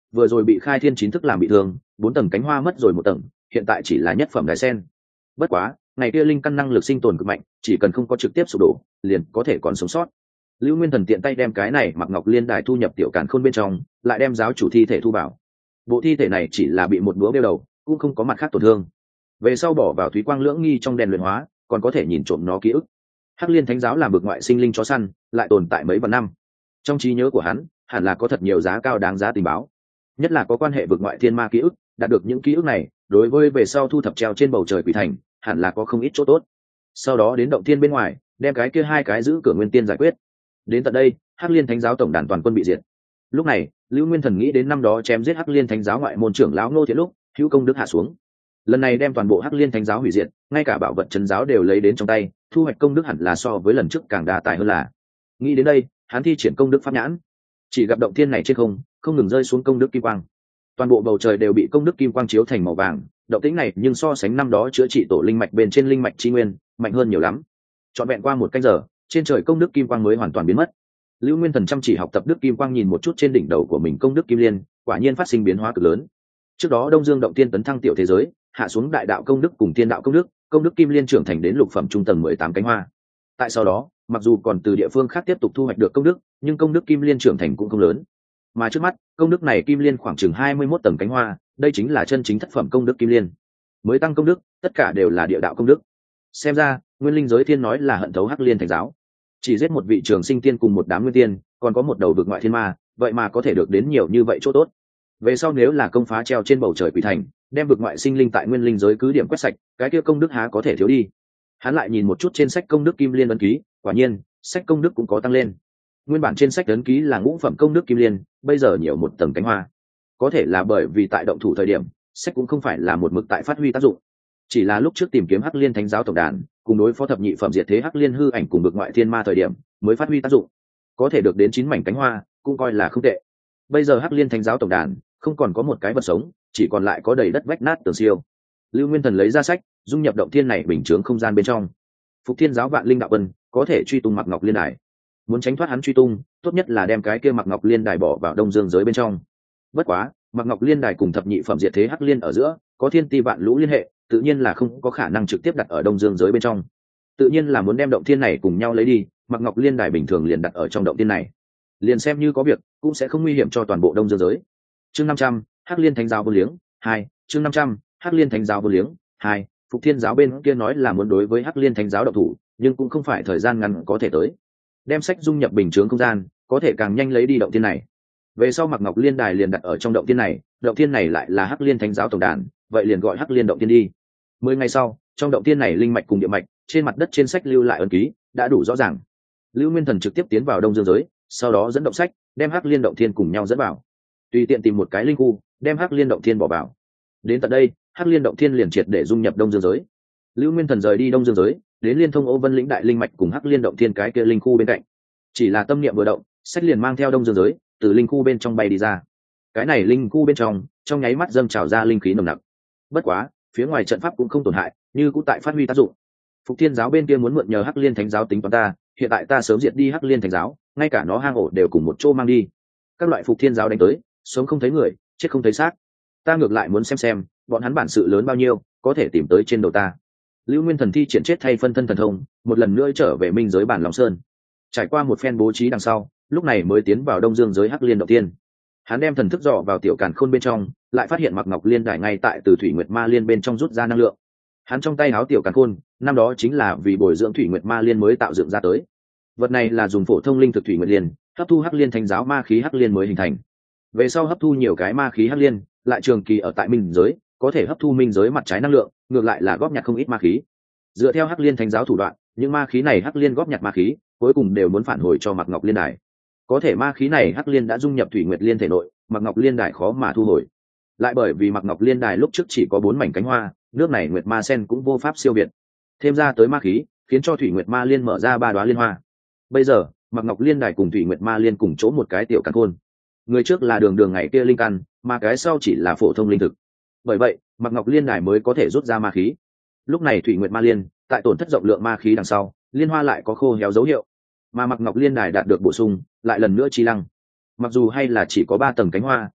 vừa rồi bị khai thiên chín thức làm bị thương, 4 tầng cánh hoa mất rồi một tầng, hiện tại chỉ là nhất phẩm đài sen. Bất quá ngày kia linh căn năng lực sinh tồn cực mạnh, chỉ cần không có trực tiếp sụp đổ liền có thể còn sống sót. Lưu Nguyên Thần tiện tay đem cái này mặc ngọc liên đài thu nhập tiểu càn khôn bên trong, lại đem giáo chủ thi thể thu vào. Bộ thi thể này chỉ là bị một búa bêu đầu, cũng không có mặt khác tổn thương. Về sau bỏ vào thúy quang lưỡng nghi trong đèn luyện hóa, còn có thể nhìn trộm nó ký ức. Hắc Liên Thánh giáo làm bực ngoại sinh linh chó săn, lại tồn tại mấy vạn năm. Trong trí nhớ của hắn, hẳn là có thật nhiều giá cao đáng giá tình báo, nhất là có quan hệ vực ngoại thiên ma ký ức. Đạt được những ký ức này, đối với về sau thu thập treo trên bầu trời quỷ thành, hẳn là có không ít chỗ tốt. Sau đó đến động thiên bên ngoài, đem cái kia 2 cái giữ cửa nguyên tiên giải quyết. Đến tận đây, Hắc Liên Thánh giáo tổng đàn toàn quân bị diệt. Lúc này, Lưu Nguyên Thần nghĩ đến năm đó chém giết Hắc Liên Thánh giáo ngoại môn trưởng lão Ngô Thiện lúc, hữu công đức hạ xuống. Lần này đem toàn bộ Hắc Liên Thánh giáo hủy diệt, ngay cả bảo vật trấn giáo đều lấy đến trong tay, thu hoạch công đức hẳn là so với lần trước càng đa tài hơn là. Nghĩ đến đây, hắn thi triển công đức pháp nhãn, chỉ gặp động thiên này trên không ngừng rơi xuống công đức kim quang. Toàn bộ bầu trời đều bị công đức kim quang chiếu thành màu vàng, động tĩnh này nhưng so sánh năm đó chữa trị tổ linh mạch bên trên linh mạch chi nguyên, mạnh hơn nhiều lắm. Trọn vẹn qua 1 canh giờ, trên trời công đức kim quang mới hoàn toàn biến mất. Lưu Nguyên Thần chăm chỉ học tập đức kim quang, nhìn một chút trên đỉnh đầu của mình công đức kim liên, quả nhiên phát sinh biến hóa cực lớn. Trước đó Đông Dương động tiên tấn thăng tiểu thế giới, hạ xuống đại đạo công đức cùng tiên đạo công đức kim liên trưởng thành đến lục phẩm trung tầng 18 cánh hoa. Tại sau đó, mặc dù còn từ địa phương khác tiếp tục thu hoạch được công đức, nhưng công đức kim liên trưởng thành cũng không lớn. Mà trước mắt, công đức này kim liên khoảng chừng 21 tầng cánh hoa, đây chính là chân chính thất phẩm công đức kim liên. Mới tăng công đức, tất cả đều là địa đạo công đức. Xem ra, Nguyên Linh giới thiên nói là hận thấu Hắc Liên Thánh giáo. Chỉ giết một vị trường sinh tiên cùng một đám nguyên tiên, còn có một đầu vực ngoại thiên ma, vậy mà có thể được đến nhiều như vậy chỗ tốt. Về sau nếu là công phá treo trên bầu trời quỷ thành, đem vực ngoại sinh linh tại Nguyên Linh giới cứ điểm quét sạch, cái kia công đức há có thể thiếu đi. Hắn lại nhìn một chút trên sách công đức kim liên ấn ký, quả nhiên, sách công đức cũng có tăng lên. Nguyên bản trên sách ấn ký là ngũ phẩm công đức kim liên, bây giờ nhiều một tầng cánh hoa. Có thể là bởi vì tại động thủ thời điểm, sách cũng không phải là một mực tại phát huy tác dụng, chỉ là lúc trước tìm kiếm Hắc Liên Thánh giáo tổng đàn, cùng đối phó thập nhị phẩm diệt thế Hắc Liên hư ảnh cùng vực ngoại thiên ma thời điểm, mới phát huy tác dụng. Có thể được đến 9 mảnh cánh hoa, cũng coi là không tệ. Bây giờ Hắc Liên Thánh giáo tổng đàn không còn có một cái vật sống, chỉ còn lại có đầy đất vách nát tường siêu. Lưu Nguyên Thần lấy ra sách, dung nhập động thiên này bình chướng không gian bên trong. Phục Thiên giáo vạn linh đạo quân có thể truy tung Mặc Ngọc Liên đài. Muốn tránh thoát hắn truy tung, tốt nhất là đem cái kia Mặc Ngọc Liên đài bỏ vào Đông Dương giới bên trong. Bất quá, Mặc Ngọc Liên đài cùng thập nhị phẩm diệt thế Hắc Liên ở giữa có thiên ti vạn lũ liên hệ, tự nhiên là không có khả năng trực tiếp đặt ở Đông Dương giới bên trong. Tự nhiên là muốn đem động thiên này cùng nhau lấy đi, Mặc Ngọc Liên đài bình thường liền đặt ở trong động thiên này, liền xem như có việc cũng sẽ không nguy hiểm cho toàn bộ Đông Dương giới. Chương 500, Hắc Liên Thánh giáo vô liếng 2. Chương 500, Hắc Liên Thánh giáo vô liếng 2. Phục Thiên giáo bên kia nói là muốn đối với Hắc Liên Thánh giáo động thủ, nhưng cũng không phải thời gian ngắn có thể tới. Đem sách dung nhập bình chướng không gian, có thể càng nhanh lấy đi động thiên này. Về sau Mặc Ngọc Liên đài liền đặt ở trong động thiên này lại là Hắc Liên Thánh giáo tổng đàn, vậy liền gọi Hắc Liên động thiên đi. 10 ngày sau, trong động thiên này linh mạch cùng địa mạch, trên mặt đất trên sách lưu lại ấn ký, đã đủ rõ ràng. Lưu Nguyên Thần trực tiếp tiến vào Đông Dương giới, sau đó dẫn động sách, đem Hắc Liên động thiên cùng nhau dẫn vào. Tùy tiện tìm một cái linh khu, đem Hắc Liên động thiên bỏ vào. Đến tận đây, Hắc Liên động thiên liền triệt để dung nhập Đông Dương giới. Lưu Nguyên Thần rời đi Đông Dương giới, đến liên thông Ô Vân lĩnh đại linh mạch cùng Hắc Liên động thiên cái kia linh khu bên cạnh. Chỉ là tâm niệm vừa động, sách liền mang theo Đông Dương giới, từ linh khu bên trong bay đi ra. Cái này linh khu bên trong nháy mắt dâng trào ra linh khí nồng nặc. Bất quá, phía ngoài trận pháp cũng không tổn hại, như cũng tại phát huy tác dụng. Phục Thiên giáo bên kia muốn mượn nhờ Hắc Liên Thánh giáo tính toán ta, hiện tại ta sớm diệt đi Hắc Liên Thánh giáo, ngay cả nó hang ổ đều cùng một chỗ mang đi. Các loại Phục Thiên giáo đánh tới, sống không thấy người, chết không thấy xác. Ta ngược lại muốn xem bọn hắn bản sự lớn bao nhiêu, có thể tìm tới trên đầu ta. Lưu Nguyên Thần thi triển chết thay phân thân thần thông, một lần nữa trở về minh giới bản Long Sơn. Trải qua một phen bố trí đằng sau, lúc này mới tiến vào Đông Dương giới Hắc Liên động tiên. Hắn đem thần thức dò vào tiểu càn khôn bên trong, lại phát hiện Mặc Ngọc Liên đài ngay tại từ Thủy Nguyệt Ma Liên bên trong rút ra năng lượng. Hắn trong tay háo tiểu càn khôn, năm đó chính là vì bồi dưỡng Thủy Nguyệt Ma Liên mới tạo dựng ra tới. Vật này là dùng phổ thông linh thực Thủy Nguyệt Liên, hấp thu Hắc Liên Thánh giáo ma khí Hắc Liên mới hình thành. Về sau hấp thu nhiều cái ma khí Hắc Liên, lại trường kỳ ở tại minh giới, có thể hấp thu minh giới mặt trái năng lượng, ngược lại là góp nhặt không ít ma khí. Dựa theo Hắc Liên Thánh giáo thủ đoạn, những ma khí này Hắc Liên góp nhặt ma khí, cuối cùng đều muốn phản hồi cho Mặc Ngọc Liên đài. Có thể ma khí này Hắc Liên đã dung nhập Thủy Nguyệt Liên thể nội, Mặc Ngọc Liên đài khó mà thu hồi. Lại bởi vì Mặc Ngọc Liên đài lúc trước chỉ có 4 mảnh cánh hoa, nước này Nguyệt Ma Sen cũng vô pháp siêu việt. Thêm ra tới ma khí, khiến cho Thủy Nguyệt Ma Liên mở ra 3 đóa liên hoa. Bây giờ, Mặc Ngọc Liên đài cùng Thủy Nguyệt Ma Liên cùng chỗ một cái tiểu càn khôn. Người trước là đường ngày kia linh căn, mà cái sau chỉ là phổ thông linh thực. Bởi vậy, Mặc Ngọc Liên đài mới có thể rút ra ma khí. Lúc này Thủy Nguyệt Ma Liên, tại tổn thất rộng lượng ma khí đằng sau, liên hoa lại có khô héo dấu hiệu, mà Mặc Ngọc Liên đài đạt được bổ sung, lại lần nữa chi lăng. Mặc dù hay là chỉ có 3 tầng cánh hoa,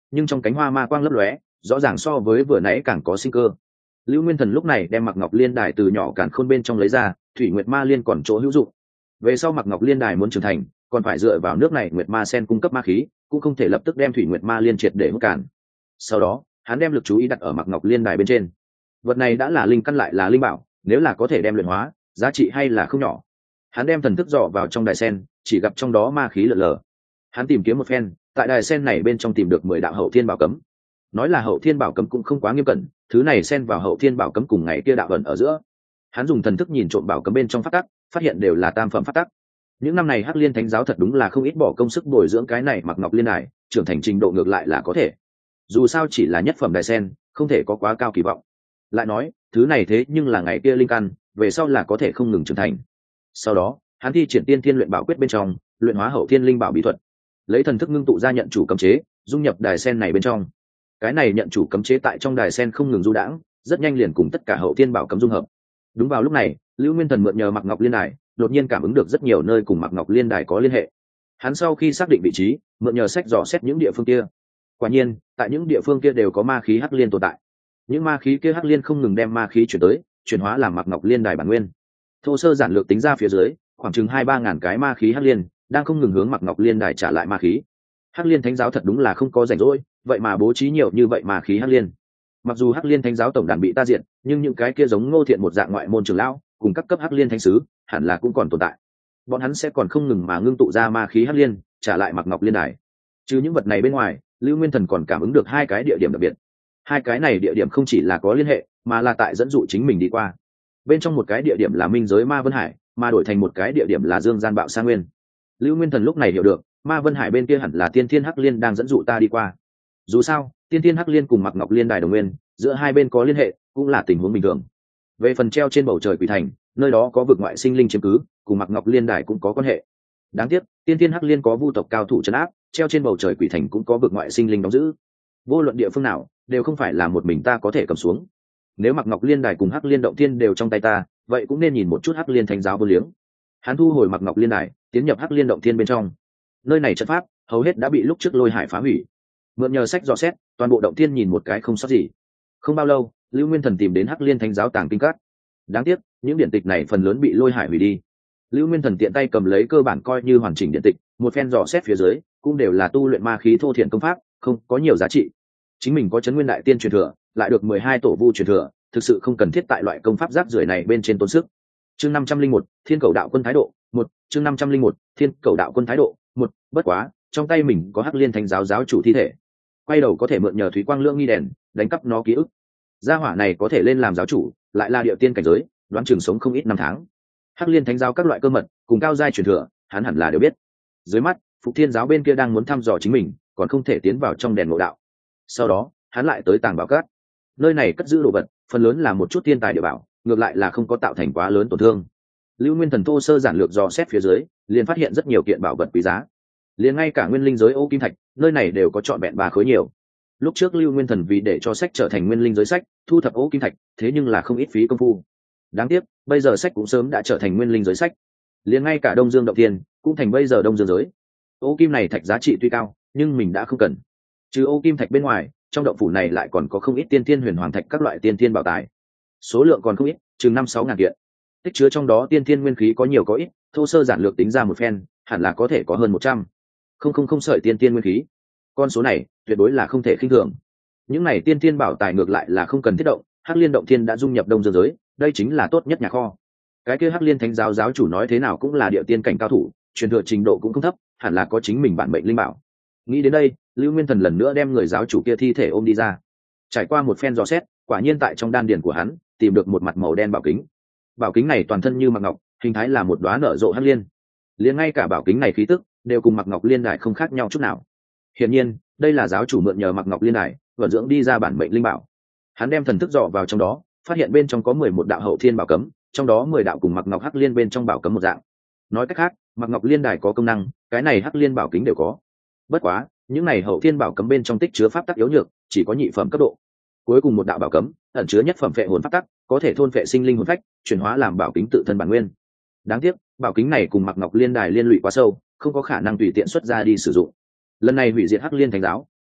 nhưng trong cánh hoa ma quang lấp lóe, rõ ràng so với vừa nãy càng có sinh cơ. Lưu Nguyên Thần lúc này đem Mặc Ngọc Liên Đài từ nhỏ càn khôn bên trong lấy ra, Thủy Nguyệt Ma Liên còn chỗ hữu dụng. Về sau Mặc Ngọc Liên Đài muốn trưởng thành, còn phải dựa vào nước này Nguyệt Ma Sen cung cấp ma khí, cũng không thể lập tức đem Thủy Nguyệt Ma Liên triệt để hút cản. Sau đó, hắn đem lực chú ý đặt ở Mặc Ngọc Liên Đài bên trên. Vật này đã là linh căn lại là linh bảo, nếu là có thể đem luyện hóa, giá trị hay là không nhỏ. Hắn đem thần thức dò vào trong đài sen, chỉ gặp trong đó ma khí lờ lờ. Hắn tìm kiếm một phen, tại đài sen này bên trong tìm được 10 đạo hậu thiên bảo cấm. Nói là hậu thiên bảo cấm cũng không quá nghiêm cẩn, thứ này xen vào hậu thiên bảo cấm cùng ngày kia đạo ẩn ở giữa. Hắn dùng thần thức nhìn trộm bảo cấm bên trong pháp tắc, phát hiện đều là tam phẩm pháp tắc. Những năm này Hắc Liên Thánh giáo thật đúng là không ít bỏ công sức bồi dưỡng cái này Mặc Ngọc Liên Đài, trưởng thành trình độ ngược lại là có thể. Dù sao chỉ là nhất phẩm đài sen, không thể có quá cao kỳ vọng. Lại nói, thứ này thế nhưng là ngày kia linh căn, về sau là có thể không ngừng trưởng thành. Sau đó, hắn thi triển Tiên Thiên luyện bảo quyết bên trong, luyện hóa hậu thiên linh bảo bí thuật, lấy thần thức ngưng tụ ra nhận chủ cấm chế, dung nhập đài sen này bên trong. Cái này nhận chủ cấm chế tại trong đài sen không ngừng du đãng, rất nhanh liền cùng tất cả hậu thiên bảo cấm dung hợp. Đúng vào lúc này, Lưu Nguyên Thần mượn nhờ Mặc Ngọc Liên Đài, đột nhiên cảm ứng được rất nhiều nơi cùng Mặc Ngọc Liên Đài có liên hệ. Hắn sau khi xác định vị trí, mượn nhờ sách dò xét những địa phương kia. Quả nhiên, tại những địa phương kia đều có ma khí Hắc Liên tồn tại. Những ma khí kia Hắc Liên không ngừng đem ma khí chuyển tới, chuyển hóa làm Mặc Ngọc Liên Đài bản nguyên. Thô sơ giản lược tính ra phía dưới, khoảng chừng 2-3 ngàn cái ma khí Hắc Liên đang không ngừng hướng Mặc Ngọc Liên Đài trả lại ma khí. Hắc Liên Thánh giáo thật đúng là không có rảnh rỗi, vậy mà bố trí nhiều như vậy ma khí Hắc Liên. Mặc dù Hắc Liên Thánh giáo tổng đàn bị ta diệt, nhưng những cái kia giống Ngô Thiện một dạng ngoại môn trưởng lão, cùng các cấp Hắc Liên Thánh sứ, hẳn là cũng còn tồn tại. Bọn hắn sẽ còn không ngừng mà ngưng tụ ra ma khí Hắc Liên, trả lại Mặc Ngọc Liên Đài. Trừ những vật này bên ngoài, Lưu Nguyên Thần còn cảm ứng được 2 cái địa điểm đặc biệt. 2 cái này địa điểm không chỉ là có liên hệ, mà là tại dẫn dụ chính mình đi qua. Bên trong một cái địa điểm là Minh giới Ma Vân Hải, mà đổi thành một cái địa điểm là Dương Gian Bạo Sa Nguyên. Lưu Nguyên Thần lúc này hiểu được, Ma Vân Hải bên kia hẳn là Tiên Thiên Hắc Liên đang dẫn dụ ta đi qua. Dù sao, Tiên Thiên Hắc Liên cùng Mặc Ngọc Liên Đài đồng nguyên, giữa hai bên có liên hệ, cũng là tình huống bình thường. Về phần treo trên bầu trời quỷ thành, nơi đó có vực ngoại sinh linh chiếm cứ, cùng Mặc Ngọc Liên Đài cũng có quan hệ. Đáng tiếc, Tiên Thiên Hắc Liên có vu tộc cao thủ trấn áp, treo trên bầu trời quỷ thành cũng có vực ngoại sinh linh đóng giữ. Vô luận địa phương nào, đều không phải là một mình ta có thể cầm xuống. Nếu Mặc Ngọc Liên Đài cùng Hắc Liên Động Thiên đều trong tay ta, vậy cũng nên nhìn một chút Hắc Liên Thánh giáo vô liếng. Hắn thu hồi Mặc Ngọc Liên Đài, tiến nhập Hắc Liên Động Thiên bên trong. Nơi này trận pháp hầu hết đã bị lúc trước Lôi Hải phá hủy. Mượn nhờ sách dò xét, toàn bộ động thiên nhìn một cái không sót gì. Không bao lâu, Lưu Nguyên Thần tìm đến Hắc Liên Thánh giáo tàng kinh các. Đáng tiếc, những điển tịch này phần lớn bị Lôi Hải hủy đi. Lưu Nguyên Thần tiện tay cầm lấy cơ bản coi như hoàn chỉnh điển tịch, một phen dò xét phía dưới, cũng đều là tu luyện ma khí thô thiện công pháp, không có nhiều giá trị. Chính mình có Trấn Nguyên Đại Tiên truyền thừa, lại được 12 tổ vu truyền thừa, thực sự không cần thiết tại loại công pháp rác rưởi này bên trên tốn sức. Chương 501, Thiên Cầu Đạo Quân thái độ, 1, chương 501, Thiên Cầu Đạo Quân thái độ, 1, bất quá, trong tay mình có Hắc Liên Thánh giáo giáo chủ thi thể. Quay đầu có thể mượn nhờ Thúy Quang Lưỡng Nghi đèn, đánh cắp nó ký ức. Gia hỏa này có thể lên làm giáo chủ, lại là địa tiên cảnh giới, đoán chừng sống không ít năm tháng. Hắc Liên Thánh giáo các loại cơ mật, cùng cao giai truyền thừa, hắn hẳn là đều biết. Dưới mắt, Phục Thiên giáo bên kia đang muốn thăm dò chính mình, còn không thể tiến vào trong đèn ngộ đạo. Sau đó, hắn lại tới Tàng Bảo Cát. Nơi này cất giữ đồ vật, phần lớn là một chút thiên tài địa bảo, ngược lại là không có tạo thành quá lớn tổn thương. Lưu Nguyên Thần thô sơ giản lược dò xét phía dưới, liền phát hiện rất nhiều kiện bảo vật quý giá. Liền ngay cả nguyên linh giới ô kim thạch, nơi này đều có trọn vẹn 3 khối nhiều. Lúc trước Lưu Nguyên Thần vì để cho sách trở thành nguyên linh giới sách, thu thập ô kim thạch, thế nhưng là không ít phí công phu. Đáng tiếc, bây giờ sách cũng sớm đã trở thành nguyên linh giới sách. Liền ngay cả Đông Dương động thiên, cũng thành bây giờ Đông Dương giới. Ô kim này thạch giá trị tuy cao, nhưng mình đã không cần. Trừ ô kim thạch bên ngoài, trong động phủ này lại còn có không ít tiên thiên huyền hoàng thạch các loại tiên thiên bảo tài. Số lượng còn không ít, chừng 5-6 ngàn kiện. Tích chứa trong đó tiên thiên nguyên khí có nhiều có ít, thô sơ giản lược tính ra một phen, hẳn là có thể có hơn 100. Không sợi tiên thiên nguyên khí. Con số này tuyệt đối là không thể khinh thường. Những này tiên thiên bảo tài ngược lại là không cần thiết động, Hắc Liên động thiên đã dung nhập Đông Dương giới, đây chính là tốt nhất nhà kho. Cái kia Hắc Liên Thánh giáo giáo chủ nói thế nào cũng là địa tiên cảnh cao thủ, truyền thừa trình độ cũng không thấp, hẳn là có chính mình bản mệnh linh bảo. Nghĩ đến đây, Lưu Nguyên Thần lần nữa đem người giáo chủ kia thi thể ôm đi ra. Trải qua một phen dò xét, quả nhiên tại trong đan điền của hắn tìm được một mặt màu đen bảo kính. Bảo kính này toàn thân như mặc ngọc, hình thái là một đóa nở rộ hắc liên. Liền ngay cả bảo kính này khí tức đều cùng Mặc Ngọc Liên Đài không khác nhau chút nào. Hiển nhiên, đây là giáo chủ mượn nhờ Mặc Ngọc Liên Đài vận dưỡng đi ra bản mệnh linh bảo. Hắn đem thần thức dò vào trong đó, phát hiện bên trong có 11 đạo hậu thiên bảo cấm, trong đó 10 đạo cùng Mặc Ngọc Hắc Liên bên trong bảo cấm một dạng. Nói cách khác, Mặc Ngọc Liên Đài có công năng, cái này Hắc Liên bảo kính đều có. Bất quá, những này hậu thiên bảo cấm bên trong tích chứa pháp tắc yếu nhược, chỉ có nhị phẩm cấp độ. Cuối cùng một đạo bảo cấm, ẩn chứa nhất phẩm phệ hồn pháp tắc, có thể thôn phệ sinh linh hồn phách, chuyển hóa làm bảo kính tự thân bản nguyên. Đáng tiếc, bảo kính này cùng Mặc Ngọc Liên Đài liên lụy quá sâu, không có khả năng tùy tiện xuất ra đi sử dụng. Lần này hủy diệt Hắc Liên Thánh giáo,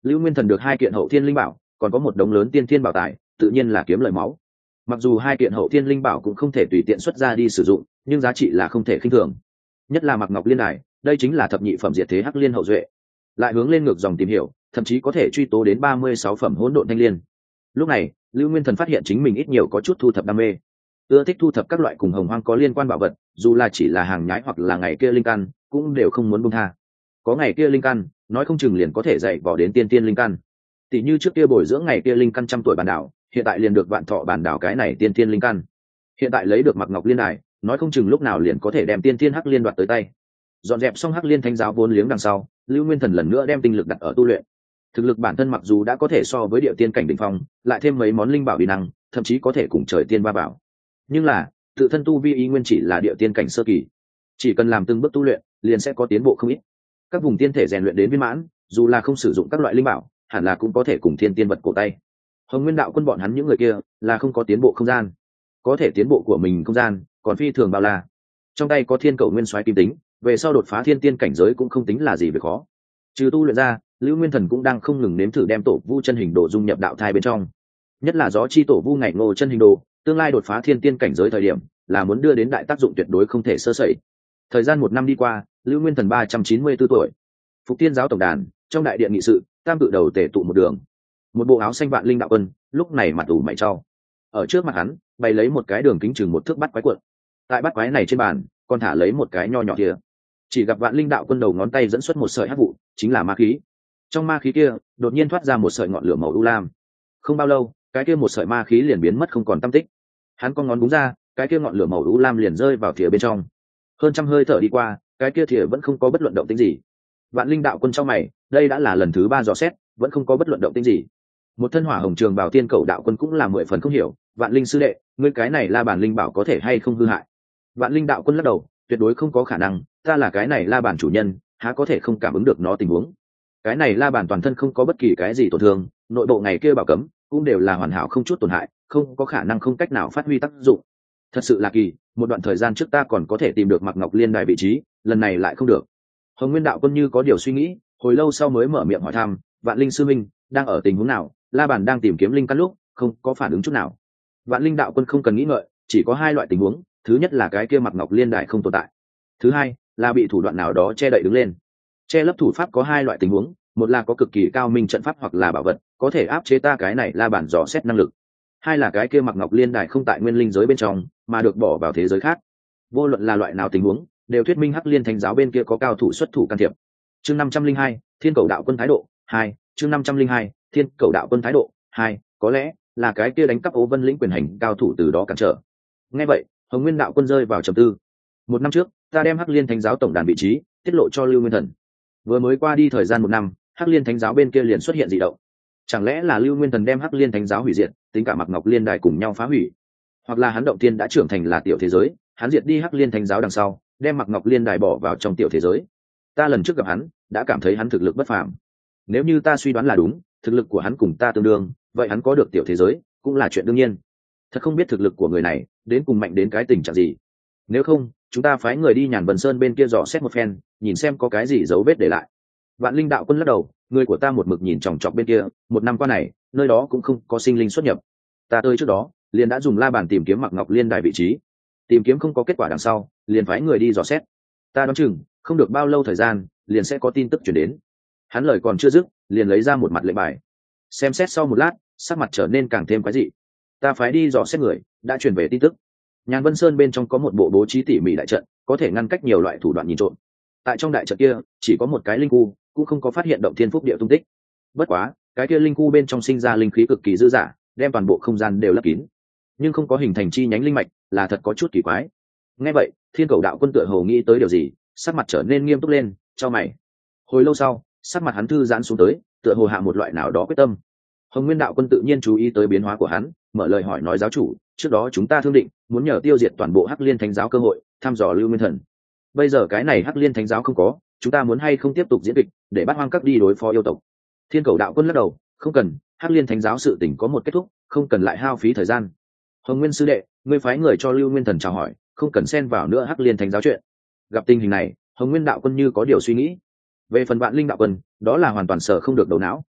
Lưu Nguyên Thần được 2 kiện hậu thiên linh bảo, còn có một đống lớn tiên thiên bảo tài, tự nhiên là kiếm lời máu. Mặc dù 2 kiện hậu thiên linh bảo cũng không thể tùy tiện xuất ra đi sử dụng, nhưng giá trị là không thể khinh thường. Nhất là Mặc Ngọc Liên Đài, đây chính là thập nhị phẩm diệt thế hắc liên hậu duệ. Lại hướng lên ngược dòng tìm hiểu, thậm chí có thể truy tố đến 36 phẩm hỗn độn thanh liên. Lúc này, Lưu Nguyên Thần phát hiện chính mình ít nhiều có chút thu thập đam mê, ưa thích thu thập các loại cùng hồng hoang có liên quan bảo vật, dù là chỉ là hàng nhái hoặc là ngày kia linh căn, cũng đều không muốn buông tha. Có ngày kia linh căn, nói không chừng liền có thể dạy bỏ đến tiên tiên linh căn. Tỷ như trước kia bồi dưỡng ngày kia linh căn 100 tuổi bản đảo, hiện tại liền được vạn thọ bản đảo cái này tiên tiên linh căn. Hiện tại lấy được Mặc Ngọc Liên Đài, nói không chừng lúc nào liền có thể đem tiên tiên hắc liên đoạt tới tay. Dọn dẹp xong hắc liên thánh giáo vốn liếng đằng sau, Lưu Nguyên Thần lần nữa đem tinh lực đặt ở tu luyện. Thực lực bản thân mặc dù đã có thể so với địa tiên cảnh đỉnh phong, lại thêm mấy món linh bảo uy năng, thậm chí có thể cùng trời tiên ba bảo. Nhưng là, tự thân tu vi ý nguyên chỉ là địa tiên cảnh sơ kỳ. Chỉ cần làm từng bước tu luyện, liền sẽ có tiến bộ không ít. Các vùng tiên thể rèn luyện đến viên mãn, dù là không sử dụng các loại linh bảo, hẳn là cũng có thể cùng thiên tiên vật cổ tay. Hồng Nguyên đạo quân bọn hắn những người kia, là không có tiến bộ không gian. Có thể tiến bộ của mình không gian, còn phi thường bao la. Trong tay có thiên cầu nguyên soái kim tính, về sau đột phá thiên tiên cảnh giới cũng không tính là gì việc khó. Trừ tu luyện ra, Lưu Nguyên Thần cũng đang không ngừng nếm thử đem tổ vu chân hình đồ dung nhập đạo thai bên trong. Nhất là gió chi tổ vu ngày ngô chân hình đồ, tương lai đột phá thiên tiên cảnh giới thời điểm, là muốn đưa đến đại tác dụng tuyệt đối không thể sơ sẩy. Thời gian 1 năm đi qua, Lưu Nguyên Thần 394 tuổi. Phục Tiên giáo tổng đàn, trong đại điện nghị sự, tam cự đầu tề tụ một đường. Một bộ áo xanh vạn linh đạo quân, lúc này mặt ủ mày trao. Ở trước mặt hắn, bày lấy một cái đường kính chừng 1 thước bắt quái cuộn. Tại bắt quái này trên bàn, còn thả lấy một cái nho nhỏ kia. Chỉ gặp vạn linh đạo quân đầu ngón tay dẫn xuất một sợi hắc vụ, chính là ma khí. Trong ma khí kia, đột nhiên thoát ra một sợi ngọn lửa màu u lam. Không bao lâu, cái kia một sợi ma khí liền biến mất không còn tăm tích. Hắn con ngón búng ra, cái kia ngọn lửa màu u lam liền rơi vào thìa bên trong. Hơn trăm hơi thở đi qua, cái kia thìa vẫn không có bất luận động tĩnh gì. Vạn linh đạo quân trong mày, đây đã là lần thứ 3 dò xét, vẫn không có bất luận động tĩnh gì. Một thân hỏa hồng trường bào tiên cầu đạo quân cũng là 10 phần không hiểu, vạn linh sư đệ, ngươi cái này la bàn linh bảo có thể hay không hư hại? Vạn linh đạo quân lắc đầu, tuyệt đối không có khả năng, ta là cái này la bàn chủ nhân, há có thể không cảm ứng được nó tình huống. Cái này la bàn toàn thân không có bất kỳ cái gì tổn thương, nội bộ ngày kia bảo cấm cũng đều là hoàn hảo không chút tổn hại, không có khả năng không cách nào phát huy tác dụng. Thật sự là kỳ, một đoạn thời gian trước ta còn có thể tìm được Mặc Ngọc Liên Đài vị trí, lần này lại không được. Hồng Nguyên đạo quân như có điều suy nghĩ, hồi lâu sau mới mở miệng hỏi thăm, Vạn Linh sư minh đang ở tình huống nào? La bàn đang tìm kiếm linh căn lúc, không có phản ứng chút nào. Vạn Linh đạo quân không cần nghĩ ngợi, chỉ có 2 loại tình huống, thứ nhất là cái kia Mặc Ngọc Liên Đài không tồn tại, thứ hai là bị thủ đoạn nào đó che đậy đứng lên. Che lấp thủ pháp có 2 loại tình huống, một là có cực kỳ cao minh trận pháp hoặc là bảo vật có thể áp chế ta cái này la bàn dò xét năng lực, hai là cái kia Mặc Ngọc Liên Đài không tại nguyên linh giới bên trong mà được bỏ vào thế giới khác. Vô luận là loại nào tình huống, đều thuyết minh Hắc Liên Thánh giáo bên kia có cao thủ xuất thủ can thiệp. Chương 502, Thiên Cầu đạo quân thái độ 2, chương 502, Thiên Cầu đạo quân thái độ 2, có lẽ là cái kia đánh cắp Ố Vân lĩnh quyền hành cao thủ từ đó cản trở. Nghe vậy, Hồng Nguyên đạo quân rơi vào trầm tư. 1 năm trước, ta đem Hắc Liên Thánh giáo tổng đàn vị trí tiết lộ cho Lưu Nguyên Thần. Vừa mới qua đi thời gian 1 năm, Hắc Liên Thánh giáo bên kia liền xuất hiện dị động. Chẳng lẽ là Lưu Nguyên Thần đem Hắc Liên Thánh giáo hủy diệt, tính cả Mặc Ngọc Liên Đài cùng nhau phá hủy? Hoặc là hắn động tiên đã trưởng thành là tiểu thế giới, hắn diệt đi Hắc Liên Thánh giáo đằng sau, đem Mặc Ngọc Liên Đài bỏ vào trong tiểu thế giới. Ta lần trước gặp hắn, đã cảm thấy hắn thực lực bất phàm. Nếu như ta suy đoán là đúng, thực lực của hắn cùng ta tương đương, vậy hắn có được tiểu thế giới, cũng là chuyện đương nhiên. Thật không biết thực lực của người này đến cùng mạnh đến cái tình trạng gì. Nếu không, chúng ta phái người đi Nhàn Vân Sơn bên kia dò xét một phen, nhìn xem có cái gì dấu vết để lại. Vạn Linh đạo quân lắc đầu, người của ta một mực nhìn chòng chọc bên kia, 1 năm qua này, nơi đó cũng không có sinh linh xuất nhập. Ta tới trước đó, liền đã dùng la bàn tìm kiếm Mặc Ngọc Liên Đài vị trí. Tìm kiếm không có kết quả đằng sau, liền phái người đi dò xét. Ta đoán chừng, không được bao lâu thời gian, liền sẽ có tin tức chuyển đến. Hắn lời còn chưa dứt, liền lấy ra một mặt lệnh bài. Xem xét sau một lát, sắc mặt trở nên càng thêm quái dị. Ta phái đi dò xét người, đã truyền về tin tức. Nhàn Vân Sơn bên trong có một bộ bố trí tỉ mỉ đại trận, có thể ngăn cách nhiều loại thủ đoạn nhìn trộm. Tại trong đại trận kia, chỉ có một cái linh khu, cũng không có phát hiện động thiên phúc địa tung tích. Bất quá, cái kia linh khu bên trong sinh ra linh khí cực kỳ dữ dả, đem toàn bộ không gian đều lấp kín, nhưng không có hình thành chi nhánh linh mạch, là thật có chút kỳ quái. Nghe vậy, Thiên Cầu đạo quân tựa hồ nghĩ tới điều gì, sắc mặt trở nên nghiêm túc lên, chau mày. Hồi lâu sau, sắc mặt hắn thư giãn xuống tới, tựa hồ hạ một loại nào đó quyết tâm. Hồng Nguyên đạo quân tự nhiên chú ý tới biến hóa của hắn, mở lời hỏi nói giáo chủ, trước đó chúng ta thương định muốn nhờ tiêu diệt toàn bộ Hắc Liên Thánh giáo cơ hội, thăm dò Lưu Nguyên Thần. Bây giờ cái này Hắc Liên Thánh giáo không có, chúng ta muốn hay không tiếp tục diễn kịch để bắt hoang các đi đối phó yêu tộc? Thiên Cầu đạo quân lắc đầu, không cần, Hắc Liên Thánh giáo sự tình có một kết thúc, không cần lại hao phí thời gian. Hồng Nguyên sư đệ, ngươi phái người cho Lưu Nguyên Thần chào hỏi, không cần xen vào nữa Hắc Liên Thánh giáo chuyện. Gặp tình hình này, Hồng Nguyên đạo quân như có điều suy nghĩ. Về phần Vạn Linh đạo quân, đó là hoàn toàn sợ không được đầu não.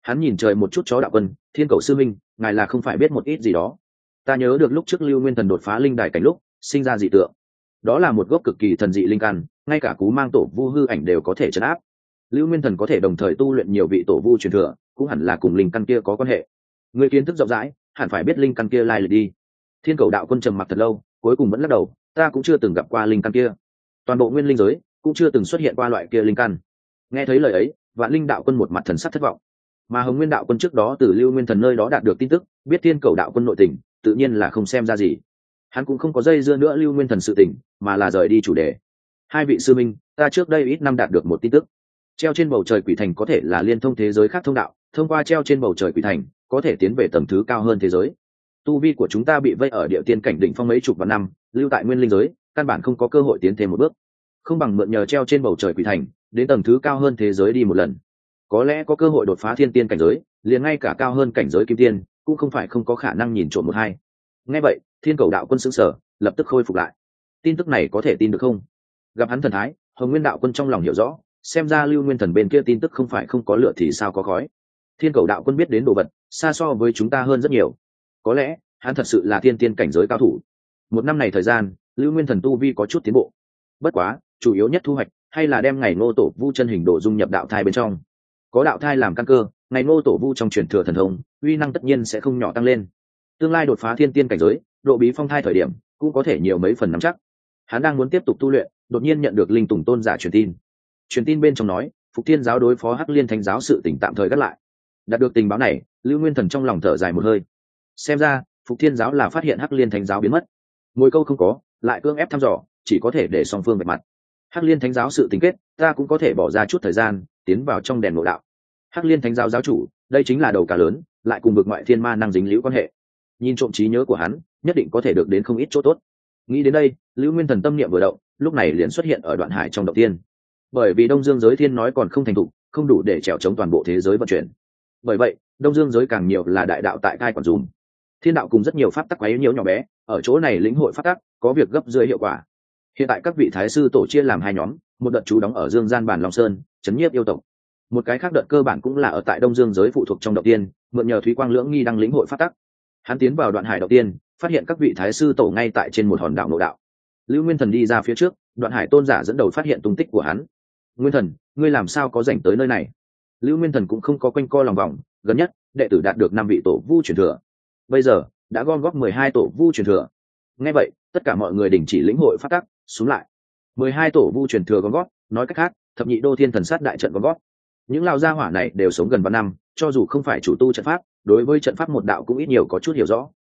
Hắn nhìn trời một chút chó đạo quân, thiên cầu sư minh, ngài là không phải biết một ít gì đó. Ta nhớ được lúc trước Lưu Nguyên Thần đột phá linh đài cảnh lúc sinh ra dị tượng, đó là một gốc cực kỳ thần dị linh căn, ngay cả cú mang tổ vu hư ảnh đều có thể chấn áp. Lưu Nguyên Thần có thể đồng thời tu luyện nhiều vị tổ vu truyền thừa, cũng hẳn là cùng linh căn kia có quan hệ. Người kiến thức rộng rãi, hẳn phải biết linh căn kia lai lịch đi. Thiên cầu đạo quân trầm mặc thật lâu, cuối cùng vẫn lắc đầu, ta cũng chưa từng gặp qua linh căn kia, toàn bộ nguyên linh giới cũng chưa từng xuất hiện qua loại kia linh căn. Nghe thấy lời ấy, Vạn Linh đạo quân một mặt thần sắc thất vọng. Mà Hồng Nguyên đạo quân trước đó từ Lưu Nguyên Thần nơi đó đạt được tin tức, biết Thiên cầu đạo quân nội tình, tự nhiên là không xem ra gì. Hắn cũng không có dây dưa nữa Lưu Nguyên Thần sự tình, mà là rời đi chủ đề. Hai vị sư minh, ta trước đây ít năm đạt được một tin tức, treo trên bầu trời quỷ thành có thể là liên thông thế giới khác thông đạo, thông qua treo trên bầu trời quỷ thành có thể tiến về tầng thứ cao hơn thế giới. Tu vi của chúng ta bị vây ở địa tiên cảnh đỉnh phong mấy chục vạn năm, lưu tại nguyên linh giới căn bản không có cơ hội tiến thêm một bước, không bằng mượn nhờ treo trên bầu trời quỷ thành đến tầng thứ cao hơn thế giới đi một lần, có lẽ có cơ hội đột phá thiên tiên cảnh giới, liền ngay cả cao hơn cảnh giới kim tiên cũng không phải không có khả năng nhìn trộm một hai. Nghe vậy, Thiên cầu đạo quân sững sờ, lập tức khôi phục lại. Tin tức này có thể tin được không? Gặp hắn thần thái, Hồng Nguyên đạo quân trong lòng hiểu rõ, xem ra Lưu Nguyên Thần bên kia tin tức không phải không có lửa thì sao có khói. Thiên cầu đạo quân biết đến đồ vật xa so với chúng ta hơn rất nhiều, có lẽ hắn thật sự là thiên tiên cảnh giới cao thủ. Một năm này thời gian, Lưu Nguyên Thần tu vi có chút tiến bộ, bất quá chủ yếu nhất thu hoạch hay là đem ngày ngô tổ vu chân hình độ dung nhập đạo thai bên trong. Có đạo thai làm căn cơ, ngày ngô tổ vu trong truyền thừa thần thông uy năng tất nhiên sẽ không nhỏ tăng lên. Tương lai đột phá thiên tiên cảnh giới, độ bí phong thai thời điểm cũng có thể nhiều mấy phần nắm chắc. Hắn đang muốn tiếp tục tu luyện, đột nhiên nhận được linh tùng tôn giả truyền tin. Truyền tin bên trong nói, Phục Thiên giáo đối phó Hắc Liên Thánh giáo sự tỉnh tạm thời gác lại. Đạt được tình báo này, Lưu Nguyên Thần trong lòng thở dài một hơi. Xem ra Phục Thiên giáo là phát hiện Hắc Liên Thánh giáo biến mất, ngôi câu không có, lại cưỡng ép thăm dò, chỉ có thể để song phương vạch mặt. Hắc Liên Thánh giáo sự tình kết, ta cũng có thể bỏ ra chút thời gian tiến vào trong đèn ngộ đạo. Hắc Liên Thánh giáo giáo chủ, đây chính là đầu cá lớn, lại cùng vực ngoại thiên ma năng dính liễu quan hệ. Nhìn trộm trí nhớ của hắn, nhất định có thể được đến không ít chỗ tốt. Nghĩ đến đây, Lưu Nguyên Thần tâm niệm vừa động, lúc này liền xuất hiện ở Đoạn Hải trong động tiên. Bởi vì Đông Dương giới thiên nói còn không thành thục, không đủ để trèo chống toàn bộ thế giới vận chuyển. Bởi vậy, Đông Dương giới càng nhiều là đại đạo tại cai quản dùm. Thiên đạo cùng rất nhiều pháp tắc quấy nhiễu nhỏ bé, ở chỗ này lĩnh hội pháp tắc, có việc gấp rưỡi hiệu quả. Hiện tại các vị thái sư tổ chia làm hai nhóm, một đợt chú đóng ở Dương Gian Bản Long Sơn, trấn nhiếp yêu tộc. Một cái khác đợt cơ bản cũng là ở tại Đông Dương giới phụ thuộc trong động tiên, mượn nhờ Thúy Quang Lưỡng Nghi đang lĩnh hội pháp tắc. Hắn tiến vào Đoạn Hải động tiên, phát hiện các vị thái sư tổ ngay tại trên một hòn đảo nội đạo. Lưu Nguyên Thần đi ra phía trước, Đoạn Hải tôn giả dẫn đầu phát hiện tung tích của hắn. Nguyên Thần, ngươi làm sao có rảnh tới nơi này? Lưu Nguyên Thần cũng không có quanh co lòng vòng, gần nhất đệ tử đạt được 5 vị tổ vu truyền thừa, bây giờ đã gom góp 12 tổ vu truyền thừa. Nghe vậy, tất cả mọi người đình chỉ lĩnh hội pháp tắc, xuống lại. 12 tổ vu truyền thừa gom góp, nói cách khác, thập nhị đô thiên thần sát đại trận gom góp. Những lão gia hỏa này đều sống gần vạn năm, cho dù không phải chủ tu trận pháp, đối với trận pháp một đạo cũng ít nhiều có chút hiểu rõ.